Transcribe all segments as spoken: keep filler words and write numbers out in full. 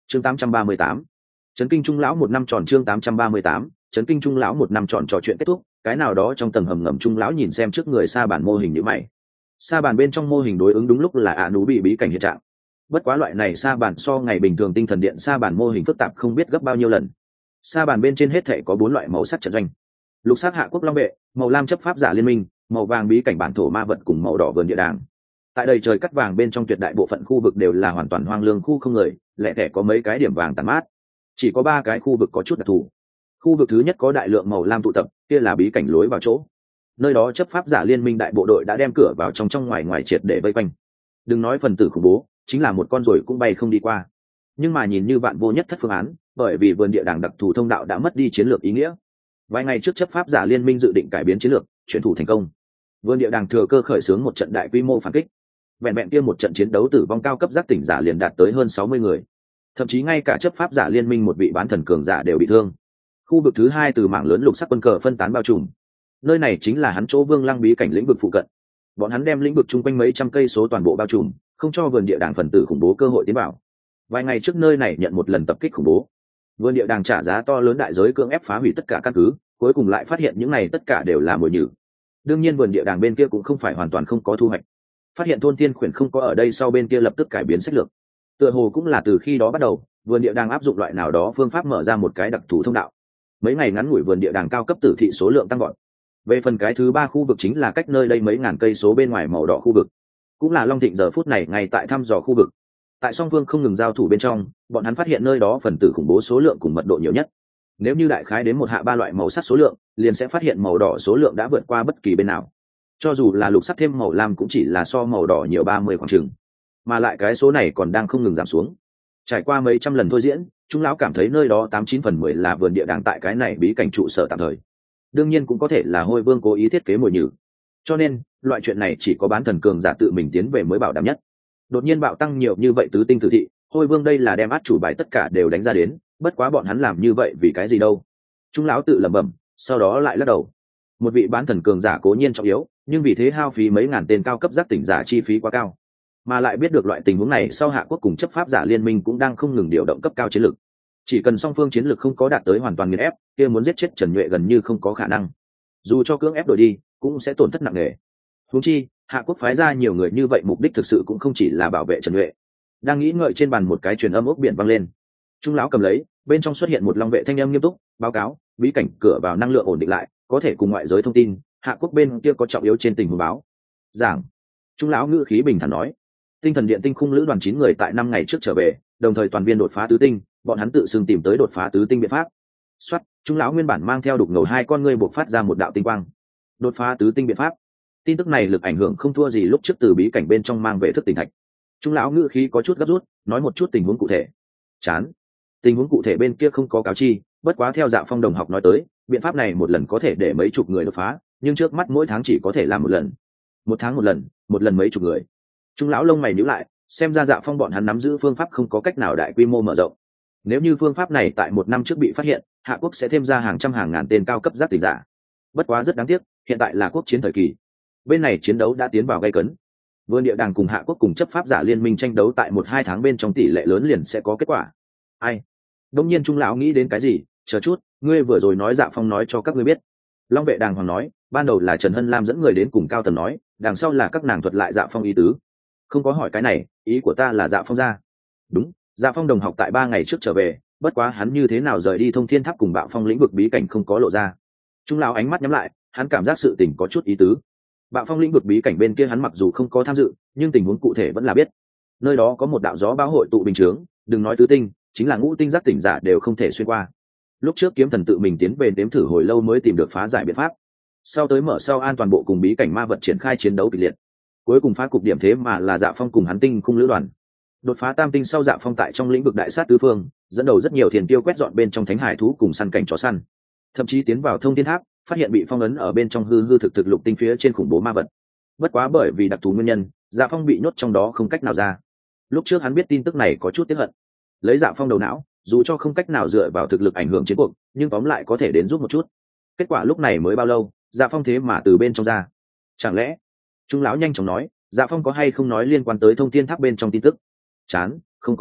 chương tám trăm ba mươi tám, trấn kinh trung lão một năm tròn. Chương tám trăm ba mươi tám, trấn kinh trung lão một năm tròn. Trò chuyện kết thúc, cái nào đó trong tầng hầm ngầm trung lão nhìn xem trước người sa bàn mô hình như mày. Sa bàn bên trong mô hình đối ứng đúng lúc là ạ nú bị bí cảnh hiện trạng. Bất quá loại này sa bàn so ngày bình thường tinh thần điện sa bàn mô hình phức tạp không biết gấp bao nhiêu lần. Sa bàn bên trên hết thể có bốn loại màu sắc trận doanh: lục sắc hạ quốc long vệ, màu lam chấp pháp giả liên minh, màu vàng bí cảnh bản thổ ma vật cùng màu đỏ vườn địa đàng. Tại đầy trời cắt vàng bên trong tuyệt đại bộ phận khu vực đều là hoàn toàn hoang lương khu không người, lẻ tẻ có mấy cái điểm vàng tàn mát. Chỉ có ba cái khu vực có chút đặc thù. Khu vực thứ nhất có đại lượng màu lam tụ tập, kia là bí cảnh lối vào chỗ. Nơi đó chấp pháp giả liên minh đại bộ đội đã đem cửa vào trong trong ngoài ngoài triệt để vây quanh. Đừng nói phần tử khủng bố, chính là một con ruồi cũng bay không đi qua. Nhưng mà nhìn như vạn vô nhất thất phương án, bởi vì vườn địa đàng đặc thù thông đạo đã mất đi chiến lược ý nghĩa. Vài ngày trước chấp pháp giả liên minh dự định cải biến chiến lược, chuyển thủ thành công. Vườn địa đàng thừa cơ khởi xướng một trận đại quy mô phản kích. Vẹn vẹn kia một trận chiến đấu tử vong cao cấp giác tỉnh giả liền đạt tới hơn sáu mươi người. Thậm chí ngay cả chấp pháp giả liên minh một vị bán thần cường giả đều bị thương. Khu vực thứ hai từ mảng lớn lục sắc quân cờ phân tán bao trùm. Nơi này chính là hắn chỗ Vương Lăng bí cảnh lĩnh vực phụ cận. Bọn hắn đem lĩnh vực chung quanh mấy trăm cây số toàn bộ bao trùm, không cho vườn địa đàng phần tử khủng bố cơ hội tiến vào. Vài ngày trước nơi này nhận một lần tập kích khủng bố. Vườn địa đàng trả giá to lớn đại giới cưỡng ép phá hủy tất cả căn cứ, cuối cùng lại phát hiện những này tất cả đều là mồi nhử. Đương nhiên vườn địa đàng bên kia cũng không phải hoàn toàn không có thu hoạch. Phát hiện thôn thiên khuyển không có ở đây sau bên kia lập tức cải biến sách lược. Tựa hồ cũng là từ khi đó bắt đầu, vườn địa đàng áp dụng loại nào đó phương pháp mở ra một cái đặc thù thông đạo. Mấy ngày ngắn ngủi vườn địa đàng cao cấp tử thị số lượng tăng gọn. Về phần cái thứ ba khu vực chính là cách nơi đây mấy ngàn cây số bên ngoài màu đỏ khu vực, cũng là Long Thịnh giờ phút này ngay tại thăm dò khu vực. Tại song phương không ngừng giao thủ bên trong, bọn hắn phát hiện nơi đó phần tử khủng bố số lượng cùng mật độ nhiều nhất. Nếu như đại khái đến một hạ ba loại màu sắc số lượng, liền sẽ phát hiện màu đỏ số lượng đã vượt qua bất kỳ bên nào. Cho dù là lục sắc thêm màu lam cũng chỉ là so màu đỏ nhiều ba mươi khoảng chừng, mà lại cái số này còn đang không ngừng giảm xuống. Trải qua mấy trăm lần thôi diễn, chúng lão cảm thấy nơi đó tám chín phần mười là vườn địa đàng tại cái này bí cảnh trụ sở tạm thời. Đương nhiên cũng có thể là Hôi Vương cố ý thiết kế mồi nhử. Cho nên, loại chuyện này chỉ có bán thần cường giả tự mình tiến về mới bảo đảm nhất. Đột nhiên bạo tăng nhiều như vậy tứ tinh tử thị, Hôi Vương đây là đem át chủ bài tất cả đều đánh ra đến, bất quá bọn hắn làm như vậy vì cái gì đâu? Chúng lão tự lẩm bẩm, sau đó lại lắc đầu. Một vị bán thần cường giả cố nhiên trọng yếu, nhưng vì thế hao phí mấy ngàn tên cao cấp giác tỉnh giả chi phí quá cao. Mà lại biết được loại tình huống này sau Hạ Quốc cùng chấp pháp giả liên minh cũng đang không ngừng điều động cấp cao chiến lược. Chỉ cần song phương chiến lược không có đạt tới hoàn toàn nghiền ép, kia muốn giết chết Trần Nhuệ gần như không có khả năng. Dù cho cưỡng ép đổi đi, cũng sẽ tổn thất nặng nề. Huống chi, Hạ Quốc phái ra nhiều người như vậy mục đích thực sự cũng không chỉ là bảo vệ Trần Nhuệ. Đang nghĩ ngợi trên bàn một cái truyền âm ốc biển vang lên. Trung lão cầm lấy, bên trong xuất hiện một long vệ thanh âm nghiêm túc, báo cáo, bí cảnh cửa vào năng lượng ổn định lại, có thể cùng ngoại giới thông tin, Hạ Quốc bên kia có trọng yếu trên tình huống báo. Giảng. Trung lão ngữ khí bình thản nói, tinh thần điện tinh khung lữ đoàn chín người tại năm ngày trước trở về, đồng thời toàn viên đột phá tứ tinh, bọn hắn tự xưng tìm tới đột phá tứ tinh biện pháp. Soát, Trung lão nguyên bản mang theo đục ngầu hai con ngươi bộc phát ra một đạo tinh quang. Đột phá tứ tinh biện pháp. Tin tức này lực ảnh hưởng không thua gì lúc trước từ bí cảnh bên trong mang về thức tỉnh thạch. Trung lão ngữ khí có chút gấp rút, nói một chút tình huống cụ thể. Chán. Tình huống cụ thể bên kia không có cáo chi, bất quá theo Dạ Phong đồng học nói tới, biện pháp này một lần có thể để mấy chục người đột phá, nhưng trước mắt mỗi tháng chỉ có thể làm một lần. Một tháng một lần, một lần mấy chục người. Trung lão lông mày nhíu lại, xem ra Dạ Phong bọn hắn nắm giữ phương pháp không có cách nào đại quy mô mở rộng. Nếu như phương pháp này tại một năm trước bị phát hiện, Hạ Quốc sẽ thêm ra hàng trăm hàng ngàn tên cao cấp giác tỉnh giả. Bất quá rất đáng tiếc, hiện tại là quốc chiến thời kỳ. Bên này chiến đấu đã tiến vào gay cấn. Vườn địa đàng cùng Hạ Quốc cùng chấp pháp giả liên minh tranh đấu tại một hai tháng bên trong tỷ lệ lớn liền sẽ có kết quả. Ai? Đông nhiên Trung lão nghĩ đến cái gì, chờ chút, ngươi vừa rồi nói Dạ Phong nói cho các ngươi biết. Long vệ đàng hoàng nói, ban đầu là Trần Hân Lam dẫn người đến cùng Cao Tần nói, đằng sau là các nàng thuật lại Dạ Phong ý tứ. Không có hỏi cái này, ý của ta là Dạ Phong ra. Đúng, Dạ Phong đồng học tại ba ngày trước trở về, bất quá hắn như thế nào rời đi Thông Thiên Tháp cùng Bạo Phong lĩnh vực bí cảnh không có lộ ra. Trung lão ánh mắt nhắm lại, hắn cảm giác sự tình có chút ý tứ. Bạo Phong lĩnh vực bí cảnh bên kia hắn mặc dù không có tham dự, nhưng tình huống cụ thể vẫn là biết. Nơi đó có một đạo gió bão hội tụ bình chướng, đừng nói tứ tinh, chính là ngũ tinh giác tỉnh giả đều không thể xuyên qua. Lúc trước Kiếm Thần tự mình tiến về đếm thử hồi lâu mới tìm được phá giải biện pháp. Sau tới mở sau an toàn bộ cùng bí cảnh ma vật triển khai chiến đấu kịch liệt. Cuối cùng phá cục điểm thế mà là Dạ Phong cùng hắn tinh khung lữ đoàn. Đột phá tam tinh sau Dạ Phong tại trong lĩnh vực đại sát tứ phương, dẫn đầu rất nhiều thiền tiêu quét dọn bên trong thánh hải thú cùng săn cảnh chó săn. Thậm chí tiến vào Thông Thiên Tháp, phát hiện bị phong ấn ở bên trong hư hư thực thực lục tinh phía trên khủng bố ma vật. Bất quá bởi vì đặc thù nguyên nhân, Dạ Phong bị nhốt trong đó không cách nào ra. Lúc trước hắn biết tin tức này có chút tiếc hận. Lấy Dạ Phong đầu não, dù cho không cách nào dựa vào thực lực ảnh hưởng chiến cuộc, nhưng tóm lại có thể đến giúp một chút. Kết quả lúc này mới bao lâu, Dạ Phong thế mà từ bên trong ra. Chẳng lẽ? Trung lão nhanh chóng nói, Dạ Phong có hay không nói liên quan tới Thông Thiên Tháp bên trong tin tức? Chán, không có,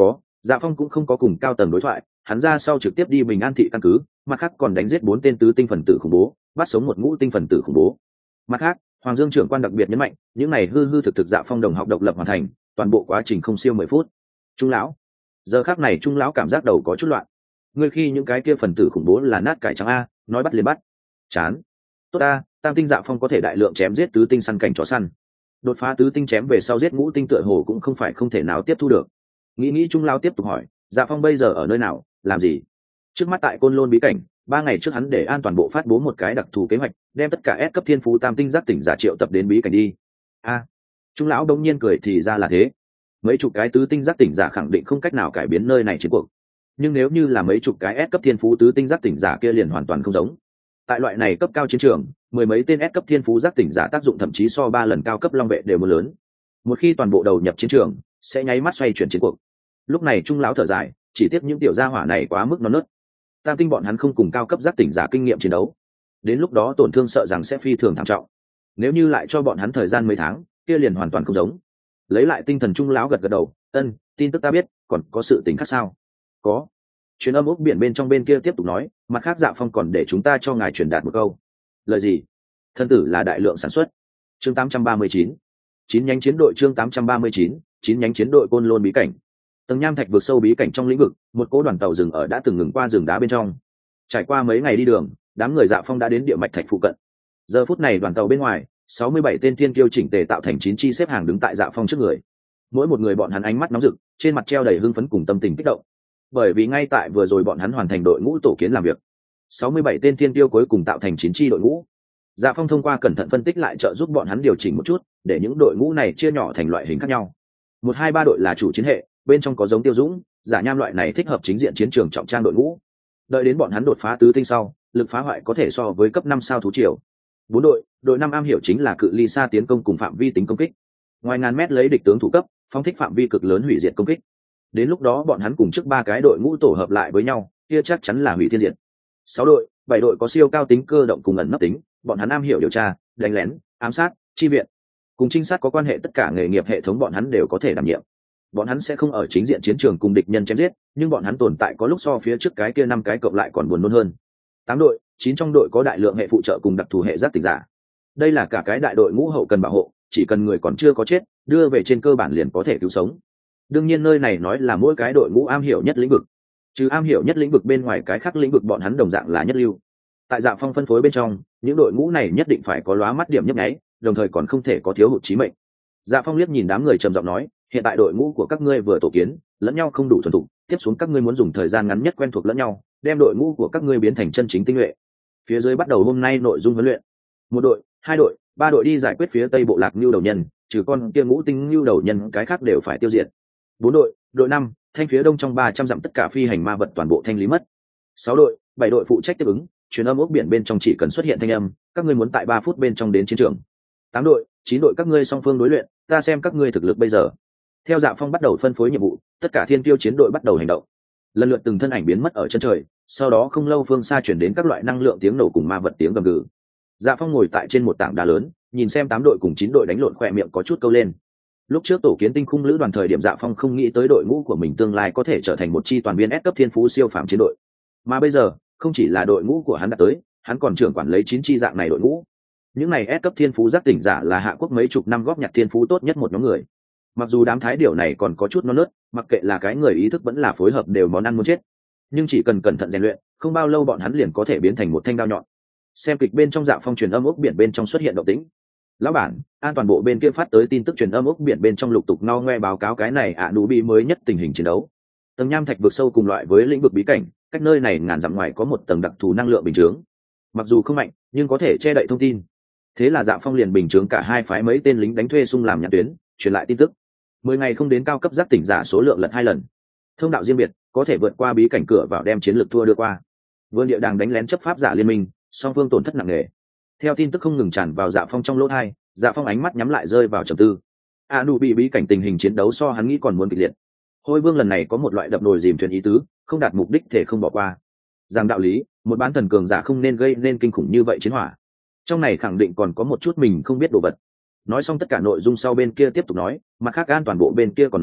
Dạ Phong cũng không có cùng cao tầng đối thoại, hắn ra sau trực tiếp đi Bình An thị căn cứ, mặt khác còn đánh giết bốn tên tứ tinh phần tử khủng bố, bắt sống một ngũ tinh phần tử khủng bố. Mặt khác, Hoàng Dương trưởng quan đặc biệt nhấn mạnh, những này hư hư thực thực Dạ Phong đồng học độc lập hoàn thành, toàn bộ quá trình không siêu mười phút. Trung lão, giờ khắc này Trung lão cảm giác đầu có chút loạn. Ngươi khi những cái kia phần tử khủng bố là nát cải trắng a, nói bắt liền bắt. Chán. Tốt a, Tam tinh Dạ Phong có thể đại lượng chém giết tứ tinh săn cảnh chó săn. Đột phá tứ tinh chém về sau giết ngũ tinh tựa hồ cũng không phải không thể nào tiếp thu được. Nghĩ nghĩ Trung lão tiếp tục hỏi, Dạ Phong bây giờ ở nơi nào, làm gì? Trước mắt tại Côn Lôn bí cảnh, ba ngày trước hắn để an toàn bộ phát bố một cái đặc thù kế hoạch, đem tất cả S cấp thiên phú tam tinh giác tỉnh giả triệu tập đến bí cảnh đi. A, Trung lão đông nhiên cười thì ra là thế. Mấy chục cái tứ tinh giác tỉnh giả khẳng định không cách nào cải biến nơi này chiến cuộc, nhưng nếu như là mấy chục cái S cấp thiên phú tứ tinh giác tỉnh giả kia liền hoàn toàn không giống. Tại loại này cấp cao chiến trường, mười mấy tên S cấp thiên phú giác tỉnh giả tác dụng thậm chí so ba lần cao cấp long vệ đều muốn lớn. Một khi toàn bộ đầu nhập chiến trường, sẽ nháy mắt xoay chuyển chiến cuộc. Lúc này Trung lão thở dài, chỉ tiếc những tiểu gia hỏa này quá mức non nớt. Tam tinh bọn hắn không cùng cao cấp giác tỉnh giả kinh nghiệm chiến đấu, đến lúc đó tổn thương sợ rằng sẽ phi thường thảm trọng. Nếu như lại cho bọn hắn thời gian mấy tháng, kia liền hoàn toàn không giống. Lấy lại tinh thần Trung lão gật gật đầu, ân, tin tức ta biết, còn có sự tình khác sao? Có. Truyền âm ốc biển bên trong bên kia tiếp tục nói, mặt khác Dạ Phong còn để chúng ta cho ngài truyền đạt một câu. Lời gì? Thân tử là đại lượng sản xuất. Chương tám trăm ba mươi chín, chín nhánh chiến đội chương tám trăm ba mươi chín, chín nhánh chiến đội Côn Lôn bí cảnh. Tầng nham thạch vượt sâu bí cảnh trong lĩnh vực, một cỗ đoàn tàu dừng ở đã từng ngừng qua rừng đá bên trong. Trải qua mấy ngày đi đường, đám người Dạ Phong đã đến địa mạch thạch phụ cận. Giờ phút này đoàn tàu bên ngoài, sáu mươi bảy tên thiên kiêu chỉnh tề tạo thành chín chi xếp hàng đứng tại Dạ Phong trước người. Mỗi một người bọn hắn ánh mắt nóng rực, trên mặt treo đầy hưng phấn cùng tâm tình kích động. Bởi vì ngay tại vừa rồi bọn hắn hoàn thành đội ngũ tổ kiến làm việc. sáu mươi bảy tên thiên kiêu cuối cùng tạo thành chín chi đội ngũ. Dạ Phong thông qua cẩn thận phân tích lại trợ giúp bọn hắn điều chỉnh một chút, để những đội ngũ này chia nhỏ thành loại hình khác nhau. Một hai ba đội là chủ chiến hệ, bên trong có giống Tiêu Dũng, Giả Nham loại này thích hợp chính diện chiến trường trọng trang đội ngũ. Đợi đến bọn hắn đột phá tứ tinh sau, lực phá hoại có thể so với cấp năm sao thú triều. Bốn đội, đội năm am hiểu chính là cự ly xa tiến công cùng phạm vi tính công kích. Ngoài ngàn mét lấy địch tướng thủ cấp, phóng thích phạm vi cực lớn hủy diệt công kích. Đến lúc đó bọn hắn cùng trước ba cái đội ngũ tổ hợp lại với nhau, kia chắc chắn là hủy thiên diệt. Sáu đội, bảy đội có siêu cao tính cơ động cùng ẩn nấp tính, bọn hắn am hiểu điều tra, đánh lén, ám sát, chi viện. Cùng trinh sát có quan hệ tất cả nghề nghiệp hệ thống bọn hắn đều có thể đảm nhiệm. Bọn hắn sẽ không ở chính diện chiến trường cùng địch nhân chém giết, nhưng bọn hắn tồn tại có lúc so phía trước cái kia năm cái cộng lại còn buồn nôn hơn. Tám đội, chín trong đội có đại lượng hệ phụ trợ cùng đặc thù hệ giác tỉnh giả. Đây là cả cái đại đội ngũ hậu cần bảo hộ, chỉ cần người còn chưa có chết, đưa về trên cơ bản liền có thể cứu sống. Đương nhiên nơi này nói là mỗi cái đội ngũ am hiểu nhất lĩnh vực, trừ am hiểu nhất lĩnh vực bên ngoài cái khác lĩnh vực bọn hắn đồng dạng là nhất lưu. Tại Dạ Phong phân phối bên trong, những đội ngũ này nhất định phải có lóa mắt điểm nhấp nháy, đồng thời còn không thể có thiếu hụt chí mệnh. Dạ Phong liếc nhìn đám người trầm giọng nói, hiện tại đội ngũ của các ngươi vừa tổ kiến, lẫn nhau không đủ thuần thục, tiếp xuống các ngươi muốn dùng thời gian ngắn nhất quen thuộc lẫn nhau, đem đội ngũ của các ngươi biến thành chân chính tinh nhuệ. Phía dưới bắt đầu hôm nay nội dung huấn luyện. Một đội, hai đội, ba đội đi giải quyết phía tây bộ lạc nhu đầu nhân, trừ con kia ngũ tinh nhu đầu nhân cái khác đều phải tiêu diệt. Bốn đội, đội năm, thanh phía đông trong ba trăm dặm tất cả phi hành ma vật toàn bộ thanh lý mất. Sáu đội, bảy đội phụ trách tiếp ứng, truyền âm ốc biển bên trong chỉ cần xuất hiện thanh âm, các ngươi muốn tại ba phút bên trong đến chiến trường. Tám đội, chín đội các ngươi song phương đối luyện, ta xem các ngươi thực lực bây giờ. Theo Dạ Phong bắt đầu phân phối nhiệm vụ, tất cả thiên tiêu chiến đội bắt đầu hành động. Lần lượt từng thân ảnh biến mất ở chân trời, sau đó không lâu phương xa chuyển đến các loại năng lượng tiếng nổ cùng ma vật tiếng gầm gừ. Dạ Phong ngồi tại trên một tảng đá lớn, nhìn xem tám đội cùng chín đội đánh lộn khỏe miệng có chút câu lên. Lúc trước tổ kiến tinh khung lữ đoàn thời điểm Dạ Phong không nghĩ tới đội ngũ của mình tương lai có thể trở thành một chi toàn viên S cấp thiên phú siêu phàm chiến đội. Mà bây giờ, không chỉ là đội ngũ của hắn đã tới, hắn còn trưởng quản lấy chín chi dạng này đội ngũ. Những này S cấp thiên phú giác tỉnh giả là hạ quốc mấy chục năm góp nhặt thiên phú tốt nhất một nhóm người. Mặc dù đám thái điểu này còn có chút non nớt, mặc kệ là cái người ý thức vẫn là phối hợp đều món ăn muốn chết. Nhưng chỉ cần cẩn thận rèn luyện, không bao lâu bọn hắn liền có thể biến thành một thanh đao nhọn. Xem kịch bên trong Dạ Phong truyền âm ốc biển bên trong xuất hiện động tĩnh. Lão bản, an toàn bộ bên kia phát tới tin tức truyền âm ốc biển bên trong lục tục no ngoe báo cáo cái này ạ nụ bị mới nhất tình hình chiến đấu. Tầng nham thạch vượt sâu cùng loại với lĩnh vực bí cảnh, cách nơi này ngàn dặm ngoài có một tầng đặc thù năng lượng bình chướng. Mặc dù không mạnh, nhưng có thể che đậy thông tin. Thế là Dạ Phong liền bình chướng cả hai phái mấy tên lính đánh thuê xung làm nhãn tuyến, truyền lại tin tức. Mười ngày không đến cao cấp giác tỉnh giả số lượng lật hai lần. Thông đạo riêng biệt, có thể vượt qua bí cảnh cửa vào đem chiến lược thua đưa qua. Vương địa đàng đánh lén chấp pháp giả liên minh, song phương tổn thất nặng nề. Theo tin tức không ngừng tràn vào Dạ Phong trong lỗ tai, Dạ Phong ánh mắt nhắm lại rơi vào trầm tư. A Nu bị bí cảnh tình hình chiến đấu so hắn nghĩ còn muốn kịch liệt. Hôi Vương lần này có một loại đập nồi dìm thuyền ý tứ, không đạt mục đích thể không bỏ qua. Rằng đạo lý, một bán thần cường giả không nên gây nên kinh khủng như vậy chiến hỏa. Trong này khẳng định còn có một chút mình không biết đồ vật. Nói xong tất cả nội dung sau bên kia tiếp tục nói, mặt khác an toàn bộ bên kia còn nói,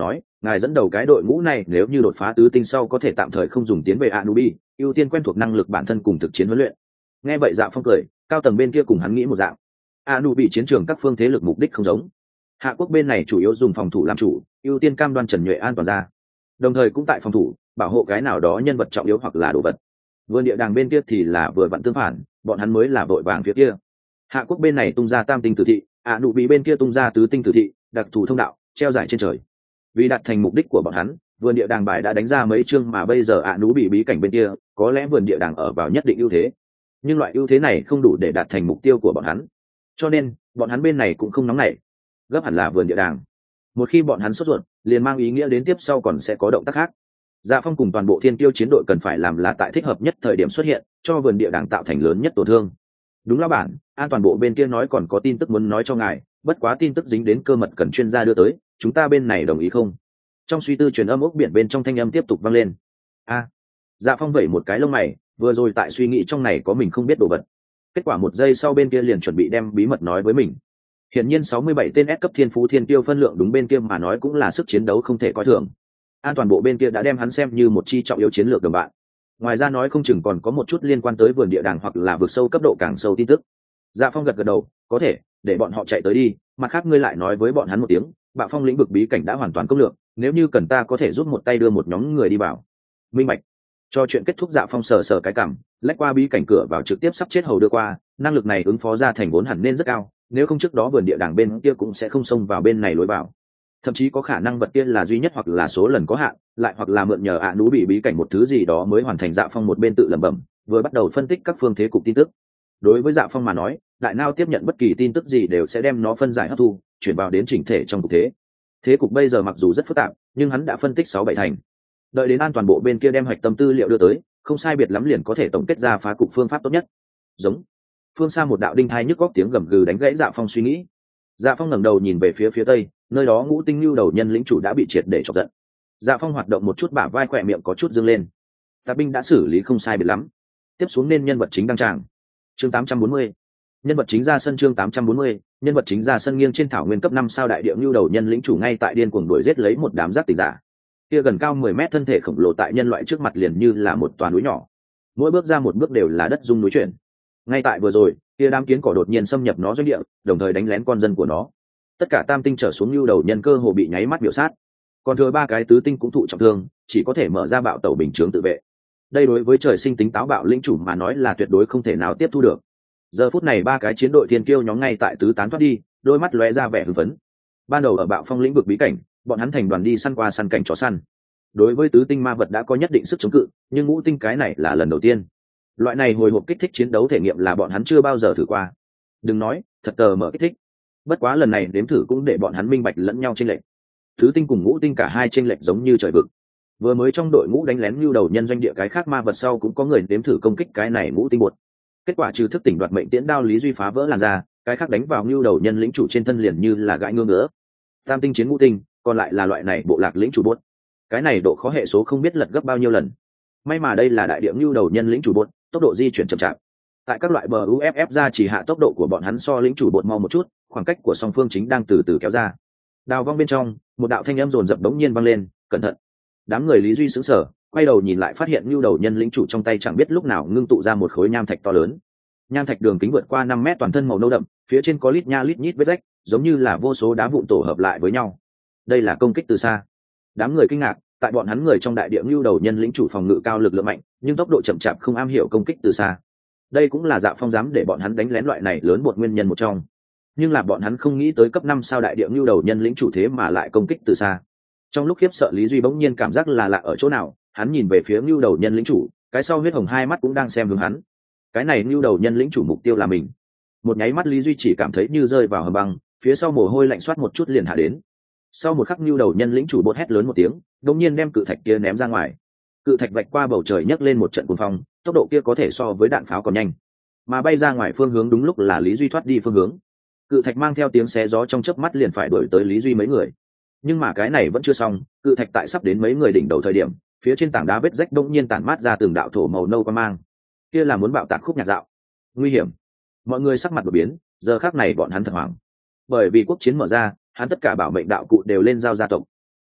ngài dẫn đầu cái đội ngũ này nếu như đột phá tứ tinh sau có thể tạm thời không dùng tiến về Anubi, ưu tiên quen thuộc năng lực bản thân cùng thực chiến huấn luyện. Nghe vậy Dạ Phong cười, cao tầng bên kia cùng hắn nghĩ một dạng. Anubi chiến trường các phương thế lực mục đích không giống. Hạ quốc bên này chủ yếu dùng phòng thủ làm chủ, ưu tiên cam đoan Trần Nhuệ an toàn ra, đồng thời cũng tại phòng thủ bảo hộ cái nào đó nhân vật trọng yếu hoặc là đồ vật. Vườn địa đàng bên kia thì là vừa vặn tương phản, bọn hắn mới là vội vàng phía kia. Hạ quốc bên này tung ra tam tinh tử thị, Anubi bên kia tung ra tứ tinh tử thị, đặc thù thông đạo treo giải trên trời. Vì đạt thành mục đích của bọn hắn, vườn địa đàng bài đã đánh ra mấy chương mà bây giờ Anubi bí cảnh bên kia có lẽ vườn địa đàng ở vào nhất định ưu thế, nhưng loại ưu thế này không đủ để đạt thành mục tiêu của bọn hắn, cho nên bọn hắn bên này cũng không nóng nảy, gấp hẳn là vườn địa đàng. Một khi bọn hắn sốt ruột, liền mang ý nghĩa đến tiếp sau còn sẽ có động tác khác. Dạ Phong cùng toàn bộ Thiên Kiêu chiến đội cần phải làm là tại thích hợp nhất thời điểm xuất hiện, cho vườn địa đàng tạo thành lớn nhất tổn thương. Đúng lão bản, an toàn bộ bên kia nói còn có tin tức muốn nói cho ngài, bất quá tin tức dính đến cơ mật cần chuyên gia đưa tới, chúng ta bên này đồng ý không? Trong suy tư truyền âm ốc biển bên trong thanh âm tiếp tục vang lên. A, à, Dạ Phong vẩy một cái lông mày, vừa rồi tại suy nghĩ trong này có mình không biết đồ vật. Kết quả một giây sau bên kia liền chuẩn bị đem bí mật nói với mình. Hiển nhiên sáu mươi bảy tên S cấp thiên phú thiên tiêu phân lượng đúng bên kia mà nói cũng là sức chiến đấu không thể coi thường. An toàn bộ bên kia đã đem hắn xem như một chi trọng yếu chiến lược đồng bạn. Ngoài ra nói không chừng còn có một chút liên quan tới vườn địa đàng hoặc là vượt sâu cấp độ càng sâu tin tức. Dạ Phong gật gật đầu, có thể, để bọn họ chạy tới đi, mặt khác ngươi lại nói với bọn hắn một tiếng, Bạo Phong lĩnh vực bí cảnh đã hoàn toàn công lược, nếu như cần ta có thể giúp một tay đưa một nhóm người đi vào. Minh bạch. Cho chuyện kết thúc, Dạ Phong sờ sờ cái cằm, lách qua bí cảnh cửa vào trực tiếp sắp chết hầu đưa qua, năng lực này ứng phó ra thành vốn hẳn nên rất cao, nếu không trước đó vườn địa đàng bên kia cũng sẽ không xông vào bên này lối vào. Thậm chí có khả năng vật kia là duy nhất hoặc là số lần có hạn, lại hoặc là mượn nhờ ạ à nú bị bí cảnh một thứ gì đó mới hoàn thành. Dạ Phong một bên tự lẩm bẩm, vừa bắt đầu phân tích các phương thế cục tin tức. Đối với Dạ Phong mà nói, đại nao tiếp nhận bất kỳ tin tức gì đều sẽ đem nó phân giải hấp thu, chuyển vào đến chỉnh thể trong cục thế. Thế cục bây giờ mặc dù rất phức tạp, nhưng hắn đã phân tích sáu bảy thành. Đợi đến an toàn bộ bên kia đem hoạch tâm tư liệu đưa tới, không sai biệt lắm liền có thể tổng kết ra phá cục phương pháp tốt nhất. Giống. Phương xa một đạo đinh thai nhức góc tiếng gầm gừ đánh gãy Dạ Phong suy nghĩ. Dạ Phong ngẩng đầu nhìn về phía phía tây, nơi đó Ngũ Tinh Lưu đầu nhân lĩnh chủ đã bị triệt để chọc giận. Dạ Phong hoạt động một chút bả vai, khỏe miệng có chút dương lên. Tạp binh đã xử lý không sai biệt lắm, tiếp xuống nên nhân vật chính đăng tràng. Chương tám trăm bốn mươi, nhân vật chính ra sân. Chương tám trăm bốn mươi, nhân vật chính ra sân. Nghiêng trên thảo nguyên cấp năm sao đại địa Lưu đầu nhân lĩnh chủ ngay tại điên cuồng đuổi giết lấy một đám giác tỉnh giả. Kia gần cao mười mét thân thể khổng lồ tại nhân loại trước mặt liền như là một toà núi nhỏ, mỗi bước ra một bước đều là đất rung núi chuyển. Ngay tại vừa rồi, kia đám kiến cỏ đột nhiên xâm nhập nó doanh địa, đồng thời đánh lén con dân của nó. Tất cả tam tinh trở xuống Lưu đầu nhân cơ hồ bị nháy mắt biểu sát, còn thừa ba cái tứ tinh cũng thụ trọng thương, chỉ có thể mở ra bạo tẩu bình chướng tự vệ. Đây đối với trời sinh tính táo bạo lĩnh chủ mà nói là tuyệt đối không thể nào tiếp thu được. Giờ phút này ba cái chiến đội thiên kiêu nhóm ngay tại tứ tán thoát đi, đôi mắt lóe ra vẻ hưng phấn. Ban đầu ở Bạo Phong lĩnh vực bí cảnh, bọn hắn thành đoàn đi săn qua săn cảnh chó săn. Đối với tứ tinh ma vật đã có nhất định sức chống cự, nhưng ngũ tinh cái này là lần đầu tiên. Loại này hồi hộp kích thích chiến đấu thể nghiệm là bọn hắn chưa bao giờ thử qua. Đừng nói, thật tờ mở kích thích. Bất quá lần này nếm thử cũng để bọn hắn minh bạch lẫn nhau chênh lệch. Tứ tinh cùng ngũ tinh cả hai chênh lệch giống như trời vực. Vừa mới trong đội ngũ đánh lén Lưu đầu nhân doanh địa cái khác ma vật sau cũng có người nếm thử công kích cái này ngũ tinh bột. Kết quả trừ thức tỉnh đoạt mệnh tiễn đao Lý Duy phá vỡ làn ra, cái khác đánh vào Lưu đầu nhân lĩnh chủ trên thân liền như là gãi ngưỡng ngỡ. Tam tinh chiến ngũ tinh, còn lại là loại này bộ lạc lĩnh chủ bột. Cái này độ khó hệ số không biết lật gấp bao nhiêu lần. May mà đây là đại địa Lưu đầu nhân lĩnh chủ bột, tốc độ di chuyển chậm chạp. Tại các loại bờ u ép ép ra chỉ hạ tốc độ của bọn hắn so lĩnh chủ bột mau một chút, khoảng cách của song phương chính đang từ từ kéo ra. Đào vong bên trong, một đạo thanh âm rồn rập đống nhiên vang lên, cẩn thận. Đám người Lý Duy sững sờ, quay đầu nhìn lại phát hiện Lưu đầu nhân lĩnh chủ trong tay chẳng biết lúc nào ngưng tụ ra một khối nham thạch to lớn. Nham thạch đường kính vượt qua năm mét, toàn thân màu nâu đậm, phía trên có lít nha lít nhít vết rách, giống như là vô số đá vụn tổ hợp lại với nhau. Đây là công kích từ xa. Đám người kinh ngạc, tại bọn hắn người trong đại địa Lưu đầu nhân lĩnh chủ phòng ngự cao lực lượng mạnh, nhưng tốc độ chậm chạp không am hiểu công kích từ xa. Đây cũng là Dạ Phong dám để bọn hắn đánh lén loại này lớn một nguyên nhân một trong. Nhưng là bọn hắn không nghĩ tới cấp năm sao đại địa Lưu đầu nhân lĩnh chủ thế mà lại công kích từ xa. Trong lúc khiếp sợ, Lý Duy bỗng nhiên cảm giác là lạ ở chỗ nào, hắn nhìn về phía Lưu đầu nhân lĩnh chủ, cái sau huyết hồng hai mắt cũng đang xem hướng hắn. Cái này Lưu đầu nhân lĩnh chủ mục tiêu là mình. Một nháy mắt Lý Duy chỉ cảm thấy như rơi vào hầm băng, phía sau mồ hôi lạnh xoát một chút liền hạ đến. Sau một khắc Lưu đầu nhân lĩnh chủ bột hét lớn một tiếng, đột nhiên đem cự thạch kia ném ra ngoài. Cự thạch vạch qua bầu trời nhấc lên một trận cuồng phong, tốc độ kia có thể so với đạn pháo còn nhanh, mà bay ra ngoài phương hướng đúng lúc là Lý Duy thoát đi phương hướng. Cự thạch mang theo tiếng xé gió trong chớp mắt liền phải đuổi tới Lý Duy mấy người. Nhưng mà cái này vẫn chưa xong, cự thạch tại sắp đến mấy người đỉnh đầu thời điểm, phía trên tảng đá vết rách đông nhiên tản mát ra từng đạo thổ màu nâu quang mang. Kia là muốn bạo tạc khúc nhạc dạo. Nguy hiểm. Mọi người sắc mặt đổi biến, giờ khắc này bọn hắn thật hoảng. Bởi vì quốc chiến mở ra, hắn tất cả bảo mệnh đạo cụ đều lên giao gia tộc.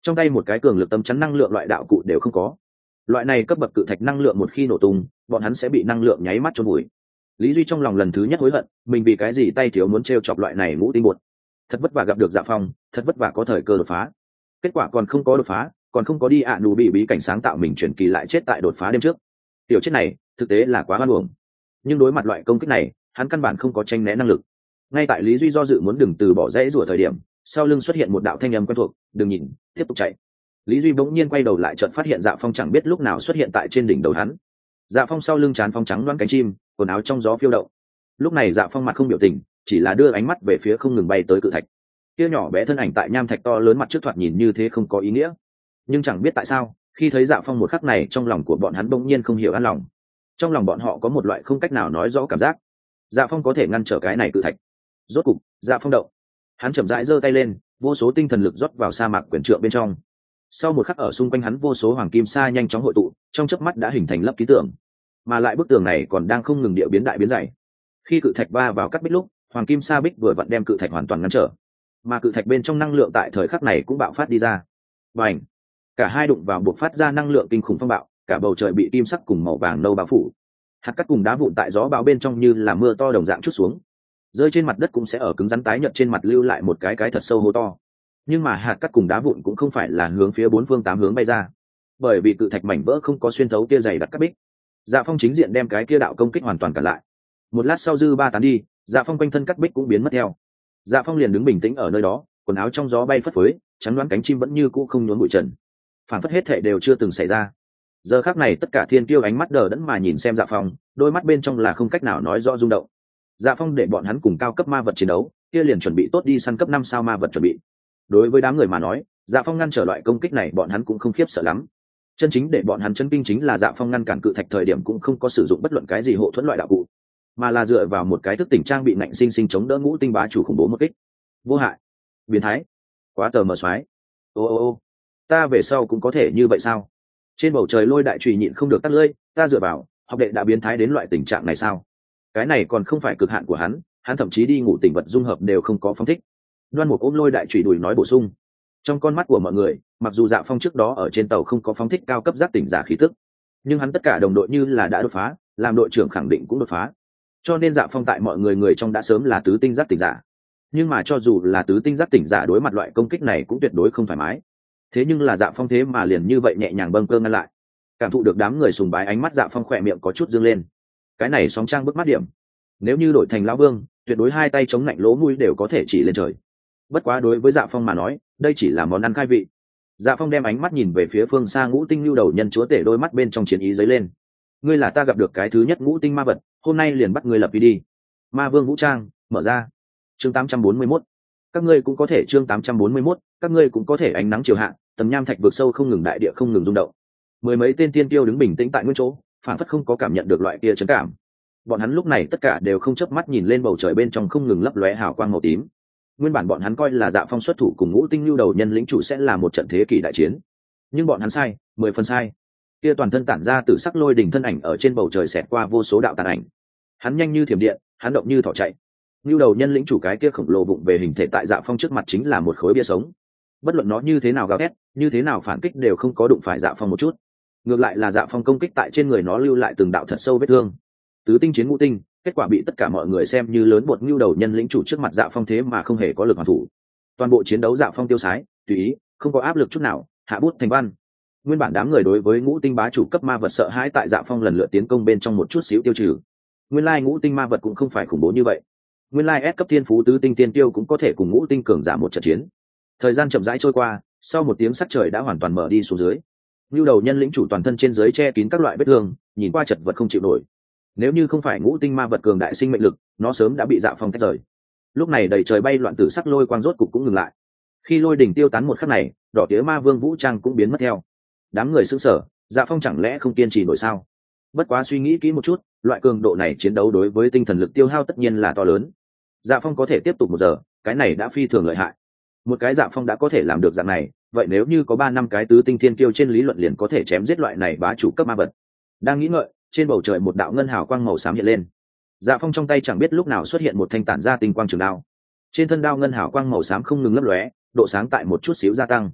trong tay một cái cường lực tấm chắn năng lượng loại đạo cụ đều không có. Loại này cấp bậc cự thạch năng lượng một khi nổ tung, bọn hắn sẽ bị năng lượng nháy mắt chôn vùi. Lý Duy trong lòng lần thứ nhất hối hận, mình vì cái gì tay thiếu muốn trêu chọc loại này ngũ tinh bột. Thật vất vả gặp được Dạ Phong, thật vất vả có thời cơ đột phá. Kết quả còn không có đột phá, còn không có đi ạ nụ bị bí cảnh sáng tạo mình chuyển kỳ lại chết tại đột phá đêm trước. Tiểu chết này, thực tế là quá oan uổng. Nhưng đối mặt loại công kích này, hắn căn bản không có tranh né năng lực. Ngay tại Lý Duy do dự muốn đừng từ bỏ dãy rủa thời điểm, sau lưng xuất hiện một đạo thanh âm quen thuộc, "Đừng nhìn, tiếp tục chạy." Lý Duy bỗng nhiên quay đầu lại chợt phát hiện Dạ Phong chẳng biết lúc nào xuất hiện tại trên đỉnh đầu hắn. Dạ Phong sau lưng trán phong trắng loáng cánh chim, quần áo trong gió phiêu động. Lúc này Dạ Phong mặt không biểu tình, chỉ là đưa ánh mắt về phía không ngừng bay tới cự thạch. Kia nhỏ bé thân ảnh tại nham thạch to lớn mặt trước thoạt nhìn như thế không có ý nghĩa, nhưng chẳng biết tại sao, khi thấy Dạ Phong một khắc này trong lòng của bọn hắn bỗng nhiên không hiểu an lòng. Trong lòng bọn họ có một loại không cách nào nói rõ cảm giác. Dạ Phong có thể ngăn trở cái này cự thạch. Rốt cục, Dạ Phong động. Hắn chậm rãi giơ tay lên, vô số tinh thần lực rót vào sa mạc quyển trượng bên trong. Sau một khắc ở xung quanh hắn vô số hoàng kim sa nhanh chóng hội tụ, trong chớp mắt đã hình thành lớp ký tường, mà lại bức tường này còn đang không ngừng địa biến đại biến dày. Khi cự thạch va vào cắt bích lúc, hoàng kim sa bích vừa vặn đem cự thạch hoàn toàn ngăn trở, mà cự thạch bên trong năng lượng tại thời khắc này cũng bạo phát đi ra. Bành! Cả hai đụng vào buộc phát ra năng lượng kinh khủng phong bạo, cả bầu trời bị kim sắc cùng màu vàng nâu bao phủ. Hạt cát cùng đá vụn tại gió bão bên trong như là mưa to đồng dạng trút xuống, rơi trên mặt đất cũng sẽ ở cứng rắn tái nhợt trên mặt lưu lại một cái cái thật sâu hố to. Nhưng mà hạt cát cùng đá vụn cũng không phải là hướng phía bốn phương tám hướng bay ra, bởi vì cự thạch mảnh vỡ không có xuyên thấu kia dày đặc cát bích. Dạ Phong chính diện đem cái kia đạo công kích hoàn toàn cản lại. Một lát sau dư ba tán đi, Dạ Phong quanh thân cát bích cũng biến mất theo. Dạ Phong liền đứng bình tĩnh ở nơi đó, quần áo trong gió bay phất phới, trắng đoán cánh chim vẫn như cũ không nhốn bụi trần, phản phất hết thệ đều chưa từng xảy ra. Giờ khắc này tất cả thiên kiêu ánh mắt đờ đẫn mà nhìn xem Dạ Phong, đôi mắt bên trong là không cách nào nói rõ rung động. Dạ Phong để bọn hắn cùng cao cấp ma vật chiến đấu, kia liền chuẩn bị tốt đi săn cấp năm sao ma vật chuẩn bị. Đối với đám người mà nói, Dạ Phong ngăn trở loại công kích này bọn hắn cũng không khiếp sợ lắm. Chân chính để bọn hắn chấn kinh chính là Dạ Phong ngăn cản cự thạch thời điểm cũng không có sử dụng bất luận cái gì hộ thuẫn loại đạo cụ, mà là dựa vào một cái thức tỉnh trang bị nạnh sinh sinh chống đỡ ngũ tinh bá chủ khủng bố một kích. Vô hại, biến thái, quá tờ mờ xoái. Ô ô ô, ta về sau cũng có thể như vậy sao? Trên bầu trời lôi đại trùy nhịn không được tắt lưỡi, ta dựa vào, học đệ đã biến thái đến loại tình trạng này sao? Cái này còn không phải cực hạn của hắn, hắn thậm chí đi ngủ tỉnh vật dung hợp đều không có phóng thích. Đoan Mục ôm lôi đại trùy đùi nói bổ sung. Trong con mắt của mọi người, mặc dù Dạ Phong trước đó ở trên tàu không có phóng thích cao cấp giác tỉnh giả khí tức, nhưng hắn tất cả đồng đội như là đã đột phá, làm đội trưởng khẳng định cũng đột phá. Cho nên Dạ Phong tại mọi người người trong đã sớm là tứ tinh giác tỉnh giả. Nhưng mà cho dù là tứ tinh giác tỉnh giả đối mặt loại công kích này cũng tuyệt đối không thoải mái. Thế nhưng là Dạ Phong thế mà liền như vậy nhẹ nhàng bâng cơ ngăn lại. Cảm thụ được đám người sùng bái ánh mắt, Dạ Phong khỏe miệng có chút dương lên. Cái này sóng trang bức mắt điểm. Nếu như đổi thành lão vương, tuyệt đối hai tay chống lạnh lỗ mũi đều có thể chỉ lên trời. Bất quá đối với Dạ Phong mà nói, đây chỉ là món ăn khai vị. Dạ Phong đem ánh mắt nhìn về phía phương xa ngũ tinh lưu đầu nhân chúa tể, đôi mắt bên trong chiến ý dấy lên. Ngươi là ta gặp được cái thứ nhất ngũ tinh ma vật, hôm nay liền bắt ngươi lập đi đi. Ma vương vũ trang, mở ra. Chương tám trăm bốn mươi mốt. Các ngươi cũng có thể chương tám trăm bốn mươi mốt, các ngươi cũng có thể ánh nắng chiều hạ, tầng nham thạch vượt sâu không ngừng, đại địa không ngừng rung động. Mười mấy tên tiên tiêu đứng bình tĩnh tại nguyên chỗ, phản phất không có cảm nhận được loại kia chấn cảm. Bọn hắn lúc này tất cả đều không chớp mắt nhìn lên bầu trời bên trong không ngừng lấp lóe hào quang màu tím. Nguyên bản bọn hắn coi là Dạ Phong xuất thủ cùng ngũ tinh lưu đầu nhân lĩnh chủ sẽ là một trận thế kỷ đại chiến, nhưng bọn hắn sai, mười phần sai. Kia toàn thân tản ra từ sắc lôi đỉnh thân ảnh ở trên bầu trời xẹt qua vô số đạo tàn ảnh. Hắn nhanh như thiểm điện, hắn động như thỏ chạy. Lưu đầu nhân lĩnh chủ cái kia khổng lồ vụng về hình thể tại Dạ Phong trước mặt chính là một khối bia sống. Bất luận nó như thế nào gào thét, như thế nào phản kích đều không có đụng phải Dạ Phong một chút. Ngược lại là Dạ Phong công kích tại trên người nó lưu lại từng đạo thật sâu vết thương. Tứ tinh chiến ngũ tinh, kết quả bị tất cả mọi người xem như lớn bột. Lưu đầu nhân lĩnh chủ trước mặt Dạ Phong thế mà không hề có lực hoàn thủ. Toàn bộ chiến đấu Dạ Phong tiêu sái, tùy ý, không có áp lực chút nào, hạ bút thành văn. Nguyên bản đám người đối với ngũ tinh bá chủ cấp ma vật sợ hãi tại Dạ Phong lần lượt tiến công bên trong một chút xíu tiêu trừ. Nguyên lai ngũ tinh ma vật cũng không phải khủng bố như vậy. Nguyên lai S cấp thiên phú tứ tinh tiên tiêu cũng có thể cùng ngũ tinh cường giả một trận chiến. Thời gian chậm rãi trôi qua, sau một tiếng sắc trời đã hoàn toàn mở đi xuống dưới. Lưu đầu nhân lĩnh chủ toàn thân trên dưới che kín các loại vết thương, nhìn qua chật vật không chịu nổi. Nếu như không phải ngũ tinh ma vật cường đại sinh mệnh lực, nó sớm đã bị Dạ Phong tách rời. Lúc này đầy trời bay loạn tử sắc lôi quang rốt cục cũng ngừng lại. Khi lôi đỉnh tiêu tán một khắc này, đỏ tía ma vương vũ trang cũng biến mất theo. Đám người sững sờ, Dạ Phong chẳng lẽ không kiên trì nổi sao? Bất quá suy nghĩ kỹ một chút, loại cường độ này chiến đấu đối với tinh thần lực tiêu hao tất nhiên là to lớn. Dạ Phong có thể tiếp tục một giờ, cái này đã phi thường lợi hại. Một cái Dạ Phong đã có thể làm được dạng này, vậy nếu như có ba năm cái tứ tinh thiên kiêu trên lý luận liền có thể chém giết loại này bá chủ cấp ma vật. Đang nghĩ ngợi, trên bầu trời một đạo ngân hào quang màu xám hiện lên. Dạ Phong trong tay chẳng biết lúc nào xuất hiện một thanh tản ra tinh quang trường đao. Trên thân đao ngân hào quang màu xám không ngừng lấp lóe, độ sáng tại một chút xíu gia tăng.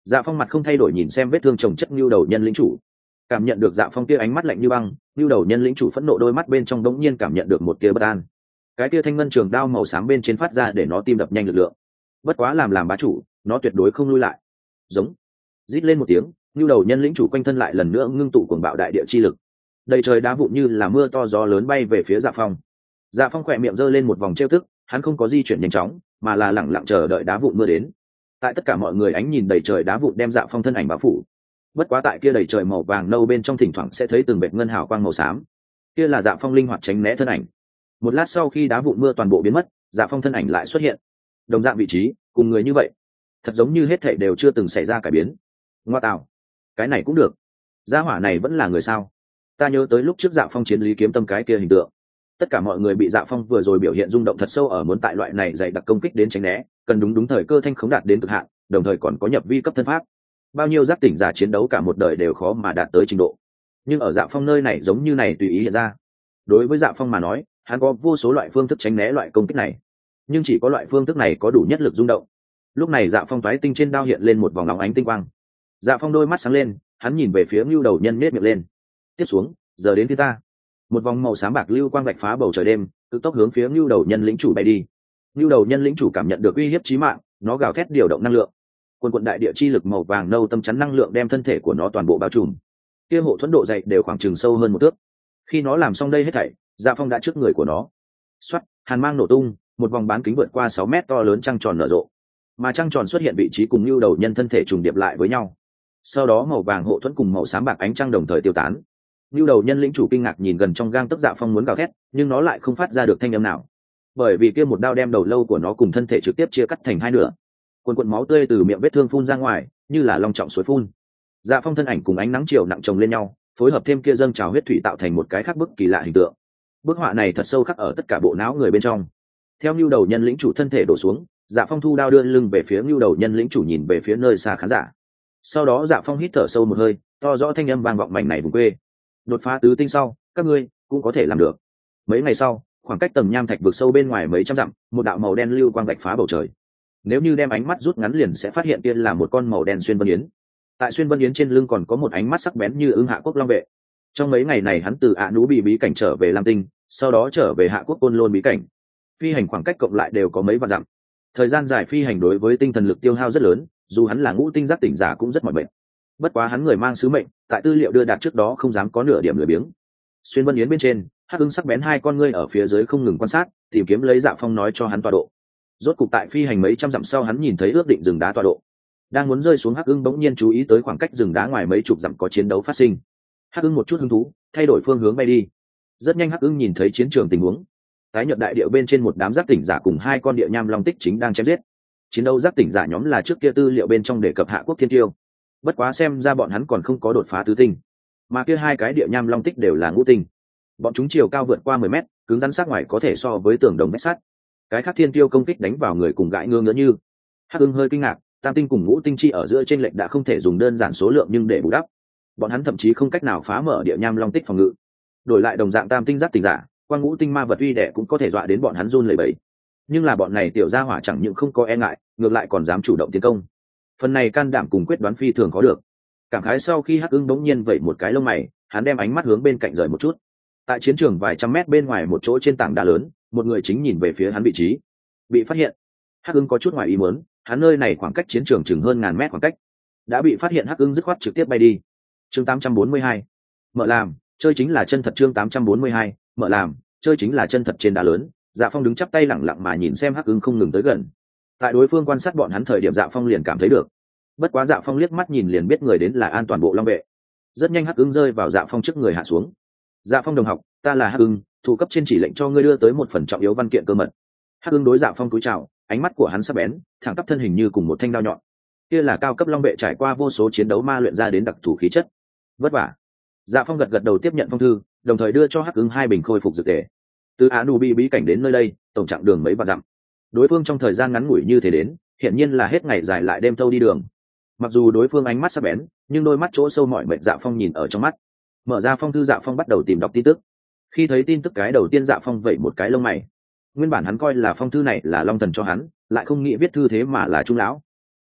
Dạ Phong mặt không thay đổi nhìn xem vết thương chồng chất nhu đầu nhân lĩnh chủ, cảm nhận được Dạ Phong kia ánh mắt lạnh như băng, nhu đầu nhân lĩnh chủ phẫn nộ đôi mắt bên trong đống nhiên cảm nhận được một tia bất an. Cái tia thanh ngân trường đao màu xám bên trên phát ra để nó tim đập nhanh lực lượng. Bất quá làm làm bá chủ, nó tuyệt đối không lui lại. Giống, rít lên một tiếng, nhu đầu nhân lĩnh chủ quanh thân lại lần nữa ngưng tụ cuồng bạo đại địa chi lực. Đầy trời đá vụn như là mưa to gió lớn bay về phía Dạ Phong. Dạ Phong khỏe miệng giơ lên một vòng trêu tức, hắn không có di chuyển nhanh chóng, mà là lẳng lặng chờ đợi đá vụn mưa đến. Tại tất cả mọi người ánh nhìn đầy trời đá vụn đem Dạ Phong thân ảnh bao phủ. Bất quá tại kia đầy trời màu vàng nâu bên trong thỉnh thoảng sẽ thấy từng vệt ngân hào quang màu xám. Kia là Dạ Phong linh hoạt tránh né thân ảnh. Một lát sau khi đá vụn mưa toàn bộ biến mất, Dạ Phong thân ảnh lại xuất hiện. Đồng dạng vị trí, cùng người như vậy, thật giống như hết thảy đều chưa từng xảy ra cải biến. Ngoa tạo, cái này cũng được. Gia hỏa này vẫn là người sao? Ta nhớ tới lúc trước Dạ Phong chiến lý kiếm tâm cái kia hình tượng. Tất cả mọi người bị Dạ Phong vừa rồi biểu hiện rung động thật sâu ở muốn tại loại này dày đặc công kích đến tránh né, cần đúng đúng thời cơ thanh khống đạt đến cực hạn, đồng thời còn có nhập vi cấp thân pháp. Bao nhiêu giác tỉnh giả chiến đấu cả một đời đều khó mà đạt tới trình độ. Nhưng ở Dạ Phong nơi này giống như này tùy ý hiện ra. Đối với Dạ Phong mà nói, hắn có vô số loại phương thức tránh né loại công kích này, nhưng chỉ có loại phương thức này có đủ nhất lực rung động. Lúc này Dạ Phong toái tinh trên đao hiện lên một vòng óng ánh tinh quang. Dạ Phong đôi mắt sáng lên, hắn nhìn về phía Nưu đầu nhân nết miệng lên. Tiếp xuống, giờ đến phía ta. Một vòng màu xám bạc lưu quang vạch phá bầu trời đêm, cực tốc hướng phía Nưu đầu nhân lĩnh chủ bay đi. Nưu đầu nhân lĩnh chủ cảm nhận được uy hiếp chí mạng, nó gào thét điều động năng lượng. Quần quần đại địa chi lực màu vàng nâu tâm chắn năng lượng đem thân thể của nó toàn bộ bao trùm. Kia hộ thuẫn độ dày đều khoảng chừng sâu hơn một thước. Khi nó làm xong đây hết thảy, Dạ Phong đã trước người của nó. Xoát, hàn mang nổ tung, một vòng bán kính vượt qua sáu mét to lớn trăng tròn nở rộ. Mà trăng tròn xuất hiện vị trí cùng Nưu đầu nhân thân thể trùng điệp lại với nhau. Sau đó màu vàng hộ thuẫn cùng màu xám bạc ánh trăng đồng thời tiêu tán. Nưu đầu nhân lĩnh chủ kinh ngạc nhìn gần trong gang tấc Dạ Phong muốn gào thét, nhưng nó lại không phát ra được thanh âm nào, bởi vì kia một đao đem đầu lâu của nó cùng thân thể trực tiếp chia cắt thành hai nửa. Cuồn cuộn máu tươi từ miệng vết thương phun ra ngoài, như là long trọng suối phun. Dạ Phong thân ảnh cùng ánh nắng chiều nặng chồng lên nhau, phối hợp thêm kia dâng trào huyết thủy tạo thành một cái khác bức kỳ lạ hình tượng. Bức họa này thật sâu khắc ở tất cả bộ não người bên trong. Theo Nưu đầu nhân lĩnh chủ thân thể đổ xuống, Dạ Phong thu đao đưa lưng về phía Nưu đầu nhân lĩnh chủ nhìn về phía nơi xa khán giả. Sau đó Dạ Phong hít thở sâu một hơi, to rõ thanh âm vang vọng mảnh này vùng quê. Đột phá tứ tinh sau, các ngươi cũng có thể làm được. Mấy ngày sau, khoảng cách tầng nham thạch vực sâu bên ngoài mấy trăm dặm, một đạo màu đen lưu quang vạch phá bầu trời. Nếu như đem ánh mắt rút ngắn liền sẽ phát hiện kia là một con màu đen xuyên vân yến. Tại xuyên vân yến trên lưng còn có một ánh mắt sắc bén như ưng Hạ Quốc long vệ. Trong mấy ngày này hắn từ ạ nú bị bí cảnh trở về Lam Tinh, sau đó trở về Hạ Quốc Côn Lôn bí cảnh. Phi hành khoảng cách cộng lại đều có mấy vạn dặm. Thời gian dài phi hành đối với tinh thần lực tiêu hao rất lớn, dù hắn là ngũ tinh giác tỉnh giả cũng rất mỏi mệt. Bất quá hắn người mang sứ mệnh, tại tư liệu đưa đạt trước đó không dám có nửa điểm lười biếng. Xuyên vân yến bên trên, Hắc Ưng sắc bén hai con ngươi ở phía dưới không ngừng quan sát, tìm kiếm lấy Dạ Phong nói cho hắn tọa độ. Rốt cục tại phi hành mấy trăm dặm sau hắn nhìn thấy ước định rừng đá tọa độ. Đang muốn rơi xuống, Hắc Ưng bỗng nhiên chú ý tới khoảng cách rừng đá ngoài mấy chục dặm có chiến đấu phát sinh. Hắc Ưng một chút hứng thú, thay đổi phương hướng bay đi. Rất nhanh Hắc Ưng nhìn thấy chiến trường tình huống. Tái nhợt đại địa bên trên một đám giác tỉnh giả cùng hai con địa nham long tích chính đang chém giết. Chiến đấu giác tỉnh giả nhóm là trước kia tư liệu bên trong đề cập Hạ Quốc Thiên Tiêu. Bất quá xem ra bọn hắn còn không có đột phá tứ tinh, mà kia hai cái địa nham long tích đều là ngũ tinh. Bọn chúng chiều cao vượt qua mười mét, cứng rắn sắc ngoài có thể so với tường đồng vách sắt. Cái khác thiên tiêu công kích đánh vào người cùng gãi ngơ ngỡ như. Hắc Ưng hơi kinh ngạc, tam tinh cùng ngũ tinh chi ở giữa trên lệnh đã không thể dùng đơn giản số lượng nhưng để bù đắp. Bọn hắn thậm chí không cách nào phá mở địa nham long tích phòng ngự. Đổi lại đồng dạng tam tinh giác tỉnh giả, qua ngũ tinh ma vật uy đẻ cũng có thể dọa đến bọn hắn run lẩy bẩy. Nhưng là bọn này tiểu gia hỏa chẳng những không có e ngại, ngược lại còn dám chủ động tiến công. Phần này can đảm cùng quyết đoán phi thường có được. Cảm khái sau khi Hắc Ưng bỗng nhiên vẩy một cái lông mày, hắn đem ánh mắt hướng bên cạnh rời một chút. Tại chiến trường vài trăm mét bên ngoài một chỗ trên tảng đá lớn, một người chính nhìn về phía hắn vị trí. Bị phát hiện. Hắc Ưng có chút ngoài ý muốn, hắn nơi này khoảng cách chiến trường chừng hơn ngàn mét khoảng cách. Đã bị phát hiện, Hắc Ưng dứt khoát trực tiếp bay đi. Chương tám trăm bốn mươi hai. Mở làm, chơi chính là chân thật. Chương tám trăm bốn mươi hai. Mở làm, chơi chính là chân thật. Trên đá lớn, Dạ Phong đứng chắp tay lẳng lặng mà nhìn xem Hắc Ưng không ngừng tới gần. Tại đối phương quan sát bọn hắn thời điểm, Dạ Phong liền cảm thấy được. Bất quá Dạ Phong liếc mắt nhìn liền biết người đến là An Toàn Bộ Long vệ. Rất nhanh Hắc Ưng rơi vào Dạ Phong trước người hạ xuống. Dạ Phong đồng học, ta là Hắc Ưng, thủ cấp trên chỉ lệnh cho ngươi đưa tới một phần trọng yếu văn kiện cơ mật. Hắc Ưng đối Dạ Phong cúi chào, ánh mắt của hắn sắc bén, thẳng tắp thân hình như cùng một thanh đao nhọn. Kia là cao cấp long vệ trải qua vô số chiến đấu ma luyện ra đến đặc thù khí chất. Vất vả. Dạ Phong gật gật đầu tiếp nhận phong thư, đồng thời đưa cho Hắc Ưng hai bình khôi phục dược tề. Từ Anubi bí cảnh đến nơi đây, tổng chặng đường mấy vạn dặm. Đối phương trong thời gian ngắn ngủi như thế đến, hiện nhiên là hết ngày dài lại đêm thâu đi đường. Mặc dù đối phương ánh mắt sắc bén, nhưng đôi mắt chỗ sâu mỏi mệt Dạ Phong nhìn ở trong mắt. Mở ra phong thư, Dạ Phong bắt đầu tìm đọc tin tức. Khi thấy tin tức cái đầu tiên, Dạ Phong vẩy một cái lông mày. Nguyên bản hắn coi là phong thư này là Long Thần cho hắn, lại không nghĩ viết thư thế mà là Trung lão.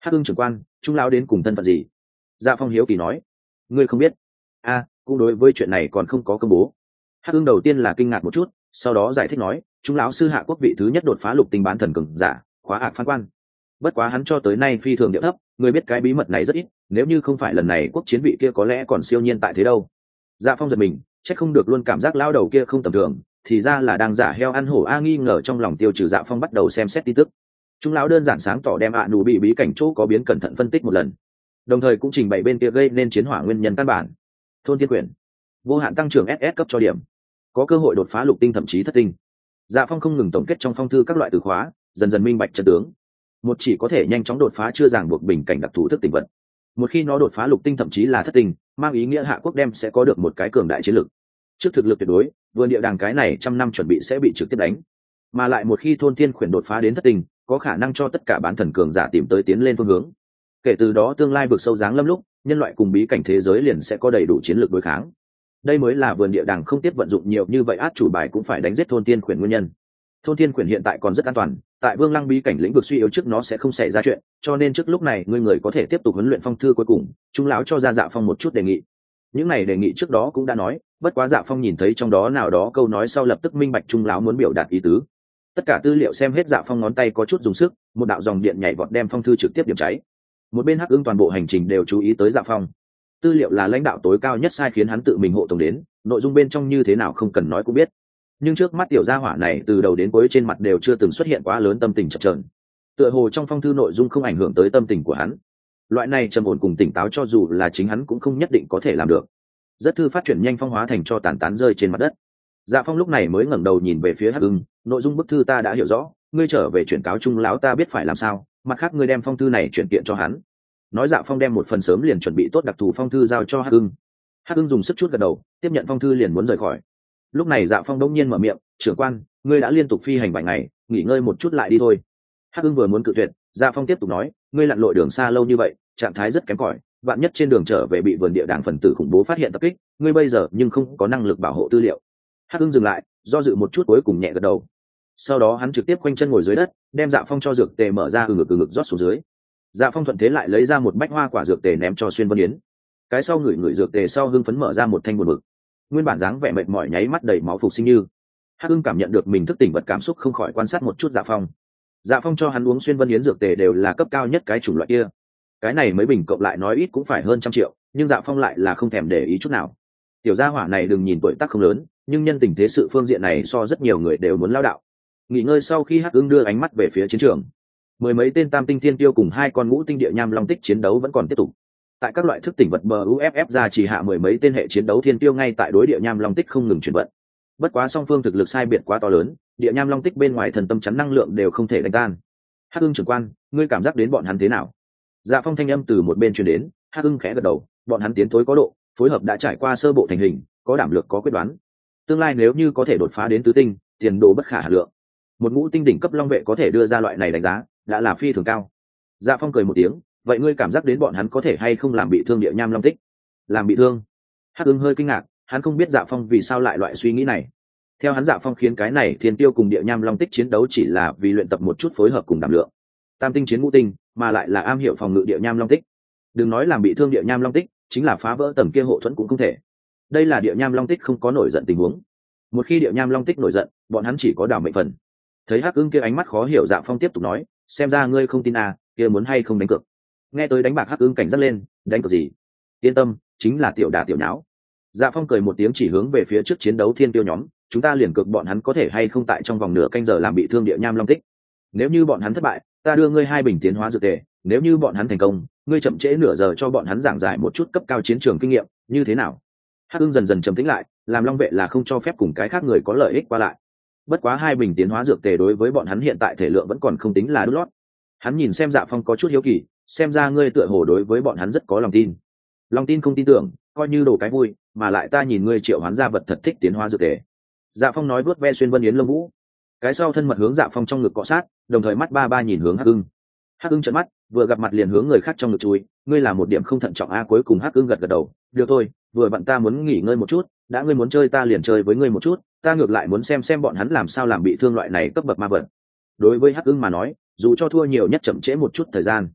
Hắc ưng trưởng quan, trung lão đến cùng thân phận gì? Dạ Phong hiếu kỳ nói. Ngươi không biết? A, cũng đối với chuyện này còn không có công bố. Hắc ưng đầu tiên là kinh ngạc một chút, sau đó giải thích nói, trung lão sư hạ quốc vị thứ nhất đột phá lục tinh bán thần cường giả, khóa hạc phán quan. Bất quá hắn cho tới nay phi thường địa thấp, người biết cái bí mật này rất ít, nếu như không phải lần này quốc chiến vị kia có lẽ còn siêu nhiên tại thế đâu. Dạ Phong giật mình, chắc không được luôn cảm giác lão đầu kia không tầm thường, thì ra là đang giả heo ăn hổ a. Nghi ngờ trong lòng tiêu trừ, Dạ Phong bắt đầu xem xét tin tức. Trung lão đơn giản sáng tỏ đem ạ nụ bị bí cảnh chỗ có biến cẩn thận phân tích một lần, đồng thời cũng trình bày bên kia gây nên chiến hỏa nguyên nhân căn bản. Thôn thiên quyển, vô hạn tăng trưởng ét ét cấp cho điểm, có cơ hội đột phá lục tinh thậm chí thất tinh. Dạ Phong không ngừng tổng kết trong phong thư các loại từ khóa, dần dần minh bạch trận tướng. Một chỉ có thể nhanh chóng đột phá chưa ràng buộc bình cảnh đặc thù thức tỉnh vật. Một khi nó đột phá lục tinh thậm chí là thất tinh, mang ý nghĩa hạ quốc đem sẽ có được một cái cường đại chiến lực. Trước thực lực tuyệt đối, vườn địa đàng cái này trăm năm chuẩn bị sẽ bị trực tiếp đánh. Mà lại một khi thôn thiên quyển đột phá đến thất tinh, có khả năng cho tất cả bán thần cường giả tìm tới tiến lên phương hướng. Kể từ đó tương lai vực sâu giáng lâm lúc, nhân loại cùng bí cảnh thế giới liền sẽ có đầy đủ chiến lược đối kháng. Đây mới là vườn địa đàng không tiếp vận dụng nhiều như vậy át chủ bài cũng phải đánh giết thôn thiên quyển nguyên nhân. Thôn thiên quyển hiện tại còn rất an toàn, tại Vương Lăng bí cảnh lĩnh vực suy yếu trước nó sẽ không xảy ra chuyện, cho nên trước lúc này ngươi người có thể tiếp tục huấn luyện phong thư cuối cùng. Trung lão cho ra Dạ Phong một chút đề nghị. Những này đề nghị trước đó cũng đã nói, bất quá Dạ Phong nhìn thấy trong đó nào đó câu nói sau lập tức minh bạch Trung lão muốn biểu đạt ý tứ. Tất cả tư liệu xem hết, Dạ Phong ngón tay có chút dùng sức, một đạo dòng điện nhảy vọt đem phong thư trực tiếp điểm cháy. Một bên Hắc Ưng toàn bộ hành trình đều chú ý tới Dạ Phong. Tư liệu là lãnh đạo tối cao nhất sai khiến hắn tự mình hộ tống đến, nội dung bên trong như thế nào không cần nói cũng biết. Nhưng trước mắt tiểu gia hỏa này từ đầu đến cuối trên mặt đều chưa từng xuất hiện quá lớn tâm tình chập chờn. Tựa hồ trong phong thư nội dung không ảnh hưởng tới tâm tình của hắn. Loại này trầm ổn cùng tỉnh táo cho dù là chính hắn cũng không nhất định có thể làm được. Rất thư phát chuyển nhanh phong hóa thành cho tàn tán rơi trên mặt đất. Dạ Phong lúc này mới ngẩng đầu nhìn về phía Hắc Ưng, nội dung bức thư ta đã hiểu rõ, ngươi trở về chuyển cáo Trung lão ta biết phải làm sao, mặt khác ngươi đem phong thư này chuyển kiện cho hắn. Nói Dạ Phong đem một phần sớm liền chuẩn bị tốt đặc thù phong thư giao cho Hắc Ưng. Hắc Ưng dùng sức chút gật đầu, tiếp nhận phong thư liền muốn rời khỏi. Lúc này Dạ Phong đông nhiên mở miệng, trưởng quan, ngươi đã liên tục phi hành bảy ngày, nghỉ ngơi một chút lại đi thôi. Hắc Ưng vừa muốn cự tuyệt, Dạ Phong tiếp tục nói, ngươi lặn lội đường xa lâu như vậy, trạng thái rất kém cỏi, vạn nhất trên đường trở về bị vườn địa đàng phần tử khủng bố phát hiện tập kích, ngươi bây giờ nhưng không có năng lực bảo hộ tư liệu. Hắc Ưng dừng lại, do dự một chút cuối cùng nhẹ gật đầu. Sau đó hắn trực tiếp quanh chân ngồi dưới đất, đem Dạ Phong cho dược tề mở ra, từ ngực từ ngực rót xuống dưới. Dạ Phong thuận thế lại lấy ra một bách hoa quả dược tề ném cho Xuyên Vân Yến. Cái sau ngửi ngửi dược tề sau hưng phấn mở ra một thanh buồn bực. Nguyên bản dáng vẻ mệt mỏi nháy mắt đầy máu phục sinh như. Hắc Ưng cảm nhận được mình thức tỉnh vật cảm xúc không khỏi quan sát một chút Dạ Phong. Dạ Phong cho hắn uống Xuyên Vân Yến dược tề đều là cấp cao nhất cái chủng loại kia. Cái này mấy bình cộng lại nói ít cũng phải hơn trăm triệu, nhưng Dạ Phong lại là không thèm để ý chút nào. Tiểu gia hỏa này đừng nhìn tuổi tác không lớn, nhưng nhân tình thế sự phương diện này so rất nhiều người đều muốn lao đạo. Nghỉ ngơi sau khi Hắc Ưng đưa ánh mắt về phía chiến trường, mười mấy tên tam tinh thiên tiêu cùng hai con ngũ tinh địa nham long tích chiến đấu vẫn còn tiếp tục. Tại các loại thức tỉnh vật bờ u ép ép ra chỉ hạ mười mấy tên hệ chiến đấu thiên tiêu ngay tại đối địa nham long tích không ngừng chuyển vận. Bất quá song phương thực lực sai biệt quá to lớn, địa nham long tích bên ngoài thần tâm chắn năng lượng đều không thể đánh tan. Hắc Ưng trưởng quan, ngươi cảm giác đến bọn hắn thế nào? Dạ Phong thanh âm từ một bên truyền đến. Hắc Ưng khẽ gật đầu, bọn hắn tiến thối có độ, phối hợp đã trải qua sơ bộ thành hình, có đảm lược có quyết đoán. Tương lai nếu như có thể đột phá đến tứ tinh, tiền đồ bất khả hà lượng. Một ngũ tinh đỉnh cấp long vệ có thể đưa ra loại này đánh giá, đã là phi thường cao. Dạ Phong cười một tiếng, vậy ngươi cảm giác đến bọn hắn có thể hay không làm bị thương địa nham long tích? Làm bị thương? Hắc Ưng hơi kinh ngạc, hắn không biết Dạ Phong vì sao lại loại suy nghĩ này. Theo hắn, Dạ Phong khiến cái này thiên tiêu cùng địa nham long tích chiến đấu chỉ là vì luyện tập một chút phối hợp cùng đảm lượng. Tam tinh chiến ngũ tinh, mà lại là am hiểu phòng ngự địa nham long tích. Đừng nói làm bị thương địa nham long tích, chính là phá vỡ tầm kia hộ thuẫn cũng không thể. Đây là địa nham long tích không có nổi giận tình huống. Một khi địa nham long tích nổi giận, bọn hắn chỉ có đảo mệnh phần. Thấy Hắc Ưng kia ánh mắt khó hiểu, Dạ Phong tiếp tục nói, xem ra ngươi không tin à, kia muốn hay không đánh cược? Nghe tới đánh bạc, Hắc Ưng cảnh giác lên, đánh cược gì? Yên tâm, chính là tiểu đả tiểu nháo. Dạ Phong cười một tiếng chỉ hướng về phía trước chiến đấu thiên tiêu nhóm, chúng ta liền cược bọn hắn có thể hay không tại trong vòng nửa canh giờ làm bị thương địa nham long tích. Nếu như bọn hắn thất bại, ta đưa ngươi hai bình tiến hóa dược tề, nếu như bọn hắn thành công, ngươi chậm trễ nửa giờ cho bọn hắn giảng giải một chút cấp cao chiến trường kinh nghiệm, như thế nào? Hắc Ưng dần dần trầm tĩnh lại, làm long vệ là không cho phép cùng cái khác người có lợi ích qua lại. Bất quá hai bình tiến hóa dược tề đối với bọn hắn hiện tại thể lượng vẫn còn không tính là đút lót. Hắn nhìn xem Dạ Phong có chút hiếu kỳ, xem ra ngươi tựa hồ đối với bọn hắn rất có lòng tin. Lòng tin không tin tưởng, coi như đồ cái vui, mà lại ta nhìn ngươi triệu hoán ra vật thật thích tiến hóa dược tề. Dạ Phong nói vuốt ve Xuyên Vân Yến lông vũ. Cái sau thân mật hướng Dạ Phong trong ngực cọ sát, đồng thời mắt ba ba nhìn hướng Hắc Ưng. Hắc Ưng trợn mắt, vừa gặp mặt liền hướng người khác trong ngực chui, ngươi là một điểm không thận trọng a. Cuối cùng Hắc Ưng gật gật đầu, được thôi, vừa bạn ta muốn nghỉ ngơi một chút, đã ngươi muốn chơi ta liền chơi với ngươi một chút, ta ngược lại muốn xem xem bọn hắn làm sao làm bị thương loại này cấp bậc ma vật. Đối với Hắc Ưng mà nói, dù cho thua nhiều nhất chậm trễ một chút thời gian,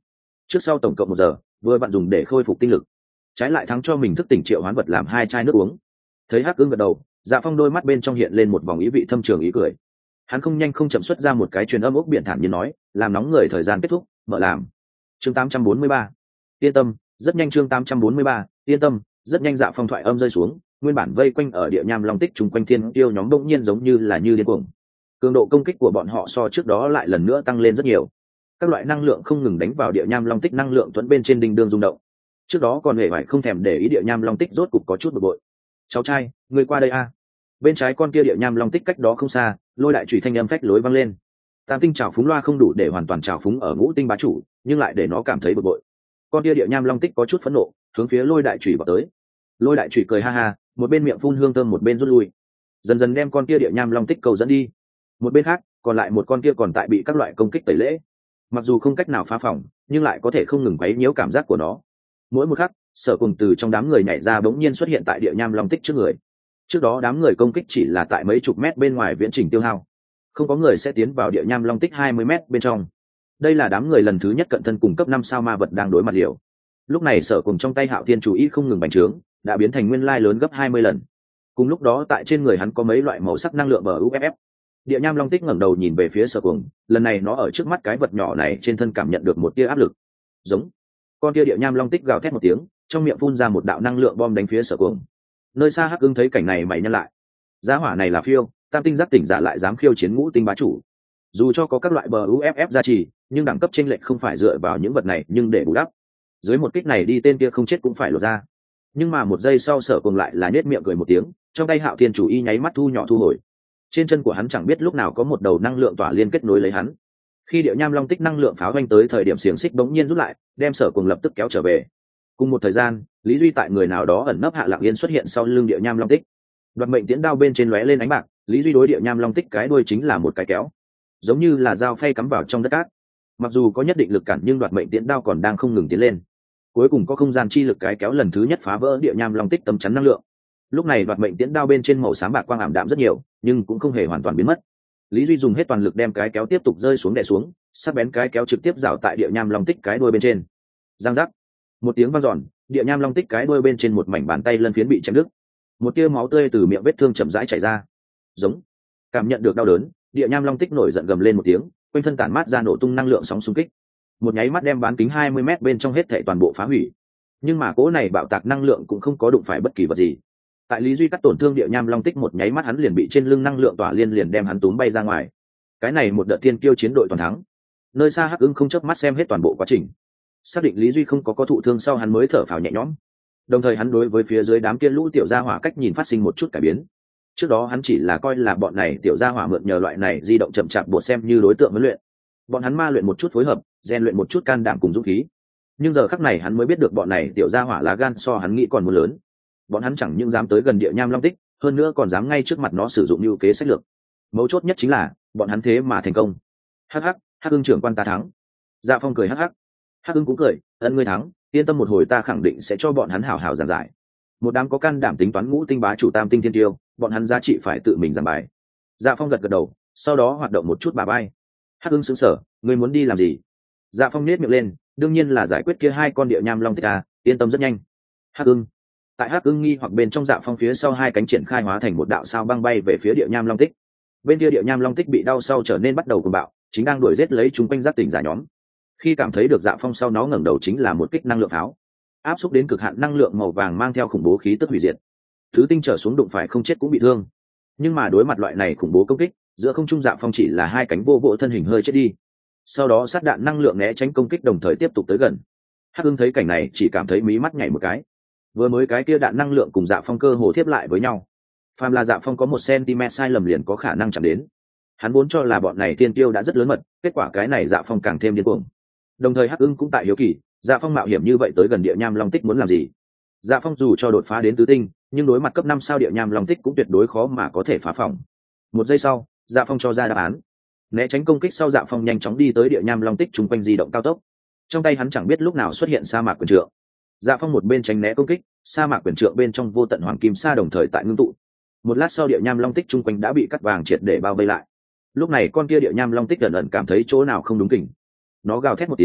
trước sau tổng cộng một giờ, vừa bạn dùng để khôi phục tinh lực, trái lại thắng cho mình thức tỉnh triệu hoán vật làm hai chai nước uống. Thấy Hắc Ưng gật đầu, Dạ Phong đôi mắt bên trong hiện lên một vòng ý vị thâm trường ý cười. Hắn không nhanh không chậm xuất ra một cái truyền âm ốc biển thản nhiên nói, làm nóng người thời gian kết thúc, mở làm. Chương tám trăm bốn mươi ba. Yên tâm, rất nhanh. Chương tám trăm bốn mươi ba. Yên tâm, rất nhanh. Dạ Phong thoại âm rơi xuống, nguyên bản vây quanh ở địa nham long tích trùng quanh thiên tiêu nhóm bỗng nhiên giống như là như điên cuồng. Cường độ công kích của bọn họ so trước đó lại lần nữa tăng lên rất nhiều. Các loại năng lượng không ngừng đánh vào địa nham long tích năng lượng thuẫn bên trên đinh đương rung động. Trước đó còn hề phải không thèm để ý địa nham long tích rốt cục có chút bực bội. Cháu trai, người qua đây a. Bên trái con kia địa nham long tích cách đó không xa, lôi đại chùy thanh âm phách lối vang lên. Tam tinh trào phúng loa không đủ để hoàn toàn trào phúng ở ngũ tinh bá chủ, nhưng lại để nó cảm thấy bực bội. Con kia địa nham long tích có chút phẫn nộ, hướng phía lôi đại chùy vào tới. Lôi đại chùy cười ha ha, một bên miệng phun hương thơm một bên rút lui, dần dần đem con kia địa nham long tích cầu dẫn đi. Một bên khác, còn lại một con kia còn tại bị các loại công kích tẩy lễ, mặc dù không cách nào phá phòng, nhưng lại có thể không ngừng quấy nhiễu cảm giác của nó. Mỗi một khắc, Sở Cùng từ trong đám người nhảy ra bỗng nhiên xuất hiện tại địa nham long tích trước người. Trước đó đám người công kích chỉ là tại mấy chục mét bên ngoài viễn trình tiêu hao, không có người sẽ tiến vào địa nham long tích hai mươi mét bên trong. Đây là đám người lần thứ nhất cận thân cùng cấp năm sao ma vật đang đối mặt liều. Lúc này Sở Cùng trong tay Hạo Thiên chủ ý không ngừng bành trướng, đã biến thành nguyên lai lớn gấp hai mươi lần. Cùng lúc đó tại trên người hắn có mấy loại màu sắc năng lượng bờ u ép ép. Địa nham long tích ngẩng đầu nhìn về phía Sở Cùng, lần này nó ở trước mắt cái vật nhỏ này trên thân cảm nhận được một tia áp lực. Giống. Con kia địa nham long tích gào thét một tiếng, trong miệng phun ra một đạo năng lượng bom đánh phía Sở Cùng. Nơi xa Hắc Ưng thấy cảnh này mày nhăn lại. Giá hỏa này là phiêu, tam tinh giác tỉnh giả lại dám khiêu chiến ngũ tinh bá chủ. Dù cho có các loại bờ u ép ép gia trì, nhưng đẳng cấp chênh lệch không phải dựa vào những vật này, nhưng để bù đắp. Dưới một kích này đi tên kia không chết cũng phải lột ra. Nhưng mà một giây sau Sở Cùng lại là nhếch miệng cười một tiếng, trong tay Hạo Thiên chủ y nháy mắt thu nhỏ thu hồi. Trên chân của hắn chẳng biết lúc nào có một đầu năng lượng tỏa liên kết nối lấy hắn. Khi địa nham long tích năng lượng pháo vanh tới thời điểm xiềng xích bỗng nhiên rút lại, đem Sở Cùng lập tức kéo trở về. Cùng một thời gian, Lý Duy tại người nào đó ẩn nấp hạ lặng yên xuất hiện sau lưng địa nham long tích. Đoạt mệnh tiễn đao bên trên lóe lên ánh bạc, Lý Duy đối địa nham long tích cái đuôi chính là một cái kéo, giống như là dao phay cắm vào trong đất cát. Mặc dù có nhất định lực cản, nhưng đoạt mệnh tiễn đao còn đang không ngừng tiến lên. Cuối cùng có không gian chi lực cái kéo lần thứ nhất phá vỡ địa nham long tích tấm chắn năng lượng. Lúc này đoạt mệnh tiễn đao bên trên màu xám bạc quang ảm đạm rất nhiều, nhưng cũng không hề hoàn toàn biến mất. Lý Duy dùng hết toàn lực đem cái kéo tiếp tục rơi xuống đè xuống, sắc bén cái kéo trực tiếp rảo tại địa nham long tích cái đuôi bên trên. Giang giác, một tiếng vang dọn, địa nham long tích cái đuôi bên trên một mảnh bàn tay lân phiến bị chém đứt, một tia máu tươi từ miệng vết thương chậm rãi chảy ra. Giống. Cảm nhận được đau đớn, địa nham long tích nổi giận gầm lên một tiếng, quanh thân tản mát ra nổ tung năng lượng sóng xung kích, một nháy mắt đem bán kính hai mươi mét bên trong hết thảy toàn bộ phá hủy. Nhưng mà cỗ này bạo tạc năng lượng cũng không có đụng phải bất kỳ vật gì. Tại Lý Duy cắt tổn thương địa nham long tích một nháy mắt, hắn liền bị trên lưng năng lượng tỏa liên liền đem hắn túm bay ra ngoài. Cái này một đợt thiên kiêu chiến đội toàn thắng. Nơi xa Hắc Ưng không chớp mắt xem hết toàn bộ quá trình, xác định Lý Duy không có có thụ thương sau, hắn mới thở phào nhẹ nhõm. Đồng thời hắn đối với phía dưới đám kia lũ tiểu gia hỏa cách nhìn phát sinh một chút cải biến. Trước đó hắn chỉ là coi là bọn này tiểu gia hỏa mượn nhờ loại này di động chậm chạp bộ xem như đối tượng huấn luyện. Bọn hắn ma luyện một chút phối hợp, rèn luyện một chút can đảm cùng dũng khí. Nhưng giờ khắc này hắn mới biết được bọn này tiểu gia hỏa lá gan so hắn nghĩ còn muốn lớn. Bọn hắn chẳng những dám tới gần địa nham long tích, hơn nữa còn dám ngay trước mặt nó sử dụng lưu kế sách lược. Mấu chốt nhất chính là bọn hắn thế mà thành công. Hắc hắc, Hắc Ưng trưởng quan ta thắng. Dạ Phong cười hắc hắc. Hắc Ưng cũng cười, ân ngươi thắng, yên tâm một hồi ta khẳng định sẽ cho bọn hắn hảo hảo giảng giải. Một đám có can đảm tính toán ngũ tinh bá chủ tam tinh thiên tiêu, bọn hắn giá trị phải tự mình giảng bài. Dạ Phong gật gật đầu, sau đó hoạt động một chút bà bay. Hắc Ưng sững sờ, ngươi muốn đi làm gì? Dạ Phong nhếch miệng lên, đương nhiên là giải quyết kia hai con địa nham long tích à, yên tâm rất nhanh. Hắc Ưng. Tại Hắc Ưng nghi hoặc bên trong, Dạ Phong phía sau hai cánh triển khai hóa thành một đạo sao băng bay về phía địa nham long tích. Bên kia địa nham long tích bị đau sau trở nên bắt đầu cuồng bạo, chính đang đuổi giết lấy chúng quanh giác tỉnh giả nhóm. Khi cảm thấy được Dạ Phong sau, nó ngẩng đầu chính là một kích năng lượng pháo, áp xúc đến cực hạn năng lượng màu vàng mang theo khủng bố khí tức hủy diệt. Thứ tinh trở xuống đụng phải không chết cũng bị thương. Nhưng mà đối mặt loại này khủng bố công kích, giữa không trung Dạ Phong chỉ là hai cánh vô vỗ thân hình hơi chết đi. Sau đó sát đạn năng lượng né tránh công kích đồng thời tiếp tục tới gần. Hắc Ưng thấy cảnh này chỉ cảm thấy mí mắt nhảy một cái. Vừa mới cái kia đạn năng lượng cùng Dạ Phong cơ hồ tiếp lại với nhau. Phàm là Dạ Phong có một centimet sai lầm liền có khả năng chạm đến. Hắn vốn cho là bọn này tiên tiêu đã rất lớn mật, kết quả cái này Dạ Phong càng thêm điên cuồng. Đồng thời Hắc Ưng cũng tại hiếu kỳ, Dạ Phong mạo hiểm như vậy tới gần địa nham long tích muốn làm gì? Dạ Phong dù cho đột phá đến tứ tinh, nhưng đối mặt cấp năm sao địa nham long tích cũng tuyệt đối khó mà có thể phá phòng. Một giây sau, Dạ Phong cho ra đáp án. Né tránh công kích sau, Dạ Phong nhanh chóng đi tới địa nham long tích chung quanh di động cao tốc. Trong tay hắn chẳng biết lúc nào xuất hiện sa mạc quyền trượng. Dạ Phong một bên tránh né công kích, sa mạc quyền trượng bên trong vô tận hoàng kim sa đồng thời tại ngưng tụ. Một lát sau, địa nham long tích chung quanh đã bị cắt vàng triệt để bao vây lại. Lúc này con kia địa nham long tích ẩn ẩn cảm thấy chỗ nào không đúng kỉnh. Nó gào thét một tiếng,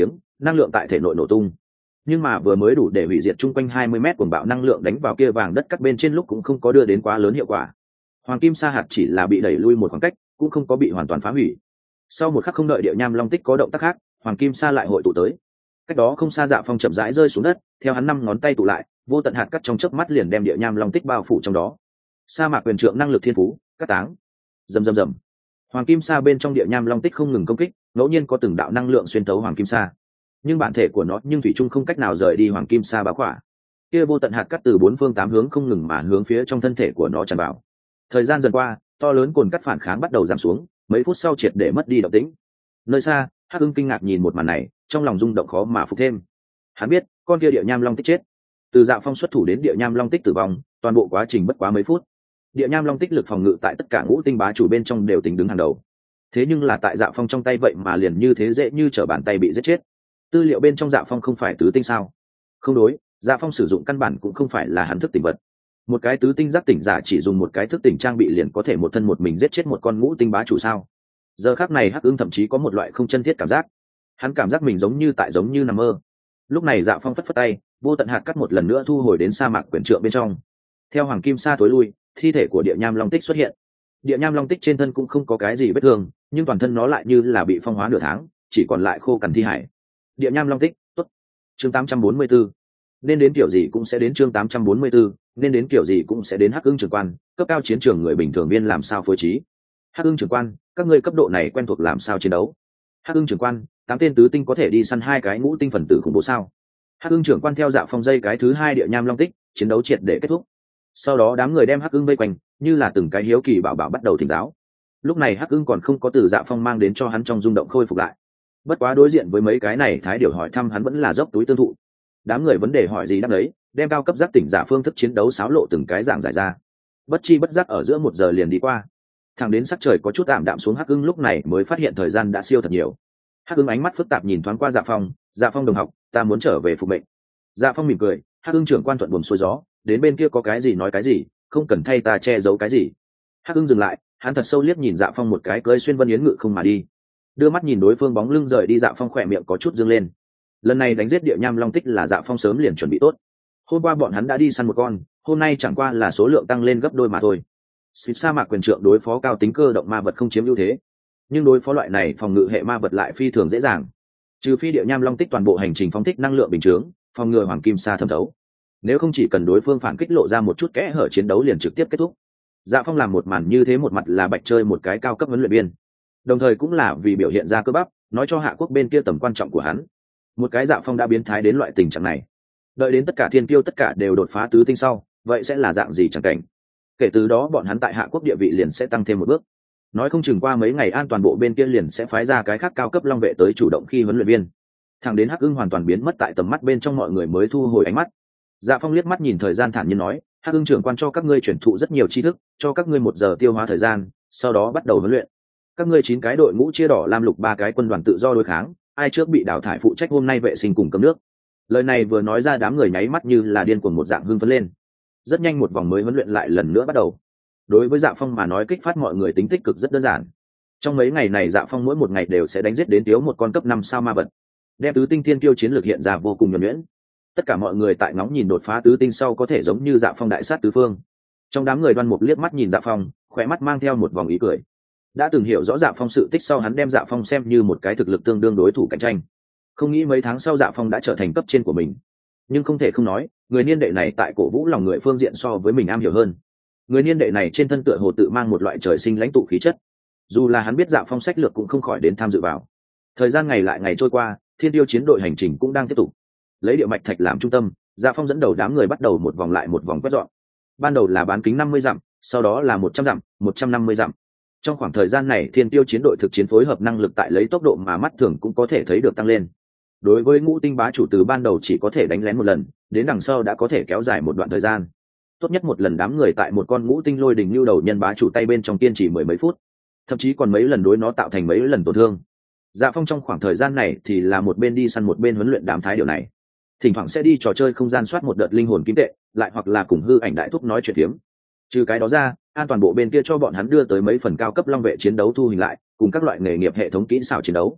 năng lượng tại thể nội nổ tung. Nhưng mà vừa mới đủ để hủy diệt chung quanh hai mươi mét cuồng bạo năng lượng đánh vào kia vàng đất cắt bên trên lúc cũng không có đưa đến quá lớn hiệu quả. Hoàng kim sa hạt chỉ là bị đẩy lui một khoảng cách, cũng không có bị hoàn toàn phá hủy. Sau một khắc không đợi địa nham long tích có động tác khác, hoàng kim sa lại hội tụ tới. Cách đó không xa Dạ Phong chậm rãi rơi xuống đất, theo hắn năm ngón tay tụ lại, vô tận hạt cắt trong chớp mắt liền đem địa nham long tích bao phủ trong đó. Sa mạc quyền trượng năng lực thiên phú, cắt táng. Rầm rầm rầm. Hoàng kim sa bên trong địa nham long tích không ngừng công kích, ngẫu nhiên có từng đạo năng lượng xuyên thấu hoàng kim sa. Nhưng bản thể của nó nhưng thủy chung không cách nào rời đi hoàng kim sa bá khỏa. Kia vô tận hạt cắt từ bốn phương tám hướng không ngừng mà hướng phía trong thân thể của nó tràn vào. Thời gian dần qua, to lớn cồn cắt phản kháng bắt đầu giảm xuống, mấy phút sau triệt để mất đi động tĩnh. Nơi xa, Hắc Ưng kinh ngạc nhìn một màn này, trong lòng rung động khó mà phục thêm. Hắn biết, con kia địa nham long tích chết. Từ Dạ Phong xuất thủ đến địa nham long tích tử vong, toàn bộ quá trình bất quá mấy phút. Địa nham long tích lực phòng ngự tại tất cả ngũ tinh bá chủ bên trong đều tính đứng hàng đầu. Thế nhưng là tại Dạ Phong trong tay vậy mà liền như thế dễ như trở bàn tay bị giết chết. Tư liệu bên trong Dạ Phong không phải tứ tinh sao? Không đối, Dạ Phong sử dụng căn bản cũng không phải là hắn thức tỉnh vật. Một cái tứ tinh giác tỉnh giả chỉ dùng một cái thức tỉnh trang bị liền có thể một thân một mình giết chết một con ngũ tinh bá chủ sao? Giờ khắc này Hắc Ưng thậm chí có một loại không chân thiết cảm giác. Hắn cảm giác mình giống như tại giống như nằm mơ. Lúc này Dạ Phong phất phất tay, vô tận hạt cắt một lần nữa thu hồi đến sa mạc quyển trượng bên trong. Theo hoàng kim sa tối lui, thi thể của địa nham long tích xuất hiện. Địa nham long tích trên thân cũng không có cái gì vết thương, nhưng toàn thân nó lại như là bị phong hóa nửa tháng, chỉ còn lại khô cằn thi hải. Địa nham long tích, tốt. Chương tám trăm bốn mươi 4. Nên đến kiểu gì cũng sẽ đến chương tám trăm bốn mươi 4, nên đến kiểu gì cũng sẽ đến Hắc Ưng trưởng quan, cấp cao chiến trường người bình thường viên làm sao phối trí. Hắc Ưng trưởng quan, các ngươi cấp độ này quen thuộc làm sao chiến đấu. Hắc Ưng trưởng quan, tám tên tứ tinh có thể đi săn hai cái ngũ tinh phần tử khủng bố sao. Hắc Ưng trưởng quan theo Dạ Phong dây cái thứ hai địa nham long tích, chiến đấu triệt để kết thúc. Sau đó đám người đem Hắc Ưng vây quanh, như là từng cái hiếu kỳ bảo bảo bắt đầu thỉnh giáo. Lúc này Hắc Ưng còn không có từ Dạ Phong mang đến cho hắn trong rung động khôi phục lại. Bất quá đối diện với mấy cái này thái điều hỏi thăm hắn vẫn là dốc túi tương thụ. Đám người vấn đề hỏi gì đáp đấy, đem cao cấp giác tỉnh giả phương thức chiến đấu xáo lộ từng cái giảng giải ra. Bất chi bất giác ở giữa một giờ liền đi qua. Thẳng đến sắc trời có chút tạm đạm xuống, Hắc Ưng lúc này mới phát hiện thời gian đã siêu thật nhiều. Hắc Ưng ánh mắt phức tạp nhìn thoáng qua Dạ Phong, Dạ Phong đồng học, ta muốn trở về phục mệnh. Dạ Phong mỉm cười, Hắc Ưng trưởng quan thuận buồm xuôi gió, đến bên kia có cái gì nói cái gì, không cần thay ta che giấu cái gì. Hắc Ưng dừng lại, hắn thật sâu liếc nhìn Dạ Phong một cái, cưỡi xuyên vân yến ngự không mà đi. Đưa mắt nhìn đối phương bóng lưng rời đi, Dạ Phong khỏe miệng có chút dương lên. Lần này đánh giết địa nham long tích là Dạ Phong sớm liền chuẩn bị tốt. Hôm qua bọn hắn đã đi săn một con, hôm nay chẳng qua là số lượng tăng lên gấp đôi mà thôi. Xịp sa mạc quyền trượng đối phó cao tính cơ động ma vật không chiếm ưu thế, nhưng đối phó loại này phòng ngự hệ ma vật lại phi thường dễ dàng. Trừ phi địa nham long tích toàn bộ hành trình phóng thích năng lượng bình chướng, phòng ngừa hoàng kim sa thẩm thấu. Nếu không chỉ cần đối phương phản kích lộ ra một chút kẽ hở, chiến đấu liền trực tiếp kết thúc. Dạ Phong làm một màn như thế, một mặt là bạch chơi một cái cao cấp huấn luyện viên, đồng thời cũng là vì biểu hiện ra cơ bắp, nói cho Hạ Quốc bên kia tầm quan trọng của hắn. Một cái Dạ Phong đã biến thái đến loại tình trạng này, đợi đến tất cả thiên kiêu tất cả đều đột phá tứ tinh sau, vậy sẽ là dạng gì chẳng cảnh. Kể từ đó bọn hắn tại Hạ Quốc địa vị liền sẽ tăng thêm một bước. Nói không chừng qua mấy ngày an toàn bộ bên kia liền sẽ phái ra cái khác cao cấp long vệ tới chủ động khi huấn luyện viên. Thẳng đến Hắc Ưng hoàn toàn biến mất tại tầm mắt bên trong mọi người mới thu hồi ánh mắt. Dạ Phong liếc mắt nhìn thời gian, thản nhiên nói, Hắc Ưng trưởng quan cho các ngươi truyền thụ rất nhiều tri thức, cho các ngươi một giờ tiêu hóa thời gian, sau đó bắt đầu huấn luyện. Các ngươi chín cái đội ngũ chia đỏ lam lục ba cái quân đoàn tự do đối kháng, ai trước bị đào thải phụ trách hôm nay vệ sinh cùng cơm nước. Lời này vừa nói ra, đám người nháy mắt như là điên cuồng một dạng hưng phấn lên. Rất nhanh một vòng mới huấn luyện lại lần nữa bắt đầu. Đối với Dạ Phong mà nói, kích phát mọi người tính tích cực rất đơn giản. Trong mấy ngày này Dạ Phong mỗi một ngày đều sẽ đánh giết đến thiếu một con cấp năm sao ma vật, đem tứ tinh thiên kiêu chiến lược hiện ra vô cùng nhuần nhuyễn. Tất cả mọi người tại ngóng nhìn đột phá tứ tinh sau có thể giống như Dạ Phong đại sát tứ phương. Trong đám người Đoan Mục liếc mắt nhìn Dạ Phong, khỏe mắt mang theo một vòng ý cười. Đã từng hiểu rõ Dạ Phong sự tích sau, hắn đem Dạ Phong xem như một cái thực lực tương đương đối thủ cạnh tranh. Không nghĩ mấy tháng sau Dạ Phong đã trở thành cấp trên của mình. Nhưng không thể không nói, người niên đệ này tại cổ vũ lòng người phương diện so với mình am hiểu hơn. Người niên đệ này trên thân tựa hồ tự mang một loại trời sinh lãnh tụ khí chất. Dù là hắn biết Dạ Phong sách lược cũng không khỏi đến tham dự vào. Thời gian ngày lại ngày trôi qua, thiên tiêu chiến đội hành trình cũng đang tiếp tục. Lấy địa mạch thạch làm trung tâm, Dạ Phong dẫn đầu đám người bắt đầu một vòng lại một vòng quét dọn. Ban đầu là bán kính năm mươi dặm, sau đó là một trăm dặm, một trăm năm mươi dặm. Trong khoảng thời gian này, thiên tiêu chiến đội thực chiến phối hợp năng lực tại lấy tốc độ mà mắt thường cũng có thể thấy được tăng lên. Đối với ngũ tinh bá chủ, từ ban đầu chỉ có thể đánh lén một lần, đến đằng sau đã có thể kéo dài một đoạn thời gian. Tốt nhất một lần đám người tại một con ngũ tinh lôi đình lưu đầu nhân bá chủ tay bên trong kiên trì mười mấy phút, thậm chí còn mấy lần đối nó tạo thành mấy lần tổn thương. Dạ Phong trong khoảng thời gian này thì là một bên đi săn một bên huấn luyện đám thái điều này. Thỉnh thoảng sẽ đi trò chơi không gian soát một đợt linh hồn kim tệ, lại hoặc là cùng hư ảnh đại thúc nói chuyện phiếm. Trừ cái đó ra, an toàn bộ bên kia cho bọn hắn đưa tới mấy phần cao cấp long vệ chiến đấu thu hình lại, cùng các loại nghề nghiệp hệ thống kỹ xảo chiến đấu.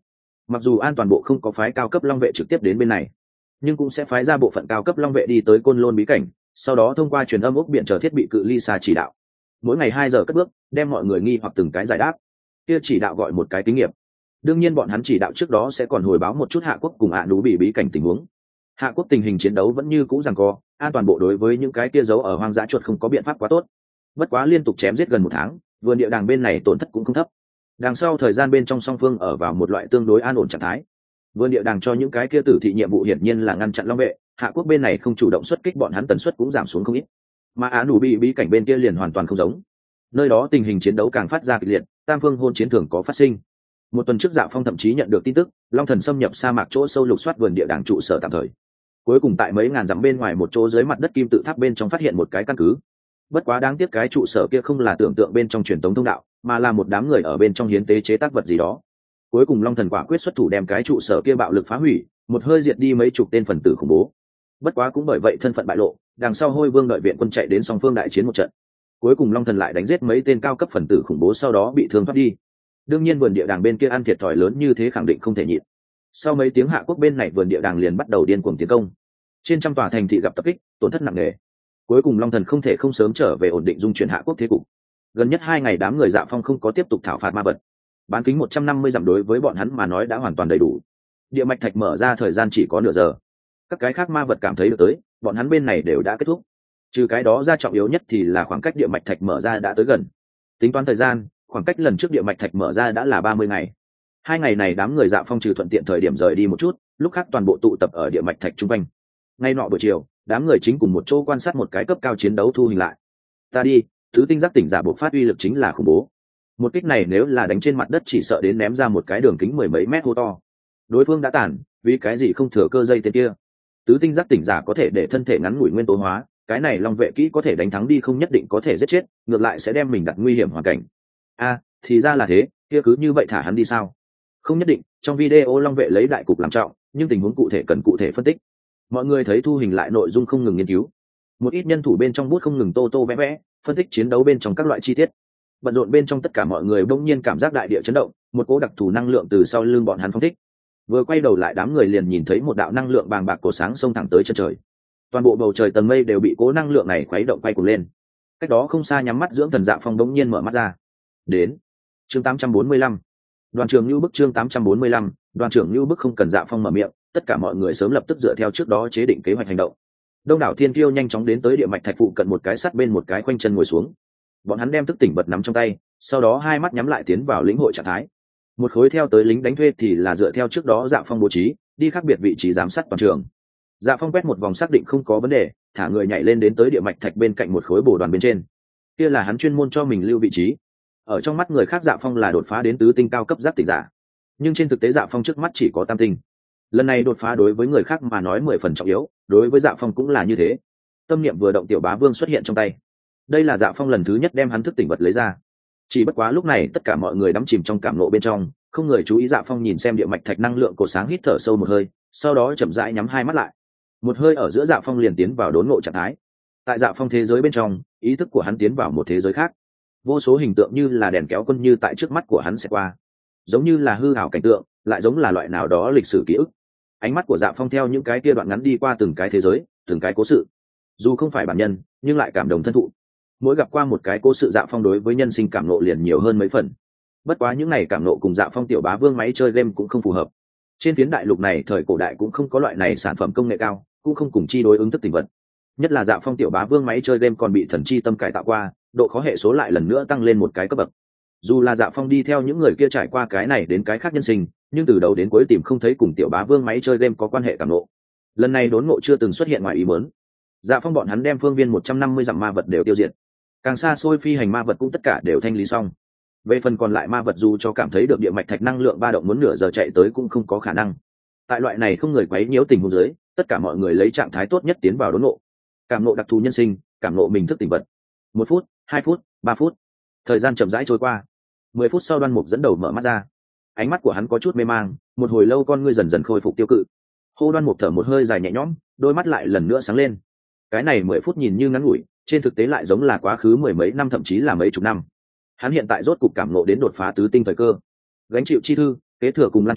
Mặc dù an toàn bộ không có phái cao cấp long vệ trực tiếp đến bên này, nhưng cũng sẽ phái ra bộ phận cao cấp long vệ đi tới côn lôn bí cảnh, sau đó thông qua truyền âm ốc biển chờ thiết bị cự ly xa chỉ đạo, mỗi ngày hai giờ cất bước đem mọi người nghi hoặc từng cái giải đáp. Kia chỉ đạo gọi một cái kinh nghiệm. Đương nhiên bọn hắn chỉ đạo trước đó sẽ còn hồi báo một chút Hạ Quốc cùng ạ nú bị bí cảnh tình huống. Hạ Quốc tình hình chiến đấu vẫn như cũ giằng co, an toàn bộ đối với những cái kia giấu ở hoang dã chuột không có biện pháp quá tốt. Bất quá liên tục chém giết gần một tháng, vườn địa đàng bên này tổn thất cũng không thấp. Đằng sau thời gian bên trong song phương ở vào một loại tương đối an ổn trạng thái. Vườn địa đàng cho những cái kia tử thị nhiệm vụ hiển nhiên là ngăn chặn long vệ, Hạ Quốc bên này không chủ động xuất kích bọn hắn tần suất cũng giảm xuống không ít. Mà Á Nú bị bí cảnh bên kia liền hoàn toàn không giống. Nơi đó tình hình chiến đấu càng phát ra kịch liệt, tam phương hôn chiến thường có phát sinh. Một tuần trước Dạ Phong thậm chí nhận được tin tức, long thần xâm nhập sa mạc chỗ sâu lục soát vườn địa đàng trụ sở tạm thời. Cuối cùng tại mấy ngàn dặm bên ngoài một chỗ dưới mặt đất kim tự tháp bên trong phát hiện một cái căn cứ. Bất quá đáng tiếc cái trụ sở kia không là tưởng tượng bên trong truyền thống thông đạo, mà là một đám người ở bên trong hiến tế chế tác vật gì đó. Cuối cùng long thần quả quyết xuất thủ đem cái trụ sở kia bạo lực phá hủy, một hơi diệt đi mấy chục tên phần tử khủng bố. Bất quá cũng bởi vậy thân phận bại lộ, đằng sau Hôi Vương đợi viện quân chạy đến song phương đại chiến một trận. Cuối cùng long thần lại đánh giết mấy tên cao cấp phần tử khủng bố, sau đó bị thương thoát đi. Đương nhiên vườn địa đàng bên kia ăn thiệt thòi lớn như thế khẳng định không thể nhịn. Sau mấy tiếng Hạ Quốc bên này vườn địa đàng liền bắt đầu điên cuồng tiến công, trên trăm tòa thành thị gặp tập kích, tổn thất nặng nề. Cuối cùng long thần không thể không sớm trở về ổn định dung chuyển Hạ Quốc thế cục. Gần nhất hai ngày đám người Dạ Phong không có tiếp tục thảo phạt ma vật, bán kính một trăm năm mươi dặm đối với bọn hắn mà nói đã hoàn toàn đầy đủ. Địa mạch thạch mở ra thời gian chỉ có nửa giờ, các cái khác ma vật cảm thấy được tới, bọn hắn bên này đều đã kết thúc. Trừ cái đó ra trọng yếu nhất thì là khoảng cách địa mạch thạch mở ra đã tới gần. Tính toán thời gian, khoảng cách lần trước địa mạch thạch mở ra đã là ba mươi ngày. Hai ngày này đám người Dạ Phong trừ thuận tiện thời điểm rời đi một chút, lúc khác toàn bộ tụ tập ở địa mạch thạch trung quanh. Ngay nọ buổi chiều, đám người chính cùng một chỗ quan sát một cái cấp cao chiến đấu thu hình lại. Ta đi, thứ tinh giác tỉnh giả bộc phát uy lực chính là khủng bố. Một kích này nếu là đánh trên mặt đất chỉ sợ đến ném ra một cái đường kính mười mấy mét hô to. Đối phương đã tàn, vì cái gì không thừa cơ dây tên kia. Tứ tinh giác tỉnh giả có thể để thân thể ngắn ngủi nguyên tố hóa, cái này long vệ kỹ có thể đánh thắng đi không nhất định có thể giết chết, ngược lại sẽ đem mình đặt nguy hiểm hoàn cảnh. A, thì ra là thế, kia cứ như vậy thả hắn đi sao? Không nhất định, trong video long vệ lấy đại cục làm trọng, nhưng tình huống cụ thể cần cụ thể phân tích. Mọi người thấy thu hình lại nội dung không ngừng nghiên cứu, một ít nhân thủ bên trong bút không ngừng tô tô vẽ vẽ, phân tích chiến đấu bên trong các loại chi tiết. Bận rộn bên trong tất cả mọi người bỗng nhiên cảm giác đại địa chấn động, một cỗ đặc thù năng lượng từ sau lưng bọn hắn phóng thích. Vừa quay đầu lại đám người liền nhìn thấy một đạo năng lượng bàng bạc cổ sáng xông thẳng tới chân trời. Toàn bộ bầu trời tầng mây đều bị cỗ năng lượng này khuấy động quay cuồng lên. Cách đó không xa nhắm mắt dưỡng thần Dạ Phong bỗng nhiên mở mắt ra. Đến. Chương tám trăm bốn mươi lăm. Đoàn trưởng Nưu Bức chương tám trăm bốn mươi lăm, đoàn trưởng Nưu Bức không cần Dạ Phong mở miệng, tất cả mọi người sớm lập tức dựa theo trước đó chế định kế hoạch hành động. Đông đảo thiên kiêu nhanh chóng đến tới địa mạch thạch phụ cận một cái sắt bên một cái khoanh chân ngồi xuống. Bọn hắn đem thức tỉnh vật nắm trong tay, sau đó hai mắt nhắm lại tiến vào lĩnh hội trạng thái. Một khối theo tới lính đánh thuê thì là dựa theo trước đó Dạ Phong bố trí, đi khác biệt vị trí giám sát toàn trường. Dạ Phong quét một vòng xác định không có vấn đề, thả người nhảy lên đến tới địa mạch thạch bên cạnh một khối bổ đoàn bên trên. Kia là hắn chuyên môn cho mình lưu vị trí. Ở trong mắt người khác Dạ Phong là đột phá đến tứ tinh cao cấp giác tỉnh giả, nhưng trên thực tế Dạ Phong trước mắt chỉ có tam tinh. Lần này đột phá đối với người khác mà nói mười phần trọng yếu, đối với Dạ Phong cũng là như thế. Tâm niệm vừa động tiểu bá vương xuất hiện trong tay. Đây là Dạ Phong lần thứ nhất đem hắn thức tỉnh vật lấy ra. Chỉ bất quá lúc này tất cả mọi người đắm chìm trong cảm ngộ bên trong, không người chú ý. Dạ Phong nhìn xem địa mạch thạch năng lượng cổ sáng, hít thở sâu một hơi, sau đó chậm rãi nhắm hai mắt lại. Một hơi ở giữa Dạ Phong liền tiến vào đốn ngộ trạng thái. Tại Dạ Phong thế giới bên trong, ý thức của hắn tiến vào một thế giới khác. Vô số hình tượng như là đèn kéo quân như tại trước mắt của hắn sẽ qua, giống như là hư ảo cảnh tượng, lại giống là loại nào đó lịch sử ký ức. Ánh mắt của Dạ Phong theo những cái kia đoạn ngắn đi qua từng cái thế giới, từng cái cố sự. Dù không phải bản nhân, nhưng lại cảm động thân thụ. Mỗi gặp qua một cái cố sự Dạ Phong đối với nhân sinh cảm nộ liền nhiều hơn mấy phần. Bất quá những này cảm nộ cùng Dạ Phong tiểu bá vương máy chơi game cũng không phù hợp. Trên phiến đại lục này thời cổ đại cũng không có loại này sản phẩm công nghệ cao, cũng không cùng chi đối ứng thức tỉnh vật. Nhất là Dạ Phong tiểu bá vương máy chơi game còn bị thần chi tâm cải tạo qua, độ khó hệ số lại lần nữa tăng lên một cái cấp bậc. Dù là Dạ Phong đi theo những người kia trải qua cái này đến cái khác nhân sinh, nhưng từ đầu đến cuối tìm không thấy cùng tiểu bá vương máy chơi game có quan hệ cảm nộ. Lần này đốn ngộ chưa từng xuất hiện ngoài ý muốn. Dạ Phong bọn hắn đem phương viên một trăm năm mươi dặm ma vật đều tiêu diệt, càng xa xôi phi hành ma vật cũng tất cả đều thanh lý xong. Về phần còn lại ma vật dù cho cảm thấy được địa mạch thạch năng lượng ba động muốn nửa giờ chạy tới cũng không có khả năng. Tại loại này không người quấy nhiễu tình huống dưới, tất cả mọi người lấy trạng thái tốt nhất tiến vào đốn ngộ. Cảm ngộ đặc thù nhân sinh, cảm ngộ mình thức tỉnh vật. Một phút, hai phút, ba phút, thời gian chậm rãi trôi qua. Mười phút sau Đoan Mục dẫn đầu mở mắt ra. Ánh mắt của hắn có chút mê mang, một hồi lâu con ngươi dần dần khôi phục tiêu cự. Hô Đoan Mục thở một hơi dài nhẹ nhõm, đôi mắt lại lần nữa sáng lên. Cái này mười phút nhìn như ngắn ngủi, trên thực tế lại giống là quá khứ mười mấy năm thậm chí là mấy chục năm. Hắn hiện tại rốt cục cảm ngộ đến đột phá tứ tinh thời cơ. Gánh chịu chi thư, kế thừa cùng lan truyền,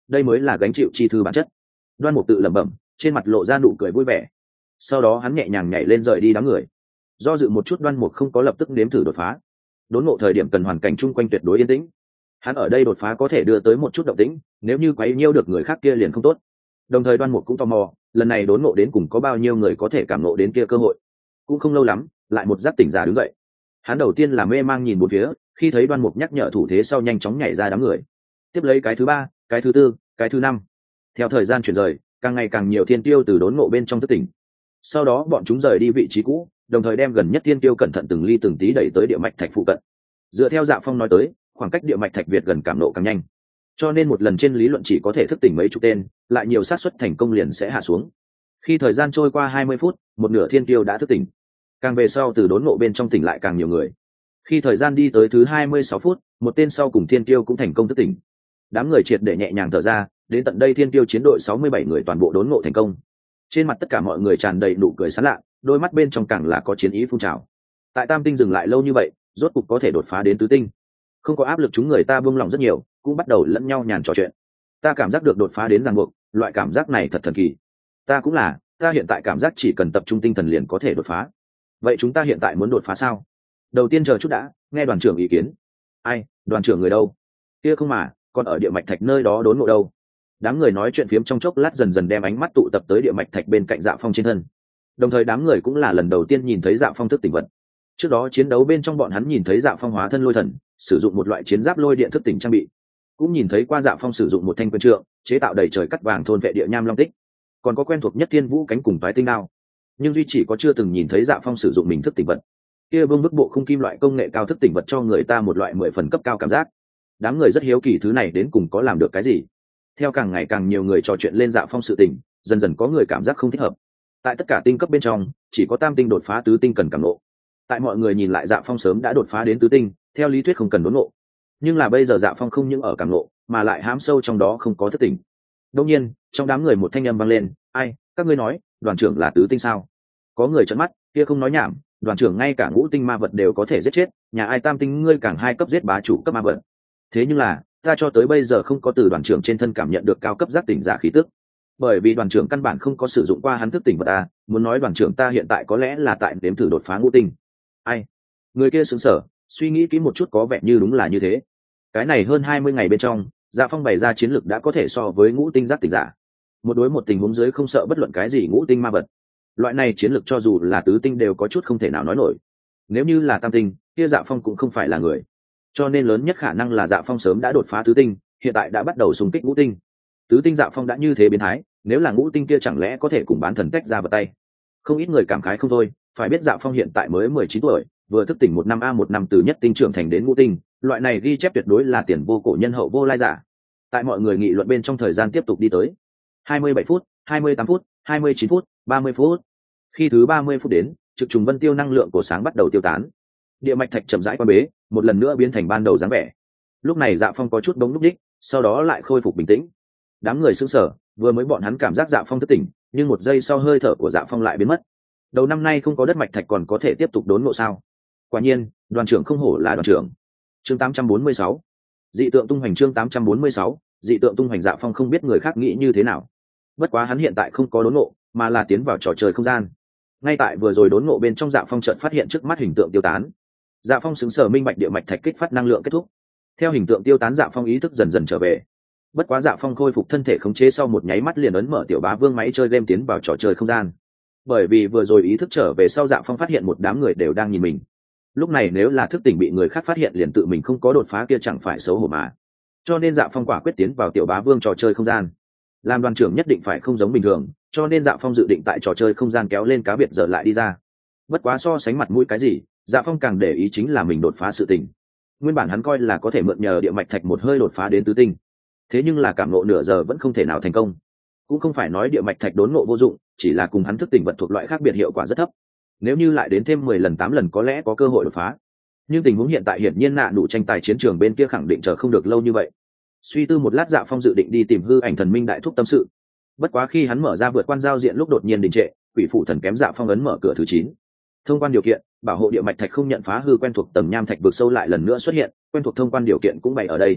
đây mới là gánh chịu chi thư bản chất. Đoan Mục tự lẩm bẩm, trên mặt lộ ra nụ cười vui vẻ. Sau đó hắn nhẹ nhàng nhảy lên rời đi đám người. Do dự một chút, Đoan Mục không có lập tức nếm thử đột phá. Đốn ngộ thời điểm cần hoàn cảnh chung quanh tuyệt đối yên tĩnh, hắn ở đây đột phá có thể đưa tới một chút động tĩnh, nếu như quấy nhiêu được người khác kia liền không tốt. Đồng thời Đoan Mục cũng tò mò, lần này đốn ngộ đến cùng có bao nhiêu người có thể cảm ngộ đến kia cơ hội. Cũng không lâu lắm, lại một giác tỉnh giả đứng dậy. Hắn đầu tiên là mê mang nhìn bốn phía, khi thấy Đoan Mục nhắc nhở thủ thế sau nhanh chóng nhảy ra đám người. Tiếp lấy cái thứ ba, cái thứ tư, cái thứ năm. Theo thời gian chuyển rời, càng ngày càng nhiều thiên tiêu từ đốn ngộ bên trong thức tỉnh. Sau đó bọn chúng rời đi vị trí cũ, đồng thời đem gần nhất thiên tiêu cẩn thận từng ly từng tí đẩy tới địa mạch thạch phụ cận. Dựa theo Dạ Phong nói tới, khoảng cách địa mạch thạch Việt gần cảm nộ càng nhanh, cho nên một lần trên lý luận chỉ có thể thức tỉnh mấy chục tên, lại nhiều xác suất thành công liền sẽ hạ xuống. Khi thời gian trôi qua hai mươi phút, một nửa thiên tiêu đã thức tỉnh. Càng về sau từ đốn ngộ bên trong tỉnh lại càng nhiều người. Khi thời gian đi tới thứ hai mươi sáu phút, một tên sau cùng thiên tiêu cũng thành công thức tỉnh. Đám người triệt để nhẹ nhàng thở ra, đến tận đây thiên tiêu chiến đội sáu mươi bảy người toàn bộ đốn ngộ thành công. Trên mặt tất cả mọi người tràn đầy nụ cười sảng lạ, đôi mắt bên trong càng là có chiến ý phun trào. Tại Tam tinh dừng lại lâu như vậy, rốt cục có thể đột phá đến tứ tinh. Không có áp lực, chúng người ta buông lòng rất nhiều, cũng bắt đầu lẫn nhau nhàn trò chuyện. Ta cảm giác được đột phá đến ràng buộc, loại cảm giác này thật thần kỳ. Ta cũng là, ta hiện tại cảm giác chỉ cần tập trung tinh thần liền có thể đột phá. Vậy chúng ta hiện tại muốn đột phá sao? Đầu tiên chờ chút đã, nghe đoàn trưởng ý kiến. Ai, đoàn trưởng người đâu? Kia không mà, còn ở địa mạch thạch nơi đó đốn ngộ đâu? Đám người nói chuyện phiếm trong chốc lát dần dần đem ánh mắt tụ tập tới địa mạch thạch bên cạnh Dạ Phong trên thân. Đồng thời đám người cũng là lần đầu tiên nhìn thấy Dạ Phong thức tỉnh vật. Trước đó chiến đấu bên trong bọn hắn nhìn thấy Dạ Phong hóa thân lôi thần, sử dụng một loại chiến giáp lôi điện thức tỉnh trang bị, cũng nhìn thấy qua Dạ Phong sử dụng một thanh quyền trượng chế tạo đầy trời cắt vàng thôn vệ địa nham long tích, còn có quen thuộc nhất thiên vũ cánh cùng toái tinh đao, nhưng duy chỉ có chưa từng nhìn thấy Dạ Phong sử dụng mình thức tỉnh vật. Kia vương bức bộ không kim loại công nghệ cao thức tỉnh vật cho người ta một loại mười phần cấp cao cảm giác. Đám người rất hiếu kỳ thứ này đến cùng có làm được cái gì. Theo càng ngày càng nhiều người trò chuyện lên Dạ Phong sự tình, dần dần có người cảm giác không thích hợp. Tại tất cả tinh cấp bên trong, chỉ có tam tinh đột phá tứ tinh cần cảm ngộ. Tại mọi người nhìn lại, Dạ Phong sớm đã đột phá đến tứ tinh, theo lý thuyết không cần đốn ngộ. Nhưng là bây giờ Dạ Phong không những ở cảm ngộ, mà lại hám sâu trong đó không có thất tỉnh. Đương nhiên, trong đám người một thanh âm vang lên, "Ai, các ngươi nói, đoàn trưởng là tứ tinh sao?" Có người trợn mắt, kia không nói nhảm, đoàn trưởng ngay cả ngũ tinh ma vật đều có thể giết chết, nhà ai tam tinh ngươi càng hai cấp giết bá chủ cấp ma vật. Thế nhưng là, ta cho tới bây giờ không có từ đoàn trưởng trên thân cảm nhận được cao cấp giác tỉnh giả khí tức. Bởi vì đoàn trưởng căn bản không có sử dụng qua hắn thức tỉnh vật ta, muốn nói đoàn trưởng ta hiện tại có lẽ là tại đếm thử đột phá ngũ tinh. Ai? Người kia sững sờ, suy nghĩ kỹ một chút có vẻ như đúng là như thế. Cái này hơn hai mươi ngày bên trong, Dạ Phong bày ra chiến lực đã có thể so với ngũ tinh giác tỉnh giả. Một đối một tình huống dưới không sợ bất luận cái gì ngũ tinh ma vật. Loại này chiến lực cho dù là tứ tinh đều có chút không thể nào nói nổi. Nếu như là tam tinh, kia Dạ Phong cũng không phải là người. Cho nên lớn nhất khả năng là Dạ Phong sớm đã đột phá tứ tinh, hiện tại đã bắt đầu xung kích ngũ tinh. Tứ tinh Dạ Phong đã như thế biến thái, nếu là ngũ tinh kia chẳng lẽ có thể cùng bán thần tách ra vào tay. Không ít người cảm khái không thôi, phải biết Dạ Phong hiện tại mới mười chín tuổi, vừa thức tỉnh một năm a một năm từ nhất tinh trưởng thành đến ngũ tinh, loại này ghi chép tuyệt đối là tiền vô cổ nhân hậu vô lai giả. Tại mọi người nghị luận bên trong, thời gian tiếp tục đi tới hai mươi bảy phút, hai mươi tám phút, hai mươi chín phút, ba mươi phút. Khi thứ ba mươi phút đến, trực trùng vân tiêu năng lượng của sáng bắt đầu tiêu tán. Địa mạch thạch chậm rãi quan bế, một lần nữa biến thành ban đầu dáng vẻ. Lúc này Dạ Phong có chút bỗng lúc đích, sau đó lại khôi phục bình tĩnh. Đám người sững sờ, vừa mới bọn hắn cảm giác Dạ Phong thức tỉnh, nhưng một giây sau hơi thở của Dạ Phong lại biến mất. Đầu năm nay không có đất mạch thạch còn có thể tiếp tục đốn ngộ sao? Quả nhiên, đoàn trưởng không hổ là đoàn trưởng. Chương tám trăm bốn mươi sáu, dị tượng tung hoành. Chương tám trăm bốn mươi sáu, dị tượng tung hoành. Dạ Phong không biết người khác nghĩ như thế nào. Bất quá hắn hiện tại không có đốn ngộ, mà là tiến vào trò chơi không gian. Ngay tại vừa rồi đốn ngộ bên trong, Dạ Phong chợt phát hiện trước mắt hình tượng tiêu tán. Dạ Phong sững sờ minh bạch địa mạch thạch kích phát năng lượng kết thúc. Theo hình tượng tiêu tán, Dạ Phong ý thức dần dần trở về. Bất quá Dạ Phong khôi phục thân thể khống chế sau một nháy mắt liền ấn mở tiểu bá vương máy chơi game tiến vào trò chơi không gian. Bởi vì vừa rồi ý thức trở về sau, Dạ Phong phát hiện một đám người đều đang nhìn mình. Lúc này nếu là thức tỉnh bị người khác phát hiện liền tự mình không có đột phá kia chẳng phải xấu hổ mà. Cho nên Dạ Phong quả quyết tiến vào tiểu bá vương trò chơi không gian. Làm đoàn trưởng nhất định phải không giống bình thường, cho nên Dạ Phong dự định tại trò chơi không gian kéo lên cá biệt giờ lại đi ra. Bất quá so sánh mặt mũi cái gì, Dạ Phong càng để ý chính là mình đột phá sự tình. Nguyên bản hắn coi là có thể mượn nhờ địa mạch thạch một hơi đột phá đến tứ tinh, thế nhưng là cảm ngộ nửa giờ vẫn không thể nào thành công. Cũng không phải nói địa mạch thạch đốn ngộ vô dụng, chỉ là cùng hắn thức tỉnh vật thuộc loại khác biệt hiệu quả rất thấp. Nếu như lại đến thêm mười lần tám lần có lẽ có cơ hội đột phá. Nhưng tình huống hiện tại hiển nhiên nạ đủ tranh tài chiến trường bên kia khẳng định chờ không được lâu như vậy. Suy tư một lát, Dạ Phong dự định đi tìm hư ảnh thần minh đại thúc tâm sự. Bất quá khi hắn mở ra vượt quan giao diện lúc đột nhiên đình trệ, quỷ phụ thần kém Dạ Phong ấn mở cửa thứ chín. Thông quan điều kiện, bảo hộ địa mạch thạch không nhận phá hư, quen thuộc tầng nham thạch vực sâu lại lần nữa xuất hiện, quen thuộc thông quan điều kiện cũng bày ở đây.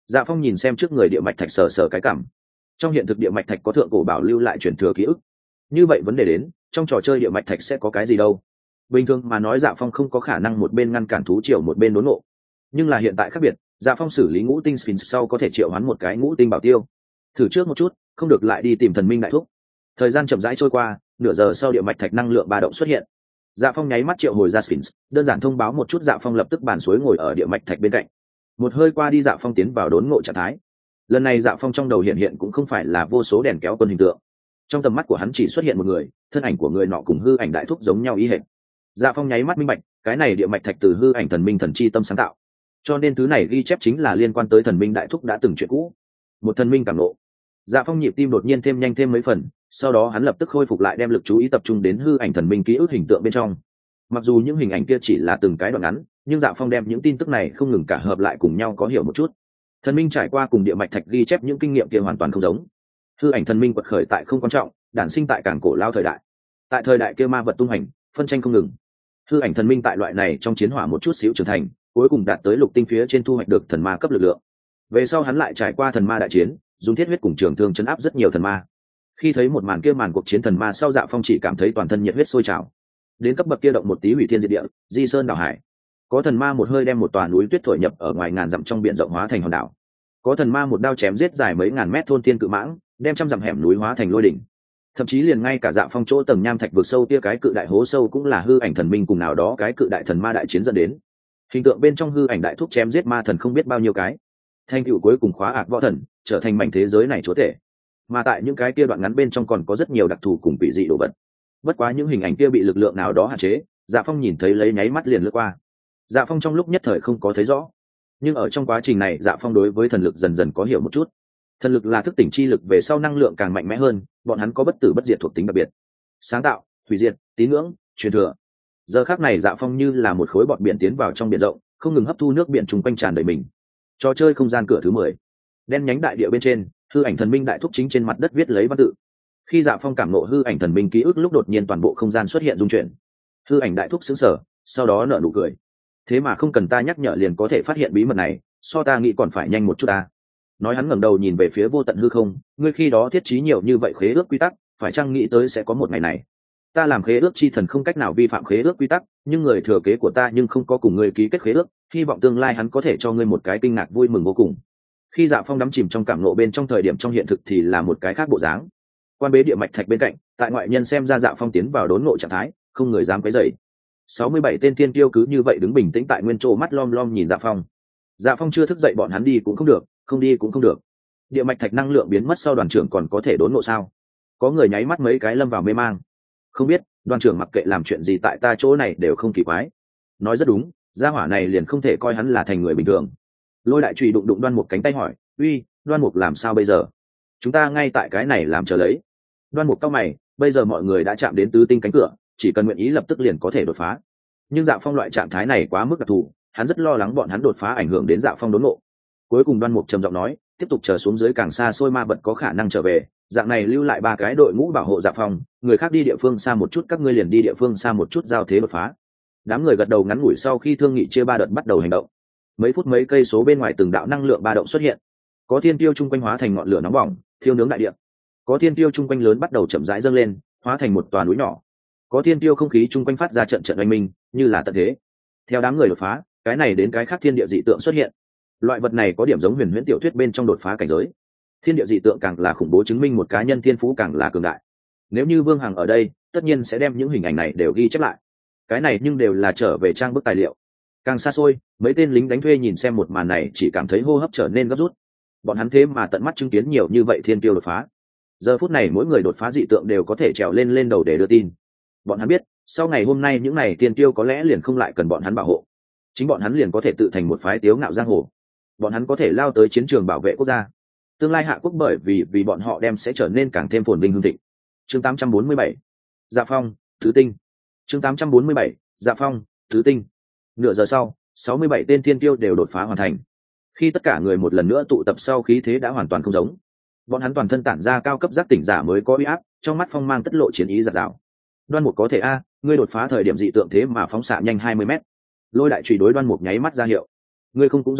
Dạ Phong nhìn xem trước người địa mạch thạch sờ sờ cái cảm. Trong hiện thực địa mạch thạch có thượng cổ bảo lưu lại truyền thừa ký ức. Như vậy vấn đề đến, trong trò chơi địa mạch thạch sẽ có cái gì đâu? Bình thường mà nói Dạ Phong không có khả năng một bên ngăn cản thú triều một bên đốn ngộ. Nhưng là hiện tại khác biệt, Dạ Phong xử lý ngũ tinh Sphinx sau có thể triệu hoán một cái ngũ tinh bảo tiêu. Thử trước một chút, không được lại đi tìm thần minh đại thúc. Thời gian chậm rãi trôi qua, nửa giờ sau địa mạch thạch năng lượng ba động xuất hiện. Dạ Phong nháy mắt triệu hồi ra Sphinx, đơn giản thông báo một chút Dạ Phong lập tức bàn suối ngồi ở địa mạch thạch bên cạnh. Một hơi qua đi Dạ Phong tiến vào đốn ngộ trạng thái. Lần này Dạ Phong trong đầu hiện hiện cũng không phải là vô số đèn kéo quân hình tượng. Trong tầm mắt của hắn chỉ xuất hiện một người, thân ảnh của người nọ cùng hư ảnh đại thúc giống nhau ý hệt. Dạ Phong nháy mắt minh bạch, cái này địa mạch thạch từ hư ảnh thần minh thần chi tâm sáng tạo, cho nên thứ này ghi chép chính là liên quan tới thần minh đại thúc đã từng chuyện cũ. Một thần minh cảm nộ. Dạ Phong nhịp tim đột nhiên thêm nhanh thêm mấy phần, sau đó hắn lập tức khôi phục lại đem lực chú ý tập trung đến hư ảnh thần minh ký ức hình tượng bên trong. Mặc dù những hình ảnh kia chỉ là từng cái đoạn ngắn, nhưng Dạ Phong đem những tin tức này không ngừng cả hợp lại cùng nhau có hiểu một chút. Thần minh trải qua cùng địa mạch thạch ghi chép những kinh nghiệm kia hoàn toàn không giống. Hư ảnh thần minh quật khởi tại không quan trọng, đản sinh tại cảng cổ lao thời đại. Tại thời đại kia ma vật tung hành, phân tranh không ngừng. Hư ảnh thần minh tại loại này trong chiến hỏa một chút xíu trưởng thành, cuối cùng đạt tới lục tinh phía trên thu hoạch được thần ma cấp lực lượng. Về sau hắn lại trải qua thần ma đại chiến, dùng thiết huyết cùng trường thương chấn áp rất nhiều thần ma. Khi thấy một màn kia màn cuộc chiến thần ma sau Dạ Phong chỉ cảm thấy toàn thân nhiệt huyết sôi trào. Đến cấp bậc kia động một tí hủy thiên diệt địa, di sơn đảo hải. Có thần ma một hơi đem một tòa núi tuyết thổi nhập ở ngoài ngàn dặm trong biển rộng hóa thành hòn đảo. Có thần ma một đao chém giết dài mấy ngàn mét thôn thiên cự mãng, đem trăm dặm hẻm núi hóa thành lôi đỉnh. Thậm chí liền ngay cả Dạ Phong chỗ tầng nham thạch vực sâu kia cái cự đại hố sâu cũng là hư ảnh thần minh cùng nào đó cái cự đại thần ma đại chiến dẫn đến. Hình tượng bên trong hư ảnh đại thúc chém giết ma thần không biết bao nhiêu cái. Thành tựu cuối cùng khóa ạc võ thần, trở thành mảnh thế giới này chúa tể. Mà tại những cái kia đoạn ngắn bên trong còn có rất nhiều đặc thù cùng bị dị đồ vật. Bất quá những hình ảnh kia bị lực lượng nào đó hạn chế, Dạ Phong nhìn thấy lấy nháy mắt liền lướt qua. Dạ Phong trong lúc nhất thời không có thấy rõ, nhưng ở trong quá trình này Dạ Phong đối với thần lực dần dần có hiểu một chút. Thần lực là thức tỉnh chi lực về sau năng lượng càng mạnh mẽ hơn, bọn hắn có bất tử bất diệt thuộc tính đặc biệt, sáng tạo, hủy diệt, tín ngưỡng, truyền thừa. Giờ khắc này Dạ Phong như là một khối bọt biển tiến vào trong biển rộng, không ngừng hấp thu nước biển chung quanh tràn đầy mình. Trò chơi không gian cửa thứ mười, đen nhánh đại địa bên trên, hư ảnh thần minh đại thúc chính trên mặt đất viết lấy văn tự. Khi Dạ Phong cảm nộ hư ảnh thần minh ký ức lúc đột nhiên toàn bộ không gian xuất hiện rung chuyển. Hư ảnh đại thúc sững sờ, sau đó nở nụ cười. Thế mà không cần ta nhắc nhở liền có thể phát hiện bí mật này, so ta nghĩ còn phải nhanh một chút ta. Nói hắn ngẩng đầu nhìn về phía vô tận hư không, ngươi khi đó thiết trí nhiều như vậy khế ước quy tắc, phải chăng nghĩ tới sẽ có một ngày này? Ta làm khế ước chi thần không cách nào vi phạm khế ước quy tắc, nhưng người thừa kế của ta nhưng không có cùng ngươi ký kết khế ước, hy vọng tương lai hắn có thể cho ngươi một cái kinh ngạc vui mừng vô cùng. Khi Dạ Phong đắm chìm trong cảm nộ bên trong thời điểm trong hiện thực thì là một cái khác bộ dáng. Quan bế địa mạch thạch bên cạnh, tại ngoại nhân xem ra Dạ Phong tiến vào đốn ngộ trạng thái, không người dám quấy rầy. sáu mươi bảy tên tiên tiêu cứ như vậy đứng bình tĩnh tại nguyên chỗ mắt lom lom nhìn Dạ Phong. Dạ Phong chưa thức dậy bọn hắn đi cũng không được, không đi cũng không được. Địa mạch thạch năng lượng biến mất sau đoàn trưởng còn có thể đốn ngộ sao? Có người nháy mắt mấy cái lâm vào mê mang. Không biết, đoàn trưởng mặc kệ làm chuyện gì tại ta chỗ này đều không kỳ quái. Nói rất đúng, gia hỏa này liền không thể coi hắn là thành người bình thường. Lôi đại trùy đụng đụng Đoan Mục cánh tay hỏi, uy, Đoan Mục làm sao bây giờ? Chúng ta ngay tại cái này làm chờ lấy. Đoan Mục cau mày, bây giờ mọi người đã chạm đến tứ tinh cánh cửa, chỉ cần nguyện ý lập tức liền có thể đột phá. Nhưng Dạ Phong loại trạng thái này quá mức đặc thù, hắn rất lo lắng bọn hắn đột phá ảnh hưởng đến Dạ Phong đốn ngộ. Cuối cùng Đoan Mục trầm giọng nói, tiếp tục chờ xuống dưới càng xa xôi ma vật có khả năng trở về, dạng này lưu lại ba cái đội ngũ bảo hộ Dạ Phong, người khác đi địa phương xa một chút các ngươi liền đi địa phương xa một chút giao thế đột phá. Đám người gật đầu ngắn ngủi sau khi thương nghị chia ba đợt bắt đầu hành động. Mấy phút mấy cây số bên ngoài từng đạo năng lượng ba động xuất hiện, có thiên tiêu chung quanh hóa thành ngọn lửa nóng bỏng thiêu nướng đại địa, có thiên tiêu chung quanh lớn bắt đầu chậm rãi dâng lên hóa thành một tòa núi nhỏ, có thiên tiêu không khí chung quanh phát ra trận trận oanh minh như là tận thế. Theo đám người đột phá, cái này đến cái khác thiên địa dị tượng xuất hiện. Loại vật này có điểm giống huyền huyễn tiểu thuyết bên trong đột phá cảnh giới. Thiên địa dị tượng càng là khủng bố chứng minh một cá nhân thiên phú càng là cường đại. Nếu như Vương Hằng ở đây tất nhiên sẽ đem những hình ảnh này đều ghi chép lại. Cái này nhưng đều là trở về trang bức tài liệu. Càng xa xôi, mấy tên lính đánh thuê nhìn xem một màn này chỉ cảm thấy hô hấp trở nên gấp rút. Bọn hắn thế mà tận mắt chứng kiến nhiều như vậy thiên tiêu đột phá. Giờ phút này mỗi người đột phá dị tượng đều có thể trèo lên lên đầu để đưa tin. Bọn hắn biết, sau ngày hôm nay những này thiên tiêu có lẽ liền không lại cần bọn hắn bảo hộ. Chính bọn hắn liền có thể tự thành một phái tiếu ngạo giang hồ. Bọn hắn có thể lao tới chiến trường bảo vệ quốc gia. Tương lai hạ quốc bởi vì vì bọn họ đem sẽ trở nên càng thêm phồn vinh hưng thịnh. Chương tám trăm bốn mươi bảy, Dạ Phong, Thứ Tinh. Chương tám trăm bốn mươi bảy, Dạ Phong, Thứ Tinh. Nửa giờ sau, sáu mươi bảy tên thiên tiêu đều đột phá hoàn thành. Khi tất cả người một lần nữa tụ tập sau khí thế đã hoàn toàn không giống. Bọn hắn toàn thân tản ra cao cấp giác tỉnh giả mới có uy áp, trong mắt phong mang tất lộ chiến ý giật rào. Đoan Mục có thể a, ngươi đột phá thời điểm dị tượng thế mà phóng xạ nhanh hai mươi mét. Lôi đại chùy đối Đoan Mục nháy mắt ra hiệu. Ngươi không cũng giống vậy,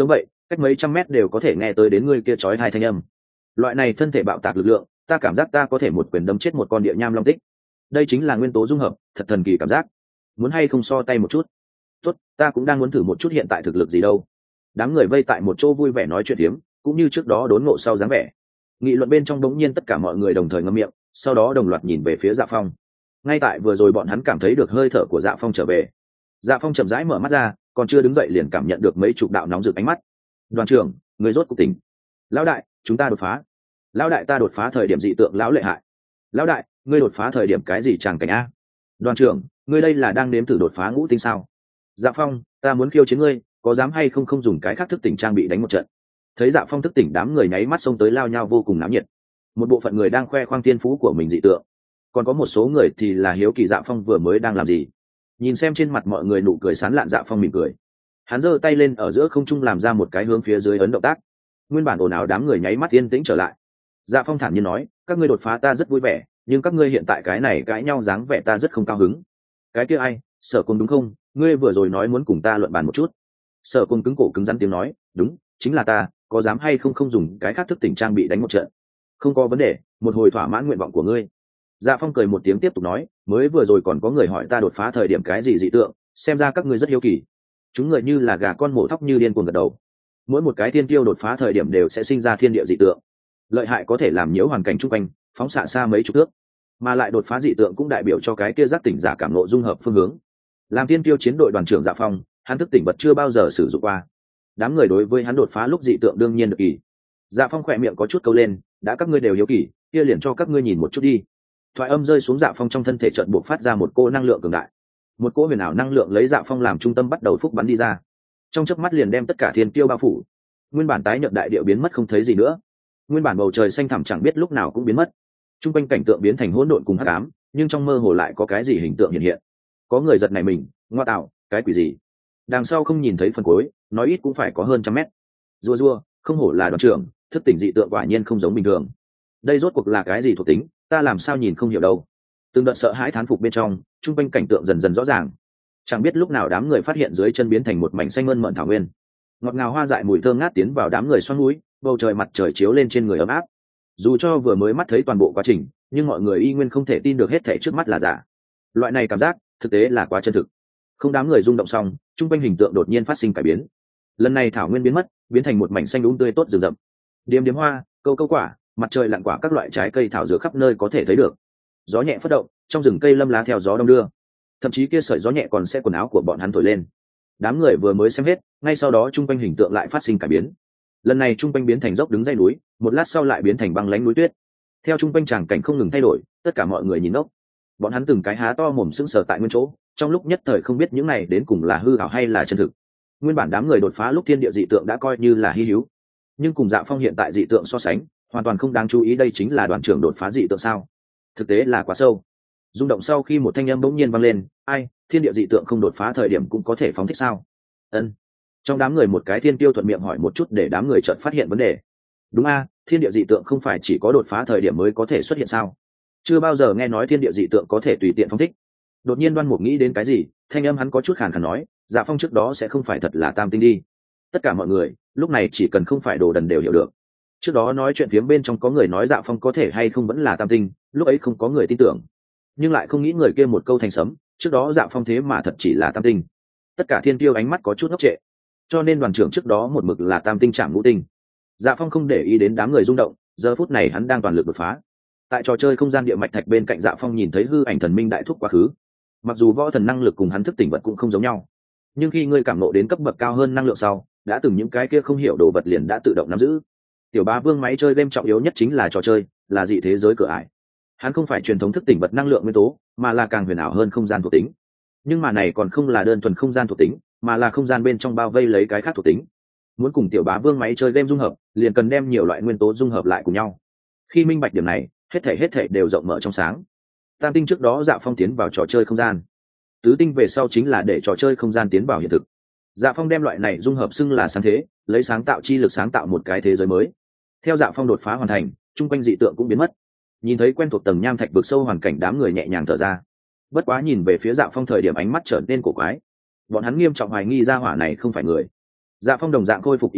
cách mấy trăm mét đều có thể nghe tới đến ngươi kia chói hai thanh âm. Loại này thân thể bạo tạc lực lượng, ta cảm giác ta có thể một quyền đâm chết một con địa nham long tích. Đây chính là nguyên tố dung hợp, thật thần kỳ cảm giác. Muốn hay không so tay một chút? Tốt, ta cũng đang muốn thử một chút hiện tại thực lực gì đâu. Đám người vây tại một chỗ vui vẻ nói chuyện phiếm, cũng như trước đó đốn ngộ sau dáng vẻ. Nghị luận bên trong đống nhiên tất cả mọi người đồng thời ngậm miệng, sau đó đồng loạt nhìn về phía Dạ Phong. Ngay tại vừa rồi bọn hắn cảm thấy được hơi thở của Dạ Phong trở về. Dạ Phong chậm rãi mở mắt ra, còn chưa đứng dậy liền cảm nhận được mấy chục đạo nóng rực ánh mắt. Đoàn trưởng, người rốt cuộc tỉnh. Lão đại, chúng ta đột phá. Lão đại, ta đột phá thời điểm dị tượng lão lợi hại. Lão đại, ngươi đột phá thời điểm cái gì tràng cảnh a? Đoàn trưởng, ngươi đây là đang nếm thử đột phá ngũ tinh sao? Dạ Phong, ta muốn khiêu chiến ngươi, có dám hay không không dùng cái khác thức tỉnh trang bị đánh một trận? Thấy Dạ Phong thức tỉnh, đám người nháy mắt xông tới lao nhau vô cùng náo nhiệt. Một bộ phận người đang khoe khoang thiên phú của mình dị tượng, còn có một số người thì là hiếu kỳ Dạ Phong vừa mới đang làm gì. Nhìn xem trên mặt mọi người nụ cười sán lạn, Dạ Phong mỉm cười. Hắn giơ tay lên ở giữa không trung làm ra một cái hướng phía dưới ấn động tác. Nguyên bản ồn ào đám người nháy mắt yên tĩnh trở lại. Dạ Phong thản nhiên nói, các ngươi đột phá ta rất vui vẻ, nhưng các ngươi hiện tại cái này cãi nhau dáng vẻ ta rất không cao hứng. Cái kia ai, Sở Cùng đúng không? Ngươi vừa rồi nói muốn cùng ta luận bàn một chút. Sở Cùng cứng cổ cứng rắn tiếng nói, đúng, chính là ta, có dám hay không không dùng cái khác thức tỉnh trang bị đánh một trận? Không có vấn đề, một hồi thỏa mãn nguyện vọng của ngươi. Dạ Phong cười một tiếng tiếp tục nói, mới vừa rồi còn có người hỏi ta đột phá thời điểm cái gì dị tượng, xem ra các ngươi rất hiếu kỳ. Chúng người như là gà con mổ thóc như điên cuồng gật đầu. Mỗi một cái thiên tiêu đột phá thời điểm đều sẽ sinh ra thiên địa dị tượng, lợi hại có thể làm nhiễu hoàn cảnh chung quanh, phóng xạ xa mấy chục thước, mà lại đột phá dị tượng cũng đại biểu cho cái kia giác tỉnh giả cảm ngộ dung hợp phương hướng. Làm thiên tiêu chiến đội đoàn trưởng Dạ Phong, hắn thức tỉnh vật chưa bao giờ sử dụng qua. Đám người đối với hắn đột phá lúc dị tượng đương nhiên được kỳ. Dạ Phong khỏe miệng có chút câu lên, đã các ngươi đều hiếu kỳ, kia liền cho các ngươi nhìn một chút đi. Thoại âm rơi xuống, Dạ Phong trong thân thể chợt buộc phát ra một cô năng lượng cường đại. Một cỗ huyền ảo năng lượng lấy Dạ Phong làm trung tâm bắt đầu phúc bắn đi ra, trong chớp mắt liền đem tất cả thiên tiêu bao phủ. Nguyên bản tái nhợt đại địa biến mất không thấy gì nữa, nguyên bản bầu trời xanh thẳm chẳng biết lúc nào cũng biến mất. Trung quanh cảnh tượng biến thành hỗn độn cùng hắc ám, nhưng trong mơ hồ lại có cái gì hình tượng hiện hiện. Có người giật nảy mình, ngoa tạo, cái quỷ gì? Đằng sau không nhìn thấy phần cuối, nói ít cũng phải có hơn trăm mét. Rua rua, không hổ là đoàn trưởng, thức tỉnh dị tượng quả nhiên không giống bình thường. Đây rốt cuộc là cái gì thuộc tính, ta làm sao nhìn không hiểu đâu. Từng đợt sợ hãi thán phục bên trong, trung quanh cảnh tượng dần dần rõ ràng. Chẳng biết lúc nào đám người phát hiện dưới chân biến thành một mảnh xanh mơn mởn thảo nguyên. Ngọt ngào hoa dại mùi thơm ngát tiến vào đám người xoắn mũi, bầu trời mặt trời chiếu lên trên người ấm áp. Dù cho vừa mới mắt thấy toàn bộ quá trình, nhưng mọi người y nguyên không thể tin được hết thảy trước mắt là giả. Loại này cảm giác, thực tế là quá chân thực. Không, đám người rung động xong, trung quanh hình tượng đột nhiên phát sinh cải biến. Lần này thảo nguyên biến mất, biến thành một mảnh xanh đúng tươi tốt rừng rậm. Điềm điềm hoa, câu câu quả, mặt trời lặn quả, các loại trái cây thảo dược khắp nơi có thể thấy được. Gió nhẹ phất động, trong rừng cây lâm lá theo gió đông đưa. Thậm chí kia sợi gió nhẹ còn sẽ quần áo của bọn hắn thổi lên. Đám người vừa mới xem hết, ngay sau đó trung quanh hình tượng lại phát sinh cải biến. Lần này trung quanh biến thành dốc đứng dây núi, một lát sau lại biến thành băng lãnh núi tuyết. Theo trung quanh tràng cảnh không ngừng thay đổi, tất cả mọi người nhìn ốc. Bọn hắn từng cái há to mồm sững sờ tại nguyên chỗ, trong lúc nhất thời không biết những này đến cùng là hư ảo hay là chân thực. Nguyên bản đám người đột phá lúc thiên địa dị tượng đã coi như là hy hữu, nhưng cùng Dạ Phong hiện tại dị tượng so sánh, hoàn toàn không đáng chú ý. Đây chính là đoàn trưởng đột phá dị tượng sao? Thực tế là quá sâu. Rung động sau khi một thanh âm bỗng nhiên vang lên, ai, thiên địa dị tượng không đột phá thời điểm cũng có thể phóng thích sao? Ân. Trong đám người một cái thiên tiêu thuận miệng hỏi một chút để đám người chợt phát hiện vấn đề. Đúng a, thiên địa dị tượng không phải chỉ có đột phá thời điểm mới có thể xuất hiện sao? Chưa bao giờ nghe nói thiên địa dị tượng có thể tùy tiện phóng thích. Đột nhiên Đoan Mục nghĩ đến cái gì, thanh âm hắn có chút khàn khàn nói, Dạ Phong trước đó sẽ không phải thật là tam tinh đi. Tất cả mọi người lúc này chỉ cần không phải đồ đần đều hiểu được. Trước đó nói chuyện phía bên trong có người nói Dạ Phong có thể hay không vẫn là tam tinh, lúc ấy không có người tin tưởng, nhưng lại không nghĩ người kia một câu thành sấm, trước đó Dạ Phong thế mà thật chỉ là tam tinh. Tất cả thiên tiêu ánh mắt có chút ngốc trệ, cho nên đoàn trưởng trước đó một mực là tam tinh chạm ngũ tinh. Dạ Phong không để ý đến đám người rung động, giờ phút này hắn đang toàn lực đột phá. Tại trò chơi không gian địa mạch thạch bên cạnh Dạ Phong nhìn thấy hư ảnh thần minh đại thúc quá khứ. Mặc dù võ thần năng lực cùng hắn thức tỉnh vật cũng không giống nhau, nhưng khi ngươi cảm nộ đến cấp bậc cao hơn năng lượng sau, đã từng những cái kia không hiểu đồ vật liền đã tự động nắm giữ. Tiểu Bá Vương máy chơi game trọng yếu nhất chính là trò chơi, là dị thế giới cửa ải. Hắn không phải truyền thống thức tỉnh vật năng lượng nguyên tố, mà là càng huyền ảo hơn không gian thuộc tính. Nhưng mà này còn không là đơn thuần không gian thuộc tính, mà là không gian bên trong bao vây lấy cái khác thuộc tính. Muốn cùng Tiểu Bá Vương máy chơi game dung hợp, liền cần đem nhiều loại nguyên tố dung hợp lại cùng nhau. Khi minh bạch điểm này, hết thảy hết thảy đều rộng mở trong sáng. Tam tinh trước đó Dạ Phong tiến vào trò chơi không gian, tứ tinh về sau chính là để trò chơi không gian tiến vào hiện thực. Dạ Phong đem loại này dung hợp xưng là sáng thế, lấy sáng tạo chi lực sáng tạo một cái thế giới mới. Theo Dạ Phong đột phá hoàn thành, trung quanh dị tượng cũng biến mất. Nhìn thấy quen thuộc tầng nham thạch vực sâu hoàn cảnh, đám người nhẹ nhàng thở ra. Bất quá nhìn về phía Dạ Phong thời điểm ánh mắt trở nên cổ quái. Bọn hắn nghiêm trọng hoài nghi gia hỏa này không phải người. Dạ Phong đồng dạng khôi phục ý thức,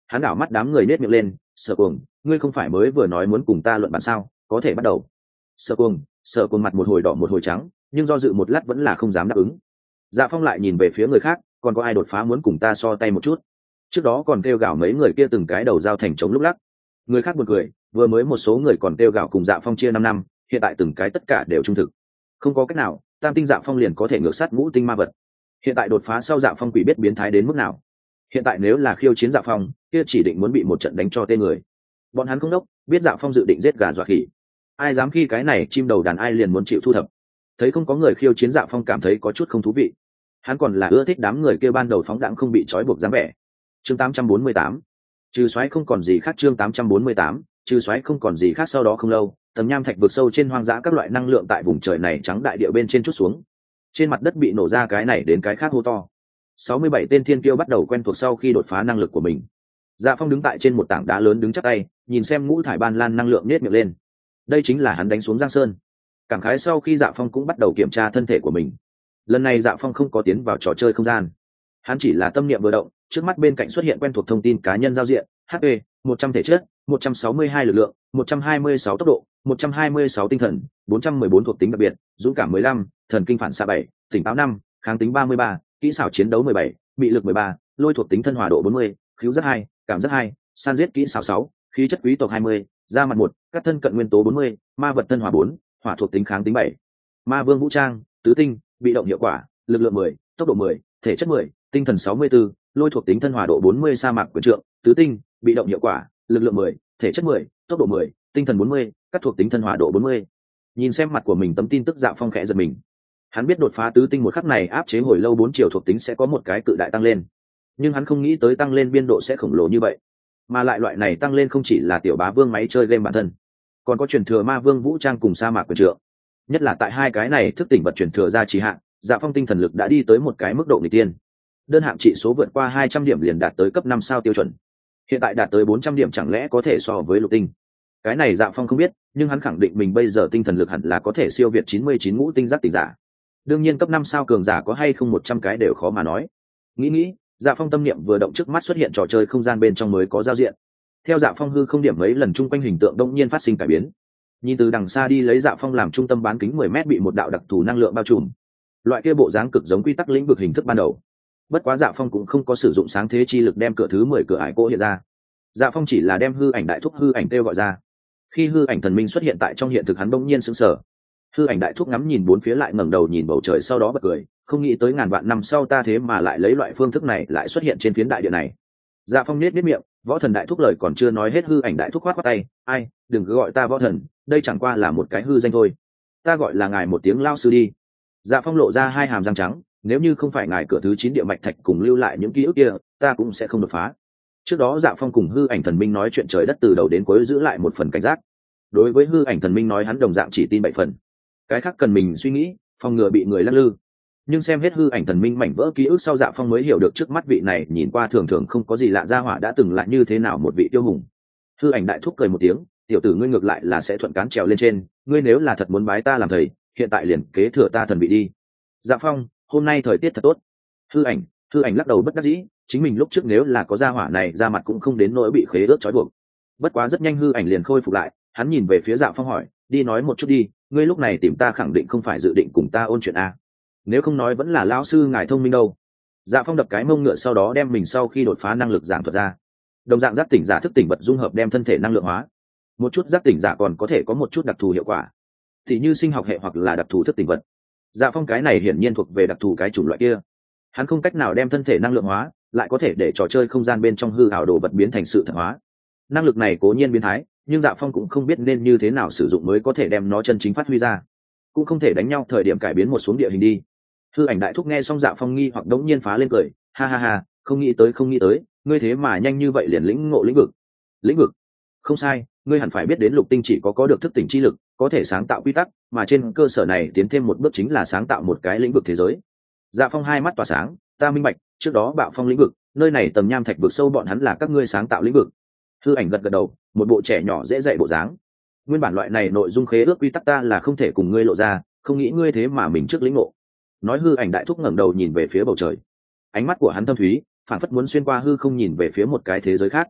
hắn đảo mắt đám người nết miệng lên. Sở Cuồng, ngươi không phải mới vừa nói muốn cùng ta luận bàn sao, có thể bắt đầu. Sở Cuồng, Sở Cuồng mặt một hồi đỏ một hồi trắng, nhưng do dự một lát vẫn là không dám đáp ứng. Dạ Phong lại nhìn về phía người khác, còn có ai đột phá muốn cùng ta so tay một chút? Trước đó còn kêu gào mấy người kia từng cái đầu dao thành trống lúc lắc. Người khác buồn cười, vừa mới một số người còn kêu gào cùng Dạ Phong chia năm năm, hiện tại từng cái tất cả đều trung thực. Không có cách nào, tam tinh Dạ Phong liền có thể ngược sát ngũ tinh ma vật. Hiện tại đột phá sau Dạ Phong quỷ biết biến thái đến mức nào. Hiện tại nếu là khiêu chiến Dạ Phong, kia chỉ định muốn bị một trận đánh cho tên người. Bọn hắn không đốc, biết Dạ Phong dự định giết gà dọa khỉ. Ai dám khi cái này chim đầu đàn ai liền muốn chịu thu thập. Thấy không có người khiêu chiến Dạ Phong cảm thấy có chút không thú vị. Hắn còn là ưa thích đám người kia ban đầu phóng đãng không bị trói buộc dáng vẻ. Chương tám trăm bốn mươi tám, trừ xoáy không còn gì khác. Chương tám trăm bốn mươi tám, trừ xoáy không còn gì khác. Sau đó không lâu, tầm nham thạch vượt sâu trên hoang dã các loại năng lượng tại vùng trời này trắng đại địa bên trên chút xuống. Trên mặt đất bị nổ ra cái này đến cái khác hô to. sáu mươi bảy tên thiên kiêu bắt đầu quen thuộc sau khi đột phá năng lực của mình. Dạ Phong đứng tại trên một tảng đá lớn đứng chắp tay, nhìn xem ngũ thải ban lan năng lượng nết miệng lên. Đây chính là hắn đánh xuống Giang Sơn. Cảm khái sau khi Dạ Phong cũng bắt đầu kiểm tra thân thể của mình. Lần này Dạ Phong không có tiến vào trò chơi không gian, hắn chỉ là tâm niệm vừa động, trước mắt bên cạnh xuất hiện quen thuộc thông tin cá nhân giao diện: hát pê một trăm thể chất, một trăm sáu mươi hai lực lượng, một trăm hai mươi sáu tốc độ, một trăm hai mươi sáu tinh thần, bốn trăm mười bốn thuộc tính đặc biệt, dũng cảm mười lăm, thần kinh phản xạ bảy, tỉnh táo năm, kháng tính ba mươi ba, kỹ xảo chiến đấu mười bảy, bị lực mười ba, lôi thuộc tính thân hòa độ bốn mươi, khiếu giác hai, cảm giác hai, san giết kỹ xảo sáu, khí chất quý tộc hai mươi, da mặt một, các thân cận nguyên tố bốn mươi, ma vật thân hòa bốn, hỏa thuộc tính kháng tính bảy. Ma vương vũ trang tứ tinh, bị động hiệu quả, lực lượng mười, tốc độ mười, thể chất mười, tinh thần sáu mươi bốn, lôi thuộc tính thân hòa độ bốn mươi. Sa mạc quyền trượng tứ tinh, bị động hiệu quả, lực lượng mười, thể chất mười, tốc độ mười, tinh thần bốn mươi, các thuộc tính thân hòa độ bốn mươi. Nhìn xem mặt của mình tấm tin tức, Dạ Phong khẽ giật mình. Hắn biết đột phá tứ tinh một khắc này áp chế hồi lâu bốn chiều thuộc tính sẽ có một cái cự đại tăng lên, nhưng hắn không nghĩ tới tăng lên biên độ sẽ khổng lồ như vậy, mà lại loại này tăng lên không chỉ là tiểu bá vương máy chơi game bản thân, còn có truyền thừa ma vương vũ trang cùng sa mạc quyền trượng. Nhất là tại hai cái này thức tỉnh vật truyền thừa ra trì hạn, Dạ Phong tinh thần lực đã đi tới một cái mức độ nghịch tiên. Đơn hạng trị số vượt qua hai trăm điểm liền đạt tới cấp năm sao tiêu chuẩn. Hiện tại đạt tới bốn trăm điểm chẳng lẽ có thể so với lục tinh. Cái này Dạ Phong không biết, nhưng hắn khẳng định mình bây giờ tinh thần lực hẳn là có thể siêu việt chín mươi chín ngũ tinh giác tỉnh giả. Đương nhiên cấp năm sao cường giả có hay không một trăm cái đều khó mà nói. Nghĩ nghĩ, Dạ Phong tâm niệm vừa động, trước mắt xuất hiện trò chơi không gian bên trong mới có giao diện. Theo Dạ Phong hư không điểm mấy lần chung quanh hình tượng đông nhiên phát sinh cải biến. Nhìn từ đằng xa đi lấy Dạ Phong làm trung tâm bán kính mười mét bị một đạo đặc thù năng lượng bao trùm. Loại kia bộ dáng cực giống quy tắc lĩnh vực hình thức ban đầu. Bất quá Dạ Phong cũng không có sử dụng sáng thế chi lực đem cửa thứ mười cửa ải cỗ hiện ra. Dạ Phong chỉ là đem hư ảnh đại thúc hư ảnh kêu gọi ra. Khi hư ảnh thần minh xuất hiện tại trong hiện thực, hắn bỗng nhiên sững sờ. Hư ảnh đại thúc ngắm nhìn bốn phía, lại ngẩng đầu nhìn bầu trời, sau đó bật cười, không nghĩ tới ngàn vạn năm sau ta thế mà lại lấy loại phương thức này lại xuất hiện trên phiến đại địa này. Dạ Phong nết nết miệng, võ thần đại thúc lời còn chưa nói hết, hư ảnh đại thúc khoát khoát tay, ai, đừng cứ gọi ta võ thần, đây chẳng qua là một cái hư danh thôi, ta gọi là ngài một tiếng lao sư đi. Dạ Phong lộ ra hai hàm răng trắng, nếu như không phải ngài cửa thứ chín địa mạch thạch cùng lưu lại những ký ức kia, ta cũng sẽ không đột phá. Trước đó Dạ Phong cùng hư ảnh thần minh nói chuyện trời đất từ đầu đến cuối giữ lại một phần cảnh giác. Đối với hư ảnh thần minh nói hắn đồng dạng chỉ tin bảy phần, cái khác cần mình suy nghĩ, phòng ngừa bị người lắc lư. Nhưng xem hết hư ảnh thần minh mảnh vỡ ký ức sau, Dạ Phong mới hiểu được trước mắt vị này nhìn qua thường thường không có gì lạ gia hỏa đã từng lại như thế nào một vị tiêu hùng. Hư ảnh đại thúc cười một tiếng, tiểu tử ngươi ngược lại là sẽ thuận cán trèo lên trên, ngươi nếu là thật muốn bái ta làm thầy, hiện tại liền kế thừa ta thần vị đi. Dạ Phong, hôm nay thời tiết thật tốt. Hư ảnh, hư ảnh lắc đầu bất đắc dĩ, chính mình lúc trước nếu là có gia hỏa này ra mặt cũng không đến nỗi bị khế ướt trói buộc. Bất quá rất nhanh hư ảnh liền khôi phục lại, hắn nhìn về phía Dạ Phong hỏi, đi nói một chút đi, ngươi lúc này tìm ta khẳng định không phải dự định cùng ta ôn chuyện a? Nếu không nói vẫn là lão sư ngài thông minh đâu. Dạ Phong đập cái mông ngựa, sau đó đem mình sau khi đột phá năng lực giảng thuật ra. Đồng dạng giác tỉnh giả thức tỉnh vật dung hợp đem thân thể năng lượng hóa. Một chút giác tỉnh giả còn có thể có một chút đặc thù hiệu quả, thì như sinh học hệ hoặc là đặc thù thức tỉnh vật. Dạ Phong cái này hiển nhiên thuộc về đặc thù cái chủng loại kia. Hắn không cách nào đem thân thể năng lượng hóa, lại có thể để trò chơi không gian bên trong hư ảo đồ vật biến thành sự thật hóa. Năng lực này cố nhiên biến thái, nhưng Dạ Phong cũng không biết nên như thế nào sử dụng mới có thể đem nó chân chính phát huy ra. Cũng không thể đánh nhau thời điểm cải biến một xuống địa hình đi. Hư ảnh đại thúc nghe xong Dạ Phong nghi hoặc đống nhiên phá lên cười, ha ha ha, không nghĩ tới không nghĩ tới, ngươi thế mà nhanh như vậy liền lĩnh ngộ lĩnh vực. Lĩnh vực? Không sai, ngươi hẳn phải biết đến lục tinh chỉ có có được thức tỉnh chi lực, có thể sáng tạo quy tắc, mà trên cơ sở này tiến thêm một bước chính là sáng tạo một cái lĩnh vực thế giới. Dạ Phong hai mắt tỏa sáng, ta minh bạch, trước đó bạo phong lĩnh vực, nơi này tầm nham thạch vực sâu bọn hắn là các ngươi sáng tạo lĩnh vực. Hư ảnh gật gật đầu, một bộ trẻ nhỏ dễ dạy bộ dáng. Nguyên bản loại này nội dung khế ước quy tắc ta là không thể cùng ngươi lộ ra, không nghĩ ngươi thế mà mình trước lĩnh ngộ. Nói hư ảnh đại thúc ngẩng đầu nhìn về phía bầu trời, ánh mắt của hắn thâm thúy, phản phất muốn xuyên qua hư không nhìn về phía một cái thế giới khác.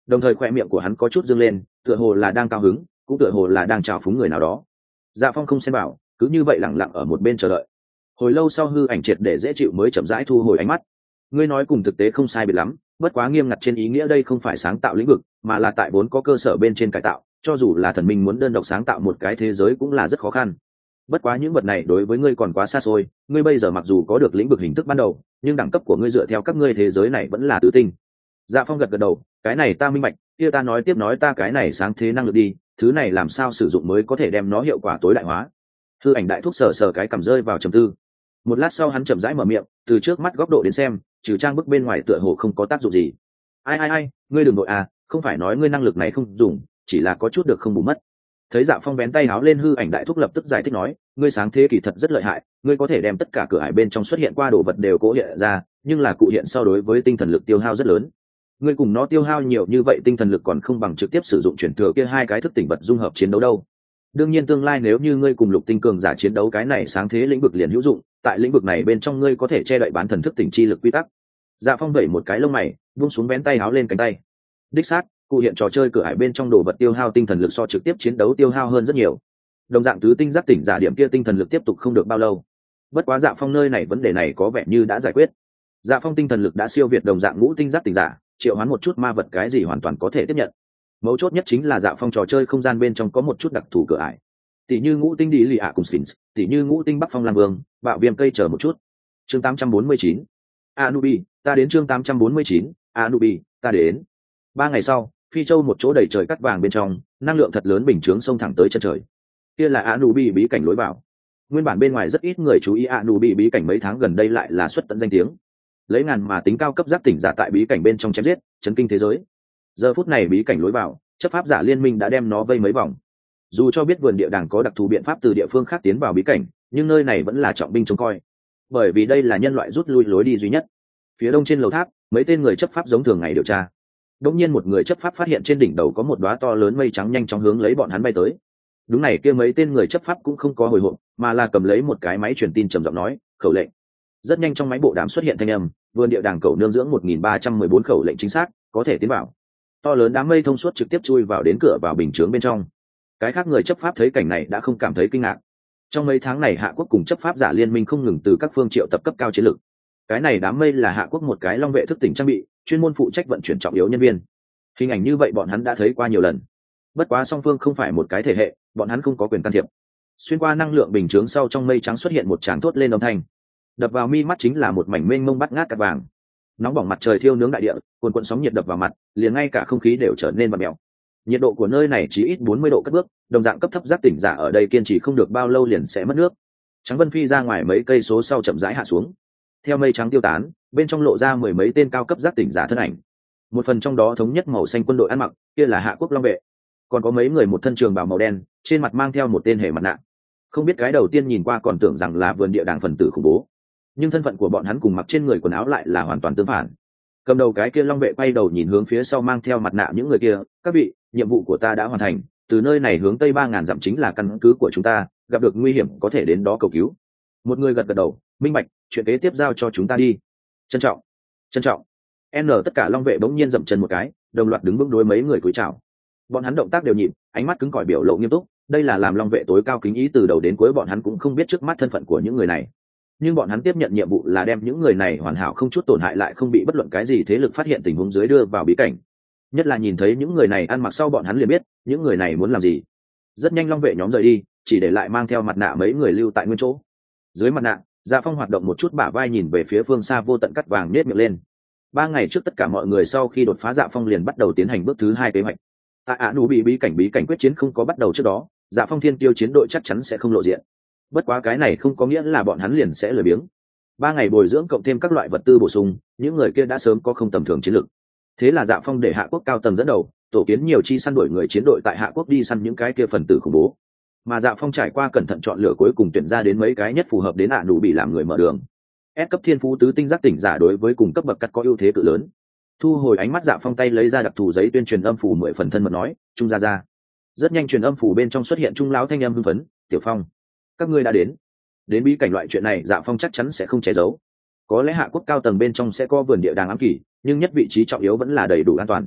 đồng thời khoe miệng của hắn có chút dâng lên, tựa hồ là đang cao hứng, cũng tựa hồ là đang chào phúng người nào đó. Dạ Phong không xen vào, cứ như vậy lẳng lặng ở một bên chờ đợi. Hồi lâu sau hư ảnh triệt để dễ chịu mới chậm rãi thu hồi ánh mắt. Ngươi nói cùng thực tế không sai biệt lắm, bất quá nghiêm ngặt trên ý nghĩa đây không phải sáng tạo lĩnh vực, mà là tại vốn có cơ sở bên trên cải tạo, cho dù là thần minh muốn đơn độc sáng tạo một cái thế giới cũng là rất khó khăn. Bất quá những vật này đối với ngươi còn quá xa xôi, ngươi bây giờ mặc dù có được lĩnh vực hình thức ban đầu, nhưng đẳng cấp của ngươi dựa theo các ngươi thế giới này vẫn là tự tinh. Dạ Phong gật gật đầu, cái này ta minh bạch, kia ta nói tiếp nói ta cái này sáng thế năng lực đi, thứ này làm sao sử dụng mới có thể đem nó hiệu quả tối đại hóa. Hư ảnh đại thúc sờ sờ cái cầm rơi vào trầm tư. Một lát sau hắn chậm rãi mở miệng, từ trước mắt góc độ đến xem, trừ trang bức bên ngoài tựa hồ không có tác dụng gì. Ai ai ai, ngươi đừng nội à, không phải nói ngươi năng lực này không dùng, chỉ là có chút được không bù mất. Thấy Dạ Phong bén tay háo lên, hư ảnh đại thúc lập tức giải thích nói, ngươi sáng thế kỳ thật rất lợi hại, ngươi có thể đem tất cả cửa ải bên trong xuất hiện qua đồ vật đều cố hiện ra, nhưng là cụ hiện so đối với tinh thần lực tiêu hao rất lớn. Ngươi cùng nó tiêu hao nhiều như vậy tinh thần lực còn không bằng trực tiếp sử dụng chuyển thừa kia hai cái thức tỉnh vật dung hợp chiến đấu đâu. Đương nhiên tương lai nếu như ngươi cùng lục tinh cường giả chiến đấu, cái này sáng thế lĩnh vực liền hữu dụng, tại lĩnh vực này bên trong ngươi có thể che đậy bán thần thức tỉnh chi lực quy tắc. Dạ Phong vẩy một cái lông mày, buông xuống bén tay háo lên cánh tay. Đích xác, cụ hiện trò chơi cửa ải bên trong đồ vật tiêu hao tinh thần lực so trực tiếp chiến đấu tiêu hao hơn rất nhiều. Đồng dạng tứ tinh giác tỉnh giả điểm kia tinh thần lực tiếp tục không được bao lâu. Bất quá Dạ Phong nơi này vấn đề này có vẻ như đã giải quyết. Dạ Phong tinh thần lực đã siêu việt đồng dạng ngũ tinh giác tỉnh giả, triệu hoán một chút ma vật cái gì hoàn toàn có thể tiếp nhận. Mấu chốt nhất chính là Dạ Phong trò chơi không gian bên trong có một chút đặc thù cửa ải, tỷ như ngũ tinh đi lì ạ cùng Sphinx, tỷ như ngũ tinh Bắc Phong Lam Vương, bạo viêm cây chờ một chút. Chương tám trăm bốn mươi chín, Anubi, ta đến. Chương tám trăm bốn mươi chín, Anubi, ta đến. Ba ngày sau, Phi Châu một chỗ đầy trời cắt vàng bên trong, năng lượng thật lớn bình chướng xông thẳng tới chân trời. Kia là Anubi bí cảnh lối vào. Nguyên bản bên ngoài rất ít người chú ý Anubi bí cảnh, mấy tháng gần đây lại là xuất tận danh tiếng. Lấy ngàn mà tính cao cấp giác tỉnh giả tại bí cảnh bên trong chém giết, chấn kinh thế giới. Giờ phút này bí cảnh lối vào, chấp pháp giả liên minh đã đem nó vây mấy vòng. Dù cho biết vườn địa đàng có đặc thù biện pháp từ địa phương khác tiến vào bí cảnh, nhưng nơi này vẫn là trọng binh trông coi, bởi vì đây là nhân loại rút lui lối đi duy nhất. Phía đông trên lầu tháp, mấy tên người chấp pháp giống thường ngày điều tra. Đột nhiên một người chấp pháp phát hiện trên đỉnh đầu có một đóa to lớn mây trắng nhanh chóng hướng lấy bọn hắn bay tới. Đúng này, kia mấy tên người chấp pháp cũng không có hồi hộp, mà là cầm lấy một cái máy truyền tin trầm giọng nói, khẩu lệnh. Rất nhanh trong máy bộ đàm xuất hiện thanh âm, vườn địa đàng cầu nương dưỡng một nghìn ba trăm mười bốn khẩu lệnh chính xác, có thể tiến vào. To lớn đám mây thông suốt trực tiếp chui vào đến cửa vào bình chướng bên trong. Cái khác người chấp pháp thấy cảnh này đã không cảm thấy kinh ngạc. Trong mấy tháng này Hạ Quốc cùng chấp pháp giả liên minh không ngừng từ các phương triệu tập cấp cao chiến lược. Cái này đám mây là Hạ Quốc một cái long vệ thức tỉnh trang bị, chuyên môn phụ trách vận chuyển trọng yếu nhân viên. Hình ảnh như vậy bọn hắn đã thấy qua nhiều lần. Bất quá song phương không phải một cái thể hệ, bọn hắn không có quyền can thiệp. Xuyên qua năng lượng bình chướng sau, trong mây trắng xuất hiện một tràng thốt lên âm thanh. Đập vào mi mắt chính là một mảnh mênh mông bắt ngát cát vàng. Nóng bỏng mặt trời thiêu nướng đại địa, cuồn cuộn sóng nhiệt đập vào mặt, liền ngay cả không khí đều trở nên bặm mèo. Nhiệt độ của nơi này chỉ ít bốn mươi độ cất bước, đồng dạng cấp thấp giác tỉnh giả ở đây kiên trì không được bao lâu liền sẽ mất nước. Trắng Vân phi ra ngoài mấy cây số sau chậm rãi hạ xuống. Theo mây trắng tiêu tán, bên trong lộ ra mười mấy tên cao cấp giác tỉnh giả thân ảnh. Một phần trong đó thống nhất màu xanh quân đội ăn mặc, kia là Hạ Quốc long vệ. Còn có mấy người một thân trường bào màu đen, trên mặt mang theo một tên hề mặt nạ. Không biết cái đầu tiên nhìn qua còn tưởng rằng là vườn địa đàng phần tử khủng bố, nhưng thân phận của bọn hắn cùng mặc trên người quần áo lại là hoàn toàn tương phản. Cầm đầu cái kia long vệ quay đầu nhìn hướng phía sau mang theo mặt nạ những người kia, các vị, nhiệm vụ của ta đã hoàn thành, từ nơi này hướng tây ba ngàn dặm chính là căn cứ của chúng ta, gặp được nguy hiểm có thể đến đó cầu cứu. Một người gật gật đầu, minh bạch, chuyện kế tiếp giao cho chúng ta đi. Trân trọng, trân trọng. N tất cả long vệ bỗng nhiên dậm chân một cái, đồng loạt đứng vững đối mấy người cúi chào. Bọn hắn động tác đều nhịp, ánh mắt cứng cỏi, biểu lộ nghiêm túc, đây là làm long vệ tối cao kính ý, từ đầu đến cuối bọn hắn cũng không biết trước mắt thân phận của những người này. Nhưng bọn hắn tiếp nhận nhiệm vụ là đem những người này hoàn hảo không chút tổn hại lại không bị bất luận cái gì thế lực phát hiện tình huống dưới đưa vào bí cảnh. Nhất là nhìn thấy những người này ăn mặc sau, bọn hắn liền biết những người này muốn làm gì. Rất nhanh long vệ nhóm rời đi, chỉ để lại mang theo mặt nạ mấy người lưu tại nguyên chỗ. Dưới mặt nạ, Dạ Phong hoạt động một chút bả vai, nhìn về phía phương xa vô tận cắt vàng, nết miệng lên. Ba ngày trước tất cả mọi người sau khi đột phá, Dạ Phong liền bắt đầu tiến hành bước thứ hai kế hoạch. Tại Ả Nú bị bí cảnh bí cảnh quyết chiến không có bắt đầu trước đó, Dạ Phong thiên tiêu chiến đội chắc chắn sẽ không lộ diện. Bất quá cái này không có nghĩa là bọn hắn liền sẽ lười biếng. Ba ngày bồi dưỡng cộng thêm các loại vật tư bổ sung, những người kia đã sớm có không tầm thường chiến lược. Thế là Dạ Phong để Hạ Quốc cao tầng dẫn đầu tổ kiến nhiều chi săn đuổi người chiến đội tại Hạ Quốc đi săn những cái kia phần tử khủng bố. Mà Dạ Phong trải qua cẩn thận chọn lựa, cuối cùng tuyển ra đến mấy cái nhất phù hợp đến Ả Nú bị làm người mở đường. S cấp thiên phú tứ tinh giác tỉnh giả đối với cùng cấp bậc cắt có ưu thế cự lớn. Thu hồi ánh mắt, Dạ Phong tay lấy ra đặc thù giấy tuyên truyền âm phủ mười phần thân mật nói, trung ra ra. Rất nhanh truyền âm phủ bên trong xuất hiện trung lão thanh âm hưng phấn, Tiểu Phong, các ngươi đã đến. Đến bí cảnh loại chuyện này Dạ Phong chắc chắn sẽ không che giấu. Có lẽ Hạ Quốc cao tầng bên trong sẽ có vườn địa đàng ám kỷ, nhưng nhất vị trí trọng yếu vẫn là đầy đủ an toàn.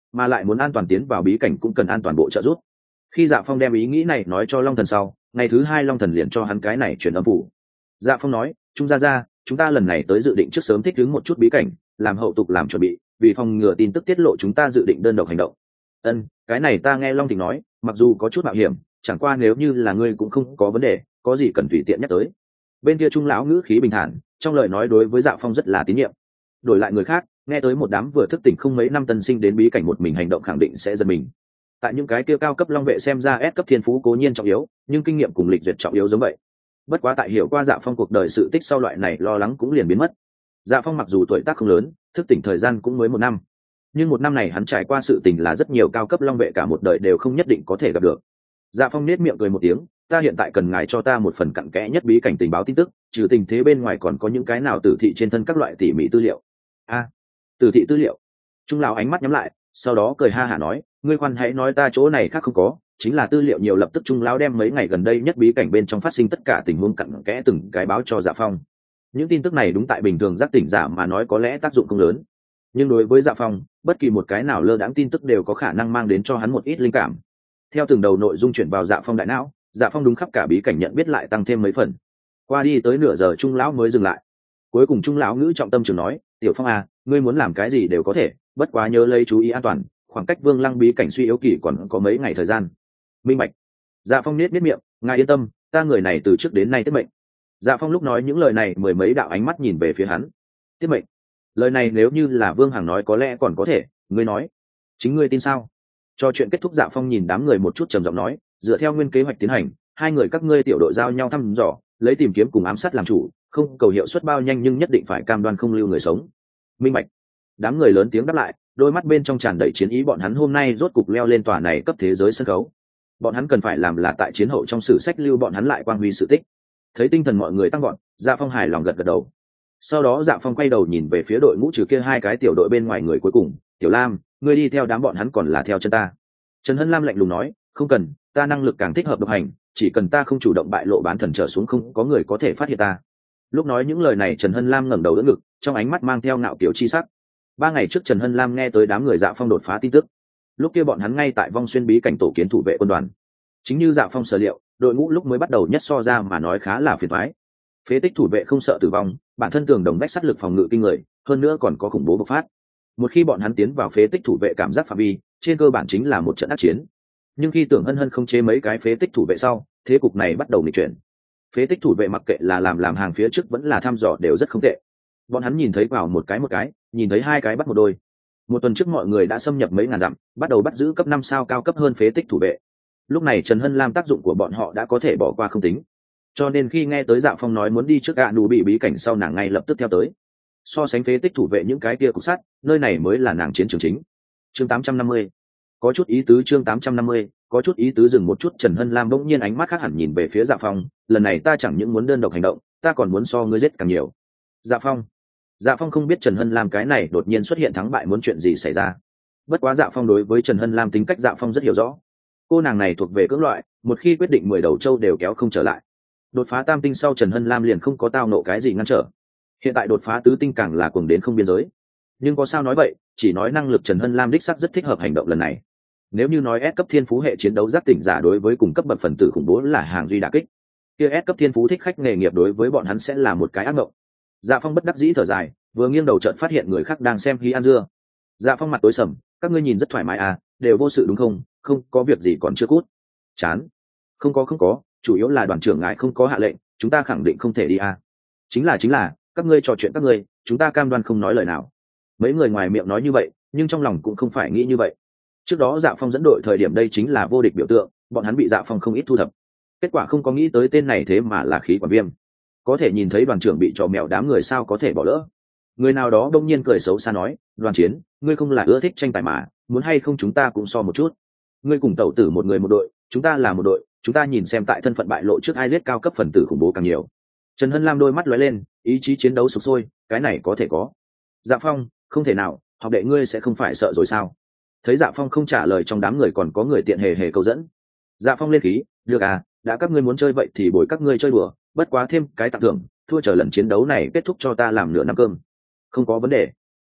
mà lại muốn an toàn tiến vào bí cảnh cũng cần an toàn bộ trợ giúp. Khi Dạ Phong đem ý nghĩ này nói cho Long Thần sau, ngày thứ hai Long Thần liền cho hắn cái này chuyển âm phủ. Dạ Phong nói, chúng ta ra chúng ta lần này tới dự định trước sớm thích ứng một chút bí cảnh, làm hậu tục làm chuẩn bị, vì phòng ngừa tin tức tiết lộ chúng ta dự định đơn độc hành động. Ân, cái này ta nghe Long Thịnh nói, mặc dù có chút mạo hiểm, chẳng qua nếu như là ngươi cũng không có vấn đề, có gì cần tùy tiện nhắc tới. Bên kia Trung lão ngữ khí bình thản, trong lời nói đối với Dạ Phong rất là tín nhiệm. Đổi lại người khác, nghe tới một đám vừa thức tỉnh không mấy năm tân sinh đến bí cảnh một mình hành động khẳng định sẽ giật mình. Tại những cái kia cao cấp long vệ xem ra S cấp thiên phú cố nhiên trọng yếu, nhưng kinh nghiệm cùng lịch duyệt trọng yếu giống vậy. Bất quá tại hiểu qua Dạ Phong cuộc đời sự tích sau, loại này lo lắng cũng liền biến mất. Dạ Phong mặc dù tuổi tác không lớn, thức tỉnh thời gian cũng mới một năm, nhưng một năm này hắn trải qua sự tình là rất nhiều cao cấp long vệ cả một đời đều không nhất định có thể gặp được. Dạ Phong nết miệng cười một tiếng, ta hiện tại cần ngài cho ta một phần cặn kẽ nhất bí cảnh tình báo tin tức, trừ tình thế bên ngoài còn có những cái nào tử thị trên thân các loại tỉ mỉ tư liệu. A, à, tử thị tư liệu. Trung lão ánh mắt nhắm lại, sau đó cười ha hả nói, ngươi khoan hãy nói, ta chỗ này khác không có, chính là tư liệu nhiều. Lập tức Trung lão đem mấy ngày gần đây nhất bí cảnh bên trong phát sinh tất cả tình huống cặn kẽ từng cái báo cho Dạ Phong. Những tin tức này đúng tại bình thường giác tỉnh giả mà nói có lẽ tác dụng không lớn, nhưng đối với Dạ Phong, bất kỳ một cái nào lơ đãng tin tức đều có khả năng mang đến cho hắn một ít linh cảm. Theo từng đầu nội dung chuyển vào Dạ Phong đại não, Dạ Phong đúng khắp cả bí cảnh nhận biết lại tăng thêm mấy phần. Qua đi tới nửa giờ Trung lão mới dừng lại. Cuối cùng Trung lão ngữ trọng tâm trường nói, tiểu Phong à, ngươi muốn làm cái gì đều có thể, bất quá nhớ lấy chú ý an toàn, khoảng cách Vương Lăng bí cảnh suy yếu kỳ còn có mấy ngày thời gian. Minh bạch. Dạ Phong nết nết miệng, ngài yên tâm, ta người này từ trước đến nay tiết mệnh. Dạ Phong lúc nói những lời này, mười mấy đạo ánh mắt nhìn về phía hắn. Tiết mệnh? Lời này nếu như là Vương Hằng nói có lẽ còn có thể, ngươi nói, chính ngươi tin sao? Cho chuyện kết thúc, Dạ Phong nhìn đám người một chút trầm giọng nói, dựa theo nguyên kế hoạch tiến hành, hai người các ngươi tiểu đội giao nhau thăm dò, lấy tìm kiếm cùng ám sát làm chủ, không cầu hiệu suất bao nhanh nhưng nhất định phải cam đoan không lưu người sống. Minh bạch. Đám người lớn tiếng đáp lại, đôi mắt bên trong tràn đầy chiến ý. Bọn hắn hôm nay rốt cục leo lên tòa này cấp thế giới sân khấu. Bọn hắn cần phải làm là tại chiến hậu trong sử sách lưu bọn hắn lại quang huy sự tích. Thấy tinh thần mọi người tăng gọn, Dạ Phong hài lòng gật gật đầu. Sau đó Dạ Phong quay đầu nhìn về phía đội ngũ trừ kia hai cái tiểu đội bên ngoài người cuối cùng, Tiểu Lam, ngươi đi theo đám bọn hắn còn là theo chân ta? Trần Hân Lam lạnh lùng nói, không cần, ta năng lực càng thích hợp độc hành, chỉ cần ta không chủ động bại lộ bán thần trở xuống không có người có thể phát hiện ta. Lúc nói những lời này, Trần Hân Lam ngẩng đầu đỡ ngực, trong ánh mắt mang theo ngạo kiểu chi sắc. Ba ngày trước Trần Hân Lam nghe tới đám người Dạ Phong đột phá tin tức, lúc kia bọn hắn ngay tại Vong Xuyên bí cảnh tổ kiến thủ vệ quân đoàn. Chính như Dạ Phong sở liệu, đội ngũ lúc mới bắt đầu nhất so ra mà nói khá là phiền toái. Phế tích thủ vệ không sợ tử vong, bản thân tường đồng vách sắt lực phòng ngự kinh người, hơn nữa còn có khủng bố bộc phát. Một khi bọn hắn tiến vào phế tích thủ vệ cảm giác phạm vi, trên cơ bản chính là một trận ác chiến. Nhưng khi Tưởng Hân Hân không chế mấy cái phế tích thủ vệ sau, thế cục này bắt đầu nghịch chuyển. Phế tích thủ vệ mặc kệ là làm làm hàng phía trước vẫn là thăm dò đều rất không tệ. Bọn hắn nhìn thấy vào một cái một cái, nhìn thấy hai cái bắt một đôi. Một tuần trước mọi người đã xâm nhập mấy ngàn dặm, bắt đầu bắt giữ cấp năm sao cao cấp hơn phế tích thủ vệ. Lúc này Trần Hân Lam tác dụng của bọn họ đã có thể bỏ qua không tính, cho nên khi nghe tới Dạ Phong nói muốn đi trước gạ đủ bị bí cảnh sau, nàng ngay lập tức theo tới. So sánh phế tích thủ vệ những cái kia cục sắt, nơi này mới là nàng chiến trường chính. Chương tám trăm năm mươi, có chút ý tứ. Chương tám trăm năm mươi, có chút ý tứ. Dừng một chút, Trần Hân Lam bỗng nhiên ánh mắt khác hẳn nhìn về phía Dạ Phong, lần này ta chẳng những muốn đơn độc hành động, ta còn muốn so ngươi giết càng nhiều. Dạ Phong. Dạ Phong không biết Trần Hân Lam cái này đột nhiên xuất hiện thắng bại muốn chuyện gì xảy ra. Bất quá Dạ Phong đối với Trần Hân Lam tính cách Dạ Phong rất hiểu rõ. Cô nàng này thuộc về cưỡng loại, một khi quyết định mười đầu trâu đều kéo không trở lại. Đột phá tam tinh sau Trần Hân Lam liền không có tao nộ cái gì ngăn trở. Hiện tại đột phá tứ tinh càng là cuồng đến không biên giới. Nhưng có sao nói vậy, chỉ nói năng lực Trần Hân Lam đích sắc rất thích hợp hành động lần này. Nếu như nói S cấp thiên phú hệ chiến đấu giác tỉnh giả đối với cùng cấp bậc phần tử khủng bố là hàng duy đả kích, kia S cấp thiên phú thích khách nghề nghiệp đối với bọn hắn sẽ là một cái ác mộng. Dạ Phong bất đắc dĩ thở dài, vừa nghiêng đầu chợt phát hiện người khác đang xem hí ăn dưa. Dạ Phong mặt tối sầm, các ngươi nhìn rất thoải mái à, đều vô sự đúng không? Không có việc gì còn chưa cút. Chán. Không có không có, chủ yếu là đoàn trưởng ngài không có hạ lệnh, chúng ta khẳng định không thể đi à. Chính là chính là, các ngươi trò chuyện các ngươi, chúng ta cam đoan không nói lời nào. Mấy người ngoài miệng nói như vậy, nhưng trong lòng cũng không phải nghĩ như vậy. Trước đó Dạ Phong dẫn đội thời điểm đây chính là vô địch biểu tượng, bọn hắn bị Dạ Phong không ít thu thập. Kết quả không có nghĩ tới tên này thế mà là khí quản viêm. Có thể nhìn thấy đoàn trưởng bị trò mèo đám người sao có thể bỏ lỡ. Người nào đó đông nhiên cười xấu xa nói, đoàn chiến, ngươi không là ưa thích tranh tài mà, muốn hay không chúng ta cũng so một chút. Ngươi cùng tẩu tử một người một đội, chúng ta là một đội, chúng ta nhìn xem tại thân phận bại lộ trước ai giết cao cấp phần tử khủng bố càng nhiều. Trần Hân Lam đôi mắt lóe lên, ý chí chiến đấu sục sôi, cái này có thể có. Dạ Phong, không thể nào, học đệ ngươi sẽ không phải sợ rồi sao? Thấy Dạ Phong không trả lời, trong đám người còn có người tiện hề hề câu dẫn. Dạ Phong lên khí, được à, đã các ngươi muốn chơi vậy thì bồi các ngươi chơi đùa, bất quá thêm cái tặng thưởng, thua chờ lần chiến đấu này kết thúc cho ta làm nửa năm cơm. Không có vấn đề. Hắc hắc,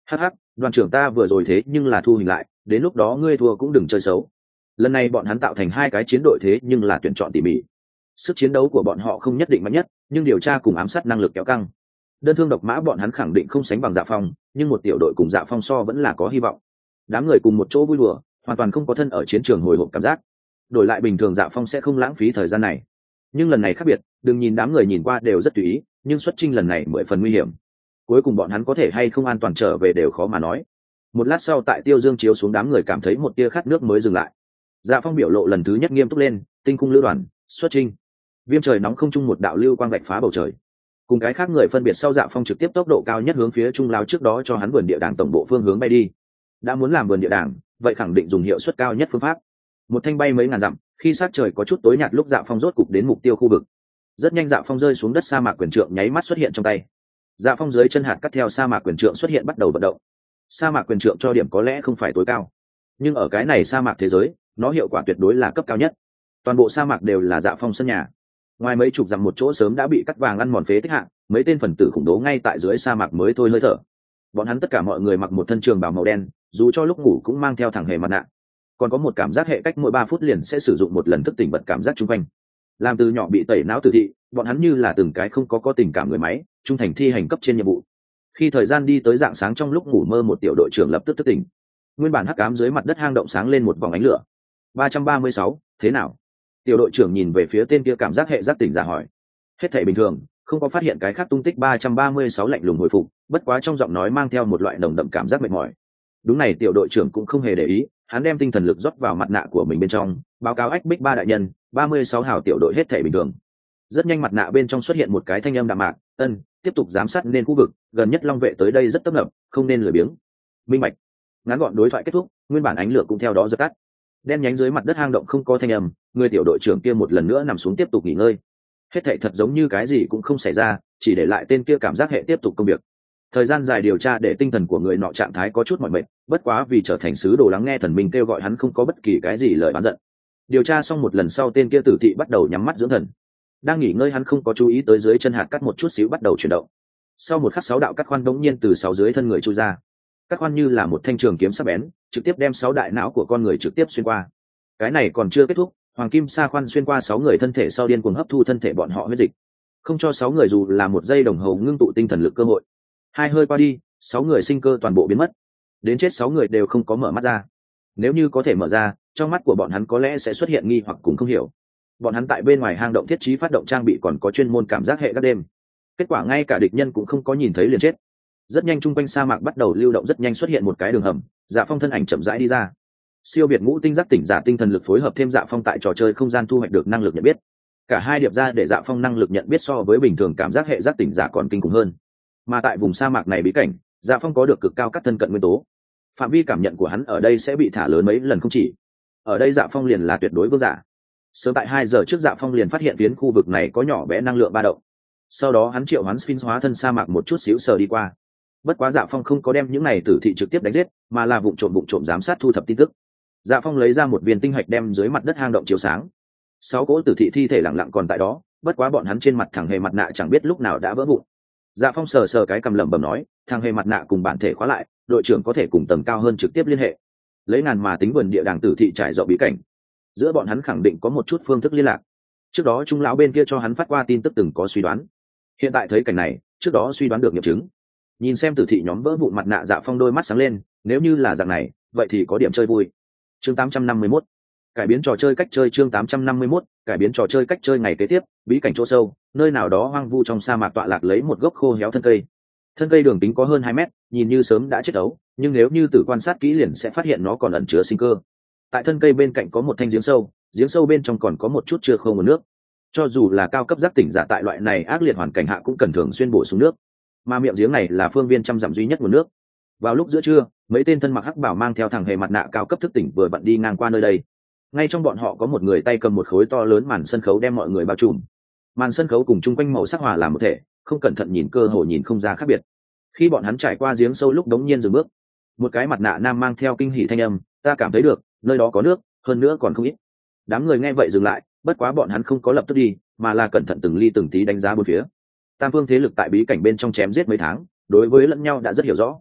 đoàn trưởng ta vừa rồi thế nhưng là thu hình lại, đến lúc đó ngươi thua cũng đừng chơi xấu. Lần này bọn hắn tạo thành hai cái chiến đội thế nhưng là tuyển chọn tỉ mỉ, sức chiến đấu của bọn họ không nhất định mạnh nhất, nhưng điều tra cùng ám sát năng lực kéo căng. Đơn thương độc mã bọn hắn khẳng định không sánh bằng Dạ Phong, nhưng một tiểu đội cùng Dạ Phong so vẫn là có hy vọng. Đám người cùng một chỗ vui đùa, hoàn toàn không có thân ở chiến trường hồi hộp cảm giác. Đổi lại bình thường Dạ Phong sẽ không lãng phí thời gian này, nhưng lần này khác biệt. Đừng nhìn đám người nhìn qua đều rất tùy ý, nhưng xuất chinh lần này mười phần nguy hiểm. Cuối cùng bọn hắn có thể hay không an toàn trở về đều khó mà nói. Một lát sau, tại Tiêu Dương chiếu xuống, đám người cảm thấy một tia khát nước mới dừng lại. Dạ Phong biểu lộ lần thứ nhất nghiêm túc lên, tinh cung lữ đoàn xuất chinh. Viêm trời nóng không trung một đạo lưu quang vạch phá bầu trời, cùng cái khác người phân biệt sau, Dạ Phong trực tiếp tốc độ cao nhất hướng phía trung lao trước đó cho hắn vườn địa đàng tổng bộ phương hướng bay đi. Đã muốn làm vườn địa đàng, vậy khẳng định dùng hiệu suất cao nhất phương pháp. Một thanh bay mấy ngàn dặm, khi sát trời có chút tối nhạt lúc Dạ Phong rốt cục đến mục tiêu khu vực. Rất nhanh Dạ Phong rơi xuống đất, sa mạc quyền trượng nháy mắt xuất hiện trong tay. Dạ Phong dưới chân hạt cắt theo sa mạc quyền trượng xuất hiện bắt đầu vận động. Sa mạc quyền trượng cho điểm có lẽ không phải tối cao, nhưng ở cái này sa mạc thế giới, nó hiệu quả tuyệt đối là cấp cao nhất. Toàn bộ sa mạc đều là Dạ Phong sân nhà. Ngoài mấy chục dặm một chỗ sớm đã bị cắt vàng ăn mòn phế tích hạng, mấy tên phần tử khủng bố ngay tại dưới sa mạc mới thôi hơi thở. Bọn hắn tất cả mọi người mặc một thân trường bào màu đen, dù cho lúc ngủ cũng mang theo thẳng hề mặt nạ. Còn có một cảm giác hệ cách mỗi ba phút liền sẽ sử dụng một lần thức tỉnh bật cảm giác chung quanh. Làm từ nhỏ bị tẩy não tử thị, bọn hắn như là từng cái không có có tình cảm người máy, trung thành thi hành cấp trên nhiệm vụ. Khi thời gian đi tới rạng sáng, trong lúc ngủ mơ một tiểu đội trưởng lập tức thức tỉnh. Nguyên bản hắc ám dưới mặt đất hang động sáng lên một vòng ánh lửa. ba trăm ba mươi sáu, thế nào? Tiểu đội trưởng nhìn về phía tên kia cảm giác hệ giác tỉnh giả hỏi. Hết thảy bình thường, không có phát hiện cái khác tung tích. ba trăm ba mươi sáu lạnh lùng hồi phục, bất quá trong giọng nói mang theo một loại nồng đậm cảm giác mệt mỏi. Đúng này, tiểu đội trưởng cũng không hề để ý, hắn đem tinh thần lực rót vào mặt nạ của mình bên trong, báo cáo ách bích ba đại nhân, ba mươi sáu hào tiểu đội hết thảy bình thường. Rất nhanh mặt nạ bên trong xuất hiện một cái thanh âm đạm mạc, ân, tiếp tục giám sát nên khu vực, gần nhất long vệ tới đây rất tấp nập, không nên lười biếng. Minh bạch. Ngắn gọn đối thoại kết thúc, nguyên bản ánh lửa cũng theo đó dập tắt. Đen nhánh dưới mặt đất hang động không có thanh âm, người tiểu đội trưởng kia một lần nữa nằm xuống tiếp tục nghỉ ngơi. Hết thảy thật giống như cái gì cũng không xảy ra, chỉ để lại tên kia cảm giác hệ tiếp tục công việc. Thời gian dài điều tra để tinh thần của người nọ trạng thái có chút mỏi mệt, bất quá vì trở thành sứ đồ lắng nghe thần minh kêu gọi, hắn không có bất kỳ cái gì lời oán giận. Điều tra xong một lần sau, tên kia tử thị bắt đầu nhắm mắt dưỡng thần. Đang nghỉ ngơi, hắn không có chú ý tới dưới chân hạt cắt một chút xíu bắt đầu chuyển động. Sau một khắc, sáu đạo cắt khoan đống nhiên từ sáu dưới thân người chui ra. Cắt khoan như là một thanh trường kiếm sắc bén, trực tiếp đem sáu đại não của con người trực tiếp xuyên qua. Cái này còn chưa kết thúc, hoàng kim sa khoan xuyên qua sáu người thân thể sau điên cuồng hấp thu thân thể bọn họ huyết dịch, không cho sáu người dù là một giây đồng hồ ngưng tụ tinh thần lực cơ hội. Hai hơi qua đi, sáu người sinh cơ toàn bộ biến mất, đến chết sáu người đều không có mở mắt ra. Nếu như có thể mở ra, trong mắt của bọn hắn có lẽ sẽ xuất hiện nghi hoặc cùng không hiểu. Bọn hắn tại bên ngoài hang động thiết trí phát động trang bị, còn có chuyên môn cảm giác hệ các đêm. Kết quả ngay cả địch nhân cũng không có nhìn thấy liền chết. Rất nhanh trung quanh sa mạc bắt đầu lưu động, rất nhanh xuất hiện một cái đường hầm. Dạ Phong thân ảnh chậm rãi đi ra. Siêu biệt ngũ tinh giác tỉnh giả tinh thần lực phối hợp thêm Dạ Phong tại trò chơi không gian thu hoạch được năng lực nhận biết. Cả hai điệp ra để Dạ Phong năng lực nhận biết so với bình thường cảm giác hệ giác tỉnh giả còn kinh khủng hơn. Mà tại vùng sa mạc này bí cảnh, Dạ Phong có được cực cao cắt thân cận nguyên tố. Phạm vi cảm nhận của hắn ở đây sẽ bị thả lớn mấy lần không chỉ. Ở đây Dạ Phong liền là tuyệt đối vương giả. Sớm tại hai giờ trước, Dạ Phong liền phát hiện phiến khu vực này có nhỏ bé năng lượng ba động. Sau đó hắn triệu hoán Sphinx hóa thân sa mạc một chút xíu sờ đi qua. Bất quá Dạ Phong không có đem những này tử thị trực tiếp đánh giết, mà là vụng trộm vụng trộm giám sát thu thập tin tức. Dạ Phong lấy ra một viên tinh hạch đem dưới mặt đất hang động chiếu sáng. Sáu cỗ tử thị thi thể lặng lặng còn tại đó, bất quá bọn hắn trên mặt thằng hề mặt nạ chẳng biết lúc nào đã vỡ vụn. Dạ Phong sờ sờ cái cằm lẩm bẩm nói, thằng hề mặt nạ cùng bản thể khóa lại, đội trưởng có thể cùng tầng cao hơn trực tiếp liên hệ. Lấy ngàn mà tính vườn địa đàng tử thị trải rộng bí cảnh, giữa bọn hắn khẳng định có một chút phương thức liên lạc. Trước đó trung lão bên kia cho hắn phát qua tin tức từng có suy đoán, hiện tại thấy cảnh này, trước đó suy đoán được nghiệm chứng. Nhìn xem tử thị nhóm vỡ vụn mặt nạ, Dạ Phong đôi mắt sáng lên, nếu như là dạng này, vậy thì có điểm chơi vui. Chương tám trăm năm mươi mốt, cải biến trò chơi cách chơi. Chương tám trăm năm mươi mốt, cải biến trò chơi cách chơi. Ngày kế tiếp, bí cảnh chỗ sâu, nơi nào đó hoang vu trong sa mạc tọa lạc lấy một gốc khô héo thân cây. Thân cây đường kính có hơn hai mét, nhìn như sớm đã chết ấu, nhưng nếu như tử quan sát kỹ liền sẽ phát hiện nó còn ẩn chứa sinh cơ. Tại thân cây bên cạnh có một thanh giếng sâu, giếng sâu bên trong còn có một chút chưa khô nguồn nước. Cho dù là cao cấp giác tỉnh giả tại loại này ác liệt hoàn cảnh hạ cũng cần thường xuyên bổ sung nước, mà miệng giếng này là phương viên trăm dặm duy nhất nguồn nước. Vào lúc giữa trưa, mấy tên thân mặc hắc bảo mang theo thằng hề mặt nạ cao cấp thức tỉnh vừa vặn đi ngang qua nơi đây. Ngay trong bọn họ có một người tay cầm một khối to lớn màn sân khấu đem mọi người bao trùm. Màn sân khấu cùng chung quanh màu sắc hòa làm một thể, không cẩn thận nhìn cơ hồ nhìn không ra khác biệt. Khi bọn hắn trải qua giếng sâu lúc đống nhiên dừng bước, một cái mặt nạ nam mang theo kinh hỉ thanh âm, ta cảm thấy được, nơi đó có nước, hơn nữa còn không ít. Đám người nghe vậy dừng lại, bất quá bọn hắn không có lập tức đi, mà là cẩn thận từng ly từng tí đánh giá bốn phía. Tam phương thế lực tại bí cảnh bên trong chém giết mấy tháng, đối với lẫn nhau đã rất hiểu rõ.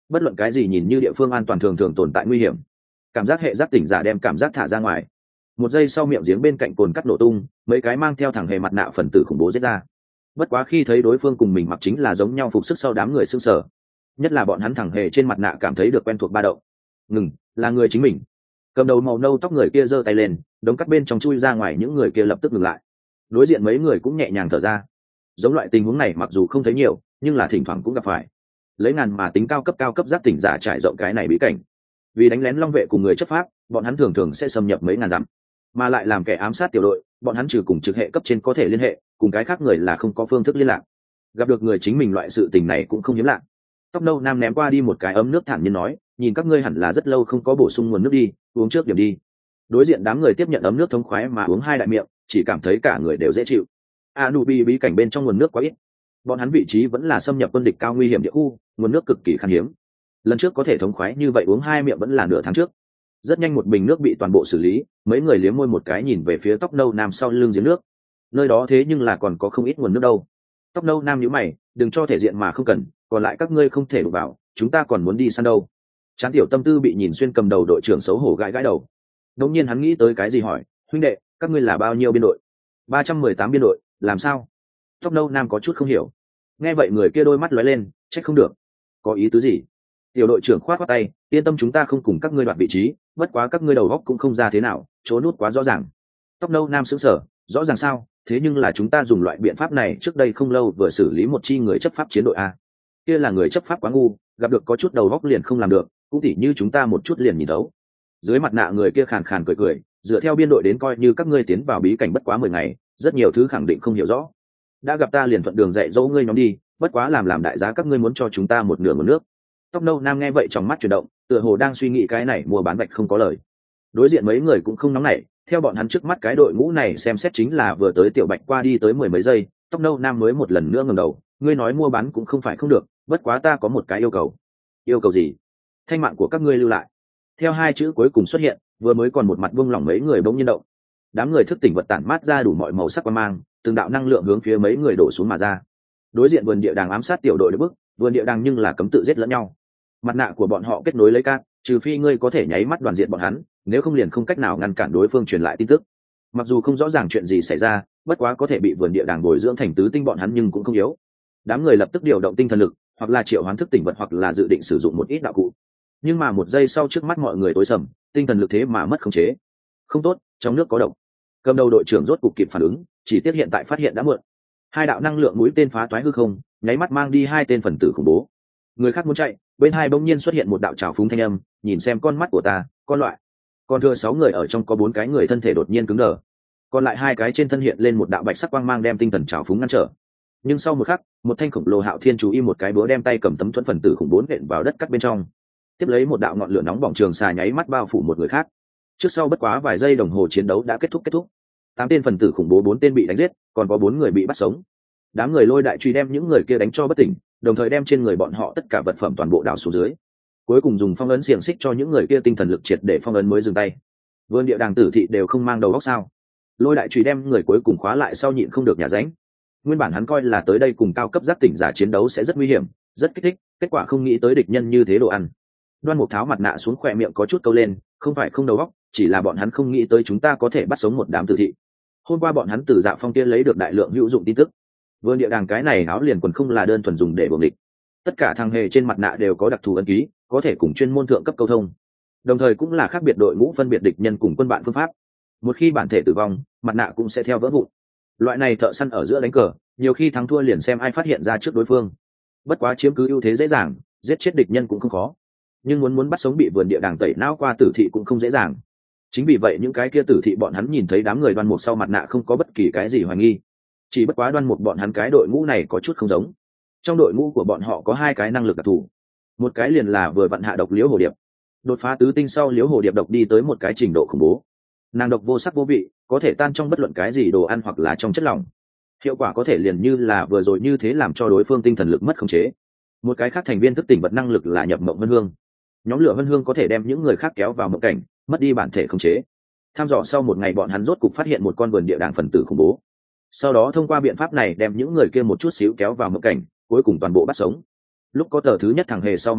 bất luận cái gì nhìn như địa phương an toàn thường thường tồn tại nguy hiểm. Cảm giác hệ giác tỉnh giả đem cảm giác thả ra ngoài. Một giây sau miệng giếng bên cạnh cồn cắt nổ tung, mấy cái mang theo thẳng hề mặt nạ phần tử khủng bố giết ra. Bất quá khi thấy đối phương cùng mình mặc chính là giống nhau phục sức sau đám người sưng sở, nhất là bọn hắn thẳng hề trên mặt nạ cảm thấy được quen thuộc ba động. Ngừng, là người chính mình. Cầm đầu màu nâu tóc người kia giơ tay lên, đống cắt bên trong chui ra ngoài, những người kia lập tức ngừng lại. Đối diện mấy người cũng nhẹ nhàng thở ra. Giống loại tình huống này mặc dù không thấy nhiều, nhưng là thỉnh thoảng cũng gặp phải. Lấy ngàn mà tính cao cấp cao cấp giác tỉnh giả trải rộng cái này bí cảnh. Vì đánh lén long vệ cùng người chấp pháp, bọn hắn thường thường sẽ xâm nhập mấy ngàn dặm, mà lại làm kẻ ám sát tiểu đội, bọn hắn trừ cùng trực hệ cấp trên có thể liên hệ, cùng cái khác người là không có phương thức liên lạc. Gặp được người chính mình loại sự tình này cũng không hiếm lạ. Tóc nâu nam ném qua đi một cái ấm nước thản nhiên nói, nhìn các ngươi hẳn là rất lâu không có bổ sung nguồn nước đi, uống trước điểm đi. Đối diện đám người tiếp nhận ấm nước thống khoái mà uống hai đại miệng, chỉ cảm thấy cả người đều dễ chịu. Anubi bí cảnh bên trong nguồn nước quá ít, bọn hắn vị trí vẫn là xâm nhập quân địch cao nguy hiểm địa khu, nguồn nước cực kỳ khan hiếm. Lần trước có thể thống khoái như vậy uống hai miệng vẫn là nửa tháng trước. Rất nhanh một bình nước bị toàn bộ xử lý, mấy người liếm môi một cái nhìn về phía tóc nâu nam sau lưng giếng nước. Nơi đó thế nhưng là còn có không ít nguồn nước đâu. Tóc nâu nam nhíu mày, đừng cho thể diện mà không cần, còn lại các ngươi không thể đụng vào, chúng ta còn muốn đi săn đâu. Trán tiểu tâm tư bị nhìn xuyên cầm đầu đội trưởng xấu hổ gãi gãi đầu. Đống nhiên hắn nghĩ tới cái gì hỏi, huynh đệ, các ngươi là bao nhiêu biên đội? ba trăm mười tám biên đội, làm sao? Tóc nâu nam có chút không hiểu. Nghe vậy người kia đôi mắt lóe lên, trách không được. Có ý tứ gì? Tiểu đội trưởng khoát khoát tay, yên tâm chúng ta không cùng các ngươi đoạt vị trí, bất quá các ngươi đầu góc cũng không ra thế nào, chỗ nút quá rõ ràng. Tóc nâu nam sững sờ, rõ ràng sao? Thế nhưng là chúng ta dùng loại biện pháp này trước đây không lâu vừa xử lý một chi người chấp pháp chiến đội a. Kia là người chấp pháp quá ngu, gặp được có chút đầu góc liền không làm được, cũng tỉ như chúng ta một chút liền nhìn thấu. Dưới mặt nạ người kia khàn khàn cười cười, dựa theo biên đội đến coi như các ngươi tiến vào bí cảnh bất quá mười ngày, rất nhiều thứ khẳng định không hiểu rõ. Đã gặp ta liền thuận đường dạy dỗ ngươi nhóm đi, bất quá làm làm đại giá các ngươi muốn cho chúng ta một nửa một nước. Tóc nâu nam nghe vậy trong mắt chuyển động, tựa hồ đang suy nghĩ cái này mua bán bạch không có lời. Đối diện mấy người cũng không nóng nảy, theo bọn hắn trước mắt cái đội ngũ này xem xét chính là vừa tới tiểu bạch qua đi tới mười mấy giây, tóc nâu nam mới một lần nữa ngẩng đầu, ngươi nói mua bán cũng không phải không được, bất quá ta có một cái yêu cầu. Yêu cầu gì? Thanh mạng của các ngươi lưu lại. Theo hai chữ cuối cùng xuất hiện, vừa mới còn một mặt buông lỏng mấy người bỗng nhiên động. Đám người thức tỉnh vật tản mát ra đủ mọi màu sắc quang mang, từng đạo năng lượng hướng phía mấy người đổ xuống mà ra. Đối diện vườn địa đàng ám sát tiểu đội được bước, vườn địa đàng nhưng là cấm tự giết lẫn nhau. Mặt nạ của bọn họ kết nối lấy cát, trừ phi ngươi có thể nháy mắt đoàn diện bọn hắn, nếu không liền không cách nào ngăn cản đối phương truyền lại tin tức. Mặc dù không rõ ràng chuyện gì xảy ra, bất quá có thể bị vườn địa đàng bồi dưỡng thành tứ tinh bọn hắn nhưng cũng không yếu. Đám người lập tức điều động tinh thần lực, hoặc là triệu hoán thức tỉnh vật hoặc là dự định sử dụng một ít đạo cụ. Nhưng mà một giây sau trước mắt mọi người tối sầm, tinh thần lực thế mà mất khống chế. Không tốt, trong nước có độc. Cầm đầu đội trưởng rốt cục kịp phản ứng, chỉ tiếc hiện tại phát hiện đã muộn. Hai đạo năng lượng mũi tên phá toái hư không, nháy mắt mang đi hai tên phần tử khủng bố. Người khác muốn chạy, bên hai bỗng nhiên xuất hiện một đạo trào phúng thanh âm, nhìn xem con mắt của ta, con loại. Còn thừa sáu người ở trong có bốn cái người thân thể đột nhiên cứng đờ, còn lại hai cái trên thân hiện lên một đạo bạch sắc quang mang đem tinh thần trào phúng ngăn trở. Nhưng sau một khắc, một thanh khổng lồ hạo thiên chú y một cái búa đem tay cầm tấm thuẫn phần tử khủng bố nện vào đất cắt bên trong. Tiếp lấy một đạo ngọn lửa nóng bỏng trường xà nháy mắt bao phủ một người khác. Trước sau bất quá vài giây đồng hồ chiến đấu đã kết thúc kết thúc. Tám tên phần tử khủng bố, bốn tên bị đánh giết, còn có bốn người bị bắt sống. Đám người lôi đại truy đem những người kia đánh cho bất tỉnh, đồng thời đem trên người bọn họ tất cả vật phẩm toàn bộ đào xuống dưới. Cuối cùng dùng phong ấn xiềng xích cho những người kia tinh thần lực triệt để phong ấn mới dừng tay. Vườn địa đàng tử thị đều không mang đầu óc sao? Lôi đại truy đem người cuối cùng khóa lại sau nhịn không được nhả ránh. Nguyên bản hắn coi là tới đây cùng cao cấp giác tỉnh giả chiến đấu sẽ rất nguy hiểm, rất kích thích, kết quả không nghĩ tới địch nhân như thế đồ ăn. Đoan Mục tháo mặt nạ xuống, khỏe miệng có chút câu lên, không phải không đầu óc, chỉ là bọn hắn không nghĩ tới chúng ta có thể bắt sống một đám tử thị. Hôm qua bọn hắn từ Dạ Phong kia lấy được đại lượng hữu dụng tin tức. Vườn địa đàng cái này áo liền quần không là đơn thuần dùng để buồng địch. Tất cả thằng hề trên mặt nạ đều có đặc thù ấn ký, có thể cùng chuyên môn thượng cấp câu thông. Đồng thời cũng là khác biệt đội ngũ phân biệt địch nhân cùng quân bạn phương pháp. Một khi bản thể tử vong, mặt nạ cũng sẽ theo vỡ vụn. Loại này thợ săn ở giữa đánh cờ, nhiều khi thắng thua liền xem ai phát hiện ra trước đối phương. Bất quá chiếm cứ ưu thế dễ dàng, giết chết địch nhân cũng không khó. Nhưng muốn muốn bắt sống bị vườn địa đàng tẩy não qua tử thị cũng không dễ dàng. Chính vì vậy những cái kia tử thị bọn hắn nhìn thấy đám người Đoan Mục sau mặt nạ không có bất kỳ cái gì hoài nghi. Chỉ bất quá Đoan Mục bọn hắn cái đội ngũ này có chút không giống. Trong đội ngũ của bọn họ có hai cái năng lực đặc thù. Một cái liền là vừa vận hạ độc liễu hồ điệp. Đột phá tứ tinh sau liễu hồ điệp độc đi tới một cái trình độ khủng bố. Nàng độc vô sắc vô vị, có thể tan trong bất luận cái gì đồ ăn hoặc là trong chất lỏng. Hiệu quả có thể liền như là vừa rồi như thế làm cho đối phương tinh thần lực mất khống chế. Một cái khác thành viên thức tỉnh vật năng lực là nhập mộng vân hương. Nhóm lửa vân hương có thể đem những người khác kéo vào mộng cảnh, mất đi bản thể khống chế. Tham dò sau một ngày bọn hắn rốt cục phát hiện một con vườn địa đàng phần tử khủng bố. Sau đó thông qua biện pháp này đem những người kia một chút xíu kéo vào mộng cảnh, cuối cùng toàn bộ bắt sống. Lúc có tờ thứ nhất thằng hề sau mặt nạ,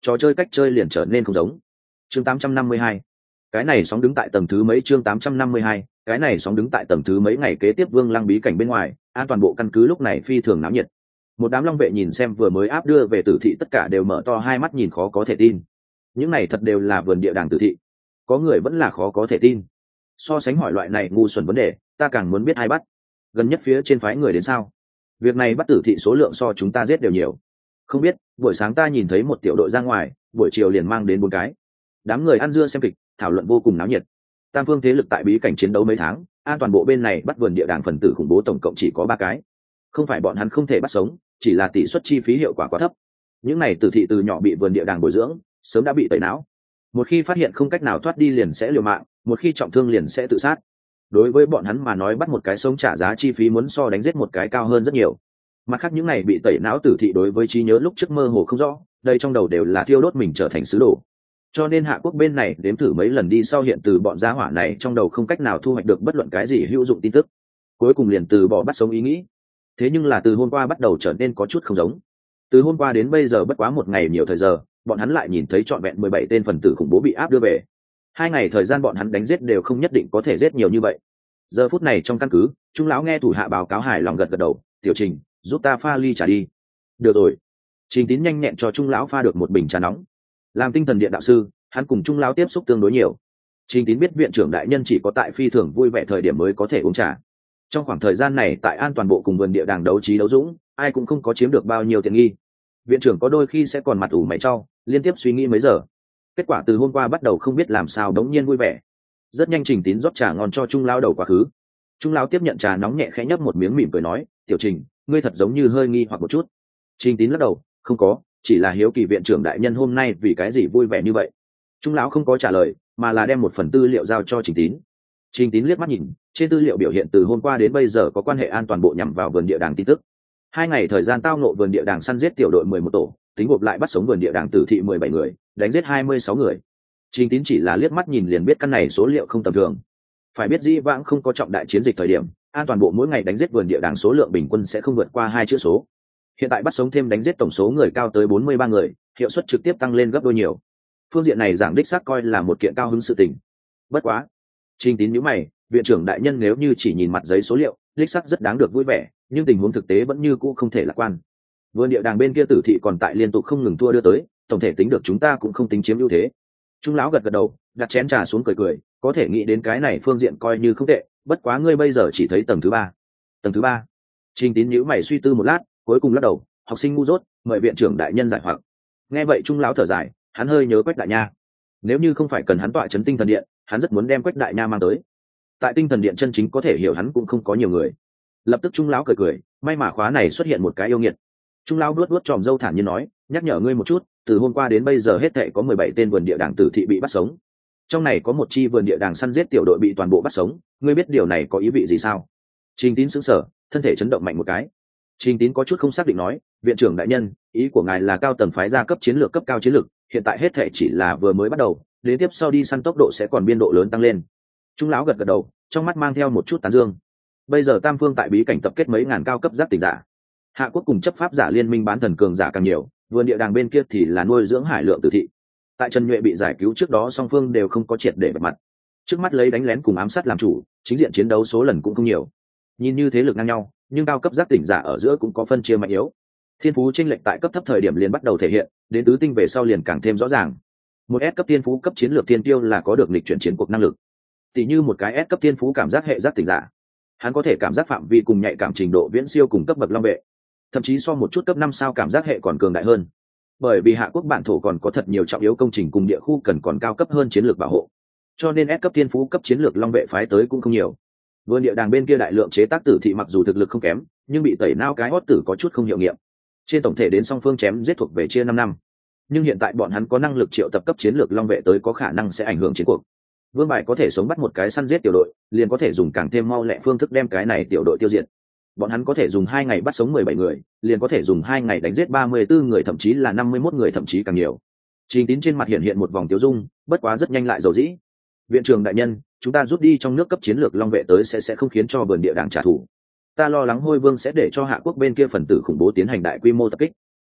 trò chơi cách chơi liền trở nên không giống. Chương tám trăm năm mươi hai, cái này sóng đứng tại tầng thứ mấy? Chương tám trăm năm mươi hai, cái này sóng đứng tại tầng thứ mấy? Ngày kế tiếp Vương Lăng bí cảnh bên ngoài, an toàn bộ căn cứ lúc này phi thường náo nhiệt. Một đám long vệ nhìn xem vừa mới áp đưa về tử thị, tất cả đều mở to hai mắt nhìn khó có thể tin. Những này thật đều là vườn địa đàng tử thị? Có người vẫn là khó có thể tin. So sánh hỏi loại này ngu xuẩn vấn đề, ta càng muốn biết ai bắt. Gần nhất phía trên phái người đến sao? Việc này bắt tử thị số lượng so chúng ta giết đều nhiều. Không biết, buổi sáng ta nhìn thấy một tiểu đội ra ngoài, buổi chiều liền mang đến bốn cái. Đám người ăn dưa xem kịch, thảo luận vô cùng náo nhiệt. Tam phương thế lực tại bí cảnh chiến đấu mấy tháng, an toàn bộ bên này bắt vườn địa đàng phần tử khủng bố tổng cộng chỉ có ba cái. Không phải bọn hắn không thể bắt sống, chỉ là tỷ suất chi phí hiệu quả quá thấp. Những này tử thị từ nhỏ bị vườn địa đàng bồi dưỡng, sớm đã bị tẩy não. Một khi phát hiện không cách nào thoát đi liền sẽ liều mạng, một khi trọng thương liền sẽ tự sát. Đối với bọn hắn mà nói, bắt một cái sống trả giá chi phí muốn so đánh giết một cái cao hơn rất nhiều. Mặt khác những này bị tẩy não tử thị đối với trí nhớ lúc trước mơ hồ không rõ, đây trong đầu đều là thiêu đốt mình trở thành sứ đồ. Cho nên Hạ Quốc bên này đếm thử mấy lần đi sau, hiện từ bọn gia hỏa này trong đầu không cách nào thu hoạch được bất luận cái gì hữu dụng tin tức, cuối cùng liền từ bỏ bắt sống ý nghĩ. Thế nhưng là từ hôm qua bắt đầu trở nên có chút không giống. Từ hôm qua đến bây giờ bất quá một ngày nhiều thời giờ, bọn hắn lại nhìn thấy trọn vẹn mười bảy tên phần tử khủng bố bị áp đưa về. Hai ngày thời gian bọn hắn đánh giết đều không nhất định có thể giết nhiều như vậy. Giờ phút này trong căn cứ, Trung lão nghe thủ hạ báo cáo hài lòng gật gật đầu, "Tiểu Trình, giúp ta pha ly trà đi." "Được rồi." Trình Tín nhanh nhẹn cho Trung lão pha được một bình trà nóng. Làm tinh thần điện đạo sư, hắn cùng Trung lão tiếp xúc tương đối nhiều. Trình Tín biết viện trưởng đại nhân chỉ có tại phi thường vui vẻ thời điểm mới có thể uống trà. Trong khoảng thời gian này tại an toàn bộ cùng vườn địa đàng đấu trí đấu dũng, ai cũng không có chiếm được bao nhiêu tiện nghi. Viện trưởng có đôi khi sẽ còn mặt ủ mày trao, liên tiếp suy nghĩ mấy giờ. Kết quả từ hôm qua bắt đầu không biết làm sao đống nhiên vui vẻ. Rất nhanh Trình Tín rót trà ngon cho Trung lão đầu quá khứ. Trung lão tiếp nhận trà nóng nhẹ khẽ nhấp một miếng mỉm cười nói, "Tiểu Trình, ngươi thật giống như hơi nghi hoặc một chút." Trình Tín lắc đầu, "Không có, chỉ là hiếu kỳ viện trưởng đại nhân hôm nay vì cái gì vui vẻ như vậy." Trung lão không có trả lời, mà là đem một phần tư liệu giao cho Trình Tín. Trình Tín liếc mắt nhìn, trên tư liệu biểu hiện từ hôm qua đến bây giờ có quan hệ an toàn bộ nhằm vào vườn địa đàng tin tức. Hai ngày thời gian tao ngộ vườn địa đàng săn giết tiểu đội mười một tổ, tính gộp lại bắt sống vườn địa đàng tử thị mười bảy người, đánh giết hai mươi sáu người. Trình Tín chỉ là liếc mắt nhìn liền biết căn này số liệu không tầm thường. Phải biết dĩ vãng không có trọng đại chiến dịch thời điểm, an toàn bộ mỗi ngày đánh giết vườn địa đàng số lượng bình quân sẽ không vượt qua hai chữ số. Hiện tại bắt sống thêm đánh giết tổng số người cao tới bốn mươi ba người, hiệu suất trực tiếp tăng lên gấp đôi nhiều. Phương diện này giảng đích xác coi là một kiện cao hứng sự tình. Bất quá, Trình Tín nhíu mày, viện trưởng đại nhân nếu như chỉ nhìn mặt giấy số liệu, đích xác rất đáng được vui vẻ, nhưng tình huống thực tế vẫn như cũ không thể lạc quan. Vườn địa đàng bên kia tử thị còn tại liên tục không ngừng thua đưa tới, tổng thể tính được chúng ta cũng không tính chiếm ưu thế. Trung lão gật gật đầu, đặt chén trà xuống cười cười, có thể nghĩ đến cái này phương diện coi như không tệ, bất quá ngươi bây giờ chỉ thấy tầng thứ ba. Tầng thứ ba? Trình Tín nhíu mày suy tư một lát, cuối cùng lắc đầu, học sinh ngu dốt, mời viện trưởng đại nhân giải hoặc. Nghe vậy Trung lão thở dài, hắn hơi nhớ Quách đại nha. Nếu như không phải cần hắn tọa chấn tinh thần điện, hắn rất muốn đem Quách đại nha mang tới. Tại tinh thần điện chân chính có thể hiểu hắn cũng không có nhiều người. Lập tức Trung lão cười cười, may mà khóa này xuất hiện một cái yêu nghiệt. Trung lão đuốt đuốt tròm râu thản nhiên nói, nhắc nhở ngươi một chút, từ hôm qua đến bây giờ hết thảy có mười bảy tên vườn địa đàng tử thị bị bắt sống. Trong này có một chi vườn địa đàng săn giết tiểu đội bị toàn bộ bắt sống, ngươi biết điều này có ý vị gì sao? Trình Tín sững sờ, thân thể chấn động mạnh một cái. Trình Tín có chút không xác định nói, viện trưởng đại nhân, ý của ngài là cao tầng phái ra cấp chiến lược cấp cao chiến lược, hiện tại hết thảy chỉ là vừa mới bắt đầu, đến tiếp sau đi săn tốc độ sẽ còn biên độ lớn tăng lên. Trung lão gật gật đầu, trong mắt mang theo một chút tán dương. Bây giờ Tam Phương tại bí cảnh tập kết mấy ngàn cao cấp giác tỉnh giả. Hạ Quốc cùng chấp pháp giả liên minh bán thần cường giả càng nhiều, vườn địa đàng bên kia thì là nuôi dưỡng hải lượng tử thị. Tại Trần Nhuệ bị giải cứu trước đó, song phương đều không có triệt để bật mặt. Trước mắt lấy đánh lén cùng ám sát làm chủ, chính diện chiến đấu số lần cũng không nhiều. Nhìn như thế lực ngang nhau, nhưng cao cấp giác tỉnh giả ở giữa cũng có phân chia mạnh yếu. Thiên phú chênh lệch tại cấp thấp thời điểm liền bắt đầu thể hiện, đến tứ tinh về sau liền càng thêm rõ ràng. Một S cấp thiên phú cấp chiến lược thiên tiêu là có được lịch chuyển chiến cuộc năng lực. Tỷ như một cái S cấp thiên phú cảm giác hệ giác tỉnh giả, hắn có thể cảm giác phạm vi cùng nhạy cảm trình độ viễn siêu cùng cấp bậc long vệ, thậm chí so một chút cấp năm sao cảm giác hệ còn cường đại hơn. Bởi vì Hạ Quốc bản thổ còn có thật nhiều trọng yếu công trình cùng địa khu cần còn cao cấp hơn chiến lược bảo hộ, cho nên S cấp thiên phú cấp chiến lược long vệ phái tới cũng không nhiều. Vườn địa đàng bên kia đại lượng chế tác tử thị mặc dù thực lực không kém, nhưng bị tẩy não cái hót tử có chút không hiệu nghiệm. Trên tổng thể đến song phương chém giết thuộc về chia năm năm, nhưng hiện tại bọn hắn có năng lực triệu tập cấp chiến lược long vệ tới, có khả năng sẽ ảnh hưởng chiến cuộc. Vương Bài có thể sống bắt một cái săn giết tiểu đội, liền có thể dùng càng thêm mau lẹ phương thức đem cái này tiểu đội tiêu diệt. Bọn hắn có thể dùng hai ngày bắt sống mười bảy người, liền có thể dùng hai ngày đánh giết ba mươi bốn người, thậm chí là năm mươi mốt người, thậm chí càng nhiều. Trình Tín trên mặt hiện hiện một vòng tiêu dung, bất quá rất nhanh lại dầu dĩ. Viện trưởng đại nhân, chúng ta rút đi trong nước cấp chiến lược long vệ tới sẽ sẽ không khiến cho vườn địa đàng trả thù. Ta lo lắng Hôi Vương sẽ để cho Hạ Quốc bên kia phần tử khủng bố tiến hành đại quy mô tập kích.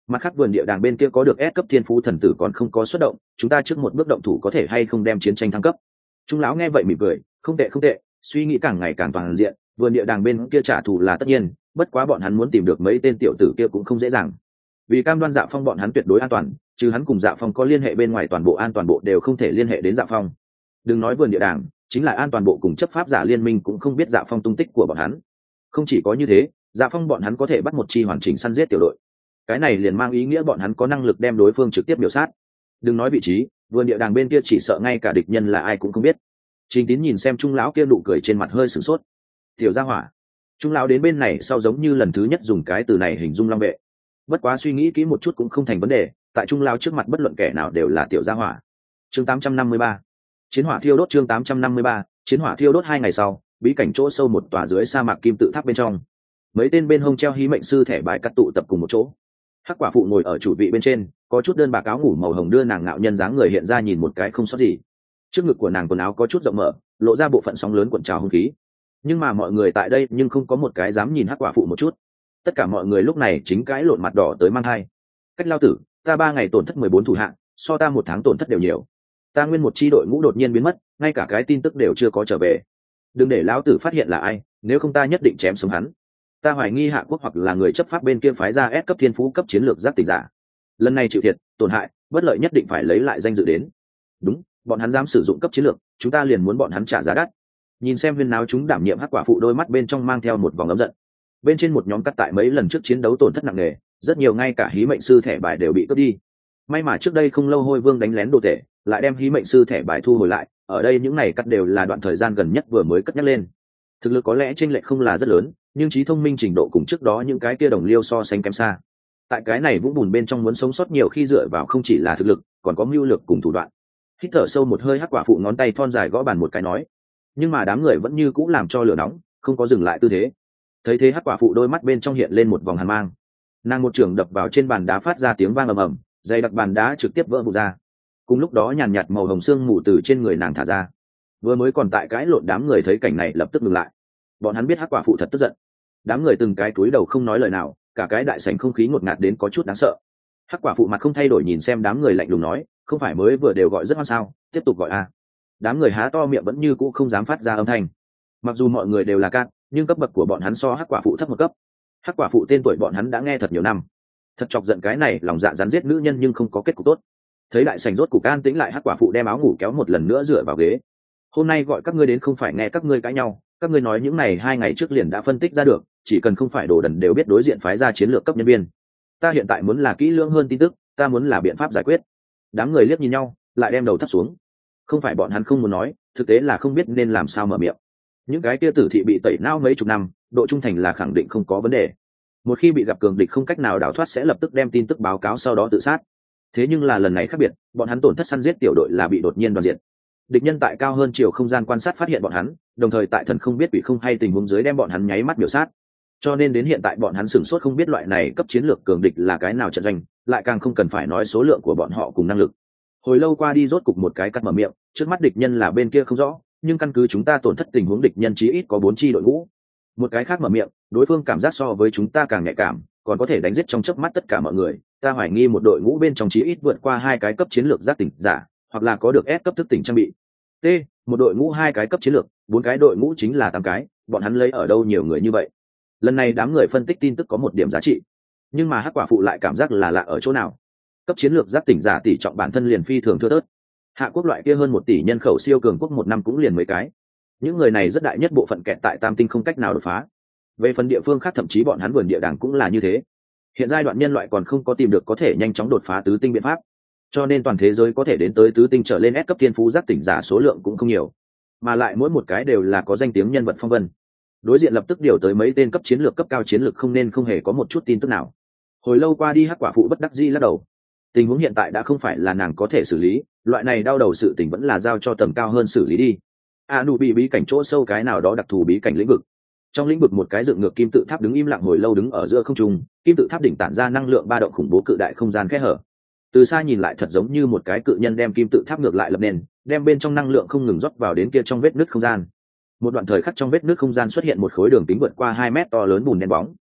Mặt khác vườn địa đàng bên kia có được S cấp thiên phú thần tử còn không có xuất động, chúng ta trước một bước động thủ có thể hay không đem chiến tranh thăng cấp. Trung lão nghe vậy mỉm cười, không tệ không tệ, suy nghĩ càng ngày càng toàn diện, vườn địa đàng bên kia trả thù là tất nhiên, bất quá bọn hắn muốn tìm được mấy tên tiểu tử kia cũng không dễ dàng. Vì cam đoan Dạ Phong bọn hắn tuyệt đối an toàn, trừ hắn cùng Dạ Phong có liên hệ bên ngoài, toàn bộ an toàn bộ đều không thể liên hệ đến Dạ Phong. Đừng nói vườn địa đàng, chính là an toàn bộ cùng chấp pháp giả liên minh cũng không biết Dạ Phong tung tích của bọn hắn. Không chỉ có như thế, Dạ Phong bọn hắn có thể bắt một chi hoàn chỉnh săn giết tiểu đội. Cái này liền mang ý nghĩa bọn hắn có năng lực đem đối phương trực tiếp biểu sát. Đừng nói vị trí, vườn địa đàng bên kia chỉ sợ ngay cả địch nhân là ai cũng không biết. Trình Tín nhìn xem Trung lão kia nụ cười trên mặt hơi sửng sốt. Tiểu gia hỏa. Trung lão đến bên này sau giống như lần thứ nhất dùng cái từ này hình dung Long Vệ. Bất quá suy nghĩ kỹ một chút cũng không thành vấn đề, tại Trung lão trước mặt bất luận kẻ nào đều là tiểu gia hỏa. Chương tám trăm năm mươi ba. Chiến hỏa thiêu đốt. Chương tám trăm năm mươi ba. Chiến hỏa thiêu đốt. Hai ngày sau, bí cảnh chỗ sâu một tòa dưới sa mạc kim tự tháp bên trong. Mấy tên bên hông treo hí mệnh sư thẻ bài cắt tụ tập cùng một chỗ. Hắc quả phụ ngồi ở chủ vị bên trên, có chút đơn bạc áo ngủ màu hồng đưa nàng ngạo nhân dáng người hiện ra nhìn một cái không sót gì. Trước ngực của nàng quần áo có chút rộng mở, lộ ra bộ phận sóng lớn cuộn trào hung khí. Nhưng mà mọi người tại đây nhưng không có một cái dám nhìn Hắc quả phụ một chút. Tất cả mọi người lúc này chính cái lộn mặt đỏ tới mang hai. Cách lao tử, ta ba ngày tổn thất mười bốn thủ hạng, so ta một tháng tổn thất đều nhiều. Ta nguyên một chi đội ngũ đột nhiên biến mất, ngay cả cái tin tức đều chưa có trở về. Đừng để lão tử phát hiện là ai, nếu không ta nhất định chém sống hắn. Ta hoài nghi Hạ Quốc hoặc là người chấp pháp bên kia phái ra S cấp thiên phú cấp chiến lược giác tỉnh giả. Lần này chịu thiệt, tổn hại, bất lợi nhất định phải lấy lại danh dự đến. Đúng, bọn hắn dám sử dụng cấp chiến lược, chúng ta liền muốn bọn hắn trả giá đắt. Nhìn xem viên náo chúng đảm nhiệm Hắc quả phụ đôi mắt bên trong mang theo một vòng ấm giận. Bên trên một nhóm cắt tại mấy lần trước chiến đấu tổn thất nặng nề, rất nhiều ngay cả hí mệnh sư thẻ bài đều bị cướp đi. May mà trước đây không lâu Hôi Vương đánh lén đồ tể, lại đem hí mệnh sư thẻ bài thu hồi lại, ở đây những này cắt đều là đoạn thời gian gần nhất vừa mới cất nhắc lên. Thực lực có lẽ chênh lệch không là rất lớn, nhưng trí thông minh trình độ cùng trước đó những cái kia đồng liêu so sánh kém xa. Tại cái này vũng bùn bên trong muốn sống sót nhiều khi dựa vào không chỉ là thực lực, còn có mưu lược cùng thủ đoạn. Hít thở sâu một hơi, Hắc quả phụ ngón tay thon dài gõ bàn một cái nói, nhưng mà đám người vẫn như cũ làm cho lửa nóng, không có dừng lại tư thế. Thấy thế Hắc quả phụ đôi mắt bên trong hiện lên một vòng hàn mang, nàng một trường đập vào trên bàn đá phát ra tiếng vang ầm ầm, dây đặc bàn đá trực tiếp vỡ vụn ra. Cùng lúc đó nhàn nhạt màu hồng xương mù từ trên người nàng thả ra. Vừa mới còn tại cãi lộn đám người thấy cảnh này lập tức ngừng lại. Bọn hắn biết Hắc quả phụ thật tức giận. Đám người từng cái cúi đầu không nói lời nào, cả cái đại sảnh không khí ngột ngạt đến có chút đáng sợ. Hắc quả phụ mặt không thay đổi nhìn xem đám người lạnh lùng nói, không phải mới vừa đều gọi rất hoan sao, tiếp tục gọi a. Đám người há to miệng vẫn như cũ không dám phát ra âm thanh. Mặc dù mọi người đều là cát, nhưng cấp bậc của bọn hắn so Hắc quả phụ thấp một cấp. Hắc quả phụ tên tuổi bọn hắn đã nghe thật nhiều năm. Thật chọc giận cái này lòng dạ rắn giết nữ nhân nhưng không có kết cục tốt. Thấy đại sảnh rốt cục an tĩnh lại, Hắc quả phụ đem áo ngủ kéo một lần nữa dựa vào ghế. Hôm nay gọi các ngươi đến không phải nghe các ngươi cãi nhau, các ngươi nói những này hai ngày trước liền đã phân tích ra được, chỉ cần không phải đồ đần đều biết đối diện phái ra chiến lược cấp nhân viên. Ta hiện tại muốn là kỹ lưỡng hơn tin tức, ta muốn là biện pháp giải quyết. Đám người liếc nhìn nhau, lại đem đầu thấp xuống. Không phải bọn hắn không muốn nói, thực tế là không biết nên làm sao mở miệng. Những cái kia tử thị bị tẩy não mấy chục năm, độ trung thành là khẳng định không có vấn đề. Một khi bị gặp cường địch không cách nào đào thoát sẽ lập tức đem tin tức báo cáo sau đó tự sát. Thế nhưng là lần này khác biệt, bọn hắn tổn thất săn giết tiểu đội là bị đột nhiên đoàn diện. Địch nhân tại cao hơn chiều không gian quan sát phát hiện bọn hắn, đồng thời tại thần không biết quỷ không hay tình huống dưới đem bọn hắn nháy mắt biểu sát. Cho nên đến hiện tại bọn hắn sửng sốt không biết loại này cấp chiến lược cường địch là cái nào trận doanh, lại càng không cần phải nói số lượng của bọn họ cùng năng lực. Hồi lâu qua đi rốt cục một cái cắt mở miệng, trước mắt địch nhân là bên kia không rõ, nhưng căn cứ chúng ta tổn thất tình huống địch nhân chí ít có bốn chi đội ngũ. Một cái khác mở miệng, đối phương cảm giác so với chúng ta càng nhạy cảm, còn có thể đánh giết trong chớp mắt tất cả mọi người. Ta hoài nghi một đội ngũ bên trong chí ít vượt qua hai cái cấp chiến lược giác tỉnh giả, hoặc là có được S cấp thức tỉnh trang bị. T, một đội ngũ hai cái cấp chiến lược, bốn cái đội ngũ chính là tám cái, bọn hắn lấy ở đâu nhiều người như vậy? Lần này đám người phân tích tin tức có một điểm giá trị, nhưng mà Hắc quả phụ lại cảm giác là lạ ở chỗ nào. Cấp chiến lược giác tỉnh giả tỷ trọng bản thân liền phi thường thưa thớt. Hạ Quốc loại kia hơn một tỷ nhân khẩu siêu cường quốc một năm cũng liền mấy cái. Những người này rất đại nhất bộ phận kẹt tại Tam Tinh không cách nào đột phá. Về phần địa phương khác thậm chí bọn hắn vườn địa đàng cũng là như thế. Hiện giai đoạn nhân loại còn không có tìm được có thể nhanh chóng đột phá tứ tinh biện pháp, cho nên toàn thế giới có thể đến tới tứ tinh trở lên S cấp thiên phú giác tỉnh giả số lượng cũng không nhiều, mà lại mỗi một cái đều là có danh tiếng nhân vật phong vân. Đối diện lập tức điều tới mấy tên cấp chiến lược cấp cao chiến lược không nên không hề có một chút tin tức nào. Hồi lâu qua đi Hắc quả phụ bất đắc dĩ lắc đầu. Tình huống hiện tại đã không phải là nàng có thể xử lý, loại này đau đầu sự tình vẫn là giao cho tầm cao hơn xử lý đi. A nụ bị bí cảnh chỗ sâu cái nào đó đặc thù bí cảnh lĩnh vực. Trong lĩnh vực một cái dựng ngược kim tự tháp đứng im lặng hồi lâu đứng ở giữa không trung, kim tự tháp đỉnh tản ra năng lượng ba động khủng bố cự đại không gian kẽ hở. Từ xa nhìn lại thật giống như một cái cự nhân đem kim tự tháp ngược lại lập nền, đem bên trong năng lượng không ngừng rót vào đến kia trong vết nứt không gian. Một đoạn thời khắc trong vết nứt không gian xuất hiện một khối đường kính vượt qua hai mét to lớn bùn đen bóng.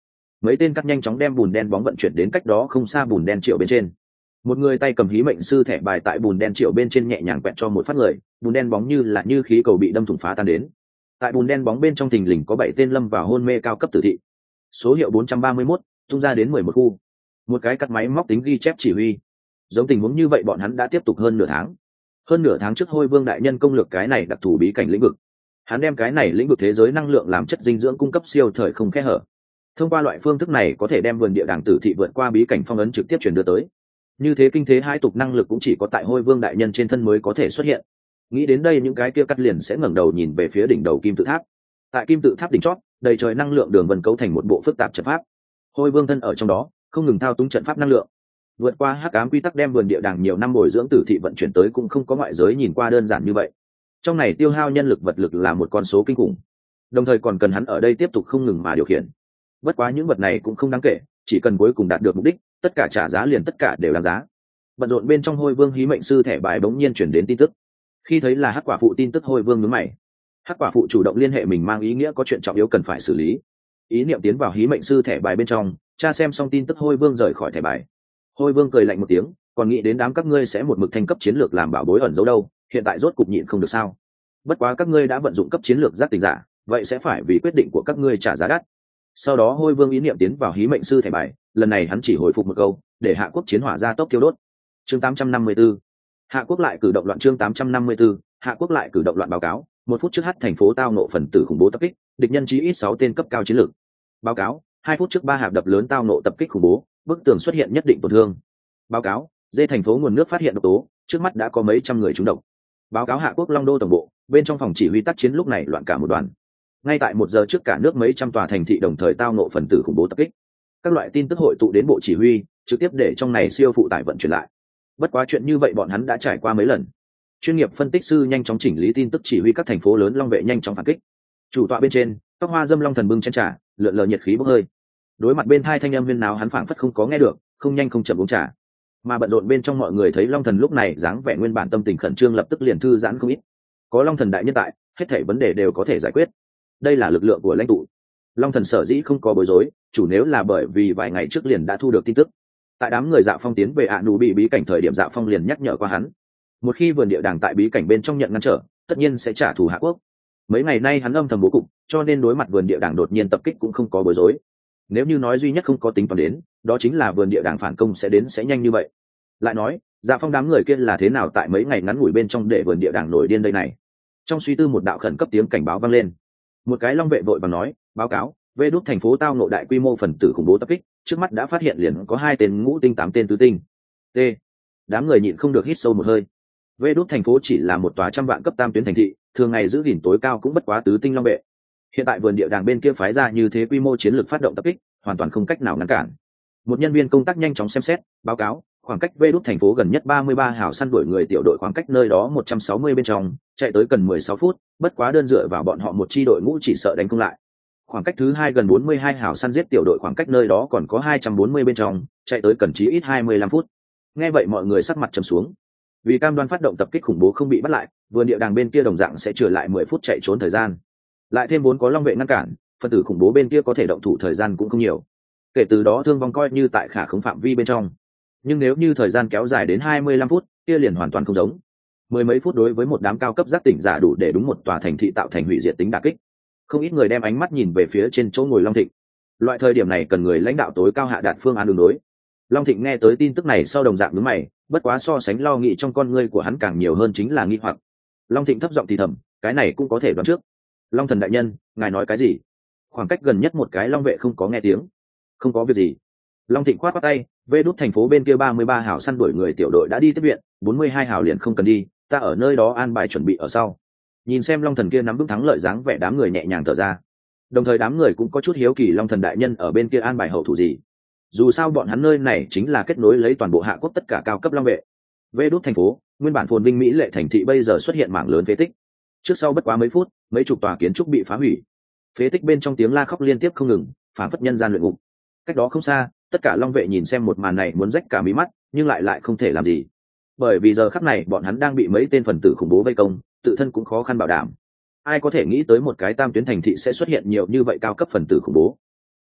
mấy tên cắt nhanh chóng đem bùn đen bóng vận chuyển đến cách đó không xa bùn đen triệu bên trên. Một người tay cầm hí mệnh sư thẻ bài tại bùn đen triệu bên trên nhẹ nhàng quẹt cho một phát người, bùn đen bóng như là như khí cầu bị đâm thủng phá tan đến. Tại bùn đen bóng bên trong thình lình có bảy tên lâm vào hôn mê cao cấp tử thị. Số hiệu bốn trăm ba mươi mốt, tung ra đến mười một khu. Một cái cắt máy móc tính ghi chép chỉ huy. Giống tình huống như vậy bọn hắn đã tiếp tục hơn nửa tháng. Hơn nửa tháng trước Hôi Vương đại nhân công lược cái này đặc thù bí cảnh lĩnh vực. Hắn đem cái này lĩnh vực thế giới năng lượng làm chất dinh dưỡng cung cấp siêu thời không kẽ hở. Thông qua loại phương thức này có thể đem vườn địa đàng tử thị vượt qua bí cảnh phong ấn trực tiếp truyền đưa tới. Như thế kinh thế hai tục năng lực cũng chỉ có tại Hôi Vương đại nhân trên thân mới có thể xuất hiện. Nghĩ đến đây những cái kia cắt liền sẽ ngẩng đầu nhìn về phía đỉnh đầu kim tự tháp. Tại kim tự tháp đỉnh chót, đầy trời năng lượng đường vân cấu thành một bộ phức tạp trận pháp. Hôi Vương thân ở trong đó, không ngừng thao túng trận pháp năng lượng. Vượt qua hắc ám quy tắc đem vườn địa đàng nhiều năm bồi dưỡng tử thị vận chuyển tới cũng không có ngoại giới nhìn qua đơn giản như vậy. Trong này tiêu hao nhân lực vật lực là một con số kinh khủng, đồng thời còn cần hắn ở đây tiếp tục không ngừng mà điều khiển. Bất quá những vật này cũng không đáng kể, chỉ cần cuối cùng đạt được mục đích, tất cả trả giá liền tất cả đều đáng giá. Bận rộn bên trong Hôi Vương hí mệnh sư thẻ bài bỗng nhiên chuyển đến tin tức. Khi thấy là hắc quả phụ tin tức, Hôi Vương nhướng mày. Hắc quả phụ chủ động liên hệ mình mang ý nghĩa có chuyện trọng yếu cần phải xử lý. Ý niệm tiến vào hí mệnh sư thẻ bài bên trong, tra xem xong tin tức Hôi Vương rời khỏi thẻ bài. Hôi Vương cười lạnh một tiếng, còn nghĩ đến đám các ngươi sẽ một mực thành cấp chiến lược làm bảo bối ẩn giấu đâu, hiện tại rốt cục nhịn không được sao? Bất quá các ngươi đã vận dụng cấp chiến lược giác tỉnh giả, vậy sẽ phải vì quyết định của các ngươi trả giá đắt. Sau đó Hôi Vương ý niệm tiến vào hí mệnh sư thẻ bài, lần này hắn chỉ hồi phục một câu, để Hạ Quốc chiến hỏa ra tốc thiêu đốt. Chương tám trăm năm mươi tư, Hạ Quốc lại cử động loạn. Chương tám trăm năm mươi tư, Hạ Quốc lại cử động loạn. Báo cáo, một phút trước hát thành phố tao nộ phần tử khủng bố tập kích, địch nhân chí ít sáu tên cấp cao chiến lược. Báo cáo, hai phút trước ba hạp đập lớn tao nộ tập kích khủng bố, bức tường xuất hiện nhất định tổn thương. Báo cáo, dê thành phố nguồn nước phát hiện độc tố, trước mắt đã có mấy trăm người trúng độc. Báo cáo Hạ Quốc Long Đô tổng bộ, bên trong phòng chỉ huy tác chiến lúc này loạn cả một đoàn. Ngay tại một giờ trước cả nước mấy trăm tòa thành thị đồng thời tao nộ phần tử khủng bố tập kích. Các loại tin tức hội tụ đến bộ chỉ huy, trực tiếp để trong này siêu phụ tải vận chuyển lại. Bất quá chuyện như vậy bọn hắn đã trải qua mấy lần. Chuyên nghiệp phân tích sư nhanh chóng chỉnh lý tin tức, chỉ huy các thành phố lớn long vệ nhanh chóng phản kích. Chủ tọa bên trên, tóc hoa dâm long thần bưng chén trà, lượn lờ nhiệt khí bốc hơi. Đối mặt bên thai thanh âm viên nào hắn phảng phất không có nghe được, không nhanh không chậm uống trà. Mà bận rộn bên trong mọi người thấy long thần lúc này dáng vẻ nguyên bản tâm tình khẩn trương lập tức liền thư giãn không ít. Có long thần đại nhân tại, hết thảy vấn đề đều có thể giải quyết. Đây là lực lượng của lãnh tụ. Long thần sở dĩ không có bối rối, chủ nếu là bởi vì vài ngày trước liền đã thu được tin tức. Tại đám người Dạ Phong tiến về ạ nụ bị bí cảnh thời điểm, Dạ Phong liền nhắc nhở qua hắn, một khi vườn địa đàng tại bí cảnh bên trong nhận ngăn trở, tất nhiên sẽ trả thù Hạ Quốc. Mấy ngày nay hắn âm thầm bố cục, cho nên đối mặt vườn địa đàng đột nhiên tập kích cũng không có bối rối. Nếu như nói duy nhất không có tính toán đến, đó chính là vườn địa đàng phản công sẽ đến sẽ nhanh như vậy. Lại nói, Dạ Phong đám người kia là thế nào tại mấy ngày ngắn ngủi bên trong để vườn địa đàng nổi điên đây này? Trong suy tư một đạo khẩn cấp tiếng cảnh báo vang lên. Một cái long vệ vội vàng nói, báo cáo, vê đúc thành phố tao nộ đại quy mô phần tử khủng bố tập kích, trước mắt đã phát hiện liền có hai tên ngũ tinh, tám tên tứ tinh. T. Đám người nhịn không được hít sâu một hơi. Vê đúc thành phố chỉ là một tòa trăm vạn cấp tam tuyến thành thị, thường ngày giữ gìn tối cao cũng bất quá tứ tinh long vệ. Hiện tại vườn địa đàng bên kia phái ra như thế quy mô chiến lược phát động tập kích, hoàn toàn không cách nào ngăn cản. Một nhân viên công tác nhanh chóng xem xét, báo cáo, khoảng cách Vê đúc thành phố gần nhất ba mươi ba hào săn đuổi người tiểu đội khoảng cách nơi đó một trăm sáu mươi bên trong, chạy tới cần mười sáu phút, bất quá đơn dựa vào bọn họ một chi đội ngũ chỉ sợ đánh không lại. Khoảng cách thứ hai gần bốn mươi hai hào săn giết tiểu đội khoảng cách nơi đó còn có hai trăm bốn mươi bên trong, chạy tới cần chí ít hai mươi lăm phút. Nghe vậy mọi người sắc mặt trầm xuống. Vì cam đoan phát động tập kích khủng bố không bị bắt lại, vườn địa đàng bên kia đồng dạng sẽ trừ lại mười phút chạy trốn thời gian. Lại thêm vốn có long vệ ngăn cản, phân tử khủng bố bên kia có thể động thủ thời gian cũng không nhiều. Kể từ đó thương vong coi như tại khả khống phạm vi bên trong. Nhưng nếu như thời gian kéo dài đến hai mươi lăm phút, kia liền hoàn toàn không giống. Mười mấy phút đối với một đám cao cấp giác tỉnh giả đủ để đúng một tòa thành thị tạo thành hủy diệt tính đả kích. Không ít người đem ánh mắt nhìn về phía trên chỗ ngồi Long Thịnh. Loại thời điểm này cần người lãnh đạo tối cao hạ đạt phương án đường đối. Long Thịnh nghe tới tin tức này sau đồng dạng nhướng mày, bất quá so sánh lo nghĩ trong con ngươi của hắn càng nhiều hơn chính là nghi hoặc. Long Thịnh thấp giọng thì thầm, cái này cũng có thể đoán trước. Long thần đại nhân, ngài nói cái gì? Khoảng cách gần nhất một cái long vệ không có nghe tiếng. Không có việc gì. Long Thịnh khoát khoát tay, vê đút thành phố bên kia ba mươi ba hào săn đuổi người tiểu đội đã đi tiếp viện, bốn mươi hai hào liền không cần đi, ta ở nơi đó an bài chuẩn bị ở sau. Nhìn xem long thần kia nắm vững thắng lợi dáng vẻ, đám người nhẹ nhàng thở ra. Đồng thời đám người cũng có chút hiếu kỳ long thần đại nhân ở bên kia an bài hậu thủ gì. Dù sao bọn hắn nơi này chính là kết nối lấy toàn bộ Hạ Quốc tất cả cao cấp long vệ. Vê đút thành phố, nguyên bản phồn vinh mỹ lệ thành thị bây giờ xuất hiện mảng lớn phế tích. Trước sau bất quá mấy phút, mấy chục tòa kiến trúc bị phá hủy. Phế tích bên trong tiếng la khóc liên tiếp không ngừng, phản phất nhân gian luyện ngục. Cách đó không xa, tất cả long vệ nhìn xem một màn này muốn rách cả mí mắt, nhưng lại lại không thể làm gì. Bởi vì giờ khắc này bọn hắn đang bị mấy tên phần tử khủng bố vây công, tự thân cũng khó khăn bảo đảm. Ai có thể nghĩ tới một cái tam tuyến thành thị sẽ xuất hiện nhiều như vậy cao cấp phần tử khủng bố.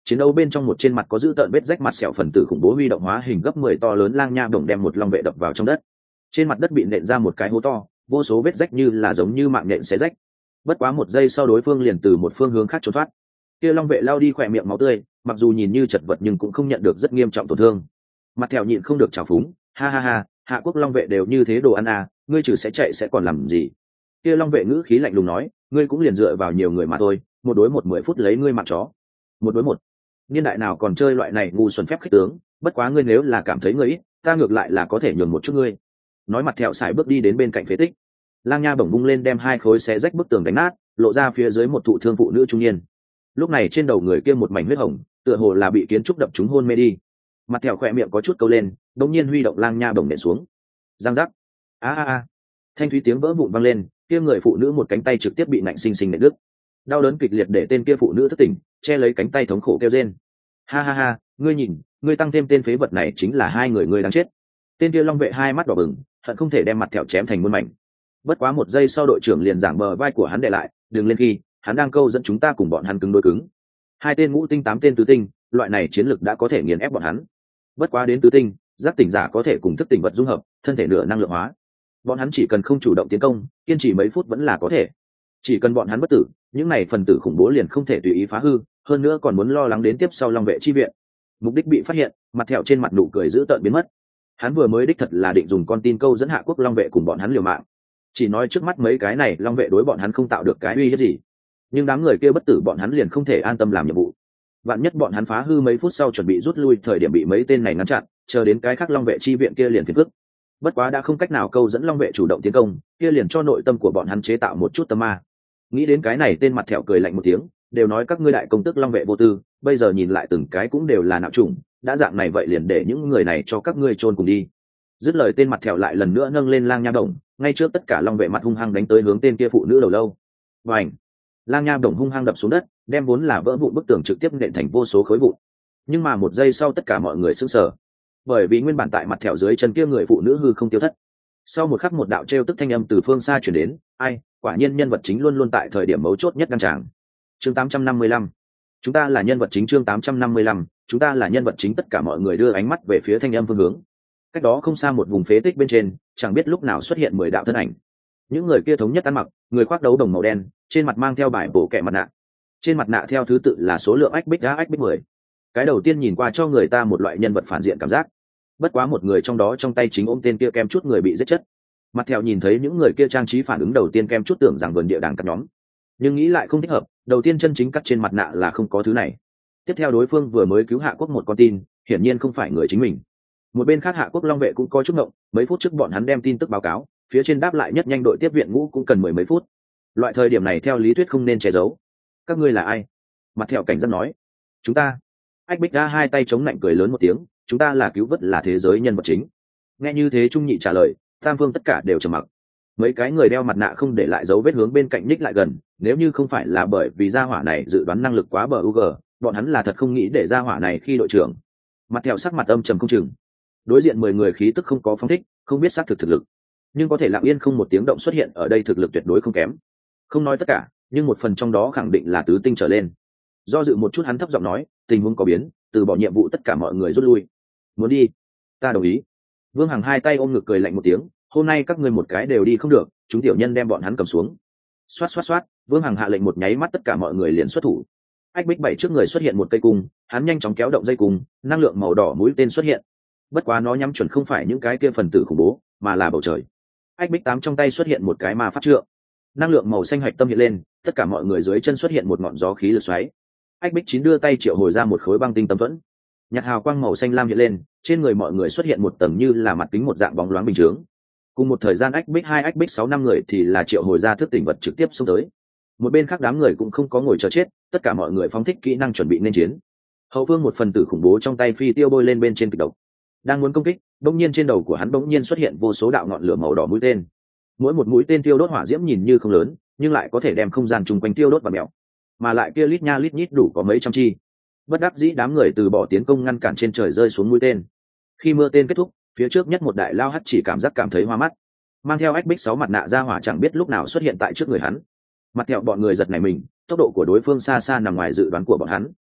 Chiến đấu bên trong một trên mặt có dữ tợn vết rách mặt sẹo phần tử khủng bố huy động hóa hình gấp mười to lớn lang nha bổng đem một long vệ đập vào trong đất. Trên mặt đất bị nện ra một cái hố to, vô số vết rách như là giống như mạng nện xé rách. Bất quá một giây sau đối phương liền từ một phương hướng khác trốn thoát. Kia long vệ lao đi khỏe miệng máu tươi, mặc dù nhìn như chật vật nhưng cũng không nhận được rất nghiêm trọng tổn thương. Mặt thẹo nhịn không được trào phúng, ha ha ha, hạ quốc long vệ đều như thế đồ ăn à, ngươi trừ sẽ chạy sẽ còn làm gì? Kia long vệ ngữ khí lạnh lùng nói, ngươi cũng liền dựa vào nhiều người mà thôi, một đối một mười phút lấy ngươi mặt chó. Một đối một, niên đại nào còn chơi loại này ngu xuẩn phép khích tướng, bất quá ngươi nếu là cảm thấy ngươi ít, ta ngược lại là có thể nhường một chút ngươi. Nói mặt thẹo xài bước đi đến bên cạnh phế tích. Lang nha bổng bung lên đem hai khối xé rách bức tường đánh nát, lộ ra phía dưới một thụ thương phụ nữ trung niên. Lúc này trên đầu người kia một mảnh huyết hồng, tựa hồ là bị kiến trúc đập trúng hôn mê đi. Mặt thẹo khỏe miệng có chút câu lên, đột nhiên huy động lang nha bổng nện xuống. Giang giác. A a a. Thanh thúy tiếng vỡ vụn vang lên, kia người phụ nữ một cánh tay trực tiếp bị nạnh sinh sinh nện đứt. Đau đớn kịch liệt để tên kia phụ nữ thất tỉnh, che lấy cánh tay thống khổ kêu rên. Ha ha ha, ngươi nhìn, ngươi tăng thêm tên phế vật này chính là hai người ngươi đang chết. Tên kia long vệ hai mắt đỏ bừng, hận không thể đem mặt thẹo chém thành muôn mảnh. Bất quá một giây sau đội trưởng liền giảng bờ vai của hắn để lại, đừng lên khi hắn đang câu dẫn chúng ta cùng bọn hắn cứng đối cứng. Hai tên ngũ tinh tám tên tứ tinh, loại này chiến lược đã có thể nghiền ép bọn hắn. Bất quá đến tứ tinh, giác tỉnh giả có thể cùng thức tỉnh vật dung hợp, thân thể nửa năng lượng hóa. Bọn hắn chỉ cần không chủ động tiến công, kiên trì mấy phút vẫn là có thể. Chỉ cần bọn hắn bất tử, những này phần tử khủng bố liền không thể tùy ý phá hư, hơn nữa còn muốn lo lắng đến tiếp sau long vệ chi viện. Mục đích bị phát hiện, mặt thẹo trên mặt nụ cười dữ tợn biến mất. Hắn vừa mới đích thật là định dùng con tin câu dẫn hạ quốc long vệ cùng bọn hắn liều mạng. Chỉ nói trước mắt mấy cái này long vệ đối bọn hắn không tạo được cái uy hiếp gì, nhưng đám người kia bất tử bọn hắn liền không thể an tâm làm nhiệm vụ. Vạn nhất bọn hắn phá hư mấy phút sau chuẩn bị rút lui, thời điểm bị mấy tên này ngăn chặn, chờ đến cái khác long vệ chi viện kia liền phiền phức. Bất quá đã không cách nào câu dẫn long vệ chủ động tiến công, kia liền cho nội tâm của bọn hắn chế tạo một chút tâm ma. Nghĩ đến cái này, tên mặt thẹo cười lạnh một tiếng, đều nói các ngươi đại công tức long vệ vô tư, bây giờ nhìn lại từng cái cũng đều là nạo chủng, đã dạng này vậy liền để những người này cho các ngươi chôn cùng đi. Dứt lời, tên mặt thẹo lại lần nữa nâng lên lang nha đồng, ngay trước tất cả long vệ mặt hung hăng đánh tới hướng tên kia phụ nữ đầu lâu. Vành, lang nha đồng hung hăng đập xuống đất, đem vốn là vỡ vụn bức tường trực tiếp nện thành vô số khối vụn. Nhưng mà một giây sau tất cả mọi người sững sờ, bởi vì nguyên bản tại mặt thẹo dưới chân kia người phụ nữ hư không tiêu thất. Sau một khắc một đạo trêu tức thanh âm từ phương xa chuyển đến, ai, quả nhiên nhân vật chính luôn luôn tại thời điểm mấu chốt nhất ngăn tràng. Chương tám trăm năm mươi lăm, chúng ta là nhân vật chính. Chương tám trăm năm mươi lăm, chúng ta là nhân vật chính. Tất cả mọi người đưa ánh mắt về phía thanh âm phương hướng. Cách đó không xa một vùng phế tích bên trên, chẳng biết lúc nào xuất hiện mười đạo thân ảnh. Những người kia thống nhất ăn mặc, người khoác đấu đồng màu đen, trên mặt mang theo bài bổ kẹ mặt nạ. Trên mặt nạ theo thứ tự là số lượng ách bích đá ách bích mười. Cái đầu tiên nhìn qua cho người ta một loại nhân vật phản diện cảm giác. Bất quá một người trong đó trong tay chính ôm tên kia kem chút người bị giết chất. Mặt theo nhìn thấy những người kia trang trí, phản ứng đầu tiên kem chút tưởng rằng vườn địa đàng cắt nhóm, nhưng nghĩ lại không thích hợp. Đầu tiên chân chính cắt trên mặt nạ là không có thứ này. Tiếp theo đối phương vừa mới cứu hạ quốc một con tin, hiển nhiên không phải người chính mình. Một bên khác hạ quốc long vệ cũng có chút ngộng, mấy phút trước bọn hắn đem tin tức báo cáo, phía trên đáp lại nhất nhanh đội tiếp viện ngũ cũng cần mười mấy phút. Loại thời điểm này theo lý thuyết không nên che giấu. Các ngươi là ai? Mặt theo cảnh giác nói. Chúng ta. Ách bích ra hai tay chống lạnh cười lớn một tiếng, chúng ta là cứu vớt, là thế giới nhân vật chính. Nghe như thế trung nhị trả lời, tam phương tất cả đều trầm mặc. Mấy cái người đeo mặt nạ không để lại dấu vết hướng bên cạnh ních lại gần, nếu như không phải là bởi vì gia hỏa này dự đoán năng lực quá bờ u g, bọn hắn là thật không nghĩ để gia hỏa này khi đội trưởng. Mặt theo sắc mặt âm trầm không chừng. Đối diện mười người khí tức không có phóng thích, không biết xác thực thực lực, nhưng có thể lặng yên không một tiếng động xuất hiện ở đây, thực lực tuyệt đối không kém. Không nói tất cả, nhưng một phần trong đó khẳng định là tứ tinh trở lên. Do dự một chút, hắn thấp giọng nói, tình huống có biến, từ bỏ nhiệm vụ tất cả mọi người rút lui. Muốn đi? Ta đồng ý. Vương Hằng hai tay ôm ngực cười lạnh một tiếng, hôm nay các ngươi một cái đều đi không được, chúng tiểu nhân đem bọn hắn cầm xuống. Xoát xoát xoát, Vương Hằng hạ lệnh một nháy mắt tất cả mọi người liền xuất thủ. Ách bích bảy trước người xuất hiện một cây cung, hắn nhanh chóng kéo động dây cung, năng lượng màu đỏ mũi tên xuất hiện. Bất quá nó nhắm chuẩn không phải những cái kia phần tử khủng bố, mà là bầu trời. Ách bích tám trong tay xuất hiện một cái ma pháp trượng, năng lượng màu xanh hạch tâm hiện lên, tất cả mọi người dưới chân xuất hiện một ngọn gió khí lực xoáy. Ách bích chín đưa tay triệu hồi ra một khối băng tinh tấm thuẫn, nhạt hào quang màu xanh lam hiện lên, trên người mọi người xuất hiện một tầng như là mặt kính một dạng bóng loáng bình chướng. Cùng một thời gian ách bích hai ách bích sáu năm người thì là triệu hồi ra thức tỉnh vật trực tiếp xông tới. Một bên khác đám người cũng không có ngồi chờ chết, tất cả mọi người phóng thích kỹ năng chuẩn bị nên chiến. Hậu phương một phần tử khủng bố trong tay phi tiêu bôi lên bên trên kịch độc, đang muốn công kích, bỗng nhiên trên đầu của hắn bỗng nhiên xuất hiện vô số đạo ngọn lửa màu đỏ mũi tên. Mỗi một mũi tên tiêu đốt hỏa diễm nhìn như không lớn, nhưng lại có thể đem không gian chung quanh tiêu đốt và mèo, mà lại kia lít nha lít nhít đủ có mấy trăm chi. Bất đắc dĩ đám người từ bỏ tiến công ngăn cản trên trời rơi xuống mũi tên. Khi mưa tên kết thúc, phía trước nhất một đại lao hắt chỉ cảm giác cảm thấy hoa mắt, mang theo ách bích sáu mặt nạ ra hỏa chẳng biết lúc nào xuất hiện tại trước người hắn. Mặt theo bọn người giật nảy mình, tốc độ của đối phương xa xa nằm ngoài dự đoán của bọn hắn.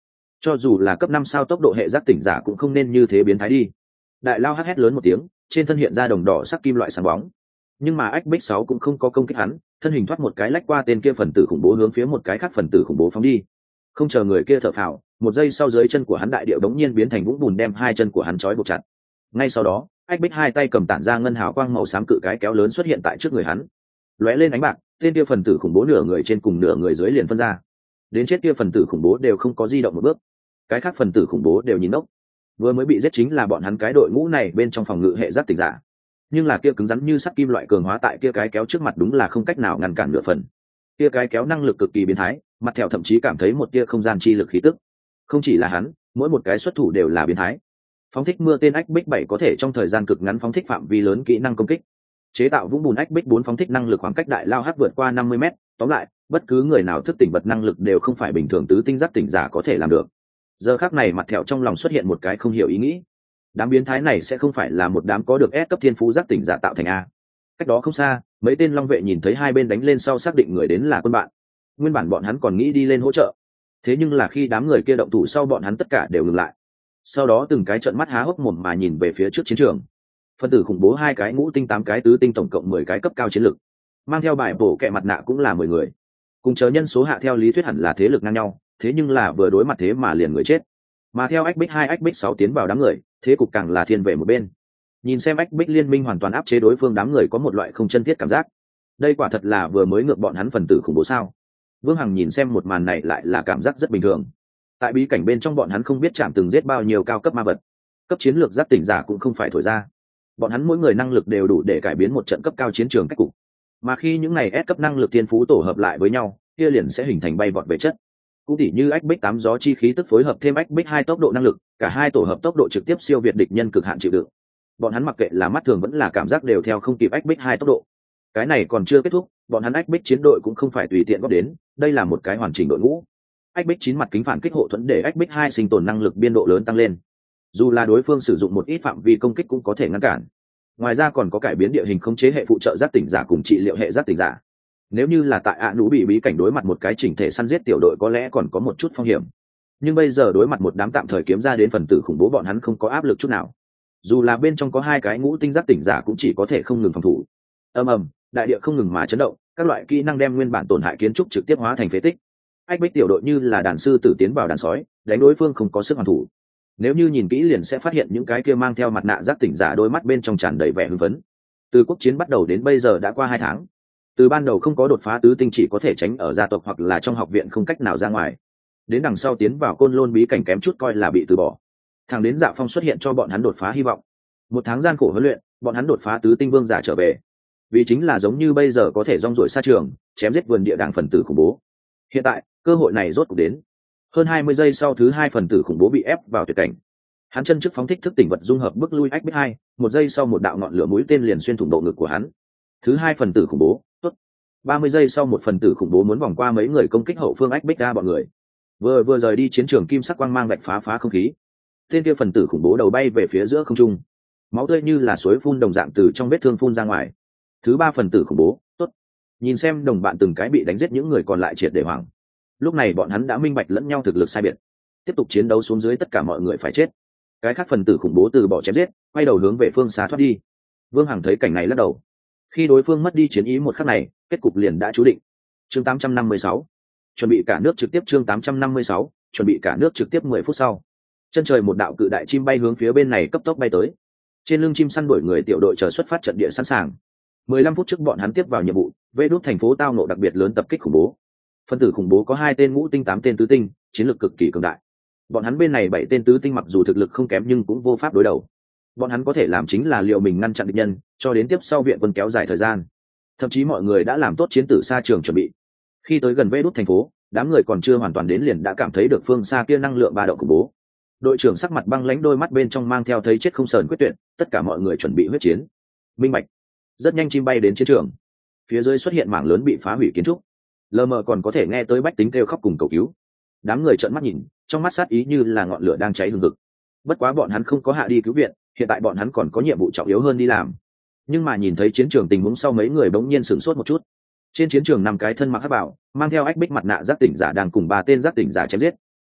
cho dù là cấp năm sao tốc độ hệ giác tỉnh giả cũng không nên như thế biến thái đi. Đại lao hét lớn một tiếng, trên thân hiện ra đồng đỏ sắc kim loại sáng bóng, nhưng mà ách bích sáu cũng không có công kích hắn, thân hình thoát một cái lách qua tên kia phần tử khủng bố hướng phía một cái khác phần tử khủng bố phóng đi. Không chờ người kia thở phào, một giây sau dưới chân của hắn đại điệu đống nhiên biến thành vũng bùn đem hai chân của hắn trói buộc chặt. Ngay sau đó ách bích hai tay cầm tản ra ngân hào quang màu xám cự cái kéo lớn xuất hiện tại trước người hắn, lóe lên ánh bạc, tên kia phần tử khủng bố nửa người trên cùng nửa người dưới liền phân ra. Đến chết kia phần tử khủng bố đều không có di động một bước, cái khác phần tử khủng bố đều nhìn ốc. Vừa mới bị giết chính là bọn hắn cái đội ngũ này bên trong phòng ngự hệ giác tỉnh giả, nhưng là kia cứng rắn như sắt kim loại cường hóa tại kia cái kéo trước mặt đúng là không cách nào ngăn cản nửa phần. Kia cái kéo năng lực cực kỳ biến thái, mặt thẹo thậm chí cảm thấy một tia không gian chi lực khí tức. Không chỉ là hắn, mỗi một cái xuất thủ đều là biến thái. Phóng thích mưa tên ách bích bảy có thể trong thời gian cực ngắn phóng thích phạm vi lớn kỹ năng công kích. Chế tạo vũng bùn ách bích bốn phóng thích năng lực khoảng cách đại lao hắc vượt qua năm mươi mét, tóm lại, bất cứ người nào thức tỉnh vật năng lực đều không phải bình thường tứ tinh giác tỉnh giả có thể làm được. Giờ khắc này mặt thẹo trong lòng xuất hiện một cái không hiểu ý nghĩ. Đám biến thái này sẽ không phải là một đám có được S cấp thiên phú giác tỉnh giả tạo thành a? Cách đó không xa, mấy tên long vệ nhìn thấy hai bên đánh lên sau xác định người đến là quân bạn. Nguyên bản bọn hắn còn nghĩ đi lên hỗ trợ, thế nhưng là khi đám người kia động thủ sau bọn hắn tất cả đều ngừng lại. Sau đó từng cái trợn mắt há hốc mồm mà nhìn về phía trước chiến trường. Phân tử khủng bố hai cái ngũ tinh tám cái tứ tinh tổng cộng mười cái cấp cao chiến lực, mang theo bài bổ kẹ mặt nạ cũng là mười người. Cùng chờ nhân số hạ theo lý thuyết hẳn là thế lực ngang nhau, thế nhưng là vừa đối mặt thế mà liền người chết. Mà theo ách bích hai ách bích sáu tiến vào đám người, thế cục càng là thiên về một bên. Nhìn xem ách bích liên minh hoàn toàn áp chế đối phương đám người có một loại không chân thiết cảm giác. Đây quả thật là vừa mới ngược bọn hắn phần tử khủng bố sao? Vương Hằng nhìn xem một màn này lại là cảm giác rất bình thường. Tại bí cảnh bên trong bọn hắn không biết chạm từng giết bao nhiêu cao cấp ma vật, cấp chiến lược giác tỉnh giả cũng không phải thổi ra. Bọn hắn mỗi người năng lực đều đủ để cải biến một trận cấp cao chiến trường cách cục. Mà khi những này S cấp năng lực tiên phú tổ hợp lại với nhau, kia liền sẽ hình thành bay vọt về chất. Cũng tỉ như ách bích tám gió chi khí tức phối hợp thêm ách bích hai tốc độ năng lực, cả hai tổ hợp tốc độ trực tiếp siêu việt địch nhân cực hạn chịu đựng. Bọn hắn mặc kệ là mắt thường vẫn là cảm giác đều theo không kịp ách bích hai tốc độ. Cái này còn chưa kết thúc, bọn hắn ách bích chiến đội cũng không phải tùy tiện góp đến, đây là một cái hoàn chỉnh đội ngũ. Ách bích chín mặt kính phản kích hộ thuẫn để ách bích hai sinh tồn năng lực biên độ lớn tăng lên. Dù là đối phương sử dụng một ít phạm vi công kích cũng có thể ngăn cản. Ngoài ra còn có cải biến địa hình khống chế hệ phụ trợ giác tỉnh giả cùng trị liệu hệ giác tỉnh giả. Nếu như là tại ạ nú bị bí cảnh đối mặt một cái chỉnh thể săn giết tiểu đội có lẽ còn có một chút phong hiểm, nhưng bây giờ đối mặt một đám tạm thời kiếm ra đến phần tử khủng bố bọn hắn không có áp lực chút nào. Dù là bên trong có hai cái ngũ tinh giác tỉnh giả cũng chỉ có thể không ngừng phòng thủ. Ầm ầm, đại địa không ngừng mà chấn động, các loại kỹ năng đem nguyên bản tổn hại kiến trúc trực tiếp hóa thành phế tích. Ách bích tiểu đội như là đàn sư tử tiến vào đàn sói, đánh đối phương không có sức hoàn thủ. Nếu như nhìn kỹ liền sẽ phát hiện những cái kia mang theo mặt nạ giác tỉnh giả đôi mắt bên trong tràn đầy vẻ hưng phấn. Từ quốc chiến bắt đầu đến bây giờ đã qua hai tháng. Từ ban đầu không có đột phá tứ tinh chỉ có thể tránh ở gia tộc hoặc là trong học viện không cách nào ra ngoài, đến đằng sau tiến vào côn lôn bí cảnh kém chút coi là bị từ bỏ. Thằng đến Dạ Phong xuất hiện cho bọn hắn đột phá hy vọng. Một tháng gian khổ huấn luyện, bọn hắn đột phá tứ tinh vương giả trở về. Vì chính là giống như bây giờ có thể rong ruổi xa trường, chém giết vườn địa đàng phần tử khủng bố. Hiện tại, cơ hội này rốt cuộc đến. Hơn hai mươi giây sau thứ hai phần tử khủng bố bị ép vào tuyệt cảnh. Hắn chân trước phóng thích thức tỉnh vật dung hợp bức lui ách bích hai, một giây sau một đạo ngọn lửa mũi tên liền xuyên thủng bộ ngực của hắn. Thứ hai phần tử khủng bố, tốt. ba mươi giây sau một phần tử khủng bố muốn vòng qua mấy người công kích hậu phương ách bích ra bọn người. Vừa vừa rời đi chiến trường kim sắc quang mang vạch phá phá không khí. Tên kia phần tử khủng bố đầu bay về phía giữa không trung. Máu tươi như là suối phun đồng dạng từ trong vết thương phun ra ngoài. Thứ ba phần tử khủng bố, tốt. Nhìn xem đồng bạn từng cái bị đánh giết những người còn lại triệt để hoảng. Lúc này bọn hắn đã minh bạch lẫn nhau thực lực sai biệt. Tiếp tục chiến đấu xuống dưới tất cả mọi người phải chết. Cái khác phần tử khủng bố từ bỏ chém giết, quay đầu hướng về phương xa thoát đi. Vương Hằng thấy cảnh này lắc đầu. Khi đối phương mất đi chiến ý một khắc này, kết cục liền đã chú định. Chương tám trăm năm mươi sáu, chuẩn bị cả nước trực tiếp. Chương tám trăm năm mươi sáu, chuẩn bị cả nước trực tiếp. Mười phút sau, chân trời một đạo cự đại chim bay hướng phía bên này cấp tốc bay tới. Trên lưng chim săn đuổi người tiểu đội chờ xuất phát trận địa sẵn sàng. Mười lăm phút trước bọn hắn tiếp vào nhiệm vụ, vây đốt thành phố tao ngộ đặc biệt lớn tập kích khủng bố. Phân tử khủng bố có hai tên ngũ tinh, tám tên tứ tinh, chiến lược cực kỳ cường đại. Bọn hắn bên này bảy tên tứ tinh mặc dù thực lực không kém nhưng cũng vô pháp đối đầu. Bọn hắn có thể làm chính là liệu mình ngăn chặn địch nhân, cho đến tiếp sau viện quân kéo dài thời gian. Thậm chí mọi người đã làm tốt chiến tử xa trường chuẩn bị. Khi tới gần vây đốt thành phố, đám người còn chưa hoàn toàn đến liền đã cảm thấy được phương xa kia năng lượng ba động khủng bố. Đội trưởng sắc mặt băng lãnh, đôi mắt bên trong mang theo thấy chết không sờn quyết tuyệt, tất cả mọi người chuẩn bị huyết chiến. Minh bạch. Rất nhanh chim bay đến chiến trường. Phía dưới xuất hiện mảng lớn bị phá hủy kiến trúc. Lờ mờ còn có thể nghe tới bách tính kêu khóc cùng cầu cứu. Đám người trợn mắt nhìn, trong mắt sát ý như là ngọn lửa đang cháy hừng hực. Bất quá bọn hắn không có hạ đi cứu viện, hiện tại bọn hắn còn có nhiệm vụ trọng yếu hơn đi làm. Nhưng mà nhìn thấy chiến trường tình huống sau mấy người bỗng nhiên sửng sốt một chút. Trên chiến trường năm cái thân mặc hắc bảo, mang theo ách bích mặt nạ giác tỉnh giả đang cùng ba tên giác tỉnh giả chém giết.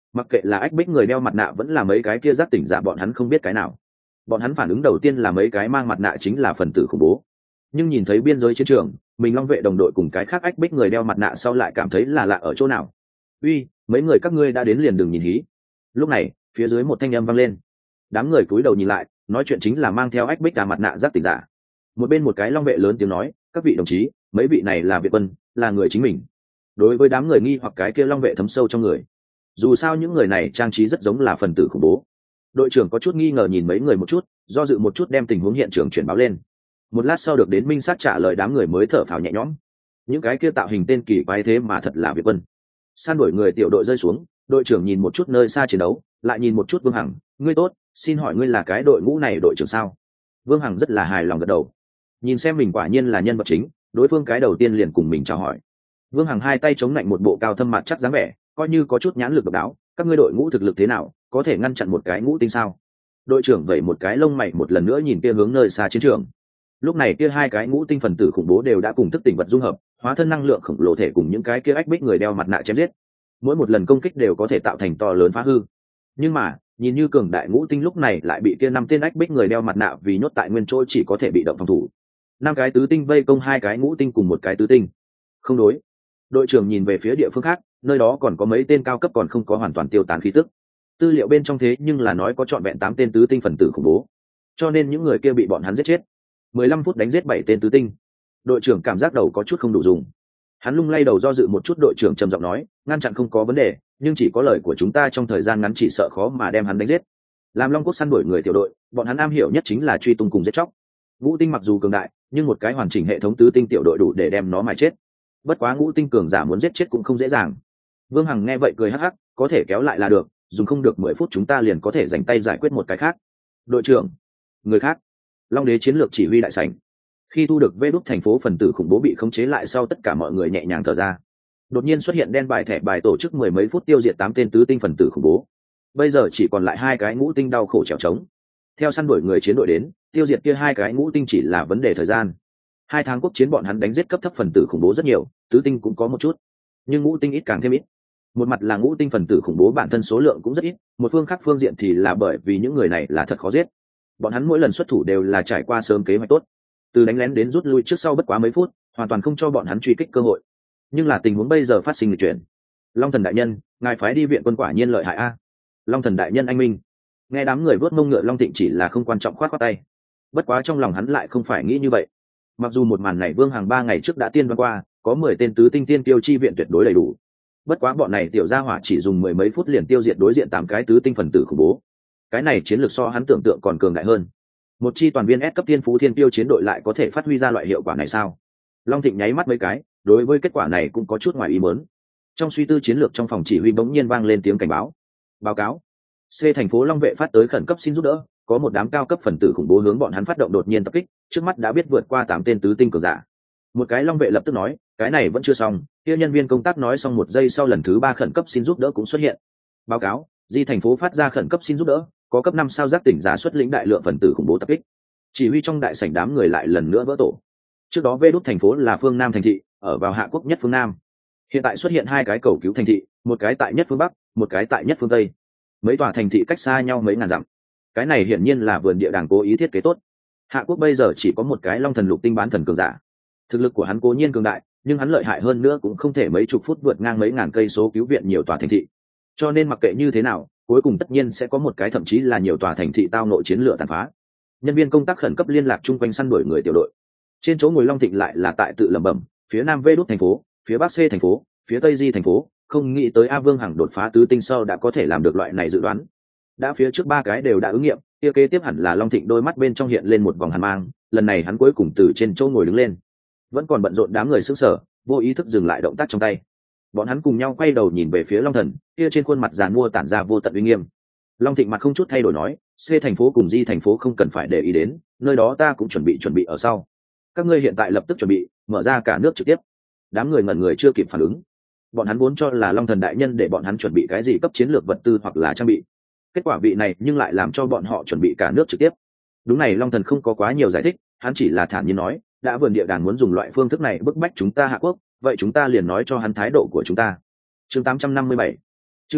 Mặc kệ là ách bích người đeo mặt nạ vẫn là mấy cái kia giác tỉnh giả, bọn hắn không biết cái nào. Bọn hắn phản ứng đầu tiên là mấy cái mang mặt nạ chính là phần tử khủng bố, nhưng nhìn thấy biên giới chiến trường mình long vệ đồng đội cùng cái khác ách bích người đeo mặt nạ sau lại cảm thấy là lạ ở chỗ nào. Uy, mấy người các ngươi đã đến liền đừng nhìn hí. Lúc này phía dưới một thanh âm vang lên, đám người cúi đầu nhìn lại, nói chuyện chính là mang theo ách bích cả mặt nạ giác tỉnh giả. Một bên một cái long vệ lớn tiếng nói, các vị đồng chí, mấy vị này là Việt quân, là người chính mình. Đối với đám người nghi hoặc cái kia long vệ thấm sâu trong người, dù sao những người này trang trí rất giống là phần tử khủng bố. Đội trưởng có chút nghi ngờ nhìn mấy người một chút, do dự một chút đem tình huống hiện trường chuyển báo lên. Một lát sau được đến minh sát trả lời, đám người mới thở phào nhẹ nhõm. Những cái kia tạo hình tên kỳ quái thế mà thật là Việt quân. San đuổi người tiểu đội rơi xuống, đội trưởng nhìn một chút nơi xa chiến đấu, lại nhìn một chút Vương Hằng, ngươi tốt, xin hỏi ngươi là cái đội ngũ này đội trưởng sao? Vương Hằng rất là hài lòng gật đầu, nhìn xem mình quả nhiên là nhân vật chính, đối phương cái đầu tiên liền cùng mình chào hỏi. Vương Hằng hai tay chống lạnh một bộ cao thâm mặt chắc dáng vẻ, coi như có chút nhãn lực độc đáo, các ngươi đội ngũ thực lực thế nào, có thể ngăn chặn một cái ngũ tinh sao? Đội trưởng vẩy một cái lông mày một lần nữa nhìn kia hướng nơi xa chiến trường. Lúc này kia hai cái ngũ tinh phần tử khủng bố đều đã cùng thức tỉnh vật dung hợp, hóa thân năng lượng khổng lồ thể cùng những cái kia ách bích người đeo mặt nạ chém giết. Mỗi một lần công kích đều có thể tạo thành to lớn phá hư. Nhưng mà, nhìn như cường đại ngũ tinh lúc này lại bị kia năm tên ách bích người đeo mặt nạ vì nhốt tại nguyên chỗ, chỉ có thể bị động phòng thủ. Năm cái tứ tinh vây công hai cái ngũ tinh cùng một cái tứ tinh. Không đối. Đội trưởng nhìn về phía địa phương khác, nơi đó còn có mấy tên cao cấp còn không có hoàn toàn tiêu tán khí tức. Tư liệu bên trong thế nhưng là nói có trọn vẹn tám tên tứ tinh phần tử khủng bố, cho nên những người kia bị bọn hắn giết chết. mười lăm phút đánh giết bảy tên tứ tinh. Đội trưởng cảm giác đầu có chút không đủ dùng, hắn lung lay đầu do dự một chút. Đội trưởng trầm giọng nói, ngăn chặn không có vấn đề, nhưng chỉ có lời của chúng ta trong thời gian ngắn chỉ sợ khó mà đem hắn đánh giết. Làm Long Quốc săn đuổi người tiểu đội, bọn hắn am hiểu nhất chính là truy tung cùng giết chóc. Ngũ tinh mặc dù cường đại, nhưng một cái hoàn chỉnh hệ thống tứ tinh tiểu đội đủ để đem nó mà chết. Bất quá ngũ tinh cường giả muốn giết chết cũng không dễ dàng. Vương Hằng nghe vậy cười hắc hắc, có thể kéo lại là được, dùng không được mười phút chúng ta liền có thể dành tay giải quyết một cái khác. Đội trưởng, người khác. Long Đế chiến lược chỉ huy đại sảnh. Khi thu được vê đúc thành phố phần tử khủng bố bị khống chế lại sau, tất cả mọi người nhẹ nhàng thở ra. Đột nhiên xuất hiện đen bài thẻ bài tổ chức mười mấy phút tiêu diệt tám tên tứ tinh phần tử khủng bố. Bây giờ chỉ còn lại hai cái ngũ tinh đau khổ trèo trống. Theo săn đuổi người chiến đội đến, tiêu diệt kia hai cái ngũ tinh chỉ là vấn đề thời gian. Hai tháng quốc chiến bọn hắn đánh giết cấp thấp phần tử khủng bố rất nhiều, tứ tinh cũng có một chút, nhưng ngũ tinh ít càng thêm ít. Một mặt là ngũ tinh phần tử khủng bố bản thân số lượng cũng rất ít, một phương khác phương diện thì là bởi vì những người này là thật khó giết. Bọn hắn mỗi lần xuất thủ đều là trải qua sớm kế hoạch tốt, từ đánh lén đến rút lui trước sau bất quá mấy phút, hoàn toàn không cho bọn hắn truy kích cơ hội. Nhưng là tình huống bây giờ phát sinh lịch chuyển. Long Thần đại nhân, ngài phái đi viện quân quả nhiên lợi hại a. Long Thần đại nhân anh minh. Nghe đám người vớt mông ngựa Long Thịnh chỉ là không quan trọng khoát khoát tay. Bất quá trong lòng hắn lại không phải nghĩ như vậy. Mặc dù một màn này Vương Hằng ba ngày trước đã tiên đoán qua, có mười tên tứ tinh tiên tiêu chi viện tuyệt đối đầy đủ. Bất quá bọn này tiểu gia hỏa chỉ dùng mười mấy phút liền tiêu diệt đối diện tám cái tứ tinh phần tử khủng bố. Cái này chiến lược so hắn tưởng tượng còn cường đại hơn. Một chi toàn viên S cấp tiên phú thiên tiêu chiến đội lại có thể phát huy ra loại hiệu quả này sao? Long Thịnh nháy mắt mấy cái, đối với kết quả này cũng có chút ngoài ý muốn. Trong suy tư chiến lược trong phòng chỉ huy bỗng nhiên vang lên tiếng cảnh báo. Báo cáo, C thành phố Long vệ phát tới khẩn cấp xin giúp đỡ, có một đám cao cấp phần tử khủng bố hướng bọn hắn phát động đột nhiên tập kích, trước mắt đã biết vượt qua tám tên tứ tinh cường giả. Một cái Long vệ lập tức nói, cái này vẫn chưa xong, kia nhân viên công tác nói xong một giây sau lần thứ ba khẩn cấp xin giúp đỡ cũng xuất hiện. Báo cáo, Di thành phố phát ra khẩn cấp xin giúp đỡ, có cấp năm sao giác tỉnh giả xuất lĩnh đại lượng phần tử khủng bố tập kích. Chỉ huy trong đại sảnh đám người lại lần nữa vỡ tổ. Trước đó Vê Đúc thành phố là phương Nam thành thị, ở vào Hạ Quốc nhất phương Nam. Hiện tại xuất hiện hai cái cầu cứu thành thị, một cái tại nhất phương Bắc, một cái tại nhất phương Tây. Mấy tòa thành thị cách xa nhau mấy ngàn dặm. Cái này hiển nhiên là vườn địa đàng cố ý thiết kế tốt. Hạ Quốc bây giờ chỉ có một cái Long Thần lục tinh bán thần cường giả. Thực lực của hắn cố nhiên cường đại, nhưng hắn lợi hại hơn nữa cũng không thể mấy chục phút vượt ngang mấy ngàn cây số cứu viện nhiều tòa thành thị. Cho nên mặc kệ như thế nào, cuối cùng tất nhiên sẽ có một cái thậm chí là nhiều tòa thành thị tao nội chiến lửa tàn phá. Nhân viên công tác khẩn cấp liên lạc chung quanh săn đuổi người tiểu đội. Trên chỗ ngồi Long Thịnh lại là tại tự lẩm bẩm, phía Nam Vê Đúc thành phố, phía Bắc C thành phố, phía Tây Di thành phố, không nghĩ tới A Vương Hằng đột phá tứ tinh sau đã có thể làm được loại này dự đoán. Đã phía trước ba cái đều đã ứng nghiệm, kia kế tiếp hẳn là Long Thịnh đôi mắt bên trong hiện lên một vòng hàn mang, lần này hắn cuối cùng từ trên chỗ ngồi đứng lên. Vẫn còn bận rộn đám người sững sờ, vô ý thức dừng lại động tác trong tay. Bọn hắn cùng nhau quay đầu nhìn về phía Long Thần, kia trên khuôn mặt giàn mua tản ra vô tận uy nghiêm. Long Thịnh mặt không chút thay đổi nói, C thành phố cùng Di thành phố không cần phải để ý đến, nơi đó ta cũng chuẩn bị chuẩn bị ở sau. Các ngươi hiện tại lập tức chuẩn bị, mở ra cả nước trực tiếp. Đám người ngẩn người chưa kịp phản ứng. Bọn hắn vốn cho là Long Thần đại nhân để bọn hắn chuẩn bị cái gì cấp chiến lược vật tư hoặc là trang bị. Kết quả vị này nhưng lại làm cho bọn họ chuẩn bị cả nước trực tiếp. Đúng này, Long Thần không có quá nhiều giải thích, hắn chỉ là thản nhiên nói, đã vườn địa đàng muốn dùng loại phương thức này bức bách chúng ta Hạ Quốc, vậy chúng ta liền nói cho hắn thái độ của chúng ta. Chương tám trăm năm mươi bảy, chư quân,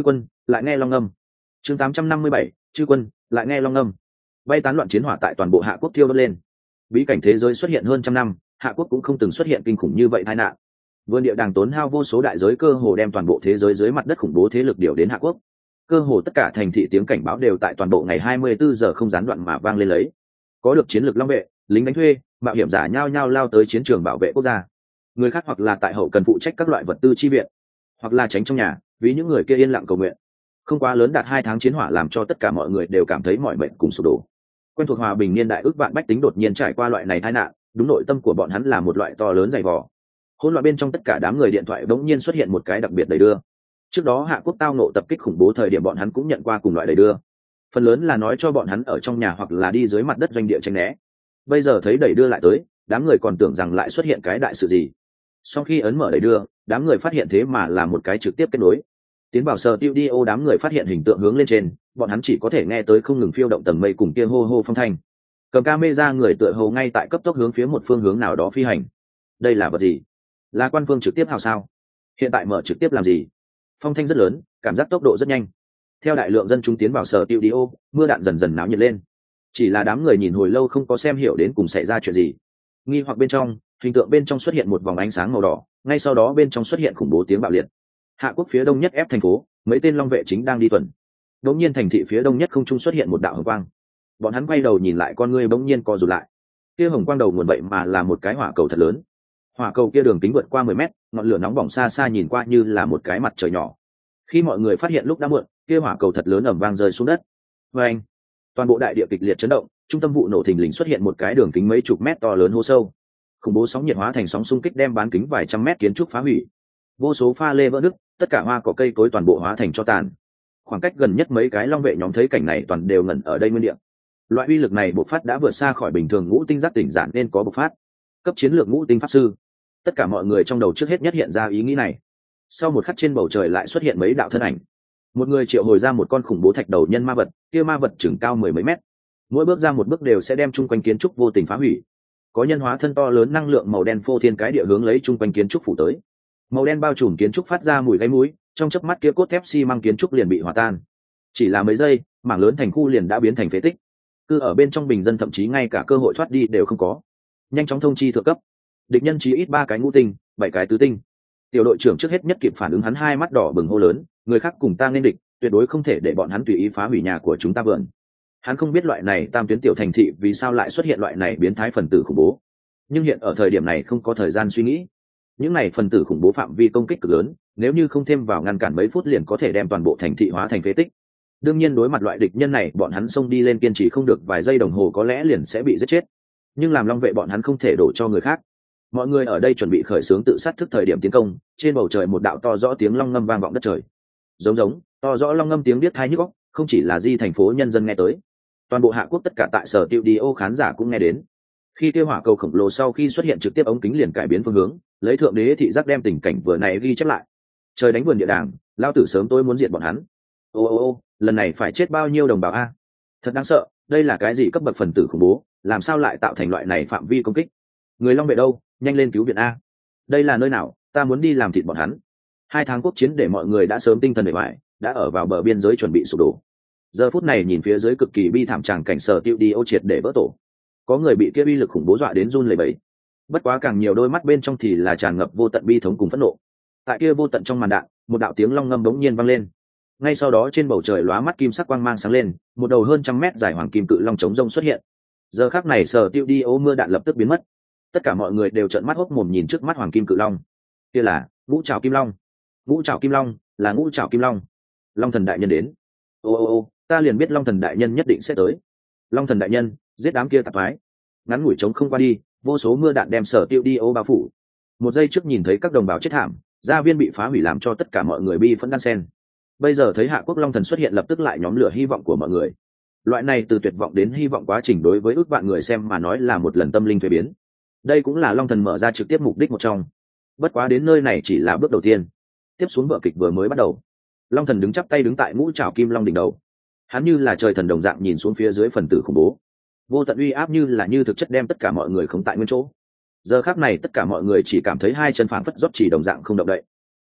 lại nghe long âm. Chương tám trăm năm mươi bảy, chư quân, lại nghe long âm. Bay tán loạn chiến hỏa tại toàn bộ Hạ Quốc thiêu đốt lên. Bí cảnh thế giới xuất hiện hơn trăm năm, Hạ Quốc cũng không từng xuất hiện kinh khủng như vậy tai nạn. Vườn địa đàng tốn hao vô số đại giới cơ hồ đem toàn bộ thế giới dưới mặt đất khủng bố thế lực điều đến Hạ Quốc. Cơ hồ tất cả thành thị tiếng cảnh báo đều tại toàn bộ ngày hai mươi bốn giờ không gián đoạn mà vang lên lấy. Có được chiến lược long vệ, lính đánh thuê, mạo hiểm giả nhao nhao lao tới chiến trường bảo vệ quốc gia. Người khác hoặc là tại hậu cần phụ trách các loại vật tư chi viện, hoặc là tránh trong nhà, vì những người kia yên lặng cầu nguyện. Không quá lớn đạt hai tháng chiến hỏa làm cho tất cả mọi người đều cảm thấy mỏi mệt cùng sụp đổ. Quen thuộc hòa bình niên đại ước vạn bách tính đột nhiên trải qua loại này tai nạn, đúng nội tâm của bọn hắn là một loại to lớn dày vò. Hỗn loạn bên trong tất cả đám người điện thoại bỗng nhiên xuất hiện một cái đặc biệt đầy đưa. Trước đó Hạ Quốc tao nộ tập kích khủng bố thời điểm bọn hắn cũng nhận qua cùng loại đầy đưa. Phần lớn là nói cho bọn hắn ở trong nhà hoặc là đi dưới mặt đất doanh địa tránh né. Bây giờ thấy đầy đưa lại tới, đám người còn tưởng rằng lại xuất hiện cái đại sự gì. Sau khi ấn mở đầy đưa, đám người phát hiện thế mà là một cái trực tiếp kết nối. Tiến vào sở tiêu đi ô, đám người phát hiện hình tượng hướng lên trên, bọn hắn chỉ có thể nghe tới không ngừng phiêu động tầng mây cùng kia hô hô phong thanh. Cầm camera người tựa hồ ngay tại cấp tốc hướng phía một phương hướng nào đó phi hành. Đây là vật gì? Là quan phương trực tiếp hào sao? Hiện tại mở trực tiếp làm gì? Phong thanh rất lớn, cảm giác tốc độ rất nhanh. Theo đại lượng dân chúng tiến vào sở tiêu đi ô, mưa đạn dần dần náo nhiệt lên. Chỉ là đám người nhìn hồi lâu không có xem hiểu đến cùng xảy ra chuyện gì. Nghi hoặc bên trong, hình tượng bên trong xuất hiện một vòng ánh sáng màu đỏ, ngay sau đó bên trong xuất hiện khủng bố tiếng bạo liệt. Hạ Quốc phía đông nhất ép thành phố, mấy tên long vệ chính đang đi tuần. Đột nhiên thành thị phía đông nhất không trung xuất hiện một đạo hồng quang. Bọn hắn quay đầu nhìn lại, con ngươi bỗng nhiên co rụt lại. Kia hồng quang đầu nguồn vậy mà là một cái hỏa cầu thật lớn. Hỏa cầu kia đường kính vượt qua mười mét, ngọn lửa nóng bỏng xa xa nhìn qua như là một cái mặt trời nhỏ. Khi mọi người phát hiện lúc đã muộn, kia hỏa cầu thật lớn ầm vang rơi xuống đất. Oeng! Toàn bộ đại địa kịch liệt chấn động, trung tâm vụ nổ thình lình xuất hiện một cái đường kính mấy chục mét to lớn hố sâu. Khủng bố sóng nhiệt hóa thành sóng xung kích đem bán kính vài trăm mét kiến trúc phá hủy. Vô số pha lê vỡ nứt, tất cả hoa cỏ cây cối toàn bộ hóa thành tro tàn. Khoảng cách gần nhất mấy cái long vệ nhóm thấy cảnh này toàn đều ngẩn ở đây nguyên địa. Loại uy lực này bộc phát đã vượt xa khỏi bình thường ngũ tinh giác tỉnh giản nên có bộc phát. Cấp chiến lược ngũ tinh pháp sư. Tất cả mọi người trong đầu trước hết nhất hiện ra ý nghĩ này. Sau một khắc trên bầu trời lại xuất hiện mấy đạo thân ảnh. Một người triệu hồi ra một con khủng bố thạch đầu nhân ma vật, kia ma vật chừng cao mười mấy mét. Mỗi bước ra một bước đều sẽ đem chung quanh kiến trúc vô tình phá hủy. Có nhân hóa thân to lớn năng lượng màu đen phô thiên cái địa hướng lấy chung quanh kiến trúc phủ tới. Màu đen bao trùm kiến trúc phát ra mùi gáy mũi, trong chớp mắt kia cốt thép xi măng kiến trúc liền bị hòa tan. Chỉ là mấy giây, mảng lớn thành khu liền đã biến thành phế tích. Cư ở bên trong bình dân thậm chí ngay cả cơ hội thoát đi đều không có. Nhanh chóng thông chi thượng cấp. Địch nhân chí ít ba cái ngũ tinh, bảy cái tứ tinh. Tiểu đội trưởng trước hết nhất kịp phản ứng, hắn hai mắt đỏ bừng hô lớn, người khác cùng ta nên địch, tuyệt đối không thể để bọn hắn tùy ý phá hủy nhà của chúng ta vườn. Hắn không biết loại này tam tuyến tiểu thành thị vì sao lại xuất hiện loại này biến thái phần tử khủng bố, nhưng hiện ở thời điểm này không có thời gian suy nghĩ. Những này phần tử khủng bố phạm vi công kích cực lớn, nếu như không thêm vào ngăn cản mấy phút liền có thể đem toàn bộ thành thị hóa thành phế tích. Đương nhiên đối mặt loại địch nhân này, bọn hắn xông đi lên kiên trì không được vài giây đồng hồ có lẽ liền sẽ bị giết chết. Nhưng làm long vệ bọn hắn không thể đổ cho người khác. Mọi người ở đây chuẩn bị khởi xướng tự sát thức thời điểm tiến công, trên bầu trời một đạo to rõ tiếng long ngâm vang vọng đất trời. Giống giống, to rõ long ngâm tiếng biết tai nhức óc, không chỉ là di thành phố nhân dân nghe tới, toàn bộ Hạ Quốc tất cả tại sở tiêu đi ô khán giả cũng nghe đến. Khi tiêu hỏa cầu khổng lồ sau khi xuất hiện, trực tiếp ống kính liền cải biến phương hướng, lấy thượng đế thị giác đem tình cảnh vừa này ghi chép lại. Trời đánh vườn địa đàng, lao tử sớm tôi muốn diệt bọn hắn. Ô ô ô, lần này phải chết bao nhiêu đồng bào a? Thật đáng sợ, đây là cái gì cấp bậc phần tử khủng bố, làm sao lại tạo thành loại này phạm vi công kích? Người long vệ đâu, nhanh lên cứu viện a! Đây là nơi nào, ta muốn đi làm thịt bọn hắn. Hai tháng quốc chiến để mọi người đã sớm tinh thần bề bại, đã ở vào bờ biên giới chuẩn bị sụp đổ. Giờ phút này nhìn phía dưới cực kỳ bi thảm tràng cảnh sở tiêu đi ô triệt để vỡ tổ. Có người bị kia uy lực khủng bố dọa đến run lẩy bẩy. Bất quá càng nhiều đôi mắt bên trong thì là tràn ngập vô tận bi thống cùng phẫn nộ. Tại kia vô tận trong màn đạn, một đạo tiếng long ngâm bỗng nhiên vang lên. Ngay sau đó trên bầu trời lóa mắt kim sắc quang mang sáng lên, một đầu hơn trăm mét dài hoàng kim cự long chống rông xuất hiện. Giờ khắc này sở tiêu đi ô mưa đạn lập tức biến mất. Tất cả mọi người đều trợn mắt hốc mồm nhìn trước mắt hoàng kim cự long. Kia là ngũ trảo kim long. Ngũ trảo kim long là ngũ trảo kim long. Long thần đại nhân đến. Ô ô ô, ta liền biết long thần đại nhân nhất định sẽ tới. Long thần đại nhân, giết đám kia tạp thoái. Ngắn ngủi trống không qua đi, vô số mưa đạn đem sở tiêu đi ô bao phủ. Một giây trước nhìn thấy các đồng bào chết thảm, gia viên bị phá hủy làm cho tất cả mọi người bi phẫn đan sen. Bây giờ thấy Hạ Quốc long thần xuất hiện, lập tức lại nhóm lửa hy vọng của mọi người. Loại này từ tuyệt vọng đến hy vọng quá trình đối với ước vạn người xem mà nói là một lần tâm linh thuế biến. Đây cũng là long thần mở ra trực tiếp mục đích một trong. Bất quá đến nơi này chỉ là bước đầu tiên. Tiếp xuống vở kịch vừa mới bắt đầu. Long thần đứng chắp tay đứng tại ngũ trảo kim long đỉnh đầu. Hắn như là trời thần đồng dạng nhìn xuống phía dưới phần tử khủng bố. Vô tận uy áp như là như thực chất đem tất cả mọi người khống tại nguyên chỗ. Giờ khắc này tất cả mọi người chỉ cảm thấy hai chân phảng phất rót chỉ đồng dạng không động đậy.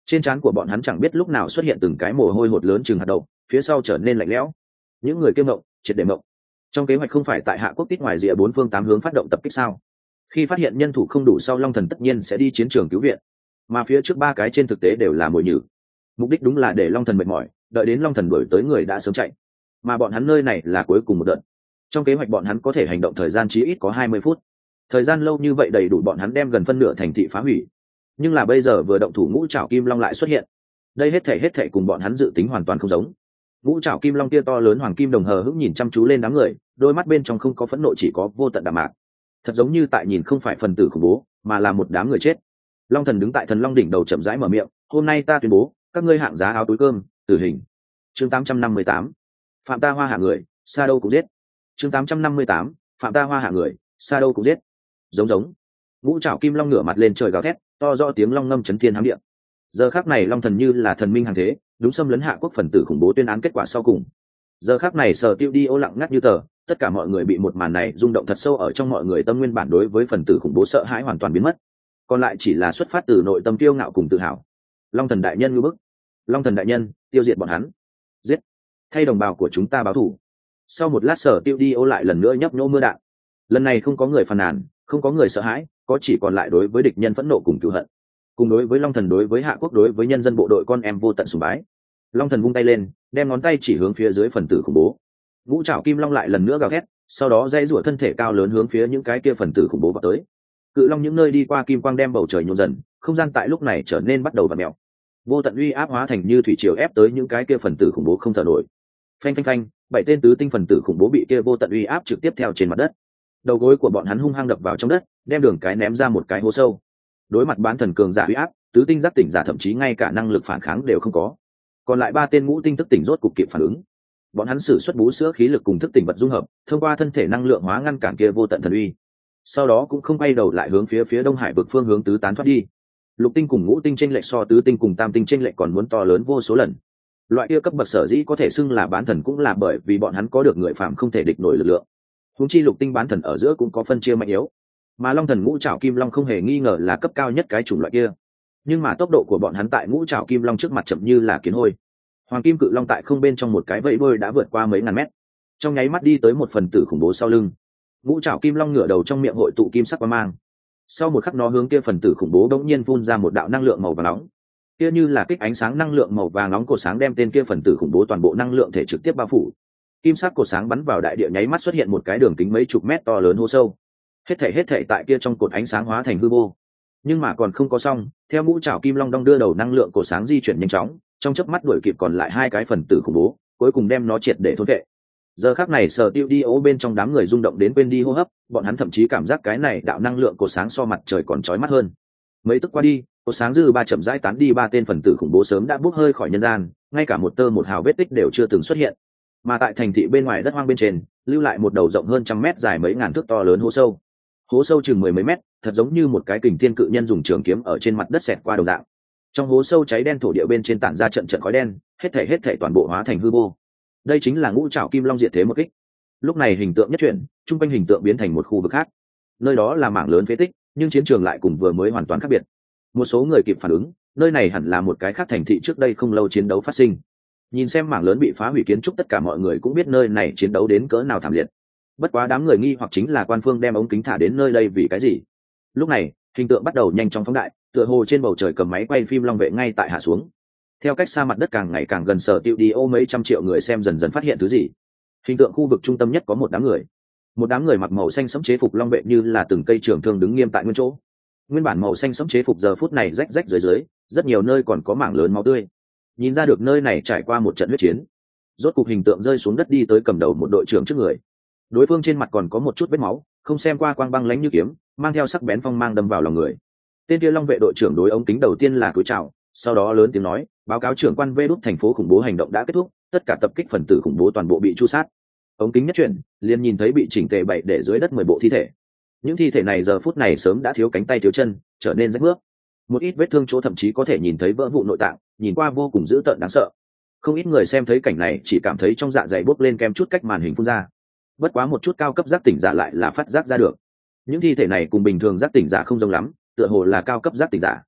trên trán của bọn hắn chẳng biết lúc nào xuất hiện từng cái mồ hôi hột lớn chừng hạt đậu, phía sau trở nên lạnh lẽo. Những người kiêm mộng triệt để mộng. Trong kế hoạch không phải tại Hạ Quốc tít ngoài rìa bốn phương tám hướng phát động tập kích sao? Khi phát hiện nhân thủ không đủ sau, Long Thần tất nhiên sẽ đi chiến trường cứu viện, mà phía trước ba cái trên thực tế đều là mồi nhử. Mục đích đúng là để Long Thần mệt mỏi, đợi đến Long Thần đuổi tới người đã sớm chạy, mà bọn hắn nơi này là cuối cùng một đợt. Trong kế hoạch bọn hắn có thể hành động thời gian chí ít có hai mươi phút. Thời gian lâu như vậy đầy đủ bọn hắn đem gần phân nửa thành thị phá hủy. Nhưng là bây giờ vừa động thủ, Ngũ Trảo Kim Long lại xuất hiện. Đây hết thảy hết thảy cùng bọn hắn dự tính hoàn toàn không giống. Ngũ Trảo Kim Long kia to lớn hoàng kim đồng hờ hững nhìn chăm chú lên đám người, đôi mắt bên trong không có phẫn nộ, chỉ có vô tận đạm mạc. Thật giống như tại nhìn không phải phần tử khủng bố, mà là một đám người chết. Long Thần đứng tại Thần Long đỉnh đầu chậm rãi mở miệng, "Hôm nay ta tuyên bố, các ngươi hạng giá áo túi cơm, tử hình." Chương tám trăm năm mươi tám. Phạm ta hoa hạ người, xa đâu cũng giết. Chương tám trăm năm mươi tám. Phạm ta hoa hạ người, xa đâu cũng giết. Giống giống. Ngũ Trảo Kim Long ngửa mặt lên trời gào thét, to rõ tiếng long ngâm chấn thiên hám địa. Giờ khắc này Long Thần như là thần minh hàng thế, đúng xâm lấn Hạ Quốc phần tử khủng bố tuyên án kết quả sau cùng. Giờ khắc này Sở Tiêu đi ô lặng ngắt như tờ, tất cả mọi người bị một màn này rung động thật sâu, ở trong mọi người tâm nguyên bản đối với phần tử khủng bố sợ hãi hoàn toàn biến mất, còn lại chỉ là xuất phát từ nội tâm kiêu ngạo cùng tự hào. Long Thần đại nhân ngư bức, Long Thần đại nhân, tiêu diệt bọn hắn, giết, thay đồng bào của chúng ta báo thù. Sau một lát Sở Tiêu đi ô lại lần nữa nhấp nhô mưa đạn. Lần này không có người phàn nàn, không có người sợ hãi, có chỉ còn lại đối với địch nhân phẫn nộ cùng cừu hận, cùng đối với Long Thần, đối với Hạ Quốc, đối với nhân dân bộ đội con em vô tận sùng bái. Long Thần vung tay lên, đem ngón tay chỉ hướng phía dưới phần tử khủng bố. Ngũ Trảo Kim Long lại lần nữa gào thét, sau đó dãy rủa thân thể cao lớn hướng phía những cái kia phần tử khủng bố vào tới. Cự long những nơi đi qua, kim quang đem bầu trời nhộn dần, không gian tại lúc này trở nên bắt đầu vặn mèo. Vô tận uy áp hóa thành như thủy triều ép tới những cái kia phần tử khủng bố không thở nổi. Phanh phanh phanh, bảy tên tứ tinh phần tử khủng bố bị kia vô tận uy áp trực tiếp theo trên mặt đất. Đầu gối của bọn hắn hung hăng đập vào trong đất, đem đường cái ném ra một cái hố sâu. Đối mặt bán thần cường giả uy áp, tứ tinh giác tỉnh giả thậm chí ngay cả năng lực phản kháng đều không có. Còn lại ba tên ngũ tinh thức tỉnh rốt cục kịp phản ứng. Bọn hắn sử xuất bú sữa khí lực cùng thức tỉnh vật dung hợp, thông qua thân thể năng lượng hóa ngăn cản kia vô tận thần uy. Sau đó cũng không quay đầu lại hướng phía phía Đông Hải vực phương hướng tứ tán thoát đi. Lục tinh cùng ngũ tinh chênh lệch so tứ tinh cùng tam tinh chênh lệch còn muốn to lớn vô số lần. Loại kia cấp bậc sở dĩ có thể xưng là bán thần cũng là bởi vì bọn hắn có được người phàm không thể địch nổi lực lượng. Huống chi lục tinh bán thần ở giữa cũng có phân chia mạnh yếu, mà Long Thần Ngũ Trảo Kim Long không hề nghi ngờ là cấp cao nhất cái chủng loại kia. Nhưng mà tốc độ của bọn hắn tại Ngũ Trảo Kim Long trước mặt chậm như là kiến hôi. Hoàng kim cự long tại không bên trong một cái vẫy đuôi đã vượt qua mấy ngàn mét, trong nháy mắt đi tới một phần tử khủng bố sau lưng. Ngũ Trảo Kim Long ngửa đầu trong miệng hội tụ kim sắc quang mang. Sau một khắc nó hướng kia phần tử khủng bố đống nhiên phun ra một đạo năng lượng màu vàng nóng. Kia như là kích ánh sáng năng lượng màu vàng nóng cột sáng đem tên kia phần tử khủng bố toàn bộ năng lượng thể trực tiếp bao phủ. Kim sắc cột sáng bắn vào đại địa, nháy mắt xuất hiện một cái đường kính mấy chục mét to lớn hố sâu. Hết thảy hết thảy tại kia trong cột ánh sáng hóa thành hư vô. Nhưng mà còn không có xong, theo Ngũ Trảo Kim Long đong đưa đầu năng lượng cột sáng di chuyển nhanh chóng, trong chớp mắt đuổi kịp còn lại hai cái phần tử khủng bố, cuối cùng đem nó triệt để thôn vệ. Giờ khắc này Sở Tiêu đi ố bên trong đám người rung động đến quên đi hô hấp, bọn hắn thậm chí cảm giác cái này đạo năng lượng cột sáng so mặt trời còn chói mắt hơn. Mấy tức qua đi, cột sáng dư ba chậm rãi tán đi, ba tên phần tử khủng bố sớm đã bốc hơi khỏi nhân gian, ngay cả một tơ một hào vết tích đều chưa từng xuất hiện. Mà tại thành thị bên ngoài đất hoang bên trên, lưu lại một đầu rộng hơn trăm mét, dài mấy ngàn thước to lớn hố sâu. Hố sâu chừng mười mấy mét, thật giống như một cái kình thiên cự nhân dùng trường kiếm ở trên mặt đất xẹt qua đầu dạng. Trong hố sâu cháy đen thổ địa bên trên tản ra trận trận khói đen, hết thảy hết thảy toàn bộ hóa thành hư vô. Đây chính là Ngũ Trảo Kim Long diệt thế một kích. Lúc này hình tượng nhất chuyển, trung quanh hình tượng biến thành một khu vực khác. Nơi đó là mảng lớn phế tích, nhưng chiến trường lại cùng vừa mới hoàn toàn khác biệt. Một số người kịp phản ứng, nơi này hẳn là một cái khác thành thị trước đây không lâu chiến đấu phát sinh. Nhìn xem mảng lớn bị phá hủy kiến trúc, tất cả mọi người cũng biết nơi này chiến đấu đến cỡ nào thảm liệt. Bất quá đám người nghi hoặc chính là quan phương đem ống kính thả đến nơi đây vì cái gì. Lúc này hình tượng bắt đầu nhanh chóng phóng đại, tựa hồ trên bầu trời cầm máy quay phim long vệ ngay tại hạ xuống. Theo cách xa mặt đất càng ngày càng gần, Sở Tiêu đi ô mấy trăm triệu người xem dần dần phát hiện thứ gì. Hình tượng khu vực trung tâm nhất có một đám người, một đám người mặc màu xanh sẫm chế phục long vệ như là từng cây trường thương đứng nghiêm tại nguyên chỗ. Nguyên bản màu xanh sẫm chế phục giờ phút này rách rách dưới dưới, rất nhiều nơi còn có mảng lớn máu tươi, nhìn ra được nơi này trải qua một trận huyết chiến. Rốt cục hình tượng rơi xuống đất, đi tới cầm đầu một đội trưởng trước người. Đối phương trên mặt còn có một chút vết máu, không xem qua quang băng lánh như kiếm, mang theo sắc bén phong mang đâm vào lòng người. Tên kia long vệ đội trưởng đối ống kính đầu tiên là cúi chào, sau đó lớn tiếng nói, báo cáo trưởng quan vê đút thành phố khủng bố hành động đã kết thúc, tất cả tập kích phần tử khủng bố toàn bộ bị tru sát. Ống kính nhất chuyển, liền nhìn thấy bị chỉnh tề bày để dưới đất mười bộ thi thể. Những thi thể này giờ phút này sớm đã thiếu cánh tay thiếu chân, trở nên rách bước. Một ít vết thương chỗ thậm chí có thể nhìn thấy vỡ vụ nội tạng, nhìn qua vô cùng dữ tợn đáng sợ. Không ít người xem thấy cảnh này chỉ cảm thấy trong dạ dày bốc lên kem chút cách màn hình phun ra. Bất quá một chút cao cấp giác tỉnh giả lại là phát giác ra được, những thi thể này cùng bình thường giác tỉnh giả không giống lắm, tựa hồ là cao cấp giác tỉnh giả.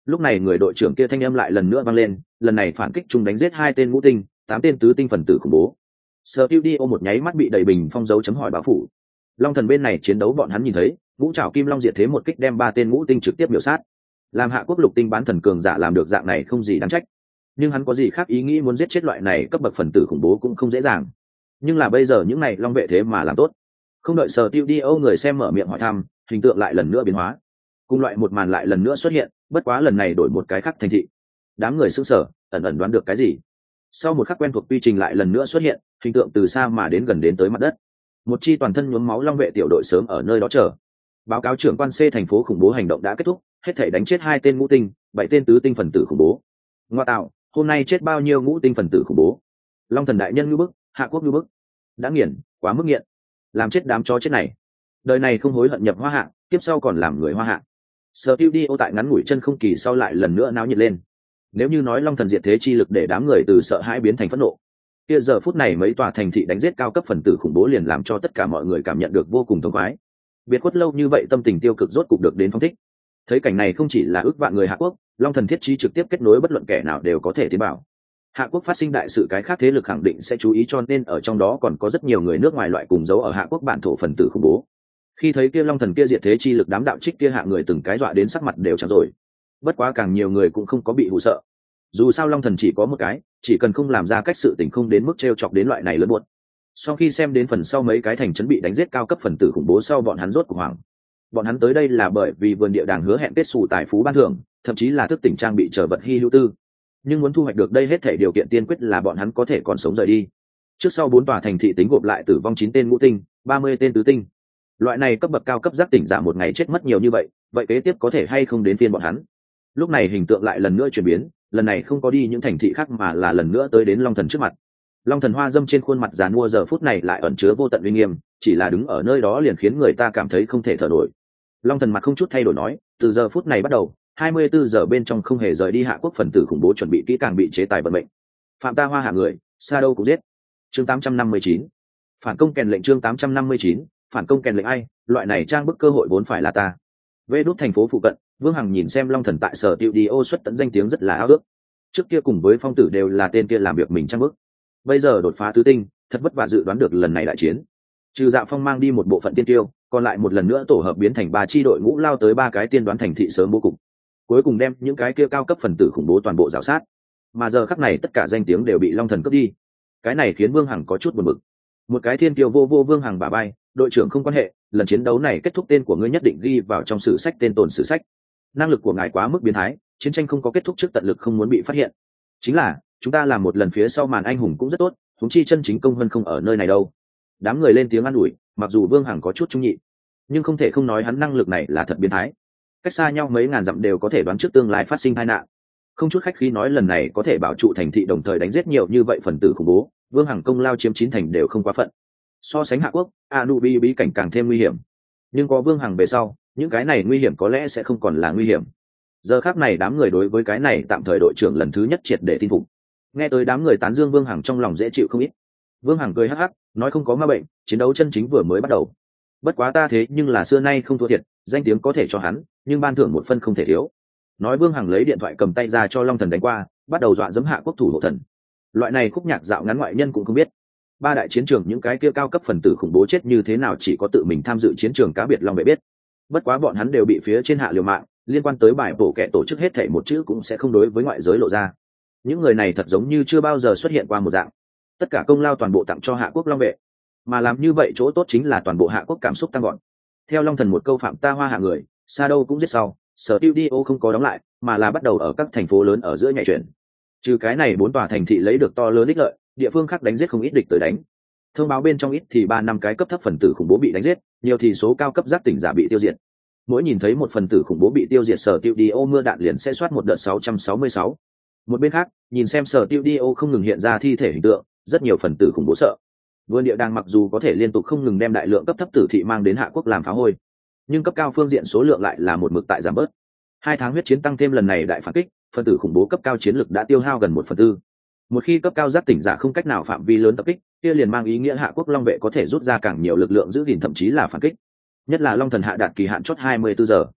Lúc này người đội trưởng kia thanh âm lại lần nữa vang lên, lần này phản kích chung đánh giết hai tên ngũ tinh, tám tên tứ tinh phần tử khủng bố. Studio một nháy mắt bị đầy bình phong dấu chấm hỏi báo phủ. Long thần bên này chiến đấu bọn hắn nhìn thấy, ngũ trảo kim long diệt thế một kích đem ba tên ngũ tinh trực tiếp miểu sát. Làm hạ quốc lục tinh bán thần cường giả làm được dạng này không gì đáng trách. Nhưng hắn có gì khác ý nghĩ muốn giết chết loại này cấp bậc phần tử khủng bố cũng không dễ dàng. Nhưng là bây giờ những này long vệ thế mà làm tốt. Không đợi Studio người xem mở miệng hỏi thăm, hình tượng lại lần nữa biến hóa. Cùng loại một màn lại lần nữa xuất hiện, bất quá lần này đổi một cái khác thành thị. Đám người sững sờ, ẩn ẩn đoán được cái gì. Sau một khắc quen thuộc quy trình lại lần nữa xuất hiện, hình tượng từ xa mà đến gần đến tới mặt đất. Một chi toàn thân nhuốm máu long vệ tiểu đội sớm ở nơi đó chờ. Báo cáo trưởng quan C thành phố khủng bố hành động đã kết thúc, hết thảy đánh chết hai tên ngũ tinh, bảy tên tứ tinh phần tử khủng bố. Ngoa tạo, hôm nay chết bao nhiêu ngũ tinh phần tử khủng bố? Long thần đại nhân như bức, hạ quốc như bức. Đã nghiền, quá mức nghiện. Làm chết đám chó chết này. Đời này không hối hận nhập hoa hạ, tiếp sau còn làm người hoa hạ. Studio tại ngắn ngủi chân không kỳ sau lại lần nữa náo nhiệt lên. Nếu như nói long thần diệt thế chi lực để đám người từ sợ hãi biến thành phẫn nộ, kia giờ phút này mấy tòa thành thị đánh giết cao cấp phần tử khủng bố liền làm cho tất cả mọi người cảm nhận được vô cùng thống khoái. Biệt khuất lâu như vậy tâm tình tiêu cực rốt cục được đến phong thích. Thấy cảnh này không chỉ là ước vạn người hạ quốc, long thần thiết trí trực tiếp kết nối bất luận kẻ nào đều có thể tiến bảo. Hạ quốc phát sinh đại sự cái khác thế lực khẳng định sẽ chú ý, cho nên ở trong đó còn có rất nhiều người nước ngoài loại cùng giấu ở hạ quốc bản thổ phần tử khủng bố. Khi thấy kia long thần kia diệt thế chi lực đám đạo trích kia hạ người từng cái dọa đến sắc mặt đều trắng rồi. Bất quá càng nhiều người cũng không có bị hù sợ. Dù sao long thần chỉ có một cái, chỉ cần không làm ra cách sự tình không đến mức trêu chọc đến loại này lớn buồn. Sau khi xem đến phần sau mấy cái thành trấn bị đánh giết cao cấp phần tử khủng bố sau, bọn hắn rốt cuộc hoảng. Bọn hắn tới đây là bởi vì vườn địa đàng hứa hẹn kết xù tài phú ban thưởng, thậm chí là thức tỉnh trang bị trở vật hy hữu tư. Nhưng muốn thu hoạch được đây hết thể điều kiện tiên quyết là bọn hắn có thể còn sống rời đi. Trước sau bốn tòa thành thị tính gộp lại tử vong chín tên ngũ tinh, ba mươi tên tứ tinh. Loại này cấp bậc cao cấp giác tỉnh giả một ngày chết mất nhiều như vậy, vậy kế tiếp có thể hay không đến phiên bọn hắn. Lúc này hình tượng lại lần nữa chuyển biến, lần này không có đi những thành thị khác mà là lần nữa tới đến long thần trước mặt. Long thần hoa dâm trên khuôn mặt già nua giờ phút này lại ẩn chứa vô tận uy nghiêm, chỉ là đứng ở nơi đó liền khiến người ta cảm thấy không thể thở nổi. Long thần mặt không chút thay đổi nói, từ giờ phút này bắt đầu, hai mươi bốn giờ bên trong không hề rời đi hạ quốc phần tử khủng bố chuẩn bị kỹ càng bị chế tài vận mệnh. Phạm ta hoa hạ người, xa đâu cũng giết. Chương tám trăm năm mươi chín. Phản công kèn lệnh. Chương tám trăm năm mươi chín. Phản công kèn lệnh. Ai, loại này trang bức cơ hội vốn phải là ta. Vê đút thành phố phụ cận, Vương Hằng nhìn xem long thần tại sở tiệu đi ô xuất tận danh tiếng rất là ao ước. Trước kia cùng với phong tử đều là tên kia làm việc mình trang bức. Bây giờ đột phá tứ tinh, thật vất vả dự đoán được lần này đại chiến. Trừ Dạ Phong mang đi một bộ phận tiên tiêu, còn lại một lần nữa tổ hợp biến thành ba chi đội ngũ lao tới ba cái tiên đoán thành thị sớm bố cục. Cuối cùng đem những cái kia cao cấp phần tử khủng bố toàn bộ rào sát. Mà giờ khắc này tất cả danh tiếng đều bị long thần cướp đi. Cái này khiến Vương Hằng có chút buồn bực. Một cái thiên tiêu vô vô Vương Hằng bả bay, đội trưởng không quan hệ, lần chiến đấu này kết thúc tên của ngươi nhất định ghi vào trong sử sách tên tồn sử sách. Năng lực của ngài quá mức biến thái, chiến tranh không có kết thúc trước tận lực không muốn bị phát hiện. Chính là chúng ta làm một lần phía sau màn anh hùng cũng rất tốt, huống chi chân chính công hơn không ở nơi này đâu. Đám người lên tiếng an ủi, mặc dù Vương Hằng có chút trung nhị, nhưng không thể không nói hắn năng lực này là thật biến thái. Cách xa nhau mấy ngàn dặm đều có thể đoán trước tương lai phát sinh tai nạn. Không chút khách khí nói lần này có thể bảo trụ thành thị đồng thời đánh giết nhiều như vậy phần tử khủng bố, Vương Hằng công lao chiếm chín thành đều không quá phận. So sánh Hạ Quốc, Anubi bí cảnh càng thêm nguy hiểm. Nhưng có Vương Hằng về sau, những cái này nguy hiểm có lẽ sẽ không còn là nguy hiểm. Giờ khắc này đám người đối với cái này tạm thời đội trưởng lần thứ nhất triệt để tin phục. Nghe tới đám người tán dương Vương Hằng trong lòng dễ chịu không ít. Vương Hằng cười hắc hắc, nói không có ma bệnh, chiến đấu chân chính vừa mới bắt đầu. Bất quá ta thế nhưng là xưa nay không thua thiệt, danh tiếng có thể cho hắn, nhưng ban thưởng một phân không thể thiếu. Nói Vương Hằng lấy điện thoại cầm tay ra cho long thần đánh qua, bắt đầu dọa dẫm Hạ Quốc thủ hộ thần. Loại này khúc nhạc dạo ngắn ngoại nhân cũng không biết. Ba đại chiến trường những cái kia cao cấp phần tử khủng bố chết như thế nào chỉ có tự mình tham dự chiến trường cá biệt long vệ biết. Bất quá bọn hắn đều bị phía trên hạ liều mạng, liên quan tới bài bổ kẻ tổ chức hết thảy một chữ cũng sẽ không đối với ngoại giới lộ ra. Những người này thật giống như chưa bao giờ xuất hiện qua một dạng. Tất cả công lao toàn bộ tặng cho Hạ Quốc long vệ, mà làm như vậy chỗ tốt chính là toàn bộ Hạ Quốc cảm xúc tăng gọn. Theo long thần một câu phạm ta hoa hạ người, xa đâu cũng giết sau, sở tiêu đi ô không có đóng lại, mà là bắt đầu ở các thành phố lớn ở giữa nhảy chuyển. Trừ cái này bốn tòa thành thị lấy được to lớn ích lợi, địa phương khác đánh giết không ít địch tới đánh. Thông báo bên trong ít thì ba năm cái cấp thấp phần tử khủng bố bị đánh giết, nhiều thì số cao cấp giác tỉnh giả bị tiêu diệt. Mỗi nhìn thấy một phần tử khủng bố bị tiêu diệt, sở tiêu đi ô mưa đạn liền sẽ soát một đợt sáu trăm sáu mươi sáu. Một bên khác, nhìn xem sở tiêu đi ô không ngừng hiện ra thi thể hình tượng, rất nhiều phần tử khủng bố sợ. Vườn địa đàng mặc dù có thể liên tục không ngừng đem đại lượng cấp thấp tử thị mang đến Hạ Quốc làm phá hôi, nhưng cấp cao phương diện số lượng lại là một mực tại giảm bớt. Hai tháng huyết chiến tăng thêm lần này đại phản kích, phần tử khủng bố cấp cao chiến lực đã tiêu hao gần một phần tư. Một khi cấp cao giác tỉnh giả không cách nào phạm vi lớn tập kích, kia liền mang ý nghĩa Hạ Quốc long vệ có thể rút ra càng nhiều lực lượng giữ gìn thậm chí là phản kích. Nhất là long thần hạ đạt kỳ hạn chốt hai mươi bốn giờ.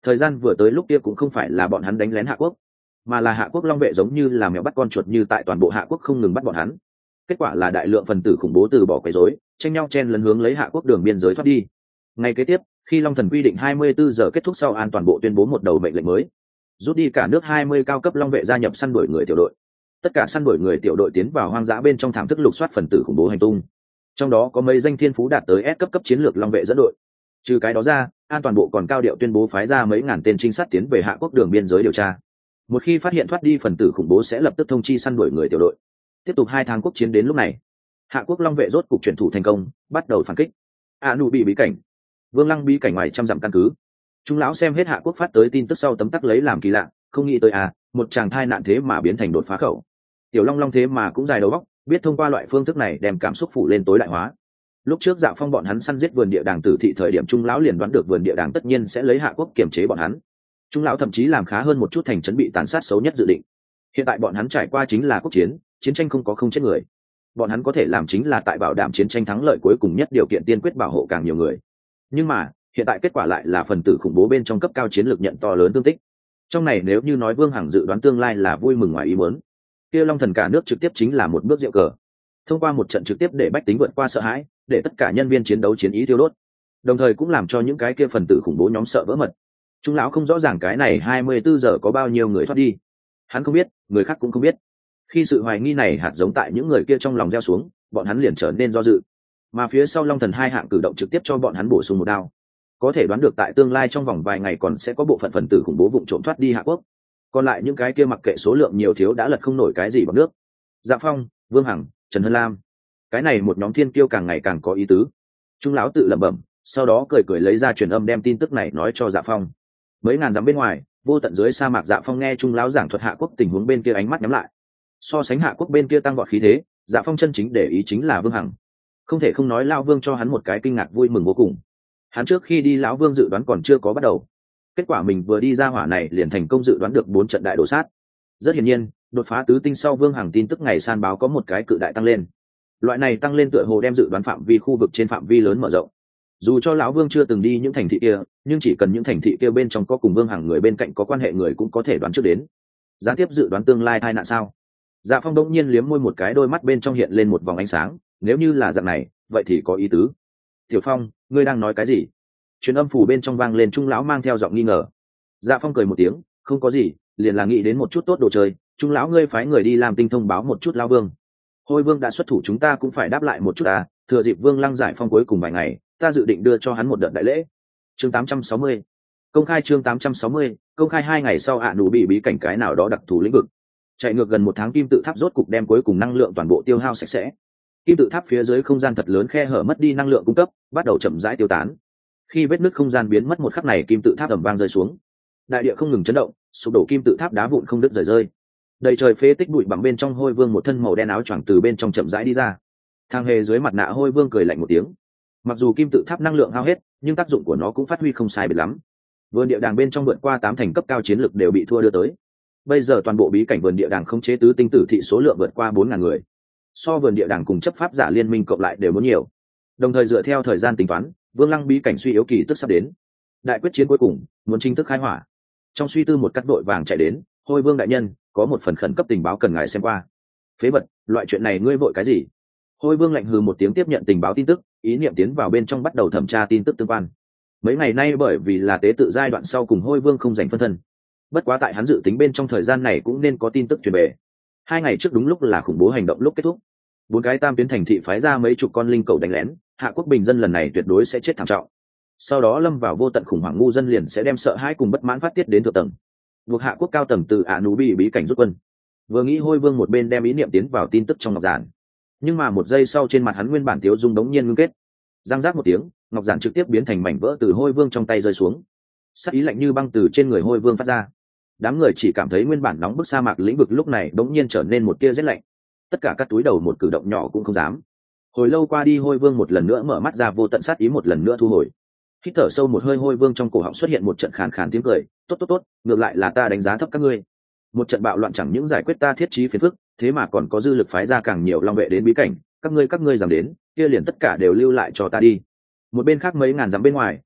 thời gian vừa tới lúc kia cũng không phải là bọn hắn đánh lén Hạ Quốc, mà là Hạ Quốc long vệ giống như là mèo bắt con chuột, như tại toàn bộ Hạ Quốc không ngừng bắt bọn hắn. Kết quả là đại lượng phần tử khủng bố từ bỏ quấy rối, tranh nhau chen lấn hướng lấy Hạ Quốc đường biên giới thoát đi. Ngày kế tiếp, khi Long Thần quy định hai mươi bốn giờ kết thúc sau, an toàn bộ tuyên bố một đầu mệnh lệnh mới, rút đi cả nước hai mươi cao cấp long vệ, gia nhập săn đuổi người tiểu đội. Tất cả săn đuổi người tiểu đội tiến vào hoang dã bên trong thảm thức lục soát phần tử khủng bố hành tung, trong đó có mấy danh thiên phú đạt tới S cấp cấp chiến lược long vệ dẫn đội. Trừ cái đó ra, an toàn bộ còn cao điệu tuyên bố phái ra mấy ngàn tên trinh sát tiến về Hạ Quốc đường biên giới điều tra. Một khi phát hiện thoát đi phần tử khủng bố sẽ lập tức thông chi săn đuổi người tiểu đội. Tiếp tục hai tháng quốc chiến, đến lúc này Hạ Quốc long vệ rốt cục chuyển thủ thành công, bắt đầu phản kích. A nụ bị bí cảnh, Vương Lăng bí cảnh ngoài trăm dặm căn cứ. Trung lão xem hết Hạ Quốc phát tới tin tức sau tấm tắc lấy làm kỳ lạ, không nghĩ tới à, một chàng thai nạn thế mà biến thành đột phá khẩu. Tiểu Long Long thế mà cũng dài đầu óc, biết thông qua loại phương thức này đem cảm xúc phủ lên tối đại hóa. Lúc trước Dạ Phong bọn hắn săn giết vườn địa đàng tử thị thời điểm, Trung lão liền đoán được vườn địa đàng tất nhiên sẽ lấy Hạ Quốc kiềm chế bọn hắn. Trung lão thậm chí làm khá hơn một chút thành trấn bị tàn sát xấu nhất dự định. Hiện tại bọn hắn trải qua chính là quốc chiến, chiến tranh không có không chết người. Bọn hắn có thể làm chính là tại bảo đảm chiến tranh thắng lợi cuối cùng nhất điều kiện tiên quyết bảo hộ càng nhiều người. Nhưng mà hiện tại kết quả lại là phần tử khủng bố bên trong cấp cao chiến lược nhận to lớn thương tích. Trong này nếu như nói Vương Hằng dự đoán tương lai là vui mừng ngoài ý muốn, kia Long Thần cả nước trực tiếp chính là một bước diệu cờ. Thông qua một trận trực tiếp để bách tính vượt qua sợ hãi, để tất cả nhân viên chiến đấu chiến ý thiêu đốt, đồng thời cũng làm cho những cái kia phần tử khủng bố nhóm sợ vỡ mật. Trung lão không rõ ràng cái này hai mươi bốn giờ có bao nhiêu người thoát đi, hắn không biết, người khác cũng không biết. Khi sự hoài nghi này hạt giống tại những người kia trong lòng gieo xuống, bọn hắn liền trở nên do dự, mà phía sau Long Thần hai hạng cử động trực tiếp cho bọn hắn bổ sung một đao. Có thể đoán được tại tương lai trong vòng vài ngày còn sẽ có bộ phận phần tử khủng bố vụng trộm thoát đi Hạ Quốc, còn lại những cái kia mặc kệ số lượng nhiều thiếu đã lật không nổi cái gì bằng nước. Dạ Phong, Vương Hằng, Trần Hân Lam, cái này một nhóm thiên kiêu càng ngày càng có ý tứ. Trung lão tự lẩm bẩm, sau đó cười cười lấy ra truyền âm đem tin tức này nói cho Dạ Phong. Mấy ngàn dặm bên ngoài, vô tận dưới sa mạc, Dạ Phong nghe Trung lão giảng thuật Hạ Quốc tình huống bên kia, ánh mắt nhắm lại. So sánh Hạ Quốc bên kia tăng vọt khí thế, Dạ Phong chân chính để ý chính là Vương Hằng. Không thể không nói lão Vương cho hắn một cái kinh ngạc vui mừng vô cùng. Hắn trước khi đi lão Vương dự đoán còn chưa có bắt đầu, kết quả mình vừa đi ra hỏa này liền thành công dự đoán được bốn trận đại đổ sát. Rất hiển nhiên, đột phá tứ tinh sau, Vương Hằng tin tức ngày san báo có một cái cự đại tăng lên. Loại này tăng lên tựa hồ đem dự đoán phạm vi khu vực trên phạm vi lớn mở rộng. Dù cho lão Vương chưa từng đi những thành thị kia, nhưng chỉ cần những thành thị kia bên trong có cùng Vương Hằng người bên cạnh có quan hệ người cũng có thể đoán trước đến. Gián tiếp dự đoán tương lai tai nạn sao? Dạ Phong đột nhiên liếm môi một cái, đôi mắt bên trong hiện lên một vòng ánh sáng. Nếu như là dạng này, vậy thì có ý tứ. Tiểu Phong, ngươi đang nói cái gì? Truyền âm phủ bên trong vang lên, Trung lão mang theo giọng nghi ngờ. Dạ Phong cười một tiếng, không có gì, liền là nghĩ đến một chút tốt đồ chơi. Trung lão, ngươi phái người đi làm tinh thông báo một chút lão Vương. Hôi Vương đã xuất thủ, chúng ta cũng phải đáp lại một chút à, thừa dịp Vương Lăng giải phong cuối cùng vài ngày, ta dự định đưa cho hắn một đợt đại lễ. Chương tám trăm sáu mươi, công khai. Chương tám trăm sáu mươi, công khai. Hai ngày sau, ạ nụ bị bí cảnh cái nào đó đặc thù lĩnh vực. Chạy ngược gần một tháng, kim tự tháp rốt cục đem cuối cùng năng lượng toàn bộ tiêu hao sạch sẽ. Kim tự tháp phía dưới không gian thật lớn khe hở mất đi năng lượng cung cấp, bắt đầu chậm rãi tiêu tán. Khi vết nứt không gian biến mất một khắc này, kim tự tháp ầm vang rơi xuống. Đại địa không ngừng chấn động, sụp đổ kim tự tháp đá vụn không đứt rời rơi. Đầy trời phế tích bụi bằng bên trong, Hôi Vương một thân màu đen áo choàng từ bên trong chậm rãi đi ra. Thang hề dưới mặt nạ Hôi Vương cười lạnh một tiếng. Mặc dù kim tự tháp năng lượng hao hết, nhưng tác dụng của nó cũng phát huy không sai biệt lắm. Vườn địa đàng bên trong vượt qua tám thành cấp cao chiến lực đều bị thua đưa tới. Bây giờ toàn bộ bí cảnh vườn địa đàng không chế tứ tinh tử thị số lượng vượt qua bốn ngàn người. So vườn địa đàng cùng chấp pháp giả liên minh cộng lại đều muốn nhiều. Đồng thời dựa theo thời gian tính toán, Vương Lăng bí cảnh suy yếu kỳ tức sắp đến. Đại quyết chiến cuối cùng muốn chính thức khai hỏa. Trong suy tư một cắt đội vàng chạy đến, Hôi Vương đại nhân, có một phần khẩn cấp tình báo cần ngài xem qua. Phế vật, loại chuyện này ngươi vội cái gì? Hôi Vương lạnh hừ một tiếng, tiếp nhận tình báo tin tức, ý niệm tiến vào bên trong bắt đầu thẩm tra tin tức tương quan. Mấy ngày nay bởi vì là tế tự giai đoạn sau, cùng Hôi Vương không dành phân thân. Bất quá tại hắn dự tính bên trong thời gian này cũng nên có tin tức truyền về. Hai ngày trước đúng lúc là khủng bố hành động lúc kết thúc. Bốn cái tam tuyến thành thị phái ra mấy chục con linh cầu đánh lén, Hạ Quốc bình dân lần này tuyệt đối sẽ chết thảm trọng. Sau đó lâm vào vô tận khủng hoảng, ngu dân liền sẽ đem sợ hãi cùng bất mãn phát tiết đến thượng tầng. Buộc Hạ Quốc cao tầng từ ả nú bị bí cảnh rút quân. Vừa nghĩ, Hôi Vương một bên đem ý niệm tiến vào tin tức trong ngọc giản, nhưng mà một giây sau trên mặt hắn nguyên bản tiếu dung đống nhiên ngưng kết, răng rác một tiếng, ngọc giản trực tiếp biến thành mảnh vỡ từ Hôi Vương trong tay rơi xuống. Sắc ý lạnh như băng từ trên người Hôi Vương phát ra. Đám người chỉ cảm thấy nguyên bản nóng bức sa mạc lĩnh vực lúc này đống nhiên trở nên một tia rét lạnh. Tất cả các túi đầu một cử động nhỏ cũng không dám. Hồi lâu qua đi, Hôi Vương một lần nữa mở mắt ra, vô tận sát ý một lần nữa thu hồi. Hít thở sâu một hơi, Hôi Vương trong cổ họng xuất hiện một trận khàn khàn tiếng cười. Tốt tốt tốt, ngược lại là ta đánh giá thấp các ngươi. Một trận bạo loạn chẳng những giải quyết ta thiết trí phiền phức, thế mà còn có dư lực phái ra càng nhiều long vệ đến bí cảnh. Các ngươi các ngươi dám đến, kia liền tất cả đều lưu lại cho ta đi. Một bên khác mấy ngàn dặm bên ngoài,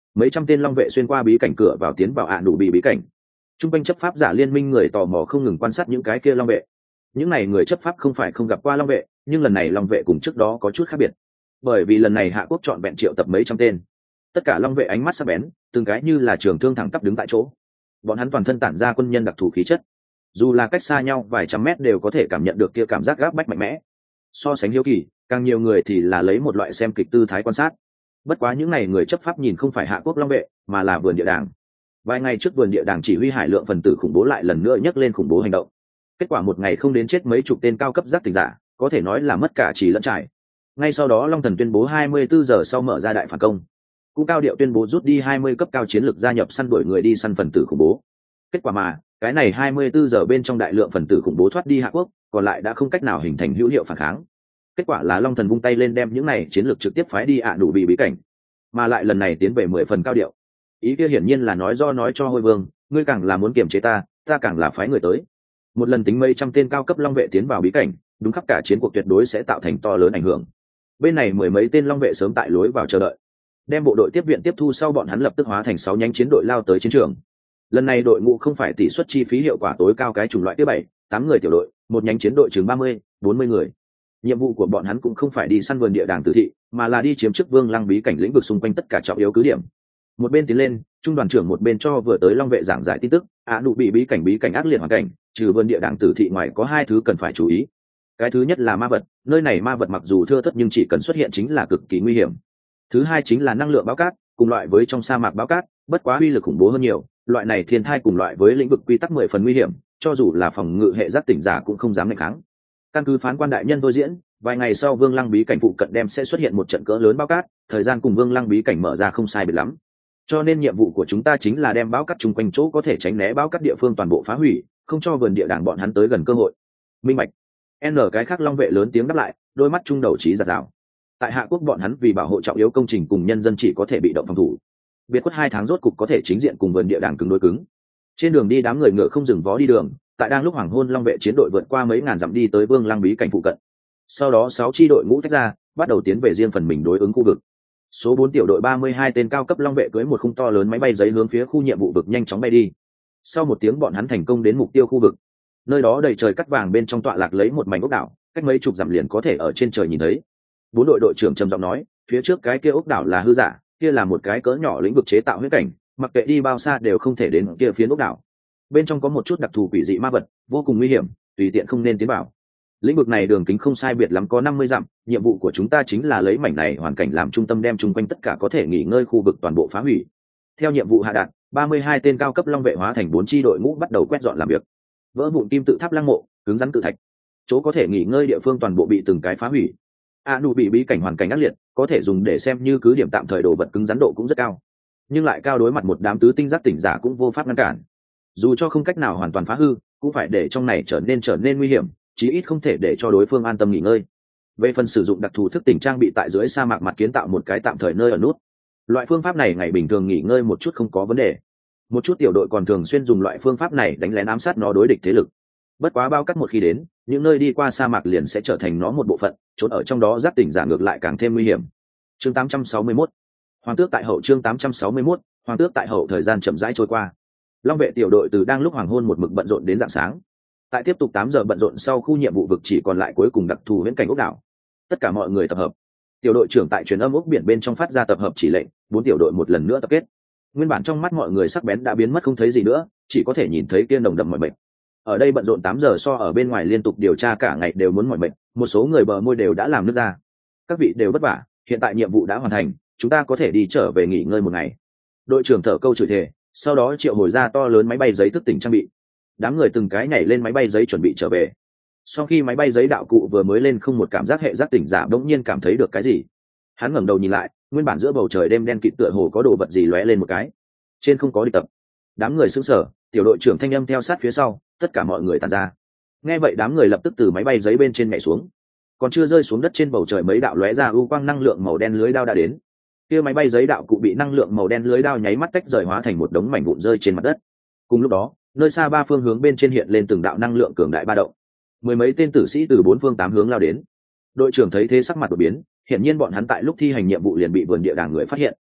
mấy trăm tên long vệ xuyên qua bí cảnh cửa vào tiến vào ạ đủ bị bí cảnh. Trung quanh chấp pháp giả liên minh người tò mò không ngừng quan sát những cái kia long vệ. Những này người chấp pháp không phải không gặp qua long vệ, nhưng lần này long vệ cùng trước đó có chút khác biệt, bởi vì lần này hạ quốc chọn vẹn triệu tập mấy trăm tên. Tất cả long vệ ánh mắt sắc bén, từng cái như là trường thương thẳng tắp đứng tại chỗ. Bọn hắn toàn thân tản ra quân nhân đặc thù khí chất, dù là cách xa nhau vài trăm mét đều có thể cảm nhận được kia cảm giác gáp bách mạnh mẽ. So sánh hiếu kỳ, càng nhiều người thì là lấy một loại xem kịch tư thái quan sát. Bất quá những n à y người chấp pháp nhìn không phải hạ quốc long vệ, mà là vườn địa đàng. Vài ngày trước vườn địa đàng chỉ huy hải lượng phần tử khủng bố lại lần nữa nhấc lên khủng bố hành động. Kết quả một ngày không đến chết mấy chục tên cao cấp giác tỉnh giả, có thể nói là mất cả chỉ lẫn trải. Ngay sau đó Long Thần tuyên bố hai mươi bốn giờ sau mở ra đại phản công, cũng cao điệu tuyên bố rút đi hai mươi cấp cao chiến lược gia nhập săn đuổi người đi săn phần tử khủng bố. Kết quả mà cái này hai mươi bốn giờ bên trong đại lượng phần tử khủng bố thoát đi hạ quốc, còn lại đã không cách nào hình thành hữu hiệu phản kháng. Kết quả là Long Thần vung tay lên đem những này chiến lược trực tiếp phái đi ạ đủ bị bí cảnh, mà lại lần này tiến về mười phần cao điệu. Ý kia hiển nhiên là nói do nói cho Hôi Vương, ngươi càng là muốn kiềm chế ta, ta càng là phái người tới. Một lần tính mấy trăm tên cao cấp long vệ tiến vào bí cảnh, đúng khắp cả chiến cuộc tuyệt đối sẽ tạo thành to lớn ảnh hưởng. Bên này mười mấy tên long vệ sớm tại lối vào chờ đợi, đem bộ đội tiếp viện tiếp thu sau bọn hắn lập tức hóa thành sáu nhánh chiến đội lao tới chiến trường. Lần này đội ngũ không phải tỷ suất chi phí hiệu quả tối cao cái chủng loại thứ bảy, tám người tiểu đội, một nhánh chiến đội chừng ba mươi, bốn mươi người. Nhiệm vụ của bọn hắn cũng không phải đi săn vườn địa đàng tử thị, mà là đi chiếm chức Vương Lăng bí cảnh lĩnh vực xung quanh tất cả trọng yếu cứ điểm. Một bên tiến lên, trung đoàn trưởng một bên cho vừa tới long vệ giảng giải tin tức. Á đủ bị bí cảnh bí cảnh ác liệt hoàn cảnh, trừ vườn địa đàng tử thị ngoài có hai thứ cần phải chú ý. Cái thứ nhất là ma vật, nơi này ma vật mặc dù thưa thớt nhưng chỉ cần xuất hiện chính là cực kỳ nguy hiểm. Thứ hai chính là năng lượng báo cát, cùng loại với trong sa mạc báo cát, bất quá uy lực khủng bố hơn nhiều. Loại này thiên thai cùng loại với lĩnh vực quy tắc mười phần nguy hiểm, cho dù là phòng ngự hệ giác tỉnh giả cũng không dám nghịch kháng. Căn cứ phán quan đại nhân tôi diễn, vài ngày sau Vương Lăng bí cảnh phụ cận đem sẽ xuất hiện một trận cỡ lớn báo cát, thời gian cùng Vương Lăng bí cảnh mở ra không sai biệt lắm. Cho nên nhiệm vụ của chúng ta chính là đem báo cát chung quanh chỗ có thể tránh né báo cát địa phương toàn bộ phá hủy, không cho vườn địa đàng bọn hắn tới gần cơ hội. Minh bạch. N cái khác long vệ lớn tiếng đáp lại, đôi mắt trung đầu trí giật rào. Tại Hạ Quốc bọn hắn vì bảo hộ trọng yếu công trình cùng nhân dân chỉ có thể bị động phòng thủ. Biệt khuất hai tháng rốt cục có thể chính diện cùng vườn địa đàng cứng đối cứng. Trên đường đi đám người ngựa không dừng vó đi đường, tại đang lúc hoàng hôn long vệ chiến đội vượt qua mấy ngàn dặm đi tới Vương Lăng bí cảnh phụ cận. Sau đó sáu chi đội ngũ tách ra, bắt đầu tiến về riêng phần mình đối ứng khu vực. Số bốn tiểu đội ba mươi hai tên cao cấp long vệ cưỡi một khung to lớn máy bay giấy hướng phía khu nhiệm vụ vực nhanh chóng bay đi. Sau một tiếng bọn hắn thành công đến mục tiêu khu vực. Nơi đó đầy trời cắt vàng bên trong tọa lạc lấy một mảnh ốc đảo, cách mấy chục dặm liền có thể ở trên trời nhìn thấy. Bốn đội đội trưởng trầm giọng nói, phía trước cái kia ốc đảo là hư giả, kia là một cái cỡ nhỏ lĩnh vực chế tạo huyết cảnh, mặc kệ đi bao xa đều không thể đến kia phía ốc đảo. Bên trong có một chút đặc thù quỷ dị ma vật, vô cùng nguy hiểm, tùy tiện không nên tiến vào. Lĩnh vực này đường kính không sai biệt lắm có năm mươi dặm, nhiệm vụ của chúng ta chính là lấy mảnh này hoàn cảnh làm trung tâm đem chung quanh tất cả có thể nghỉ ngơi khu vực toàn bộ phá hủy. Theo nhiệm vụ hạ đạt, ba mươi hai tên cao cấp long vệ hóa thành bốn chi đội ngũ bắt đầu quét dọn làm việc. Vỡ vụn kim tự tháp lăng mộ, cứng rắn tự thạch, chỗ có thể nghỉ ngơi địa phương toàn bộ bị từng cái phá hủy. A nụ bị bí cảnh hoàn cảnh ác liệt, có thể dùng để xem như cứ điểm tạm thời đồ vật cứng rắn độ cũng rất cao, nhưng lại cao đối mặt một đám tứ tinh giác tỉnh giả cũng vô pháp ngăn cản. Dù cho không cách nào hoàn toàn phá hư, cũng phải để trong này trở nên trở nên nguy hiểm, chí ít không thể để cho đối phương an tâm nghỉ ngơi. Về phần sử dụng đặc thù thức tỉnh trang bị tại dưới sa mạc mặt kiến tạo một cái tạm thời nơi ở nút, loại phương pháp này ngày bình thường nghỉ ngơi một chút không có vấn đề. Một chút tiểu đội còn thường xuyên dùng loại phương pháp này đánh lén ám sát nó đối địch thế lực. Bất quá bao cắt một khi đến, những nơi đi qua sa mạc liền sẽ trở thành nó một bộ phận, trốn ở trong đó giác tỉnh giả ngược lại càng thêm nguy hiểm. Chương tám trăm sáu mươi mốt, Hoàng tước tại hậu. Chương tám trăm sáu mươi mốt, Hoàng tước tại hậu. Thời gian chậm rãi trôi qua. Long vệ tiểu đội từ đang lúc hoàng hôn một mực bận rộn đến rạng sáng. Tại tiếp tục tám giờ bận rộn sau, khu nhiệm vụ vực chỉ còn lại cuối cùng đặc thù viễn cảnh ốc đảo. Tất cả mọi người tập hợp. Tiểu đội trưởng tại truyền âm ốc biển bên trong phát ra tập hợp chỉ lệnh, bốn tiểu đội một lần nữa tập kết. Nguyên bản trong mắt mọi người sắc bén đã biến mất không thấy gì nữa, chỉ có thể nhìn thấy kia nồng đậm mọi mệt. Ở đây bận rộn tám giờ so ở bên ngoài liên tục điều tra cả ngày đều muốn mỏi mệt, một số người bờ môi đều đã làm nứt ra. Các vị đều vất vả, hiện tại nhiệm vụ đã hoàn thành, chúng ta có thể đi trở về nghỉ ngơi một ngày. Đội trưởng thở câu chửi thề, sau đó triệu hồi ra to lớn máy bay giấy thức tỉnh trang bị. Đám người từng cái nhảy lên máy bay giấy chuẩn bị trở về. Sau khi máy bay giấy đạo cụ vừa mới lên không, một cảm giác hệ giác tỉnh giả bỗng nhiên cảm thấy được cái gì. Hắn ngẩng đầu nhìn lại, nguyên bản giữa bầu trời đêm đen kịt tựa hồ có đồ vật gì lóe lên một cái. Trên không có địch tập. Đám người sững sờ, tiểu đội trưởng thanh âm theo sát phía sau, tất cả mọi người tản ra. Nghe vậy đám người lập tức từ máy bay giấy bên trên nhảy xuống. Còn chưa rơi xuống đất, trên bầu trời mấy đạo lóe ra ưu quang năng lượng màu đen lưới đao đã đến. Kia máy bay giấy đạo cụ bị năng lượng màu đen lưới đao nháy mắt tách rời, hóa thành một đống mảnh vụn rơi trên mặt đất. Cùng lúc đó, nơi xa ba phương hướng bên trên hiện lên từng đạo năng lượng cường đại ba động. Mười mấy tên tử sĩ từ bốn phương tám hướng lao đến. Đội trưởng thấy thế sắc mặt đột biến, hiển nhiên bọn hắn tại lúc thi hành nhiệm vụ liền bị vườn địa đàng người phát hiện.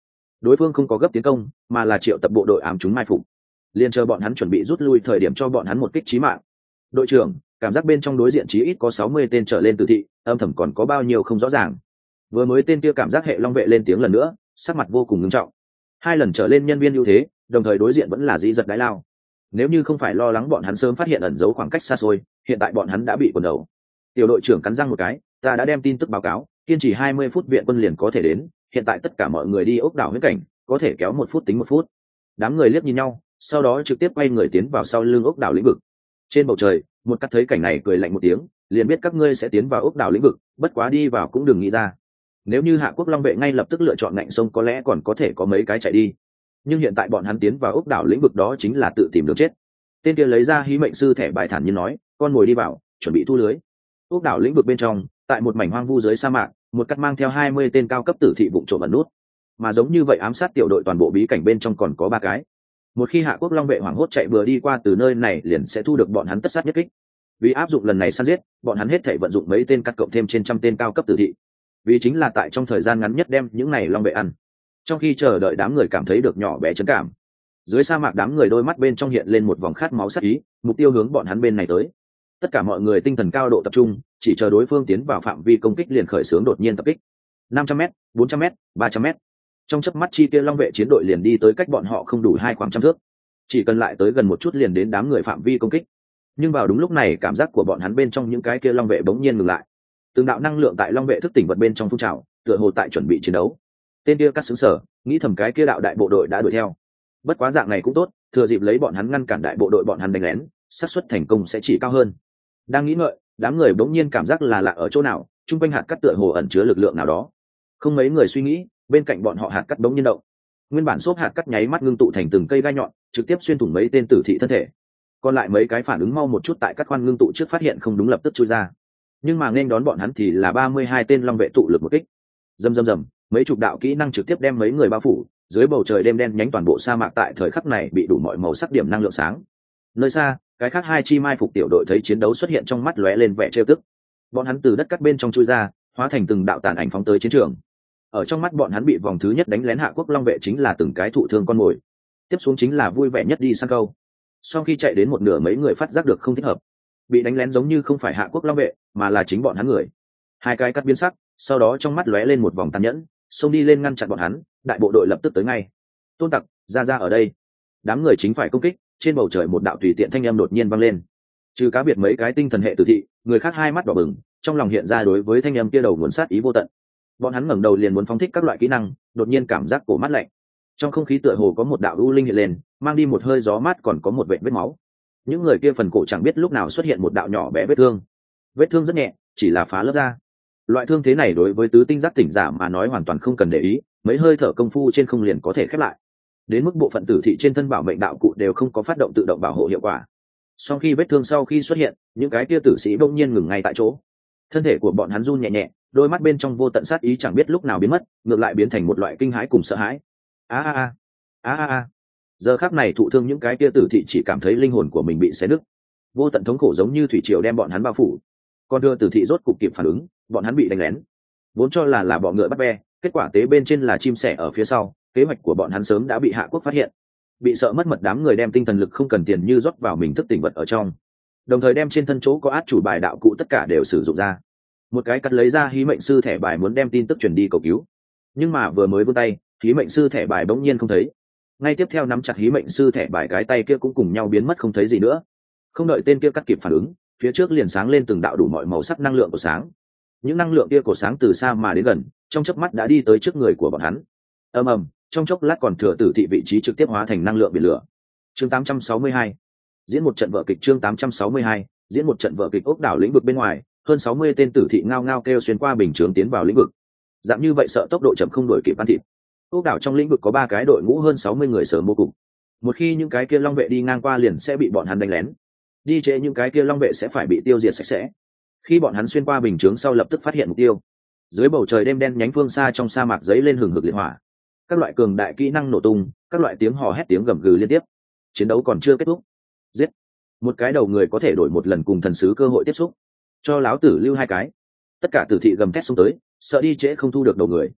đối phương không có gấp tiến công mà là triệu tập bộ đội ám chúng mai phục, liền chờ bọn hắn chuẩn bị rút lui thời điểm cho bọn hắn một kích chí mạng. Đội trưởng, cảm giác bên trong đối diện chí ít có sáu mươi tên trở lên tử thị, âm thầm còn có bao nhiêu không rõ ràng. Vừa mới tên kia cảm giác hệ long vệ lên tiếng lần nữa, sắc mặt vô cùng nghiêm trọng. Hai lần trở lên nhân viên ưu thế, đồng thời đối diện vẫn là dĩ giật đái lao. Nếu như không phải lo lắng bọn hắn sớm phát hiện ẩn giấu khoảng cách xa xôi, hiện tại bọn hắn đã bị quần đầu. Tiểu đội trưởng cắn răng một cái, ta đã đem tin tức báo cáo, kiên trì hai mươi phút viện quân liền có thể đến, hiện tại tất cả mọi người đi ốc đảo huyết cảnh, có thể kéo một phút tính một phút. Đám người liếc nhìn nhau, sau đó trực tiếp quay người tiến vào sau lưng ốc đảo lĩnh vực. Trên bầu trời, một cắt thấy cảnh này cười lạnh một tiếng, liền biết các ngươi sẽ tiến vào ốc đảo lĩnh vực, bất quá đi vào cũng đừng nghĩ ra. Nếu như Hạ Quốc Long vệ ngay lập tức lựa chọn ngạnh sông có lẽ còn có thể có mấy cái chạy đi, nhưng hiện tại bọn hắn tiến vào ốc đảo lĩnh vực đó chính là tự tìm đường chết. Tên kia lấy ra hí mệnh sư thẻ bài thản nhiên nói, con ngồi đi vào, chuẩn bị thu lưới. Ốc đảo lĩnh vực bên trong, tại một mảnh hoang vu dưới sa mạc, một cắt mang theo hai mươi tên cao cấp tử thị vụng trộm ẩn nút, mà giống như vậy ám sát tiểu đội toàn bộ bí cảnh bên trong còn có ba cái. Một khi Hạ Quốc Long vệ hoảng hốt chạy vừa đi qua từ nơi này liền sẽ thu được bọn hắn tất sát nhất kích. Vì áp dụng lần này săn giết, bọn hắn hết thảy vận dụng mấy tên cắt cộng thêm trên trăm tên cao cấp tử thị, vì chính là tại trong thời gian ngắn nhất đem những này long vệ ăn. Trong khi chờ đợi đám người cảm thấy được nhỏ bé chấn cảm, dưới sa mạc đám người đôi mắt bên trong hiện lên một vòng khát máu sát ý, mục tiêu hướng bọn hắn bên này tới. Tất cả mọi người tinh thần cao độ tập trung, chỉ chờ đối phương tiến vào phạm vi công kích liền khởi xướng đột nhiên tập kích. năm trăm m, bốn trăm m, ba trăm m. Trong chớp mắt chi kia long vệ chiến đội liền đi tới cách bọn họ không đủ hai khoảng trăm thước. Chỉ cần lại tới gần một chút liền đến đám người phạm vi công kích. Nhưng vào đúng lúc này, cảm giác của bọn hắn bên trong những cái kia long vệ bỗng nhiên ngừng lại. Từng đạo năng lượng tại long vệ thức tỉnh vật bên trong phun trào, tựa hồ tại chuẩn bị chiến đấu. Tên kia cắt xứng sở, nghĩ thầm cái kia đạo đại bộ đội đã đuổi theo. Bất quá dạng này cũng tốt, thừa dịp lấy bọn hắn ngăn cản đại bộ đội bọn hắn đánh lén, xác suất thành công sẽ chỉ cao hơn. Đang nghĩ ngợi, đám người bỗng nhiên cảm giác là lạ ở chỗ nào, trung quanh hạt cắt tựa hồ ẩn chứa lực lượng nào đó. Không mấy người suy nghĩ, bên cạnh bọn họ hạt cắt bỗng nhiên động. Nguyên bản xốp hạt cắt nháy mắt ngưng tụ thành từng cây gai nhọn, trực tiếp xuyên thủng mấy tên tử thị thân thể. Còn lại mấy cái phản ứng mau một chút tại các khoan ngưng tụ trước phát hiện không đúng lập tức chui ra. Nhưng mà nên đón bọn hắn thì là ba mươi hai tên long vệ tụ lực một kích. Rầm rầm rầm, mấy chục đạo kỹ năng trực tiếp đem mấy người bao phủ, dưới bầu trời đêm đen nhánh toàn bộ sa mạc tại thời khắc này bị đủ mọi màu sắc điểm năng lượng sáng. Nơi xa, cái khác hai chi mai phục tiểu đội thấy chiến đấu xuất hiện trong mắt lóe lên vẻ trêu tức. Bọn hắn từ đất cắt bên trong chui ra, hóa thành từng đạo tàn ảnh phóng tới chiến trường. Ở trong mắt bọn hắn bị vòng thứ nhất đánh lén Hạ Quốc Long vệ chính là từng cái thụ thương con mồi. Tiếp xuống chính là vui vẻ nhất đi săn câu. Sau khi chạy đến một nửa mấy người phát giác được không thích hợp. Bị đánh lén giống như không phải Hạ Quốc Long vệ, mà là chính bọn hắn người. Hai cái cắt biến sắc, sau đó trong mắt lóe lên một vòng tàn nhẫn, xông đi lên ngăn chặn bọn hắn, đại bộ đội lập tức tới ngay. Tôn Tặc, ra ra ở đây. Đám người chính phải công kích, trên bầu trời một đạo tùy tiện thanh âm đột nhiên vang lên. Trừ cá biệt mấy cái tinh thần hệ tử thị, người khác hai mắt đỏ bừng, trong lòng hiện ra đối với thanh âm kia đầu nguồn sát ý vô tận. Bọn hắn ngẩng đầu liền muốn phóng thích các loại kỹ năng, đột nhiên cảm giác cổ mát lạnh. Trong không khí tựa hồ có một đạo u linh hiện lên, mang đi một hơi gió mát còn có một vệt vết máu. Những người kia phần cổ chẳng biết lúc nào xuất hiện một đạo nhỏ bé vết thương. Vết thương rất nhẹ, chỉ là phá lớp da. Loại thương thế này đối với tứ tinh giác tỉnh giả mà nói hoàn toàn không cần để ý, mấy hơi thở công phu trên không liền có thể khép lại. Đến mức bộ phận tử thị trên thân bảo mệnh đạo cụ đều không có phát động tự động bảo hộ hiệu quả. Sau khi vết thương sau khi xuất hiện, những cái kia tử sĩ bỗng nhiên ngừng ngay tại chỗ. Thân thể của bọn hắn run nhẹ nhẹ, đôi mắt bên trong vô tận sát ý chẳng biết lúc nào biến mất, ngược lại biến thành một loại kinh hãi cùng sợ hãi. A a a, a a a. Giờ khắc này thụ thương những cái kia tử thị chỉ cảm thấy linh hồn của mình bị xé nứt, vô tận thống khổ giống như thủy triều đem bọn hắn bao phủ. Còn đưa tử thị rốt cục kịp phản ứng, bọn hắn bị đánh lén, vốn cho là là bọ ngựa bắt be, kết quả tế bên trên là chim sẻ ở phía sau. Kế hoạch của bọn hắn sớm đã bị Hạ Quốc phát hiện. Bị sợ mất mật đám người đem tinh thần lực không cần tiền như rót vào mình thức tỉnh vật ở trong, đồng thời đem trên thân chỗ có át chủ bài đạo cụ tất cả đều sử dụng ra. Một cái cắt lấy ra hí mệnh sư thẻ bài muốn đem tin tức truyền đi cầu cứu, nhưng mà vừa mới vươn tay, hí mệnh sư thẻ bài bỗng nhiên không thấy. Ngay tiếp theo nắm chặt hí mệnh sư thẻ bài cái tay kia cũng cùng nhau biến mất không thấy gì nữa. Không đợi tên kia cắt kịp phản ứng, phía trước liền sáng lên từng đạo đủ mọi màu sắc năng lượng của sáng. Những năng lượng kia của sáng từ xa mà đến gần, trong chớp mắt đã đi tới trước người của bọn hắn. Ầm ầm, trong chốc lát còn thừa tử thị vị trí trực tiếp hóa thành năng lượng biển lửa. Chương tám trăm sáu mươi hai, diễn một trận vở kịch. Chương tám trăm sáu mươi hai, diễn một trận vở kịch. Ốc đảo lĩnh vực bên ngoài, hơn sáu mươi tên tử thị ngao ngao kêu xuyên qua bình chướng tiến vào lĩnh vực. Dạng như vậy sợ tốc độ chậm không đuổi kịp ăn thịt. Ốc đảo trong lĩnh vực có ba cái đội ngũ hơn sáu mươi người sớm vô cùng. Một khi những cái kia long vệ đi ngang qua liền sẽ bị bọn hắn đánh lén. Đi trễ những cái kia long vệ sẽ phải bị tiêu diệt sạch sẽ. Khi bọn hắn xuyên qua bình chướng sau lập tức phát hiện mục tiêu. Dưới bầu trời đêm đen nhánh phương xa trong sa mạc giấy lên hừng hực liệt hỏa. Các loại cường đại kỹ năng nổ tung, các loại tiếng hò hét tiếng gầm gừ liên tiếp. Chiến đấu còn chưa kết thúc. Giết! Một cái đầu người có thể đổi một lần cùng thần sứ cơ hội tiếp xúc. Cho láo tử lưu hai cái. Tất cả tử thị gầm thét xuống tới, sợ đi trễ không thu được đầu người.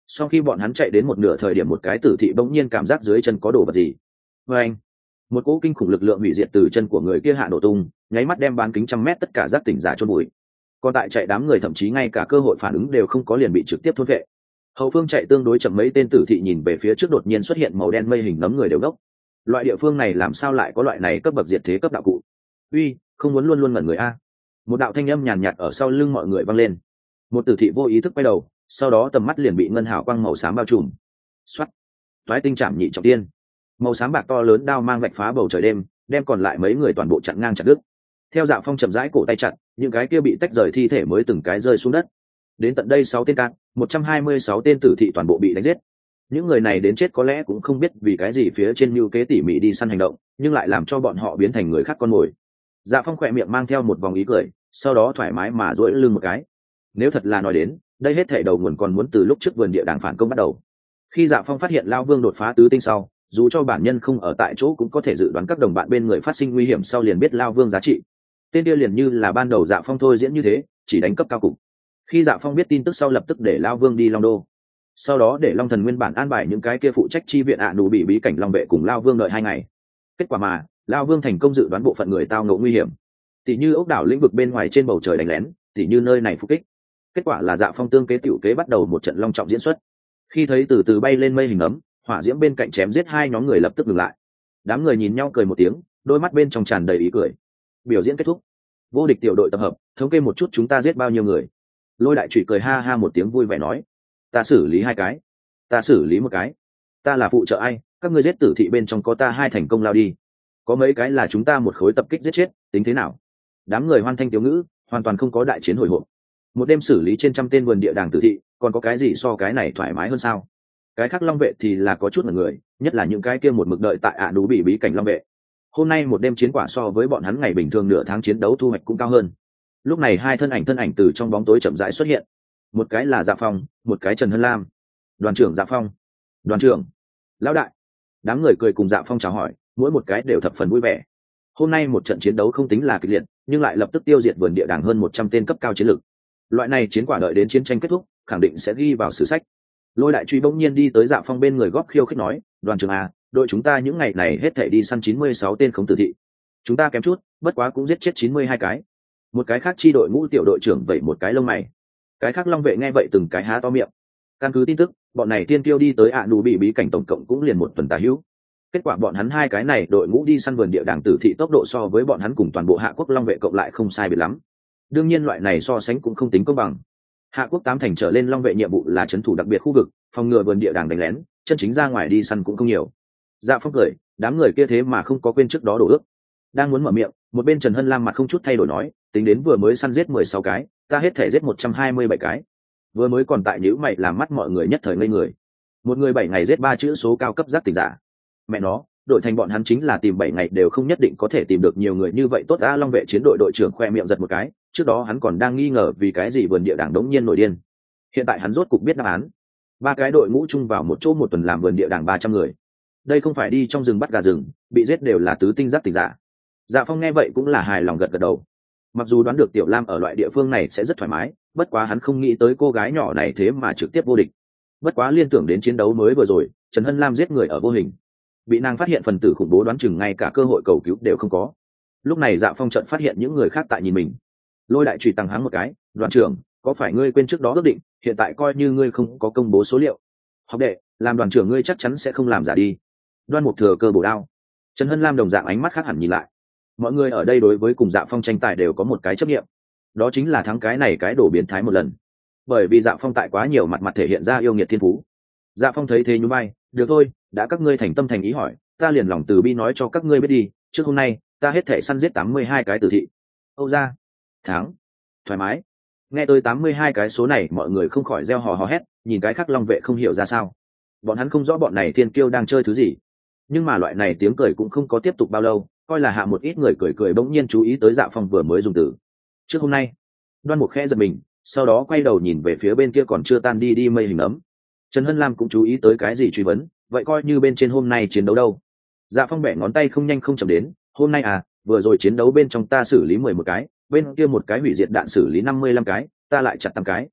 sau khi bọn hắn chạy đến một nửa thời điểm, một cái tử thị bỗng nhiên cảm giác dưới chân có đồ vật gì. Và anh, một cỗ kinh khủng lực lượng hủy diệt từ chân của người kia hạ nổ tung, nháy mắt đem bán kính trăm mét tất cả giác tỉnh giả chôn bụi. Còn tại chạy đám người thậm chí ngay cả cơ hội phản ứng đều không có, liền bị trực tiếp thôn vệ. Hậu phương chạy tương đối chậm, mấy tên tử thị nhìn về phía trước đột nhiên xuất hiện màu đen mây hình nấm người đều đốc. Loại địa phương này làm sao lại có loại này cấp bậc diệt thế cấp đạo cụ? Uy, không muốn luôn luôn ngẩn người a. Một đạo thanh âm nhàn nhạt ở sau lưng mọi người vang lên. Một tử thị vô ý thức quay đầu, sau đó tầm mắt liền bị ngân hào quang màu xám bao trùm. Xoát, toái tinh chạm nhị trọng tiên. Màu xám bạc to lớn đao mang vạch phá bầu trời đêm, đem còn lại mấy người toàn bộ chặn ngang chặt đứt. Theo Dạ Phong chậm rãi cổ tay chặt, những cái kia bị tách rời thi thể mới từng cái rơi xuống đất. Đến tận đây sáu tên cát, một trăm hai mươi sáu tên tử thị toàn bộ bị đánh giết. Những người này đến chết có lẽ cũng không biết vì cái gì phía trên mưu kế tỉ mỉ đi săn hành động, nhưng lại làm cho bọn họ biến thành người khác con mồi. Dạ Phong khỏe miệng mang theo một vòng ý cười, sau đó thoải mái mà duỗi lưng một cái. Nếu thật là nói đến, đây hết thảy đầu nguồn còn muốn từ lúc trước vườn địa đàng phản công bắt đầu. Khi Dạ Phong phát hiện Lao Vương đột phá tứ tinh sau, dù cho bản nhân không ở tại chỗ cũng có thể dự đoán các đồng bạn bên người phát sinh nguy hiểm, sau liền biết Lao Vương giá trị. Tên kia liền như là ban đầu Dạ Phong thôi diễn như thế, chỉ đánh cấp cao cục. Khi Dạ Phong biết tin tức sau lập tức để Lao Vương đi Long Đô, sau đó để Long Thần nguyên bản an bài những cái kia phụ trách chi viện ạ nụ bị bí cảnh Long vệ cùng Lao Vương đợi hai ngày. Kết quả mà Lao Vương thành công dự đoán bộ phận người tao ngộ nguy hiểm, tỉ như ốc đảo lĩnh vực bên ngoài trên bầu trời đánh lén, tỉ như nơi này phục kích. Kết quả là Dạ Phong tương kế tiểu kế bắt đầu một trận long trọng diễn xuất. Khi thấy từ từ bay lên mây hình ấm, hỏa diễm bên cạnh chém giết hai nhóm người lập tức ngừng lại. Đám người nhìn nhau cười một tiếng, đôi mắt bên trong tràn đầy ý cười. Biểu diễn kết thúc, vô địch tiểu đội tập hợp, thống kê một chút chúng ta giết bao nhiêu người. Lôi đại trụy cười ha ha một tiếng vui vẻ nói, ta xử lý hai cái, ta xử lý một cái, ta là phụ trợ ai, các ngươi giết tử thị bên trong có ta hai thành công lao đi, có mấy cái là chúng ta một khối tập kích giết chết, tính thế nào? Đám người hoan thanh tiếu ngữ, hoàn toàn không có đại chiến hồi hộp. Một đêm xử lý trên trăm tên vườn địa đàng tử thị, còn có cái gì so cái này thoải mái hơn sao? Cái khác long vệ thì là có chút là người, nhất là những cái kia một mực đợi tại ạ nú bị bí cảnh long vệ. Hôm nay một đêm chiến quả so với bọn hắn ngày bình thường nửa tháng chiến đấu thu hoạch cũng cao hơn. Lúc này hai thân ảnh thân ảnh từ trong bóng tối chậm rãi xuất hiện. Một cái là Dạ Phong, một cái Trần Hân Lam. Đoàn trưởng Dạ Phong. Đoàn trưởng. Lão đại. Đám người cười cùng Dạ Phong chào hỏi, mỗi một cái đều thập phần vui vẻ. Hôm nay một trận chiến đấu không tính là kịch liệt, nhưng lại lập tức tiêu diệt vườn địa đàng hơn một trăm tên cấp cao chiến lược. Loại này chiến quả đợi đến chiến tranh kết thúc, khẳng định sẽ ghi vào sử sách. Lôi đại truy bỗng nhiên đi tới Dạ Phong bên người góp khiêu khích nói, đoàn trưởng à, đội chúng ta những ngày này hết thảy đi săn chín mươi sáu tên khống tử thị. Chúng ta kém chút, bất quá cũng giết chết chín mươi hai cái. Một cái khác chi đội ngũ tiểu đội trưởng vậy một cái lông mày. Cái khác long vệ nghe vậy từng cái há to miệng. Căn cứ tin tức, bọn này tiên tiêu đi tới ạ nụ bị bí cảnh tổng cộng cũng liền một tuần tà hữu. Kết quả bọn hắn hai cái này đội ngũ đi săn vườn địa đàng tử thị tốc độ so với bọn hắn cùng toàn bộ hạ quốc long vệ cộng lại không sai biệt lắm. Đương nhiên loại này so sánh cũng không tính công bằng. Hạ quốc tám thành trở lên long vệ nhiệm vụ là trấn thủ đặc biệt khu vực, phòng ngừa vườn địa đàng đánh lén, chân chính ra ngoài đi săn cũng không nhiều. Dạ Phong cười, đám người kia thế mà không có quên trước đó đổ ước. Đang muốn mở miệng, một bên Trần Hân Lam mặt không chút thay đổi nói, tính đến vừa mới săn giết mười sáu cái, ta hết thể giết một trăm hai mươi bảy cái. Vừa mới còn tại nhíu mày làm mắt mọi người nhất thời ngây người. Một người bảy ngày giết ba chữ số cao cấp giác tỉnh giả. Mẹ nó, đội thành bọn hắn chính là tìm bảy ngày đều không nhất định có thể tìm được nhiều người như vậy tốt. A Long vệ chiến đội đội trưởng khoe miệng giật một cái, trước đó hắn còn đang nghi ngờ vì cái gì vườn địa đàng đống nhiên nổi điên. Hiện tại hắn rốt cục biết đáp án. Ba cái đội ngũ chung vào một chỗ một tuần làm vườn địa đàng ba trăm người. Đây không phải đi trong rừng bắt gà rừng, bị giết đều là tứ tinh giác tỉnh giả. Dạ Phong nghe vậy cũng là hài lòng gật gật đầu. Mặc dù đoán được Tiểu Lam ở loại địa phương này sẽ rất thoải mái, bất quá hắn không nghĩ tới cô gái nhỏ này thế mà trực tiếp vô địch. Bất quá liên tưởng đến chiến đấu mới vừa rồi, Trần Hân Lam giết người ở vô hình, bị nàng phát hiện phần tử khủng bố, đoán chừng ngay cả cơ hội cầu cứu đều không có. Lúc này Dạ Phong chợt phát hiện những người khác tại nhìn mình. Lôi đại chùy tăng hắng một cái, đoàn trưởng, có phải ngươi quên trước đó ước định, hiện tại coi như ngươi không có công bố số liệu. Học đệ, làm đoàn trưởng ngươi chắc chắn sẽ không làm giả đi. Đoan Mục thừa cơ bổ đao. Trần Hân Lam đồng dạng ánh mắt khác hẳn nhìn lại. Mọi người ở đây đối với cùng Dạ Phong tranh tài đều có một cái chấp nghiệm, đó chính là thắng cái này cái đổ biến thái một lần. Bởi vì Dạ Phong tại quá nhiều mặt mặt thể hiện ra yêu nghiệt thiên phú. Dạ Phong thấy thế nhún vai, được thôi, đã các ngươi thành tâm thành ý hỏi, ta liền lòng từ bi nói cho các ngươi biết đi, trước hôm nay ta hết thể săn giết tám mươi hai cái tử thị. Âu ra, thắng, thoải mái. Nghe tới tám mươi hai cái số này, mọi người không khỏi reo hò hò hét, nhìn cái khác long vệ không hiểu ra sao. Bọn hắn không rõ bọn này thiên kiêu đang chơi thứ gì, nhưng mà loại này tiếng cười cũng không có tiếp tục bao lâu, coi là hạ một ít người cười cười bỗng nhiên chú ý tới Dạ Phong vừa mới dùng từ trước hôm nay. Đoan Mục khẽ giật mình, sau đó quay đầu nhìn về phía bên kia còn chưa tan đi đi mây hình ấm. Trần Hân Lam cũng chú ý tới cái gì truy vấn, vậy coi như bên trên hôm nay chiến đấu đâu? Dạ Phong bẻ ngón tay không nhanh không chậm đến, hôm nay à, vừa rồi chiến đấu bên trong ta xử lý mười một cái, bên kia một cái hủy diệt đạn xử lý năm mươi lăm cái, ta lại chặt tám cái.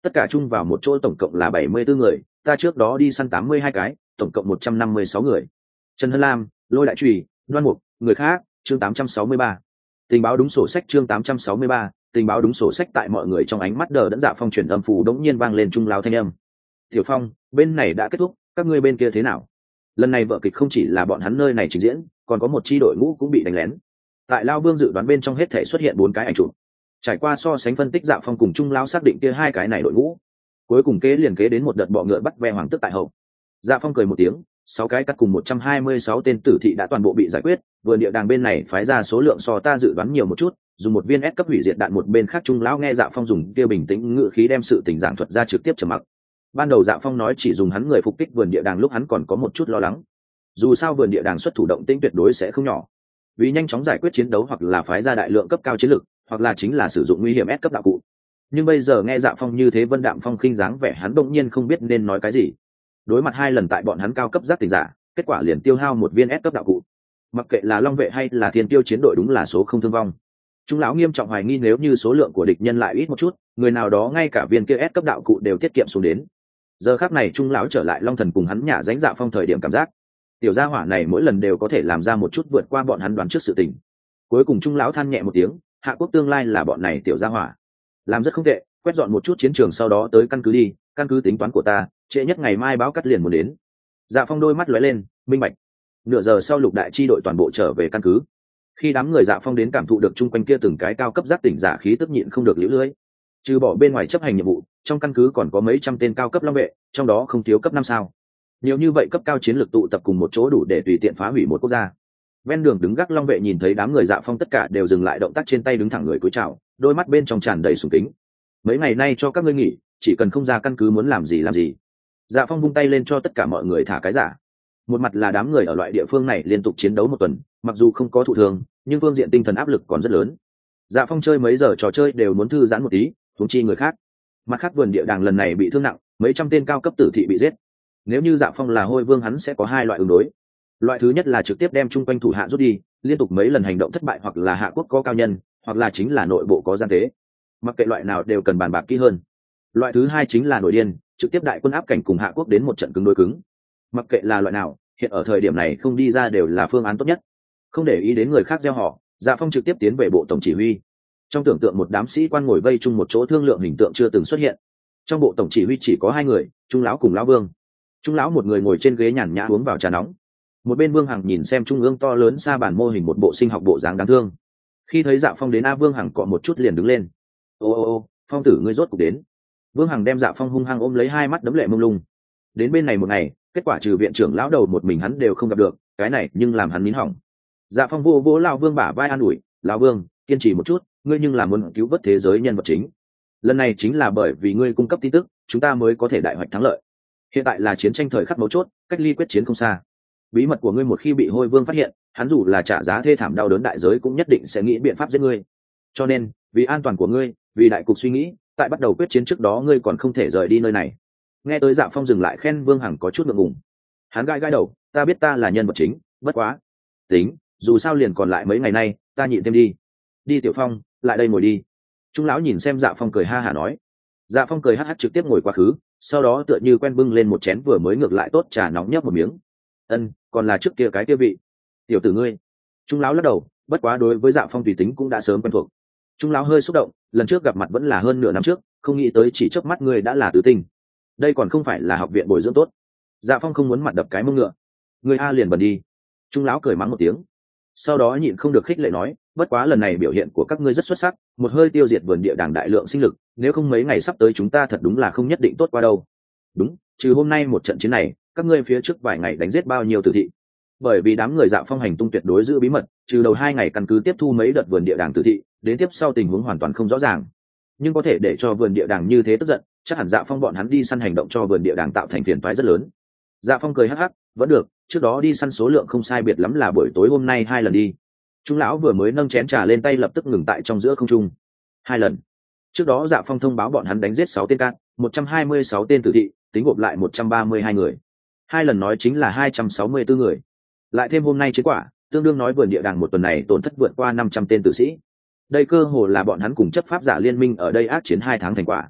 tất cả chung vào một chỗ tổng cộng là bảy mươi bốn người, ta trước đó đi săn tám mươi hai cái, tổng cộng một trăm năm mươi sáu người. Trần Hân Lam, Lôi Đại Trùy, Đoan Mục, người khác, chương tám trăm sáu mươi ba. Tình báo đúng sổ sách chương tám trăm sáu mươi ba, tình báo đúng sổ sách. Tại mọi người trong ánh mắt đờ đẫn, Dạ Phong truyền âm phủ đống nhiên vang lên trung lao thanh âm. Tiểu Phong, bên này đã kết thúc, các ngươi bên kia thế nào? Lần này vở kịch không chỉ là bọn hắn nơi này trình diễn, còn có một chi đội ngũ cũng bị đánh lén. Tại Lao Vương dự đoán bên trong hết thể xuất hiện bốn cái ảnh chụp. Trải qua so sánh phân tích, Dạ Phong cùng trung lao xác định kia hai cái này đội ngũ. Cuối cùng kế liền kế đến một đợt bọ ngựa bắt ve hoàng tức tại hậu. Dạ Phong cười một tiếng, sáu cái cắt cùng một trăm hai mươi sáu tên tử thị đã toàn bộ bị giải quyết. Vườn địa đàng bên này phái ra số lượng so ta dự đoán nhiều một chút, dùng một viên S cấp hủy diệt đạn. Một bên khác trung lão nghe Dạ Phong dùng kia bình tĩnh ngữ khí đem sự tình giảng thuật ra, trực tiếp trầm mặc. Ban đầu Dạ Phong nói chỉ dùng hắn người phục kích vườn địa đàng lúc hắn còn có một chút lo lắng, dù sao vườn địa đàng xuất thủ động tĩnh tuyệt đối sẽ không nhỏ, vì nhanh chóng giải quyết chiến đấu hoặc là phái ra đại lượng cấp cao chiến lực, hoặc là chính là sử dụng nguy hiểm S cấp đạo cụ. Nhưng bây giờ nghe Dạ Phong như thế vân đạm phong khinh dáng vẻ, hắn đột nhiên không biết nên nói cái gì. Đối mặt hai lần tại bọn hắn cao cấp giác tỉnh giả, kết quả liền tiêu hao một viên S cấp đạo cụ. Mặc kệ là Long vệ hay là Thiên Tiêu chiến đội, đúng là số không thương vong. Trung lão nghiêm trọng hoài nghi nếu như số lượng của địch nhân lại ít một chút, người nào đó ngay cả viên kia S cấp đạo cụ đều tiết kiệm xuống đến. Giờ khắc này Trung lão trở lại Long Thần cùng hắn nhả dánh Dạ Phong thời điểm cảm giác, tiểu gia hỏa này mỗi lần đều có thể làm ra một chút vượt qua bọn hắn đoán trước sự tình. Cuối cùng Trung lão than nhẹ một tiếng, Hạ Quốc tương lai là bọn này tiểu gia hỏa làm rất không tệ, quét dọn một chút chiến trường sau đó tới căn cứ đi, căn cứ tính toán của ta, trễ nhất ngày mai báo cắt liền muốn đến. Dạ Phong đôi mắt lóe lên, minh bạch. Nửa giờ sau lục đại chi đội toàn bộ trở về căn cứ. Khi đám người Dạ Phong đến cảm thụ được chung quanh kia từng cái cao cấp giác tỉnh giả khí tức nhịn không được liễu lưỡi. Trừ bỏ bên ngoài chấp hành nhiệm vụ, trong căn cứ còn có mấy trăm tên cao cấp long vệ, trong đó không thiếu cấp năm sao. Nhiều như vậy cấp cao chiến lược tụ tập cùng một chỗ đủ để tùy tiện phá hủy một quốc gia. Ven đường đứng gác long vệ nhìn thấy đám người Dạ Phong tất cả đều dừng lại động tác trên tay, đứng thẳng người cúi chào, đôi mắt bên trong tràn đầy sùng kính. Mấy ngày nay cho các ngươi nghỉ, chỉ cần không ra căn cứ muốn làm gì làm gì. Dạ Phong vung tay lên cho tất cả mọi người thả cái giả. Một mặt là đám người ở loại địa phương này liên tục chiến đấu một tuần, mặc dù không có thụ thương, nhưng phương diện tinh thần áp lực còn rất lớn. Dạ Phong chơi mấy giờ trò chơi đều muốn thư giãn một tí, huống chi người khác. Mặt khác vườn địa đàng lần này bị thương nặng, mấy trăm tên cao cấp tử thị bị giết. Nếu như Dạ Phong là Hôi Vương, hắn sẽ có hai loại ứng đối. Loại thứ nhất là trực tiếp đem chung quanh thủ hạ rút đi, liên tục mấy lần hành động thất bại, hoặc là Hạ Quốc có cao nhân, hoặc là chính là nội bộ có gian tế. Mặc kệ loại nào đều cần bàn bạc kỹ hơn. Loại thứ hai chính là nổi điên, trực tiếp đại quân áp cảnh cùng Hạ Quốc đến một trận cứng đối cứng. Mặc kệ là loại nào, hiện ở thời điểm này không đi ra đều là phương án tốt nhất. Không để ý đến người khác gieo họ, Dạ Phong trực tiếp tiến về bộ tổng chỉ huy. Trong tưởng tượng một đám sĩ quan ngồi vây chung một chỗ thương lượng hình tượng chưa từng xuất hiện. Trong bộ tổng chỉ huy chỉ có hai người, Trung lão cùng lão Vương. Trung lão một người ngồi trên ghế nhàn nhã uống vào trà nóng. Một bên Vương Hằng nhìn xem trung ương to lớn sa bàn mô hình một bộ sinh học bộ dáng đáng thương. Khi thấy Dạ Phong đến, a Vương Hằng cọ một chút liền đứng lên. Ô ô ô, Phong tử ngươi rốt cục đến. Vương Hằng đem Dạ Phong hung hăng ôm lấy, hai mắt đấm lệ mông lung. Đến bên này một ngày, kết quả trừ viện trưởng lão đầu một mình hắn đều không gặp được, cái này nhưng làm hắn nín hỏng. Dạ Phong vô vô lão Vương bả vai an ủi, lão Vương, kiên trì một chút, ngươi nhưng là muốn cứu vớt thế giới nhân vật chính. Lần này chính là bởi vì ngươi cung cấp tin tức, chúng ta mới có thể đại hoạch thắng lợi. Hiện tại là chiến tranh thời khắc mấu chốt, cách ly quyết chiến không xa. Bí mật của ngươi một khi bị Hôi Vương phát hiện, hắn dù là trả giá thê thảm đau đớn đại giới cũng nhất định sẽ nghĩ biện pháp giết ngươi. Cho nên, vì an toàn của ngươi, vì đại cục suy nghĩ, tại bắt đầu quyết chiến trước đó ngươi còn không thể rời đi nơi này. Nghe tới Dạ Phong dừng lại khen, Vương Hằng có chút ngượng ngùng. Hắn gãi gãi đầu, ta biết ta là nhân vật chính, bất quá tính, dù sao liền còn lại mấy ngày nay, ta nhịn thêm đi. Đi Tiểu Phong, lại đây ngồi đi. Trung lão nhìn xem Dạ Phong cười ha hả nói. Dạ Phong cười hắc hắc trực tiếp ngồi quá khứ, sau đó tựa như quen bưng lên một chén vừa mới ngược lại tốt trà nóng nhấp một miếng. Ân, còn là trước kia cái kia vị. Tiểu tử ngươi. Trung lão lắc đầu, bất quá đối với Dạ Phong tùy tính cũng đã sớm quen thuộc. Trung lão hơi xúc động, lần trước gặp mặt vẫn là hơn nửa năm trước, không nghĩ tới chỉ chớp mắt ngươi đã là tứ tinh. Đây còn không phải là học viện bồi dưỡng tốt. Dạ Phong không muốn mặt đập cái mông ngựa. Ngươi a liền bẩn đi. Trung lão cười mắng một tiếng, sau đó nhịn không được khích lệ nói, bất quá lần này biểu hiện của các ngươi rất xuất sắc, một hơi tiêu diệt vườn địa đàng đại lượng sinh lực, nếu không mấy ngày sắp tới chúng ta thật đúng là không nhất định tốt qua đâu. Đúng, trừ hôm nay một trận chiến này, các ngươi phía trước vài ngày đánh giết bao nhiêu tử thị? Bởi vì đám người Dạ Phong hành tung tuyệt đối giữ bí mật, trừ đầu hai ngày căn cứ tiếp thu mấy đợt vườn địa đàng tử thị, đến tiếp sau tình huống hoàn toàn không rõ ràng. Nhưng có thể để cho vườn địa đàng như thế tức giận, chắc hẳn Dạ Phong bọn hắn đi săn hành động cho vườn địa đàng tạo thành phiền toái rất lớn. Dạ Phong cười hắc hắc, vẫn được, trước đó đi săn số lượng không sai biệt lắm là buổi tối hôm nay hai lần đi. Trung lão vừa mới nâng chén trà lên tay lập tức ngừng tại trong giữa không trung. Hai lần. Trước đó Dạ Phong thông báo bọn hắn đánh giết sáu tên cát, một trăm hai mươi sáu tên tử thị, tính gộp lại một trăm ba mươi hai người. Hai lần nói chính là hai trăm sáu mươi tư người. Lại thêm hôm nay chiến quả, tương đương nói vườn địa đàng một tuần này tổn thất vượt qua năm trăm tên tử sĩ. Đây cơ hồ là bọn hắn cùng chấp pháp giả liên minh ở đây ác chiến hai tháng thành quả.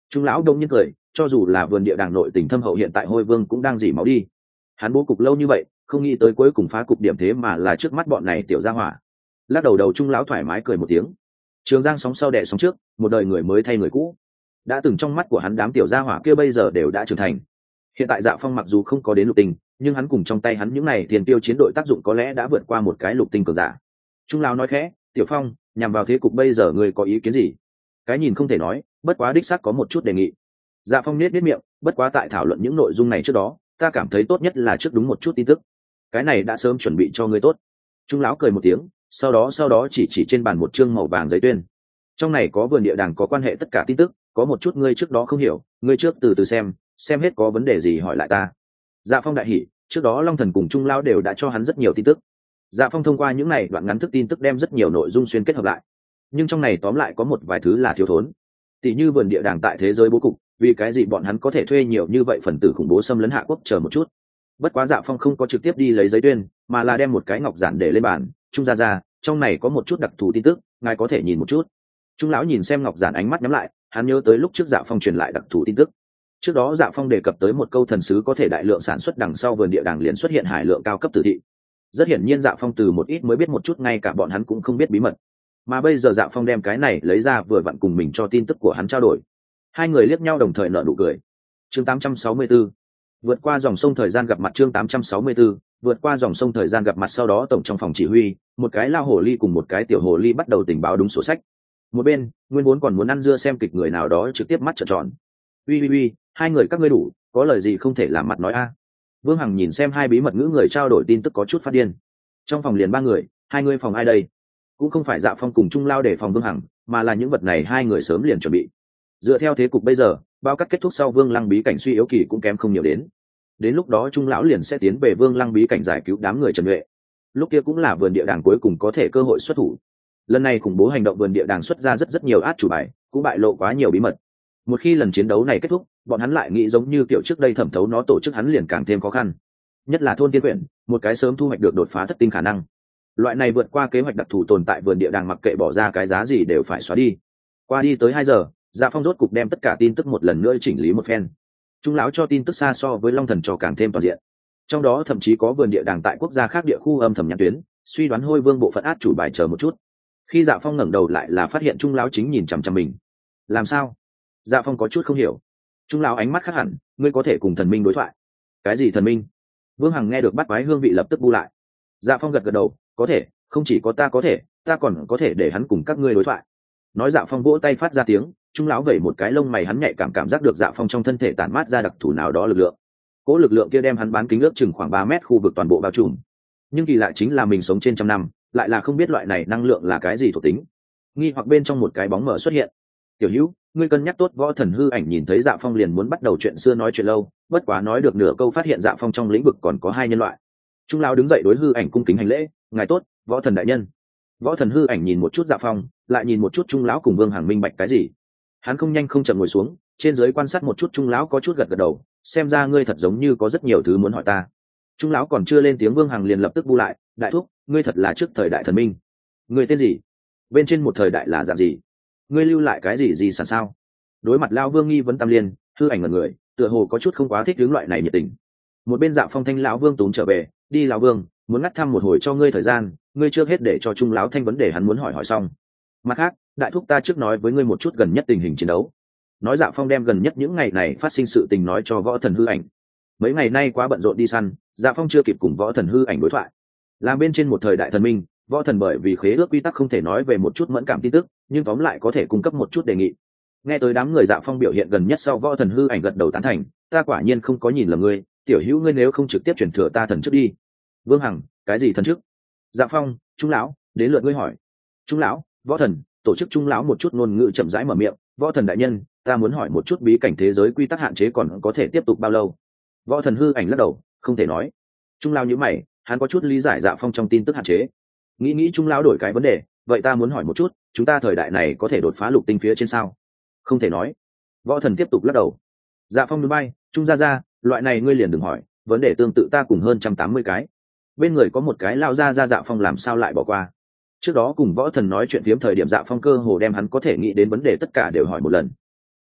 Trung lão đông nhiên cười, cho dù là vườn địa đàng nội tình thâm hậu hiện tại hôi vương cũng đang dỉ máu đi. Hắn bố cục lâu như vậy, không nghĩ tới cuối cùng phá cục điểm thế mà là trước mắt bọn này tiểu gia hỏa. Lắc đầu đầu Trung lão thoải mái cười một tiếng. Trường Giang sóng sau đẻ sóng trước, một đời người mới thay người cũ. Đã từng trong mắt của hắn đám tiểu gia hỏa kia bây giờ đều đã trưởng thành. Hiện tại Dạ Phong mặc dù không có đến lục tinh, nhưng hắn cùng trong tay hắn những này tiền tiêu chiến đội tác dụng có lẽ đã vượt qua một cái lục tinh cường giả. Trung lão nói khẽ, "Tiểu Phong, nhằm vào thế cục bây giờ ngươi có ý kiến gì?" Cái nhìn không thể nói, bất quá đích xác có một chút đề nghị. Dạ Phong nhếch nhếch miệng, bất quá tại thảo luận những nội dung này trước đó, ta cảm thấy tốt nhất là trước đúng một chút tin tức. Cái này đã sớm chuẩn bị cho ngươi tốt. Trung lão cười một tiếng, sau đó sau đó chỉ chỉ trên bàn một chương màu vàng giấy tuyên. Trong này có vườn địa đàng có quan hệ tất cả tin tức, có một chút ngươi trước đó không hiểu, ngươi trước từ từ xem, xem hết có vấn đề gì hỏi lại ta. Dạ Phong đại hỉ, trước đó Long Thần cùng Trung lão đều đã cho hắn rất nhiều tin tức. Dạ Phong thông qua những này đoạn ngắn thức tin tức đem rất nhiều nội dung xuyên kết hợp lại. Nhưng trong này tóm lại có một vài thứ là thiếu thốn. Tỷ như vườn địa đàng tại thế giới bố cục, vì cái gì bọn hắn có thể thuê nhiều như vậy phần tử khủng bố xâm lấn Hạ Quốc, chờ một chút. Bất quá Dạ Phong không có trực tiếp đi lấy giấy tuyên, mà là đem một cái ngọc giản để lên bàn. Trung gia gia, trong này có một chút đặc thù tin tức, ngài có thể nhìn một chút. Trung lão nhìn xem ngọc giản ánh mắt nhắm lại, hắn nhớ tới lúc trước Dạ Phong truyền lại đặc thù tin tức. Trước đó Dạ Phong đề cập tới một câu thần sứ có thể đại lượng sản xuất, đằng sau vườn địa đàng liền xuất hiện hải lượng cao cấp tử thị. Rất hiển nhiên Dạ Phong từ một ít mới biết một chút, ngay cả bọn hắn cũng không biết bí mật. Mà bây giờ Dạ Phong đem cái này lấy ra vừa vặn cùng mình cho tin tức của hắn trao đổi. Hai người liếc nhau đồng thời nở nụ cười. Chương tám trăm sáu mươi tư, vượt qua dòng sông thời gian gặp mặt. Chương tám trăm sáu mươi tư, vượt qua dòng sông thời gian gặp mặt. Sau đó tổng trong phòng chỉ huy, một cái lao hồ ly cùng một cái tiểu hồ ly bắt đầu tình báo đúng sổ sách. Một bên, nguyên vốn còn muốn ăn dưa xem kịch người nào đó trực tiếp mắt trợn tròn. Uy uy uy, hai người các ngươi đủ, có lời gì không thể làm mặt nói a. Vương Hằng nhìn xem hai bí mật ngữ người trao đổi tin tức có chút phát điên. Trong phòng liền ba người, hai người phòng ai đây? Cũng không phải Dạ Phong cùng Trung lao để phòng Vương Hằng, mà là những vật này hai người sớm liền chuẩn bị. Dựa theo thế cục bây giờ, bao cắt kết thúc sau Vương Lăng bí cảnh suy yếu kỳ cũng kém không nhiều đến. Đến lúc đó Trung lão liền sẽ tiến về Vương Lăng bí cảnh giải cứu đám người Trần Nhuệ. Lúc kia cũng là vườn địa đàng cuối cùng có thể cơ hội xuất thủ. Lần này khủng bố hành động vườn địa đàng xuất ra rất rất nhiều át chủ bài, cũng bại lộ quá nhiều bí mật. Một khi lần chiến đấu này kết thúc, bọn hắn lại nghĩ giống như kiểu trước đây thẩm thấu nó tổ chức hắn liền càng thêm khó khăn. Nhất là thôn tiên quyển, một cái sớm thu hoạch được đột phá thất tinh khả năng. Loại này vượt qua kế hoạch đặc thù tồn tại vườn địa đàng, mặc kệ bỏ ra cái giá gì đều phải xóa đi. Qua đi tới hai giờ, Dạ Phong rốt cục đem tất cả tin tức một lần nữa chỉnh lý một phen. Trung lão cho tin tức xa so với Long Thần cho càng thêm toàn diện. Trong đó thậm chí có vườn địa đàng tại quốc gia khác địa khu âm thầm nhãn tuyến, suy đoán hôi vương bộ phận át chủ bài chờ một chút. Khi Dạ Phong ngẩng đầu lại là phát hiện Trung lão chính nhìn chằm chằm mình. Làm sao? Dạ Phong có chút không hiểu. Trung lão ánh mắt khác hẳn, ngươi có thể cùng thần minh đối thoại. Cái gì thần minh? Vương Hằng nghe được bắt quái hương vị lập tức bu lại. Dạ Phong gật gật đầu, có thể, không chỉ có ta có thể, ta còn có thể để hắn cùng các ngươi đối thoại. Nói Dạ Phong vỗ tay phát ra tiếng, Trung lão vẩy một cái lông mày, hắn nhạy cảm cảm giác được Dạ Phong trong thân thể tản mát ra đặc thù nào đó lực lượng. Cỗ lực lượng kia đem hắn bán kính ước chừng khoảng ba mét khu vực toàn bộ bao trùm. Nhưng kỳ lạ chính là mình sống trên trăm năm, lại là không biết loại này năng lượng là cái gì thuộc tính. Nghi hoặc bên trong một cái bóng mờ xuất hiện. Tiểu Hữu, ngươi cân nhắc tốt. Võ Thần hư ảnh nhìn thấy Dạ Phong liền muốn bắt đầu chuyện xưa nói chuyện lâu, bất quá nói được nửa câu phát hiện Dạ Phong trong lĩnh vực còn có hai nhân loại. Trung lão đứng dậy đối hư ảnh cung kính hành lễ, ngài tốt, Võ Thần đại nhân. Võ Thần hư ảnh nhìn một chút Dạ Phong, lại nhìn một chút Trung lão cùng Vương Hằng, minh bạch cái gì. Hắn không nhanh không chậm ngồi xuống, trên dưới quan sát một chút Trung lão, có chút gật gật đầu, xem ra ngươi thật giống như có rất nhiều thứ muốn hỏi ta. Trung lão còn chưa lên tiếng, Vương Hằng liền lập tức bu lại, đại thúc, ngươi thật là trước thời đại thần minh. Ngươi tên gì? Bên trên một thời đại là dạng gì? Ngươi lưu lại cái gì gì sản sao? Đối mặt lão Vương nghi vấn tam liên, hư ảnh ngẩn người, tựa hồ có chút không quá thích hướng loại này nhiệt tình. Một bên Dạ Phong thanh lão Vương túm trở về, đi lão Vương, muốn ngắt thăm một hồi cho ngươi thời gian, ngươi trước hết để cho Trung lão thanh vấn đề hắn muốn hỏi hỏi xong. Mặt khác, đại thúc ta trước nói với ngươi một chút gần nhất tình hình chiến đấu. Nói Dạ Phong đem gần nhất những ngày này phát sinh sự tình nói cho Võ Thần hư ảnh. Mấy ngày nay quá bận rộn đi săn, Dạ Phong chưa kịp cùng Võ Thần hư ảnh đối thoại. Làm bên trên một thời đại thần minh, Võ Thần bởi vì khế ước quy tắc không thể nói về một chút mẫn cảm tin tức, nhưng tóm lại có thể cung cấp một chút đề nghị. Nghe tới đám người Dạ Phong biểu hiện gần nhất sau, Võ Thần hư ảnh gật đầu tán thành, ta quả nhiên không có nhìn lầm ngươi, tiểu hữu ngươi nếu không trực tiếp chuyển thừa ta thần trước đi. Vương Hằng, cái gì thần trước? Dạ Phong, Trung lão, đến lượt ngươi hỏi. Trung lão, Võ Thần, tổ chức Trung lão một chút ngôn ngữ chậm rãi mở miệng, Võ Thần đại nhân, ta muốn hỏi một chút bí cảnh thế giới quy tắc hạn chế còn có thể tiếp tục bao lâu? Võ Thần hư ảnh lắc đầu, không thể nói. Trung lão nhíu mày, hắn có chút lý giải Dạ Phong trong tin tức hạn chế. Nghĩ nghĩ Trung lão đổi cái vấn đề, vậy ta muốn hỏi một chút, chúng ta thời đại này có thể đột phá lục tinh phía trên sao? Không thể nói. Võ Thần tiếp tục lắc đầu. Dạ Phong núi bay, Trung gia gia, loại này ngươi liền đừng hỏi, vấn đề tương tự ta cùng hơn trăm tám mươi cái. Bên người có một cái lao ra ra Dạ Phong làm sao lại bỏ qua. Trước đó cùng Võ Thần nói chuyện phiếm thời điểm, Dạ Phong cơ hồ đem hắn có thể nghĩ đến vấn đề tất cả đều hỏi một lần.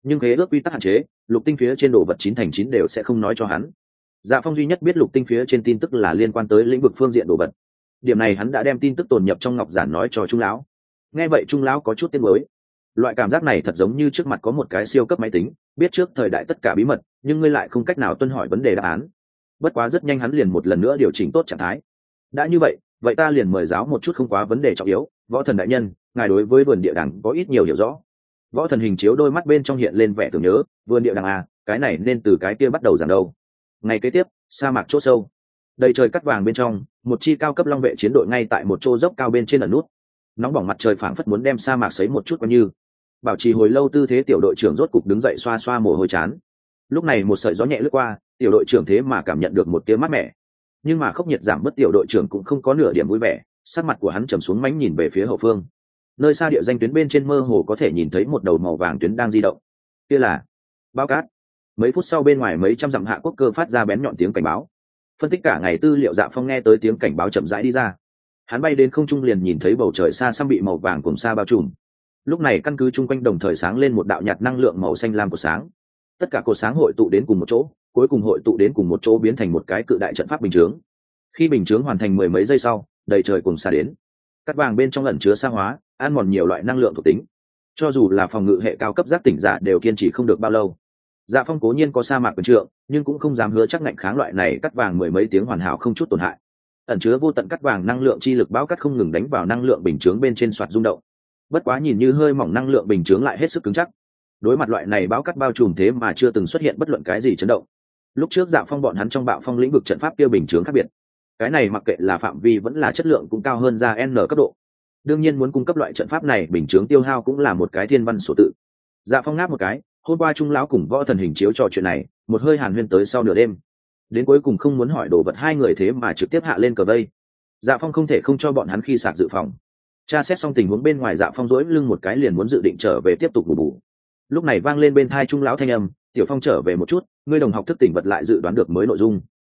nhưng khế ước quy tắc hạn chế, lục tinh phía trên đồ vật chín thành chín đều sẽ không nói cho hắn. Dạ Phong duy nhất biết lục tinh phía trên tin tức là liên quan tới lĩnh vực phương diện đồ vật. Điểm này hắn đã đem tin tức tồn nhập trong ngọc giản nói cho Trung lão. Nghe vậy Trung lão có chút tiếc nuối. Loại cảm giác này thật giống như trước mặt có một cái siêu cấp máy tính, biết trước thời đại tất cả bí mật, nhưng ngươi lại không cách nào tuân hỏi vấn đề đáp án. Bất quá rất nhanh hắn liền một lần nữa điều chỉnh tốt trạng thái. Đã như vậy, vậy ta liền mời giáo một chút không quá vấn đề trọng yếu. Võ thần đại nhân, ngài đối với vườn địa đàng có ít nhiều hiểu rõ. Võ thần hình chiếu đôi mắt bên trong hiện lên vẻ tưởng nhớ, vườn địa đàng à, cái này nên từ cái kia bắt đầu giảng đâu. Ngày kế tiếp, sa mạc chỗ sâu, đầy trời cắt vàng bên trong, một chi cao cấp long vệ chiến đội ngay tại một chỗ dốc cao bên trên ẩn nút. Nóng bỏng mặt trời phảng phất muốn đem sa mạc sấy một chút coi như. Bảo trì hồi lâu tư thế tiểu đội trưởng rốt cục đứng dậy xoa xoa mồ hôi chán. Lúc này một sợi gió nhẹ lướt qua, tiểu đội trưởng thế mà cảm nhận được một tiếng mát mẻ. Nhưng mà khốc nhiệt giảm bớt, tiểu đội trưởng cũng không có nửa điểm vui vẻ, sắc mặt của hắn trầm xuống mánh nhìn về phía hậu phương. Nơi xa địa danh tuyến bên trên mơ hồ có thể nhìn thấy một đầu màu vàng tuyến đang di động. Kia là bao cát. Mấy phút sau bên ngoài mấy trăm dặm Hạ Quốc Cơ phát ra bén nhọn tiếng cảnh báo. Phân tích cả ngày tư liệu Dạ Phong nghe tới tiếng cảnh báo chậm rãi đi ra. Hắn bay đến không trung liền nhìn thấy bầu trời xa xăm bị màu vàng cùng xa bao trùm. Lúc này căn cứ chung quanh đồng thời sáng lên một đạo nhạt năng lượng màu xanh lam của sáng. Tất cả cột sáng hội tụ đến cùng một chỗ, cuối cùng hội tụ đến cùng một chỗ biến thành một cái cự đại trận pháp bình chướng. Khi bình chướng hoàn thành mười mấy giây sau, đầy trời cùng xa đến. Cắt vàng bên trong ẩn chứa sa hóa, ăn mòn nhiều loại năng lượng thuộc tính. Cho dù là phòng ngự hệ cao cấp giác tỉnh giả đều kiên trì không được bao lâu. Dạ Phong cố nhiên có sa mạc quyền trượng, nhưng cũng không dám hứa chắc ngạnh kháng loại này cắt vàng mười mấy tiếng hoàn hảo không chút tổn hại. Ẩn chứa vô tận cắt vàng năng lượng chi lực bão cắt không ngừng đánh vào năng lượng bình chướng bên trên soạt rung động. Bất quá nhìn như hơi mỏng năng lượng bình chướng lại hết sức cứng chắc. Đối mặt loại này bão cắt bao trùm thế mà chưa từng xuất hiện bất luận cái gì chấn động. Lúc trước Dạ Phong bọn hắn trong bạo phong lĩnh vực trận pháp tiêu bình chướng khác biệt. Cái này mặc kệ là phạm vi vẫn là chất lượng cũng cao hơn ra n cấp độ. Đương nhiên muốn cung cấp loại trận pháp này bình chướng tiêu hao cũng là một cái thiên văn số tự. Dạ Phong ngáp một cái, hôm qua Trung lão cùng Võ thần hình chiếu trò chuyện này, một hơi hàn huyên tới sau nửa đêm. Đến cuối cùng không muốn hỏi đồ vật hai người thế mà trực tiếp hạ lên cờ vây. Dạ Phong không thể không cho bọn hắn khi sạc dự phòng. Tra xét xong tình huống bên ngoài, Dạ Phong dỗi lưng một cái liền muốn dự định trở về tiếp tục ngủ bù. Lúc này vang lên bên tai Trung lão thanh âm, "Tiểu Phong trở về một chút, ngươi đồng học thức tỉnh vật lại dự đoán được mới nội dung."